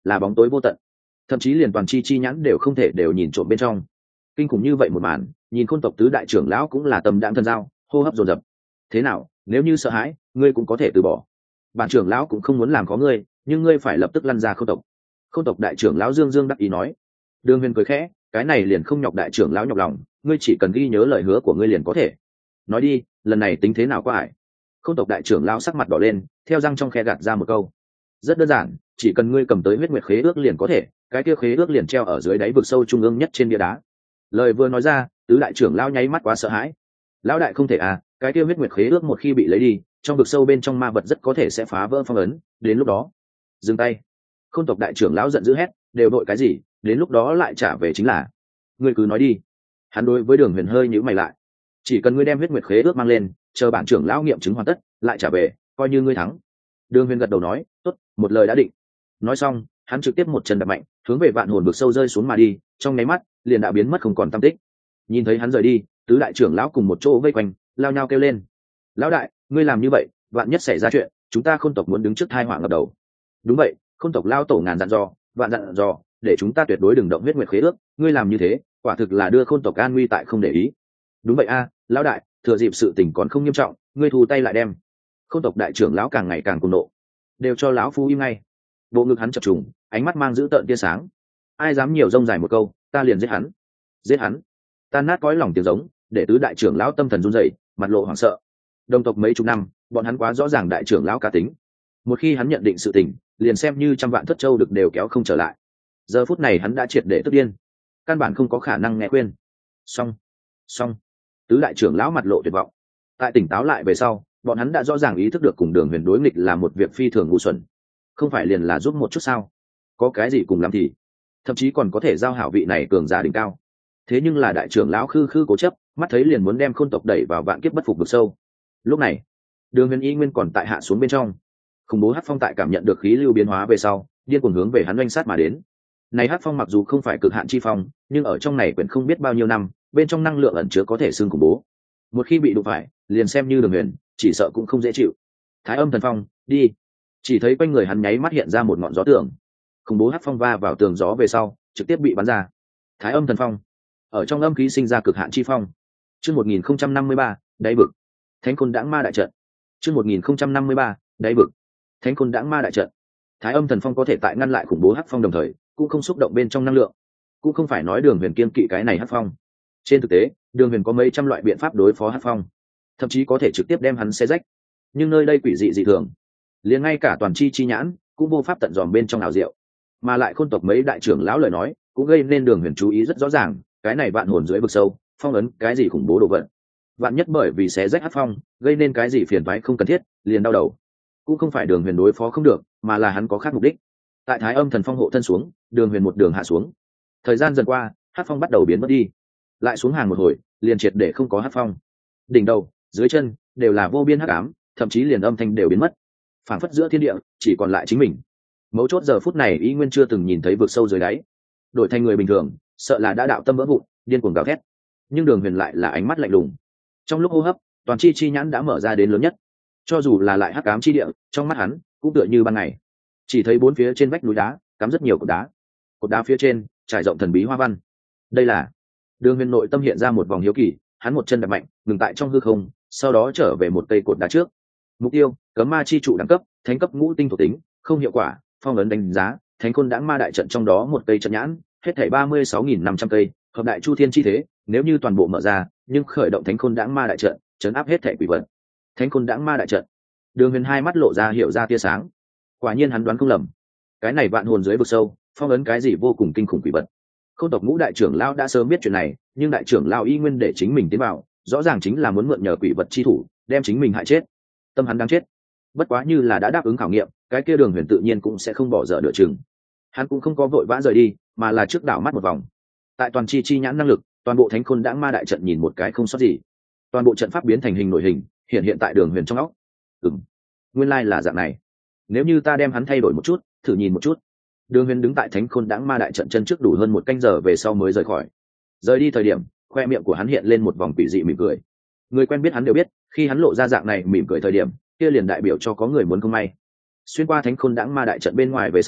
là bóng tối vô tận, thậm chí liền toàn chi chi nhãn đều không thể đều nhìn trộm bên trong. Kinh khủng như vậy một màn, nhìn khôn tộc tứ đại trưởng lão cũng là tâm đãng thân giao, hô hấp dồn dập. Thế nào, nếu như sợ hãi, ngươi cũng có thể từ bỏ. Bản trưởng lão cũng không muốn làm có ngươi, nhưng ngươi phải lập tức lăn ra khôn tộc. Khôn tộc đại trưởng lão Dương Dương đắc ý nói. Đường Huyền cười khẽ, cái này liền không nhọc đại trưởng lão nhọc lòng, ngươi chỉ cần ghi nhớ lời hứa của ngươi liền có thể. Nói đi, lần này tính thế nào có ải? Khôn tộc đại trưởng lão sắc mặt đỏ lên, theo răng trong khe gạt ra một câu. Rất đơn giản, chỉ cần ngươi cầm tới huyết nguyệt khế ước liền có thể, cái kia khế ước liền treo ở dưới đáy vực sâu trung ương nhất trên bia đá. Lời vừa nói ra, tứ đại trưởng lão nháy mắt quá sợ hãi. Lão đại không thể à, cái kia huyết nguyệt khế ước một khi bị lấy đi, trong vực sâu bên trong ma vật rất có thể sẽ phá vỡ phong ấn, đến lúc đó. Dừng tay. Khôn tộc đại trưởng lão giận dữ hét, đều đội cái gì, đến lúc đó lại trả về chính là. Ngươi cứ nói đi. Hắn đối với Đường Huyền hơi nhíu mày lại. Chỉ cần ngươi đem huyết nguyệt khế ước mang lên, chờ bản trưởng lão nghiệm chứng hoàn tất, lại trả về, coi như ngươi thắng. Đường Huyền gật đầu nói, tốt, một lời đã định. Nói xong, hắn trực tiếp một chân đạp mạnh, hướng về vạn hồn vực sâu rơi xuống mà đi, trong nháy mắt, liền đã biến mất không còn tăm tích. Nhìn thấy hắn rời đi, tứ đại trưởng lão cùng một chỗ vây quanh, lao nhau kêu lên. Lão đại, ngươi làm như vậy, vạn nhất xảy ra chuyện, chúng ta khôn tộc muốn đứng trước tai họa ngập đầu. Đúng vậy, khôn tộc lao tổ ngàn dặn dò, vạn dặn dò, để chúng ta tuyệt đối đừng động huyết nguyệt khế ước, ngươi làm như thế, quả thực là đưa khôn tộc an nguy tại không để ý. Đúng vậy a, lão đại, thừa dịp sự tình còn không nghiêm trọng, ngươi thu tay lại đem. Khôn tộc đại trưởng lão càng ngày càng cuồng nộ, đều cho lão phu im ngay. Bộ ngực hắn chập trùng, ánh mắt mang dữ tợn tia sáng. Ai dám nhiều rông dài một câu, ta liền giết hắn. Giết hắn. Tan nát cõi lòng tiếng giống, để tứ đại trưởng lão tâm thần run rẩy, mặt lộ hoảng sợ. Đồng tộc mấy chục năm, bọn hắn quá rõ ràng đại trưởng lão cá tính. Một khi hắn nhận định sự tình, liền xem như trăm vạn thất châu được đều kéo không trở lại. Giờ phút này hắn đã triệt để tức điên, căn bản không có khả năng nghe khuyên. Xong, xong. Tứ đại trưởng lão mặt lộ tuyệt vọng. Tại tỉnh táo lại về sau, bọn hắn đã rõ ràng ý thức được cùng Đường Huyền đối nghịch là một việc phi thường ngu xuẩn. Không phải liền là giúp một chút sao? Có cái gì cùng lắm thì, thậm chí còn có thể giao hảo vị này cường giả đỉnh cao. Thế nhưng là đại trưởng lão khư khư cố chấp, mắt thấy liền muốn đem khôn tộc đẩy vào vạn kiếp bất phục vực sâu. Lúc này, Đường Huyền y nguyên còn tại hạ xuống bên trong. Khủng bố hắc phong tại cảm nhận được khí lưu biến hóa về sau, điên cuồng hướng về hắn oanh sát mà đến. Này hắc phong mặc dù không phải cực hạn chi phong, nhưng ở trong này quyển không biết bao nhiêu năm, bên trong năng lượng ẩn chứa có thể xương khủng bố. Một khi bị đụng phải, liền xem như Đường Huyền, chỉ sợ cũng không dễ chịu. Thái Âm thần phong, đi. Chỉ thấy quanh người hắn nháy mắt hiện ra một ngọn gió tường. Khủng bố hắc phong va vào tường gió về sau, trực tiếp bị bắn ra. Thái Âm thần phong, ở trong âm khí sinh ra cực hạn chi phong. Chương một nghìn không trăm năm mươi ba, đáy vực. Thánh Khôn Đãng Ma đại trận. Chương một nghìn không trăm năm mươi ba, đáy vực. Thánh Khôn Đãng Ma đại trận. Thái Âm thần phong có thể tại ngăn lại khủng bố hắc phong đồng thời, cũng không xúc động bên trong năng lượng. Cũng không phải nói Đường Huyền kiên kỵ cái này hắc phong. Trên thực tế, Đường Huyền có mấy trăm loại biện pháp đối phó hắc phong, thậm chí có thể trực tiếp đem hắn xé rách. Nhưng nơi đây quỷ dị dị thường, liền ngay cả toàn chi chi nhãn cũng vô pháp tận dòm bên trong ảo diệu. Mà lại khôn tộc mấy đại trưởng lão lời nói cũng gây nên Đường Huyền chú ý rất rõ ràng, cái này vạn hồn dưới vực sâu phong ấn cái gì khủng bố đồ vật. Vạn nhất bởi vì xé rách hắc phong gây nên cái gì phiền toái không cần thiết, liền đau đầu. Cũng không phải Đường Huyền đối phó không được, mà là hắn có khác mục đích. Tại Thái Âm thần phong hộ thân xuống, Đường Huyền một đường hạ xuống. Thời gian dần qua, hắc phong bắt đầu biến mất đi. Lại xuống hàng một hồi, liền triệt để không có hắc phong. Đỉnh đầu, dưới chân đều là vô biên hắc ám, thậm chí liền âm thanh đều biến mất. Phảng phất giữa thiên địa chỉ còn lại chính mình. Mấu chốt giờ phút này y nguyên chưa từng nhìn thấy vực sâu dưới đáy. Đổi thành người bình thường, sợ là đã đạo tâm vỡ vụn, điên cuồng gào thét. Nhưng Đường Huyền lại là ánh mắt lạnh lùng. Trong lúc hô hấp, toàn chi chi nhãn đã mở ra đến lớn nhất. Cho dù là lại hắc ám chi địa, trong mắt hắn cũng tựa như ban ngày. Chỉ thấy bốn phía trên vách núi đá cắm rất nhiều cột đá. Cột đá phía trên trải rộng thần bí hoa văn. Đây là. Đường Huyền nội tâm hiện ra một vòng hiếu kỳ, hắn một chân đạp mạnh, ngừng tại trong hư không, sau đó trở về một cây cột đá trước. Mục tiêu: cấm ma chi trụ đẳng cấp, thánh cấp ngũ tinh thuộc tính, không hiệu quả, phong ấn đánh giá, Thánh Khôn Đãng Ma đại trận trong đó một cây trận nhãn, hết thảy ba mươi sáu nghìn năm trăm cây, hợp đại chu thiên chi thế, nếu như toàn bộ mở ra, nhưng khởi động Thánh Khôn Đãng Ma đại trận, trấn áp hết thảy quỷ vật. Thánh Khôn Đãng Ma đại trận. Đường Huyền hai mắt lộ ra hiểu ra tia sáng. Quả nhiên hắn đoán không lầm. Cái này vạn hồn dưới vực sâu, phong ấn cái gì vô cùng kinh khủng quỷ vật. Khôn tộc ngũ đại trưởng lão đã sớm biết chuyện này, nhưng đại trưởng lão y nguyên để chính mình tiến vào, rõ ràng chính là muốn mượn nhờ quỷ vật chi thủ, đem chính mình hại chết. Tâm hắn đang chết. Bất quá như là đã đáp ứng khảo nghiệm, cái kia Đường Huyền tự nhiên cũng sẽ không bỏ dở nửa chừng. Hắn cũng không có vội vã rời đi, mà là trước đảo mắt một vòng. Tại toàn chi chi nhãn năng lực, toàn bộ Thánh Khôn Đãng Ma đại trận nhìn một cái không sót gì. Toàn bộ trận pháp biến thành hình nội hình, hiện hiện tại Đường Huyền trong óc. Ừm, nguyên lai là dạng này. Nếu như ta đem hắn thay đổi một chút, thử nhìn một chút. Đường Huyền đứng tại Thánh Khôn Đãng Ma đại trận chân trước đủ hơn một canh giờ về sau mới rời khỏi. Rời đi thời điểm, khoe miệng của hắn hiện lên một vòng quỷ dị mỉm cười. Người quen biết hắn đều biết, khi hắn lộ ra dạng này mỉm cười thời điểm, kia liền đại biểu cho có người muốn không may. Xuyên qua Thánh Khôn Đãng Ma đại trận bên ngoài về sau,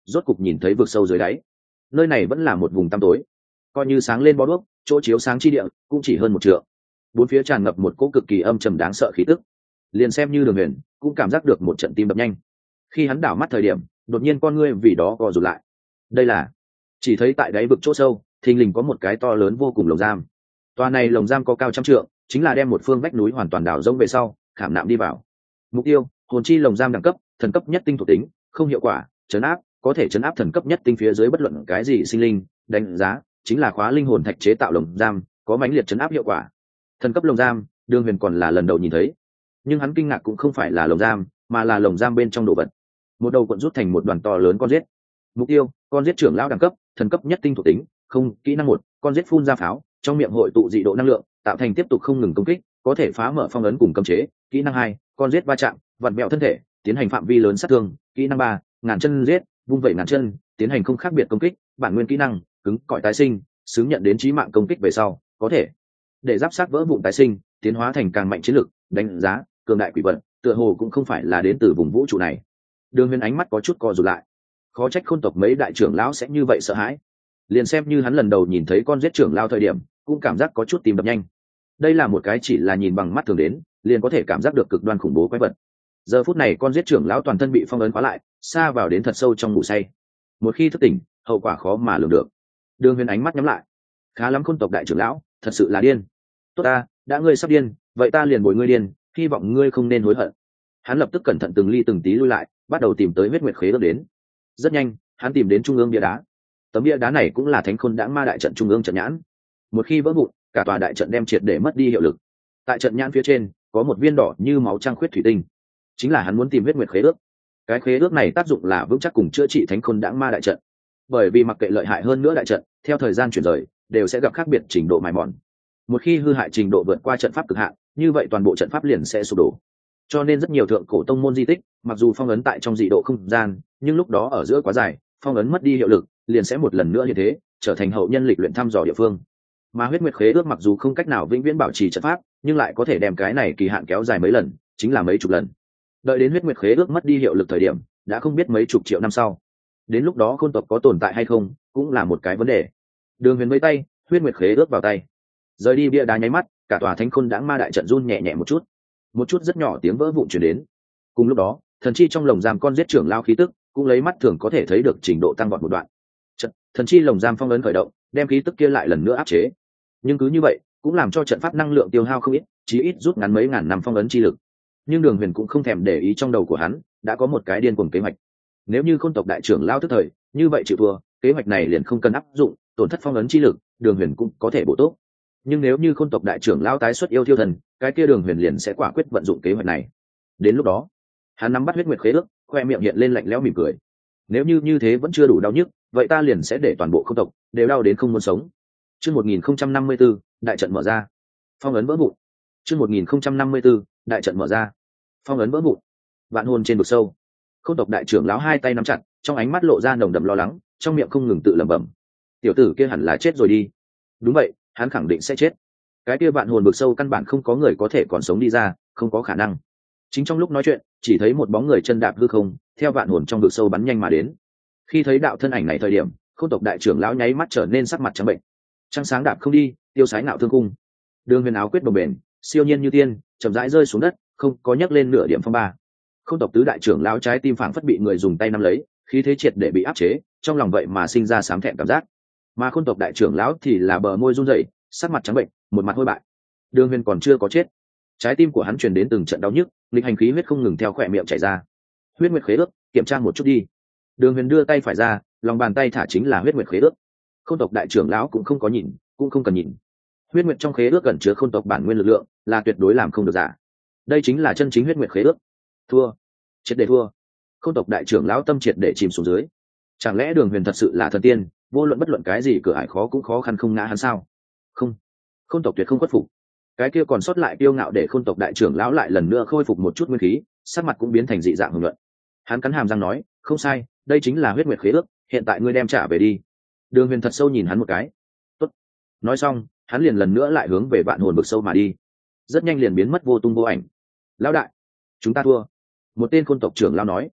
rốt cục nhìn thấy vực sâu dưới đáy. Nơi này vẫn là một vùng tăm tối, coi như sáng lên bó đuốc, chỗ chiếu sáng chi địa cũng chỉ hơn một trượng. Bốn phía tràn ngập một cỗ cực kỳ âm trầm đáng sợ khí tức. Liền xem như Đường Huyền cũng cảm giác được một trận tim đập nhanh. Khi hắn đảo mắt thời điểm, đột nhiên con ngươi vì đó co rụt lại. Đây là, chỉ thấy tại đáy vực chỗ sâu, thình lình có một cái to lớn vô cùng lồng giam. Tòa này lồng giam có cao trăm trượng, chính là đem một phương vách núi hoàn toàn đảo rỗng về sau, khảm nạm đi vào. Mục tiêu: hồn chi lồng giam đẳng cấp, thần cấp nhất tinh thuộc tính, không hiệu quả, trấn áp, có thể trấn áp thần cấp nhất tinh phía dưới bất luận cái gì sinh linh, đánh giá chính là khóa linh hồn thạch chế tạo lồng giam, có mãnh liệt trấn áp hiệu quả. Thần cấp lồng giam, Đường Huyền còn là lần đầu nhìn thấy, nhưng hắn kinh ngạc cũng không phải là lồng giam, mà là lồng giam bên trong đồ vật. Một đầu cuộn rút thành một đoàn to lớn con giết. Mục tiêu: con giết trưởng lão đẳng cấp, thần cấp nhất tinh thuộc tính, không, kỹ năng một, con giết phun ra pháo, trong miệng hội tụ dị độ năng lượng, tạo thành tiếp tục không ngừng công kích, có thể phá mở phong ấn cùng cấm chế. Kỹ năng hai, con giết va chạm, vặn vẹo thân thể, tiến hành phạm vi lớn sát thương. Kỹ năng ba, ngàn chân giết, vung vẩy ngàn chân, tiến hành không khác biệt công kích. Bản nguyên kỹ năng, cứng cỏi tái sinh, xứng nhận đến chí mạng công kích về sau, có thể để giáp sát vỡ vụn tái sinh, tiến hóa thành càng mạnh chiến lực. Đánh giá cường đại quỷ vật, tựa hồ cũng không phải là đến từ vùng vũ trụ này. Đường Huyền ánh mắt có chút co rụt lại, khó trách Khôn tộc mấy đại trưởng lão sẽ như vậy sợ hãi. Liền xem như hắn lần đầu nhìn thấy con giết trưởng lão thời điểm, cũng cảm giác có chút tim đập nhanh. Đây là một cái chỉ là nhìn bằng mắt thường đến, liền có thể cảm giác được cực đoan khủng bố quái vật. Giờ phút này con giết trưởng lão toàn thân bị phong ấn khóa lại, xa vào đến thật sâu trong ngủ say. Một khi thức tỉnh, hậu quả khó mà lường được. Đường Huyền ánh mắt nhắm lại. Khá lắm Khôn tộc đại trưởng lão, thật sự là điên. Tốt ta, đã ngươi sắp điên, vậy ta liền bồi ngươi điên, hy vọng ngươi không nên hối hận. Hắn lập tức cẩn thận từng ly từng tí lui lại, bắt đầu tìm tới huyết nguyệt khế ước đến. Rất nhanh, hắn tìm đến trung ương bia đá. Tấm bia đá này cũng là Thánh Khôn Đãng Ma đại trận trung ương trận nhãn. Một khi vỡ vụn, cả tòa đại trận đem triệt để mất đi hiệu lực. Tại trận nhãn phía trên có một viên đỏ như máu trăng khuyết thủy tinh, chính là hắn muốn tìm huyết nguyệt khế ước. Cái khế ước này tác dụng là vững chắc cùng chữa trị Thánh Khôn Đãng Ma đại trận. Bởi vì mặc kệ lợi hại hơn nữa đại trận, theo thời gian chuyển rời, đều sẽ gặp khác biệt trình độ mài mòn. Một khi hư hại trình độ vượt qua trận pháp cực hạn, như vậy toàn bộ trận pháp liền sẽ sụp đổ. Cho nên rất nhiều thượng cổ tông môn di tích, mặc dù phong ấn tại trong dị độ không gian, nhưng lúc đó ở giữa quá dài, phong ấn mất đi hiệu lực, liền sẽ một lần nữa như thế, trở thành hậu nhân lịch luyện thăm dò địa phương. Mà huyết nguyệt khế ước mặc dù không cách nào vĩnh viễn bảo trì trận pháp, nhưng lại có thể đem cái này kỳ hạn kéo dài mấy lần, chính là mấy chục lần. Đợi đến huyết nguyệt khế ước mất đi hiệu lực thời điểm, đã không biết mấy chục triệu năm sau. Đến lúc đó Khôn tộc có tồn tại hay không, cũng là một cái vấn đề. Đường Huyền vẫy tay, huyết nguyệt khế ước vào tay. Rời đi bia đá nháy mắt, cả tòa Thánh Khôn Đãng Ma đại trận run nhẹ nhẹ một chút. Một chút rất nhỏ tiếng vỡ vụn truyền đến. Cùng lúc đó, thần chi trong lồng giam con giết trưởng lao khí tức cũng lấy mắt thường có thể thấy được trình độ tăng vọt một đoạn. Trận, thần chi lồng giam phong ấn khởi động, đem khí tức kia lại lần nữa áp chế. Nhưng cứ như vậy, cũng làm cho trận pháp năng lượng tiêu hao không ít, chí ít rút ngắn mấy ngàn năm phong ấn chi lực. Nhưng Đường Huyền cũng không thèm để ý, trong đầu của hắn đã có một cái điên cuồng kế hoạch. Nếu như Khôn tộc đại trưởng lao tức thời, như vậy chịu thua, kế hoạch này liền không cần áp dụng, tổn thất phong ấn chi lực, Đường Huyền cũng có thể bổ tốt. Nhưng nếu như Khôn tộc đại trưởng lao tái xuất yêu thiêu thần, cái kia Đường Huyền liền sẽ quả quyết vận dụng kế hoạch này. Đến lúc đó, hắn nắm bắt huyết nguyệt khế ước, khoe miệng hiện lên lạnh lẽo mỉm cười. Nếu như như thế vẫn chưa đủ đau nhức, vậy ta liền sẽ để toàn bộ Khôn tộc đều đau đến không muốn sống. Chương một nghìn không trăm năm mươi tư, đại trận mở ra. Phong ấn vỡ vụn. Chương một nghìn không trăm năm mươi tư, đại trận mở ra. Phong ấn vỡ vụn. Vạn hồn trên vực sâu. Khôn tộc đại trưởng lão hai tay nắm chặt, trong ánh mắt lộ ra nồng đậm lo lắng, trong miệng không ngừng tự lẩm bẩm. Tiểu tử kia hẳn là chết rồi đi. Đúng vậy, hắn khẳng định sẽ chết. Cái kia vạn hồn vực sâu căn bản không có người có thể còn sống đi ra, không có khả năng. Chính trong lúc nói chuyện, chỉ thấy một bóng người chân đạp hư không, theo vạn hồn trong vực sâu bắn nhanh mà đến. Khi thấy đạo thân ảnh này thời điểm, Khôn tộc đại trưởng lão nháy mắt trở nên sắc mặt trắng bệnh. Trăng sáng đạp không đi, tiêu sái ngạo thương cung. Đường Huyền áo quyết bồng bềnh, siêu nhiên như tiên, chậm rãi rơi xuống đất, không có nhấc lên nửa điểm phong ba. Khôn tộc tứ đại trưởng lão trái tim phảng phất bị người dùng tay nắm lấy, khí thế triệt để bị áp chế, trong lòng vậy mà sinh ra sám thẹn cảm giác. Mà Khôn tộc đại trưởng lão thì là bờ môi run rẩy, sắc mặt trắng bệnh, một mặt hôi bại. Đường Huyền còn chưa có chết, trái tim của hắn truyền đến từng trận đau nhức, lịch hành khí huyết không ngừng theo khỏe miệng chảy ra. Huyết nguyệt khế ước, kiểm tra một chút đi. Đường Huyền đưa tay phải ra, lòng bàn tay thả chính là huyết nguyệt khế ước. Khôn tộc đại trưởng lão cũng không có nhìn, cũng không cần nhìn. Huyết nguyệt trong khế ước ẩn chứa Khôn tộc bản nguyên lực lượng, là tuyệt đối làm không được giả. Đây chính là chân chính huyết nguyệt khế ước. Thua, triệt để thua. Khôn tộc đại trưởng lão tâm triệt để chìm xuống dưới. Chẳng lẽ Đường Huyền thật sự là thần tiên, vô luận bất luận cái gì cửa ải khó cũng khó khăn không ngã hắn sao? Không, Khôn tộc tuyệt không khuất phục. Cái kia còn sót lại kiêu ngạo để Khôn tộc đại trưởng lão lại lần nữa khôi phục một chút nguyên khí, sắc mặt cũng biến thành dị dạng hùng luận. Hắn cắn hàm răng nói, không sai, đây chính là huyết nguyệt khế ước, hiện tại ngươi đem trả về đi. Đường Huyền thật sâu nhìn hắn một cái. Tốt. Nói xong, hắn liền lần nữa lại hướng về vạn hồn vực sâu mà đi. Rất nhanh liền biến mất vô tung vô ảnh. Lão đại, chúng ta thua. Một tên Khôn tộc trưởng lão nói.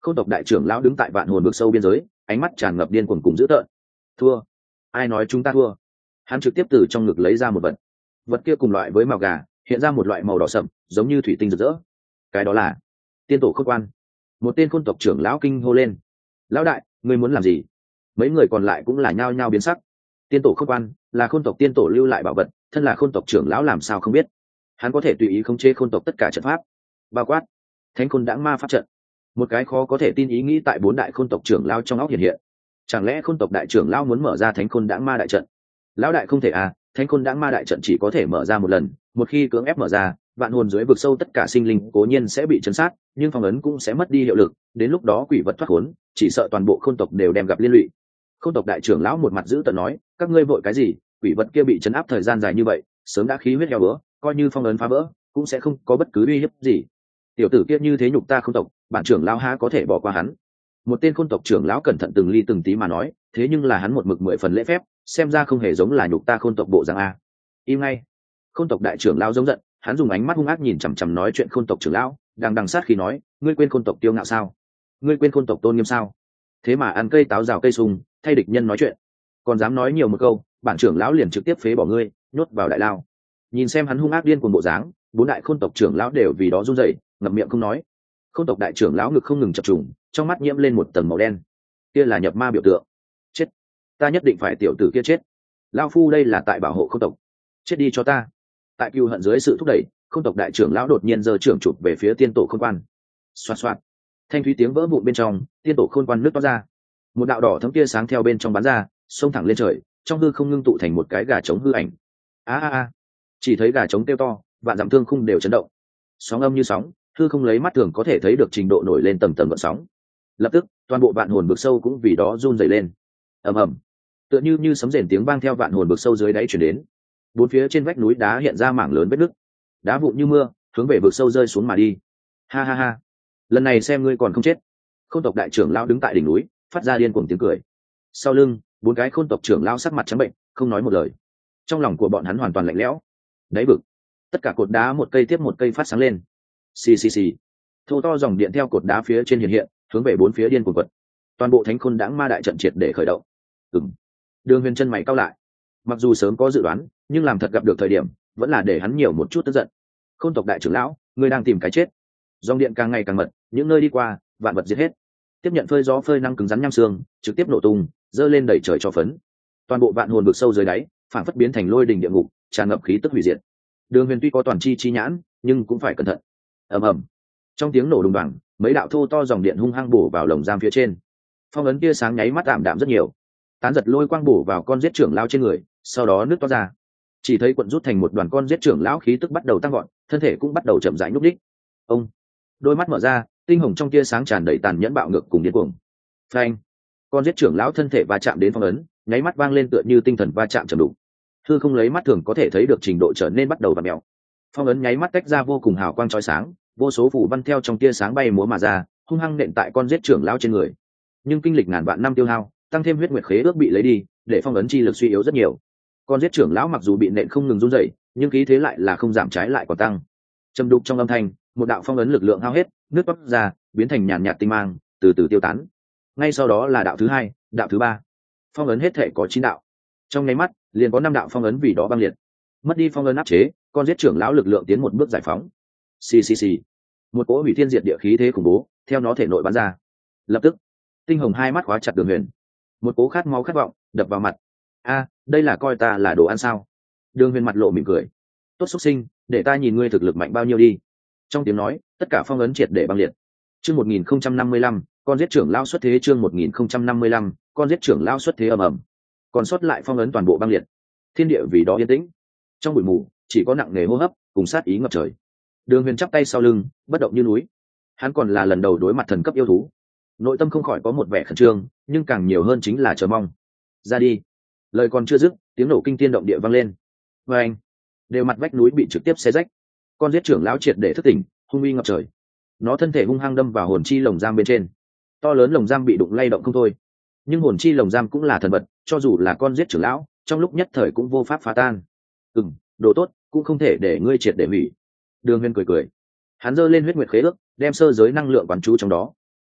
Khôn tộc đại trưởng lão đứng tại vạn hồn vực sâu biên giới, ánh mắt tràn ngập điên cuồng cùng dữ tợn. Thua? Ai nói chúng ta thua? Hắn trực tiếp từ trong ngực lấy ra một vật. Vật kia cùng loại với mào gà, hiện ra một loại màu đỏ sậm, giống như thủy tinh rực rỡ. Cái đó là tiên tổ khôn quan. Một tên khôn tộc trưởng lão kinh hô lên. Lão đại, ngươi muốn làm gì? Mấy người còn lại cũng là nhao nhao biến sắc. Tiên tổ khôn quan là khôn tộc tiên tổ lưu lại bảo vật, thân là khôn tộc trưởng lão làm sao không biết? Hắn có thể tùy ý khống chế khôn tộc tất cả trận pháp, bao quát thánh khôn đãng ma pháp trận. Một cái khó có thể tin ý nghĩ tại bốn đại khôn tộc trưởng lão trong óc hiện hiện. Chẳng lẽ khôn tộc đại trưởng lão muốn mở ra thánh khôn đãng ma đại trận? Lão đại không thể à, thánh khôn đãng ma đại trận chỉ có thể mở ra một lần, một khi cưỡng ép mở ra, vạn hồn dưới vực sâu tất cả sinh linh cố nhiên sẽ bị chấn sát, nhưng phong ấn cũng sẽ mất đi hiệu lực, đến lúc đó quỷ vật thoát khốn, chỉ sợ toàn bộ khôn tộc đều đem gặp liên lụy. Khôn tộc đại trưởng lão một mặt giữ tợn nói, các ngươi vội cái gì, quỷ vật kia bị chấn áp thời gian dài như vậy, sớm đã khí huyết heo bữa, coi như phong ấn phá vỡ, cũng sẽ không có bất cứ uy hiếp gì. Tiểu tử kia như thế nhục ta khôn tộc, bản trưởng lão há có thể bỏ qua hắn? Một tên khôn tộc trưởng lão cẩn thận từng ly từng tí mà nói, thế nhưng là hắn một mực mười phần lễ phép, xem ra không hề giống là nhục ta khôn tộc bộ dạng a. Im ngay! Khôn tộc đại trưởng lão giống giận, hắn dùng ánh mắt hung ác nhìn chằm chằm nói chuyện khôn tộc trưởng lão, đang đằng sát khi nói, ngươi quên khôn tộc tiêu ngạo sao? Ngươi quên khôn tộc tôn nghiêm sao? Thế mà ăn cây táo rào cây sung, thay địch nhân nói chuyện, còn dám nói nhiều một câu, bản trưởng lão liền trực tiếp phế bỏ ngươi, nhốt vào đại lao. Nhìn xem hắn hung ác điên cuồng bộ dáng, bốn đại khôn tộc trưởng lão đều vì đó run rẩy, ngậm miệng không nói. Khôn tộc đại trưởng lão ngực không ngừng chập trùng, trong mắt nhiễm lên một tầng màu đen. Kia là nhập ma biểu tượng. Chết! Ta nhất định phải tiểu tử kia chết. Lão phu đây là tại bảo hộ khôn tộc. Chết đi cho ta! Tại cừu hận dưới sự thúc đẩy, khôn tộc đại trưởng lão đột nhiên giơ trưởng chụp về phía tiên tổ khôn quan. Xoạt xoạt! Thanh thúy tiếng vỡ vụn bên trong, tiên tổ khôn quan nứt toát ra. Một đạo đỏ thấm tia sáng theo bên trong bắn ra, xông thẳng lên trời, trong hư không ngưng tụ thành một cái gà trống hư ảnh. A a a! Chỉ thấy gà trống kêu to, vạn dặm thương khung đều chấn động. Sóng âm như sóng, hư không lấy mắt thường có thể thấy được trình độ nổi lên tầng tầng gợn sóng. Lập tức, toàn bộ vạn hồn vực sâu cũng vì đó run rẩy lên. Ầm ầm, tựa như như sấm rền tiếng vang theo vạn hồn vực sâu dưới đáy truyền đến. Bốn phía trên vách núi đá hiện ra mảng lớn vết nứt, đá vụn như mưa, hướng về vực sâu rơi xuống mà đi. Ha ha ha, lần này xem ngươi còn không chết. Khôn tộc đại trưởng lão đứng tại đỉnh núi, phát ra điên cuồng tiếng cười. Sau lưng, bốn cái khôn tộc trưởng lão sắc mặt trắng bệnh, không nói một lời. Trong lòng của bọn hắn hoàn toàn lạnh lẽo. Đáy vực, tất cả cột đá một cây tiếp một cây phát sáng lên. Xì xì xì, thô to dòng điện theo cột đá phía trên hiện hiện, hướng về bốn phía điên cuồng quật. Toàn bộ thánh khôn đãng ma đại trận triệt để khởi động. Ừm. Đường Huyền chân mày cau lại. Mặc dù sớm có dự đoán, nhưng làm thật gặp được thời điểm, vẫn là để hắn nhiều một chút tức giận. Khôn tộc đại trưởng lão, ngươi đang tìm cái chết. Dòng điện càng ngày càng mật, những nơi đi qua, vạn vật diệt hết. Tiếp nhận phơi gió phơi nắng cứng rắn nham xương, trực tiếp nổ tung, dơ lên đẩy trời cho phấn. Toàn bộ vạn hồn vực sâu dưới đáy, phản phất biến thành lôi đình địa ngục, tràn ngập khí tức hủy diệt. Đường Huyền tuy có toàn chi chi nhãn, nhưng cũng phải cẩn thận. Ầm ầm. Trong tiếng nổ đùng đoàng, mấy đạo thô to dòng điện hung hăng bổ vào lồng giam phía trên. Phong ấn kia sáng nháy mắt tạm đạm rất nhiều, tán giật lôi quang bổ vào con giết trưởng lão trên người, sau đó nứt toát ra. Chỉ thấy cuộn rút thành một đoàn con giết trưởng lão khí tức bắt đầu tăng gọn, thân thể cũng bắt đầu chậm rãi nhúc nhích. Ông, đôi mắt mở ra, tinh hồng trong tia sáng tràn đầy tàn nhẫn bạo ngược cùng điên cuồng. Phanh, con giết trưởng lão thân thể va chạm đến phong ấn, nháy mắt vang lên tựa như tinh thần va chạm trầm đục. Hư không lấy mắt thường có thể thấy được trình độ trở nên bắt đầu vặn mèo. Phong ấn nháy mắt tách ra vô cùng hào quang chói sáng, vô số phù văn theo trong tia sáng bay múa mà ra, hung hăng nện tại con giết trưởng lão trên người. Nhưng kinh lịch ngàn vạn năm tiêu hao, tăng thêm huyết nguyệt khế ước bị lấy đi, để phong ấn chi lực suy yếu rất nhiều. Con giết trưởng lão mặc dù bị nện không ngừng run rẩy, nhưng khí thế lại là không giảm, trái lại còn tăng. Trầm đục trong âm thanh, một đạo phong ấn lực lượng hao hết, nước bắp ra, biến thành nhàn nhạt tinh mang, từ từ tiêu tán. Ngay sau đó là đạo thứ hai, đạo thứ ba. Phong ấn hết thể có chín đạo. Trong nháy mắt, liền có năm đạo phong ấn vì đó băng liệt. Mất đi phong ấn áp chế, con giết trưởng lão lực lượng tiến một bước giải phóng. Xì xì xì. Một cỗ hủy thiên diệt địa khí thế khủng bố theo nó thể nội bắn ra. Lập tức, tinh hồng hai mắt khóa chặt Đường Huyền. Một cỗ khát máu khát vọng đập vào mặt. A, đây là coi ta là đồ ăn sao? Đường Huyền mặt lộ mỉm cười. Tốt xuất sinh, để ta nhìn ngươi thực lực mạnh bao nhiêu đi. Trong tiếng nói, tất cả phong ấn triệt để băng liệt. Chương một nghìn không trăm năm mươi lăm, con giết trưởng lão xuất thế. Chương một nghìn không trăm năm mươi lăm, con giết trưởng lão xuất thế ầm ầm. Còn sót lại phong ấn toàn bộ băng liệt. Thiên địa vì đó yên tĩnh. Trong bụi mù, chỉ có nặng nề hô hấp cùng sát ý ngập trời. Đường Huyền chắp tay sau lưng, bất động như núi. Hắn còn là lần đầu đối mặt thần cấp yêu thú, nội tâm không khỏi có một vẻ khẩn trương, nhưng càng nhiều hơn chính là chờ mong. Ra đi. Lời còn chưa dứt, tiếng nổ kinh thiên động địa vang lên. Và anh, đều mặt vách núi bị trực tiếp xé rách. Con giết trưởng lão triệt để thức tỉnh, hung uy ngập trời. Nó thân thể hung hăng đâm vào hồn chi lồng giam bên trên. To lớn lồng giam bị đụng lay động không thôi. Nhưng hồn chi lồng giam cũng là thần vật, cho dù là con giết trưởng lão, trong lúc nhất thời cũng vô pháp phá tan. Ừm, đồ tốt, cũng không thể để ngươi triệt để hủy. Đường Huyền cười cười. Hắn giơ lên huyết nguyệt khế ước, đem sơ giới năng lượng quán chú trong đó.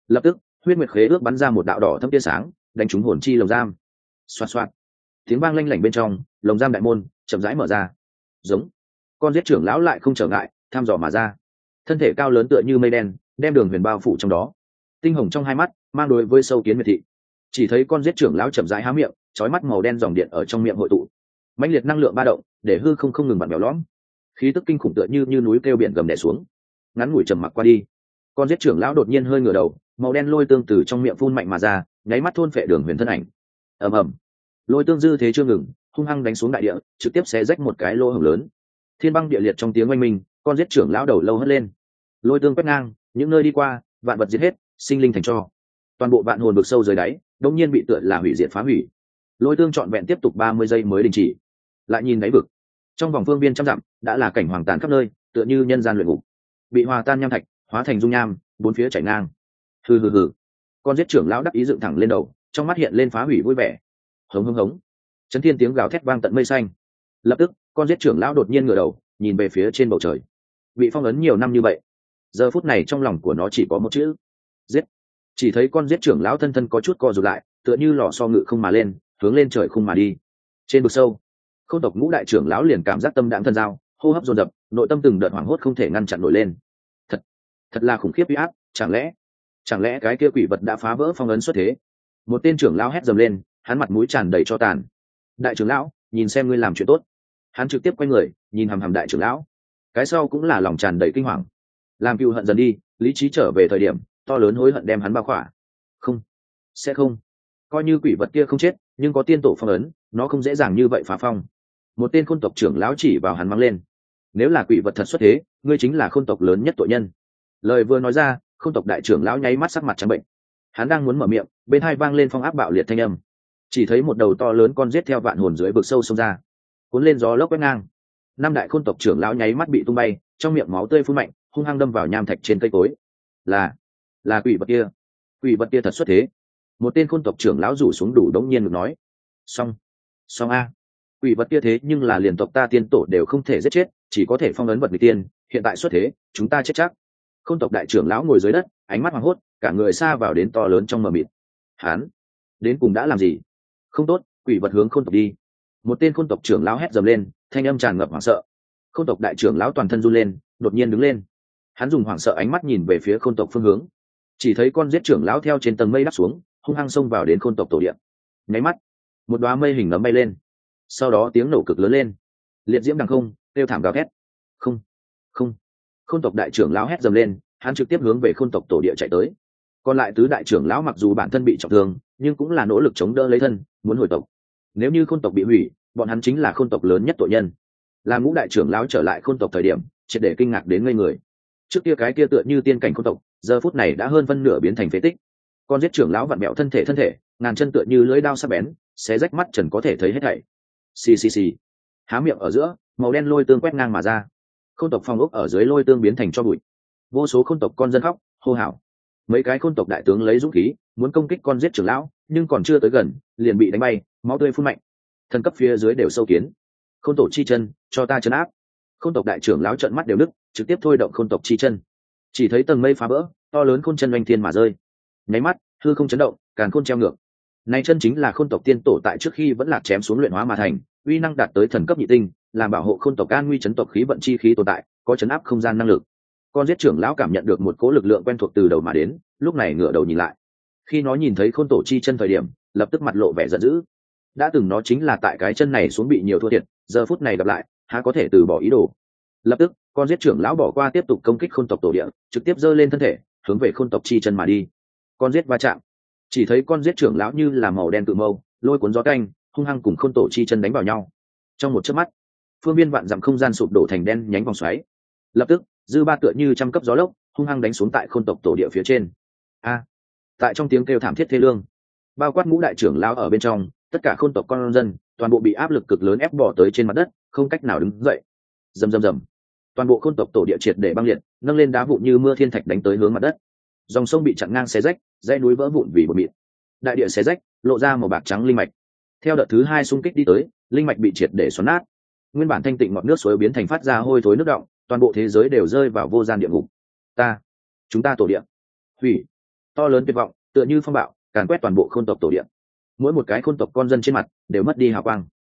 Lập tức huyết nguyệt khế ước bắn ra một đạo đỏ thâm tia sáng, đánh trúng hồn chi lồng giam. Xoạt xoạt, tiếng vang lanh lảnh bên trong lồng giam đại môn chậm rãi mở ra. Giống, con giết trưởng lão lại không trở ngại tham dò mà ra, thân thể cao lớn tựa như mây đen đem Đường Huyền bao phủ trong đó. Tinh hồng trong hai mắt mang đối với sâu kiến miệt thị. Chỉ thấy con giết trưởng lão chậm rãi há miệng, chói mắt màu đen dòng điện ở trong miệng hội tụ, mãnh liệt năng lượng ba động để hư không không ngừng vặn vẹo lõm, khí tức kinh khủng tựa như như núi kêu biển gầm đè xuống. Ngắn ngủi trầm mặc qua đi, con giết trưởng lão đột nhiên hơi ngửa đầu, màu đen lôi tương từ trong miệng phun mạnh mà ra, nháy mắt thôn phệ Đường Huyền thân ảnh. Ầm ầm, lôi tương dư thế chưa ngừng, hung hăng đánh xuống đại địa, trực tiếp xé rách một cái lỗ hổng lớn. Thiên băng địa liệt trong tiếng oanh minh, con giết trưởng lão đầu lâu hất lên, lôi tương quét ngang, những nơi đi qua vạn vật diệt hết, sinh linh thành tro. Toàn bộ vạn hồn vực sâu dưới đáy đột nhiên bị tựa là hủy diệt phá hủy. Lôi tương trọn vẹn tiếp tục ba mươi giây mới đình chỉ. Lại nhìn đáy vực, trong vòng phương viên trăm dặm đã là cảnh hoàng tàn khắp nơi, tựa như nhân gian luyện ngục, bị hòa tan nham thạch hóa thành dung nham, bốn phía chảy ngang. Hừ hừ hừ, con giết trưởng lão đắc ý dựng thẳng lên đầu, trong mắt hiện lên phá hủy vui vẻ. Hống hống hống, chấn thiên tiếng gào thét vang tận mây xanh. Lập tức con giết trưởng lão đột nhiên ngửa đầu nhìn về phía trên bầu trời. Bị phong ấn nhiều năm như vậy, giờ phút này trong lòng của nó chỉ có một chữ: giết. Chỉ thấy con giết trưởng lão thân thân có chút co rụt lại, tựa như lò xo ngự không mà lên, hướng lên trời không mà đi. Trên vực sâu, Khôn tộc ngũ đại trưởng lão liền cảm giác tâm đãng thân giao, hô hấp dồn dập, nội tâm từng đợt hoảng hốt không thể ngăn chặn nổi lên. Thật, thật là khủng khiếp uy áp, chẳng lẽ, chẳng lẽ cái kia quỷ vật đã phá vỡ phong ấn xuất thế? Một tên trưởng lão hét dầm lên, hắn mặt mũi tràn đầy cho tàn. Đại trưởng lão, nhìn xem ngươi làm chuyện tốt. Hắn trực tiếp quay người, nhìn hằm hằm đại trưởng lão. Cái sau cũng là lòng tràn đầy kinh hoàng. Làm cựu hận dần đi, lý trí trở về thời điểm to lớn hối hận đem hắn bao khỏa. Không, sẽ không, coi như quỷ vật kia không chết, nhưng có tiên tổ phong ấn, nó không dễ dàng như vậy phá phong. Một tên khôn tộc trưởng lão chỉ vào hắn mang lên: nếu là quỷ vật thật xuất thế, ngươi chính là khôn tộc lớn nhất tội nhân. Lời vừa nói ra, khôn tộc đại trưởng lão nháy mắt sắc mặt trắng bệnh. Hắn đang muốn mở miệng, bên hai vang lên phong áp bạo liệt thanh âm. Chỉ thấy một đầu to lớn con giết theo vạn hồn dưới vực sâu xông ra, cuốn lên gió lốc quét ngang. Năm đại khôn tộc trưởng lão nháy mắt bị tung bay, trong miệng máu tươi phun mạnh, hung hăng đâm vào nham thạch trên cây cối. Là, là quỷ vật kia, quỷ vật kia thật xuất thế. Một tên khôn tộc trưởng lão rủ xuống đủ đống nhiên được nói: xong, xong a, quỷ vật kia thế nhưng là liền tộc ta tiên tổ đều không thể giết chết, chỉ có thể phong ấn vật người tiên, hiện tại xuất thế, chúng ta chết chắc. Khôn tộc đại trưởng lão ngồi dưới đất, ánh mắt hoảng hốt, cả người xa vào đến to lớn trong mờ mịt. Hắn đến cùng đã làm gì? Không tốt, quỷ vật hướng khôn tộc đi. Một tên khôn tộc trưởng lão hét dầm lên, thanh âm tràn ngập hoảng sợ. Khôn tộc đại trưởng lão toàn thân run lên, đột nhiên đứng lên. Hắn dùng hoảng sợ ánh mắt nhìn về phía khôn tộc phương hướng, chỉ thấy con giết trưởng lão theo trên tầng mây đáp xuống, hung hăng xông vào đến khôn tộc tổ địa. Nháy mắt, một đóa mây hình nấm bay lên, sau đó tiếng nổ cực lớn lên, liệt diễm đằng không, kêu thảm gào thét. Không, không! Khôn tộc đại trưởng lão hét dầm lên, hắn trực tiếp hướng về khôn tộc tổ địa chạy tới. Còn lại tứ đại trưởng lão mặc dù bản thân bị trọng thương, nhưng cũng là nỗ lực chống đỡ lấy thân, muốn hồi tộc. Nếu như khôn tộc bị hủy, bọn hắn chính là khôn tộc lớn nhất tội nhân. Làm ngũ đại trưởng lão trở lại khôn tộc thời điểm, triệt để kinh ngạc đến ngây người. Trước kia cái kia tựa như tiên cảnh khôn tộc, giờ phút này đã hơn phân nửa biến thành phế tích. Con giết trưởng lão vặn mẹo thân thể thân thể, ngàn chân tựa như lưỡi dao sắc bén, xé rách mắt trần có thể thấy hết thảy. Xì xì xì, há miệng ở giữa, màu đen lôi tương quét ngang mà ra. Khôn tộc phong ốc ở dưới lôi tương biến thành tro bụi. Vô số khôn tộc con dân khóc hô hào. Mấy cái khôn tộc đại tướng lấy dũng khí muốn công kích con giết trưởng lão, nhưng còn chưa tới gần liền bị đánh bay, máu tươi phun mạnh. Thần cấp phía dưới đều sâu kiến. Khôn tổ chi chân, cho ta chấn áp. Khôn tộc đại trưởng lão trợn mắt đều nứt, trực tiếp thôi động khôn tộc chi chân. Chỉ thấy tầng mây phá vỡ, to lớn khôn chân oanh thiên mà rơi. Nháy mắt, hư không chấn động, càn khôn treo ngược. Này chân chính là khôn tộc tiên tổ tại trước khi vẫn lạc chém xuống luyện hóa mà thành, uy năng đạt tới thần cấp nhị tinh, làm bảo hộ khôn tộc an nguy chấn tộc khí vận chi khí tồn tại, có chấn áp không gian năng lực. Con giết trưởng lão cảm nhận được một cỗ lực lượng quen thuộc từ đầu mà đến, lúc này ngửa đầu nhìn lại. Khi nó nhìn thấy khôn tổ chi chân thời điểm, lập tức mặt lộ vẻ giận dữ. Đã từng nó chính là tại cái chân này xuống bị nhiều thua thiệt, giờ phút này gặp lại, há có thể từ bỏ ý đồ. Lập tức, con giết trưởng lão bỏ qua tiếp tục công kích khôn tộc tổ địa, trực tiếp giơ lên thân thể, hướng về khôn tộc chi chân mà đi. Con giết va chạm, chỉ thấy con giết trưởng lão như là màu đen tự mâu, lôi cuốn gió canh, hung hăng cùng khôn tổ chi chân đánh vào nhau. Trong một chớp mắt, phương viên vạn dặm không gian sụp đổ thành đen nhánh vòng xoáy. Lập tức, dư ba tựa như trăm cấp gió lốc, hung hăng đánh xuống tại khôn tộc tổ địa phía trên. A! Tại trong tiếng kêu thảm thiết thê lương, bao quát ngũ đại trưởng lão ở bên trong, tất cả khôn tộc con dân, toàn bộ bị áp lực cực lớn ép bỏ tới trên mặt đất, không cách nào đứng dậy. Rầm rầm rầm, toàn bộ khôn tộc tổ địa triệt để băng liệt, nâng lên đá vụn như mưa thiên thạch đánh tới hướng mặt đất. Dòng sông bị chặn ngang xé rách, dãy núi vỡ vụn vì bột mịn. Đại địa xé rách, lộ ra màu bạc trắng linh mạch. Theo đợt thứ hai xung kích đi tới, linh mạch bị triệt để xoắn nát. Nguyên bản thanh tịnh ngọt nước suối biến thành phát ra hôi thối nước đọng, toàn bộ thế giới đều rơi vào vô gian địa ngục. Ta, chúng ta tổ địa hủy. to lớn tuyệt vọng tựa như phong bạo càn quét toàn bộ khôn tộc tổ địa. Mỗi một cái khôn tộc con dân trên mặt đều mất đi hào quang.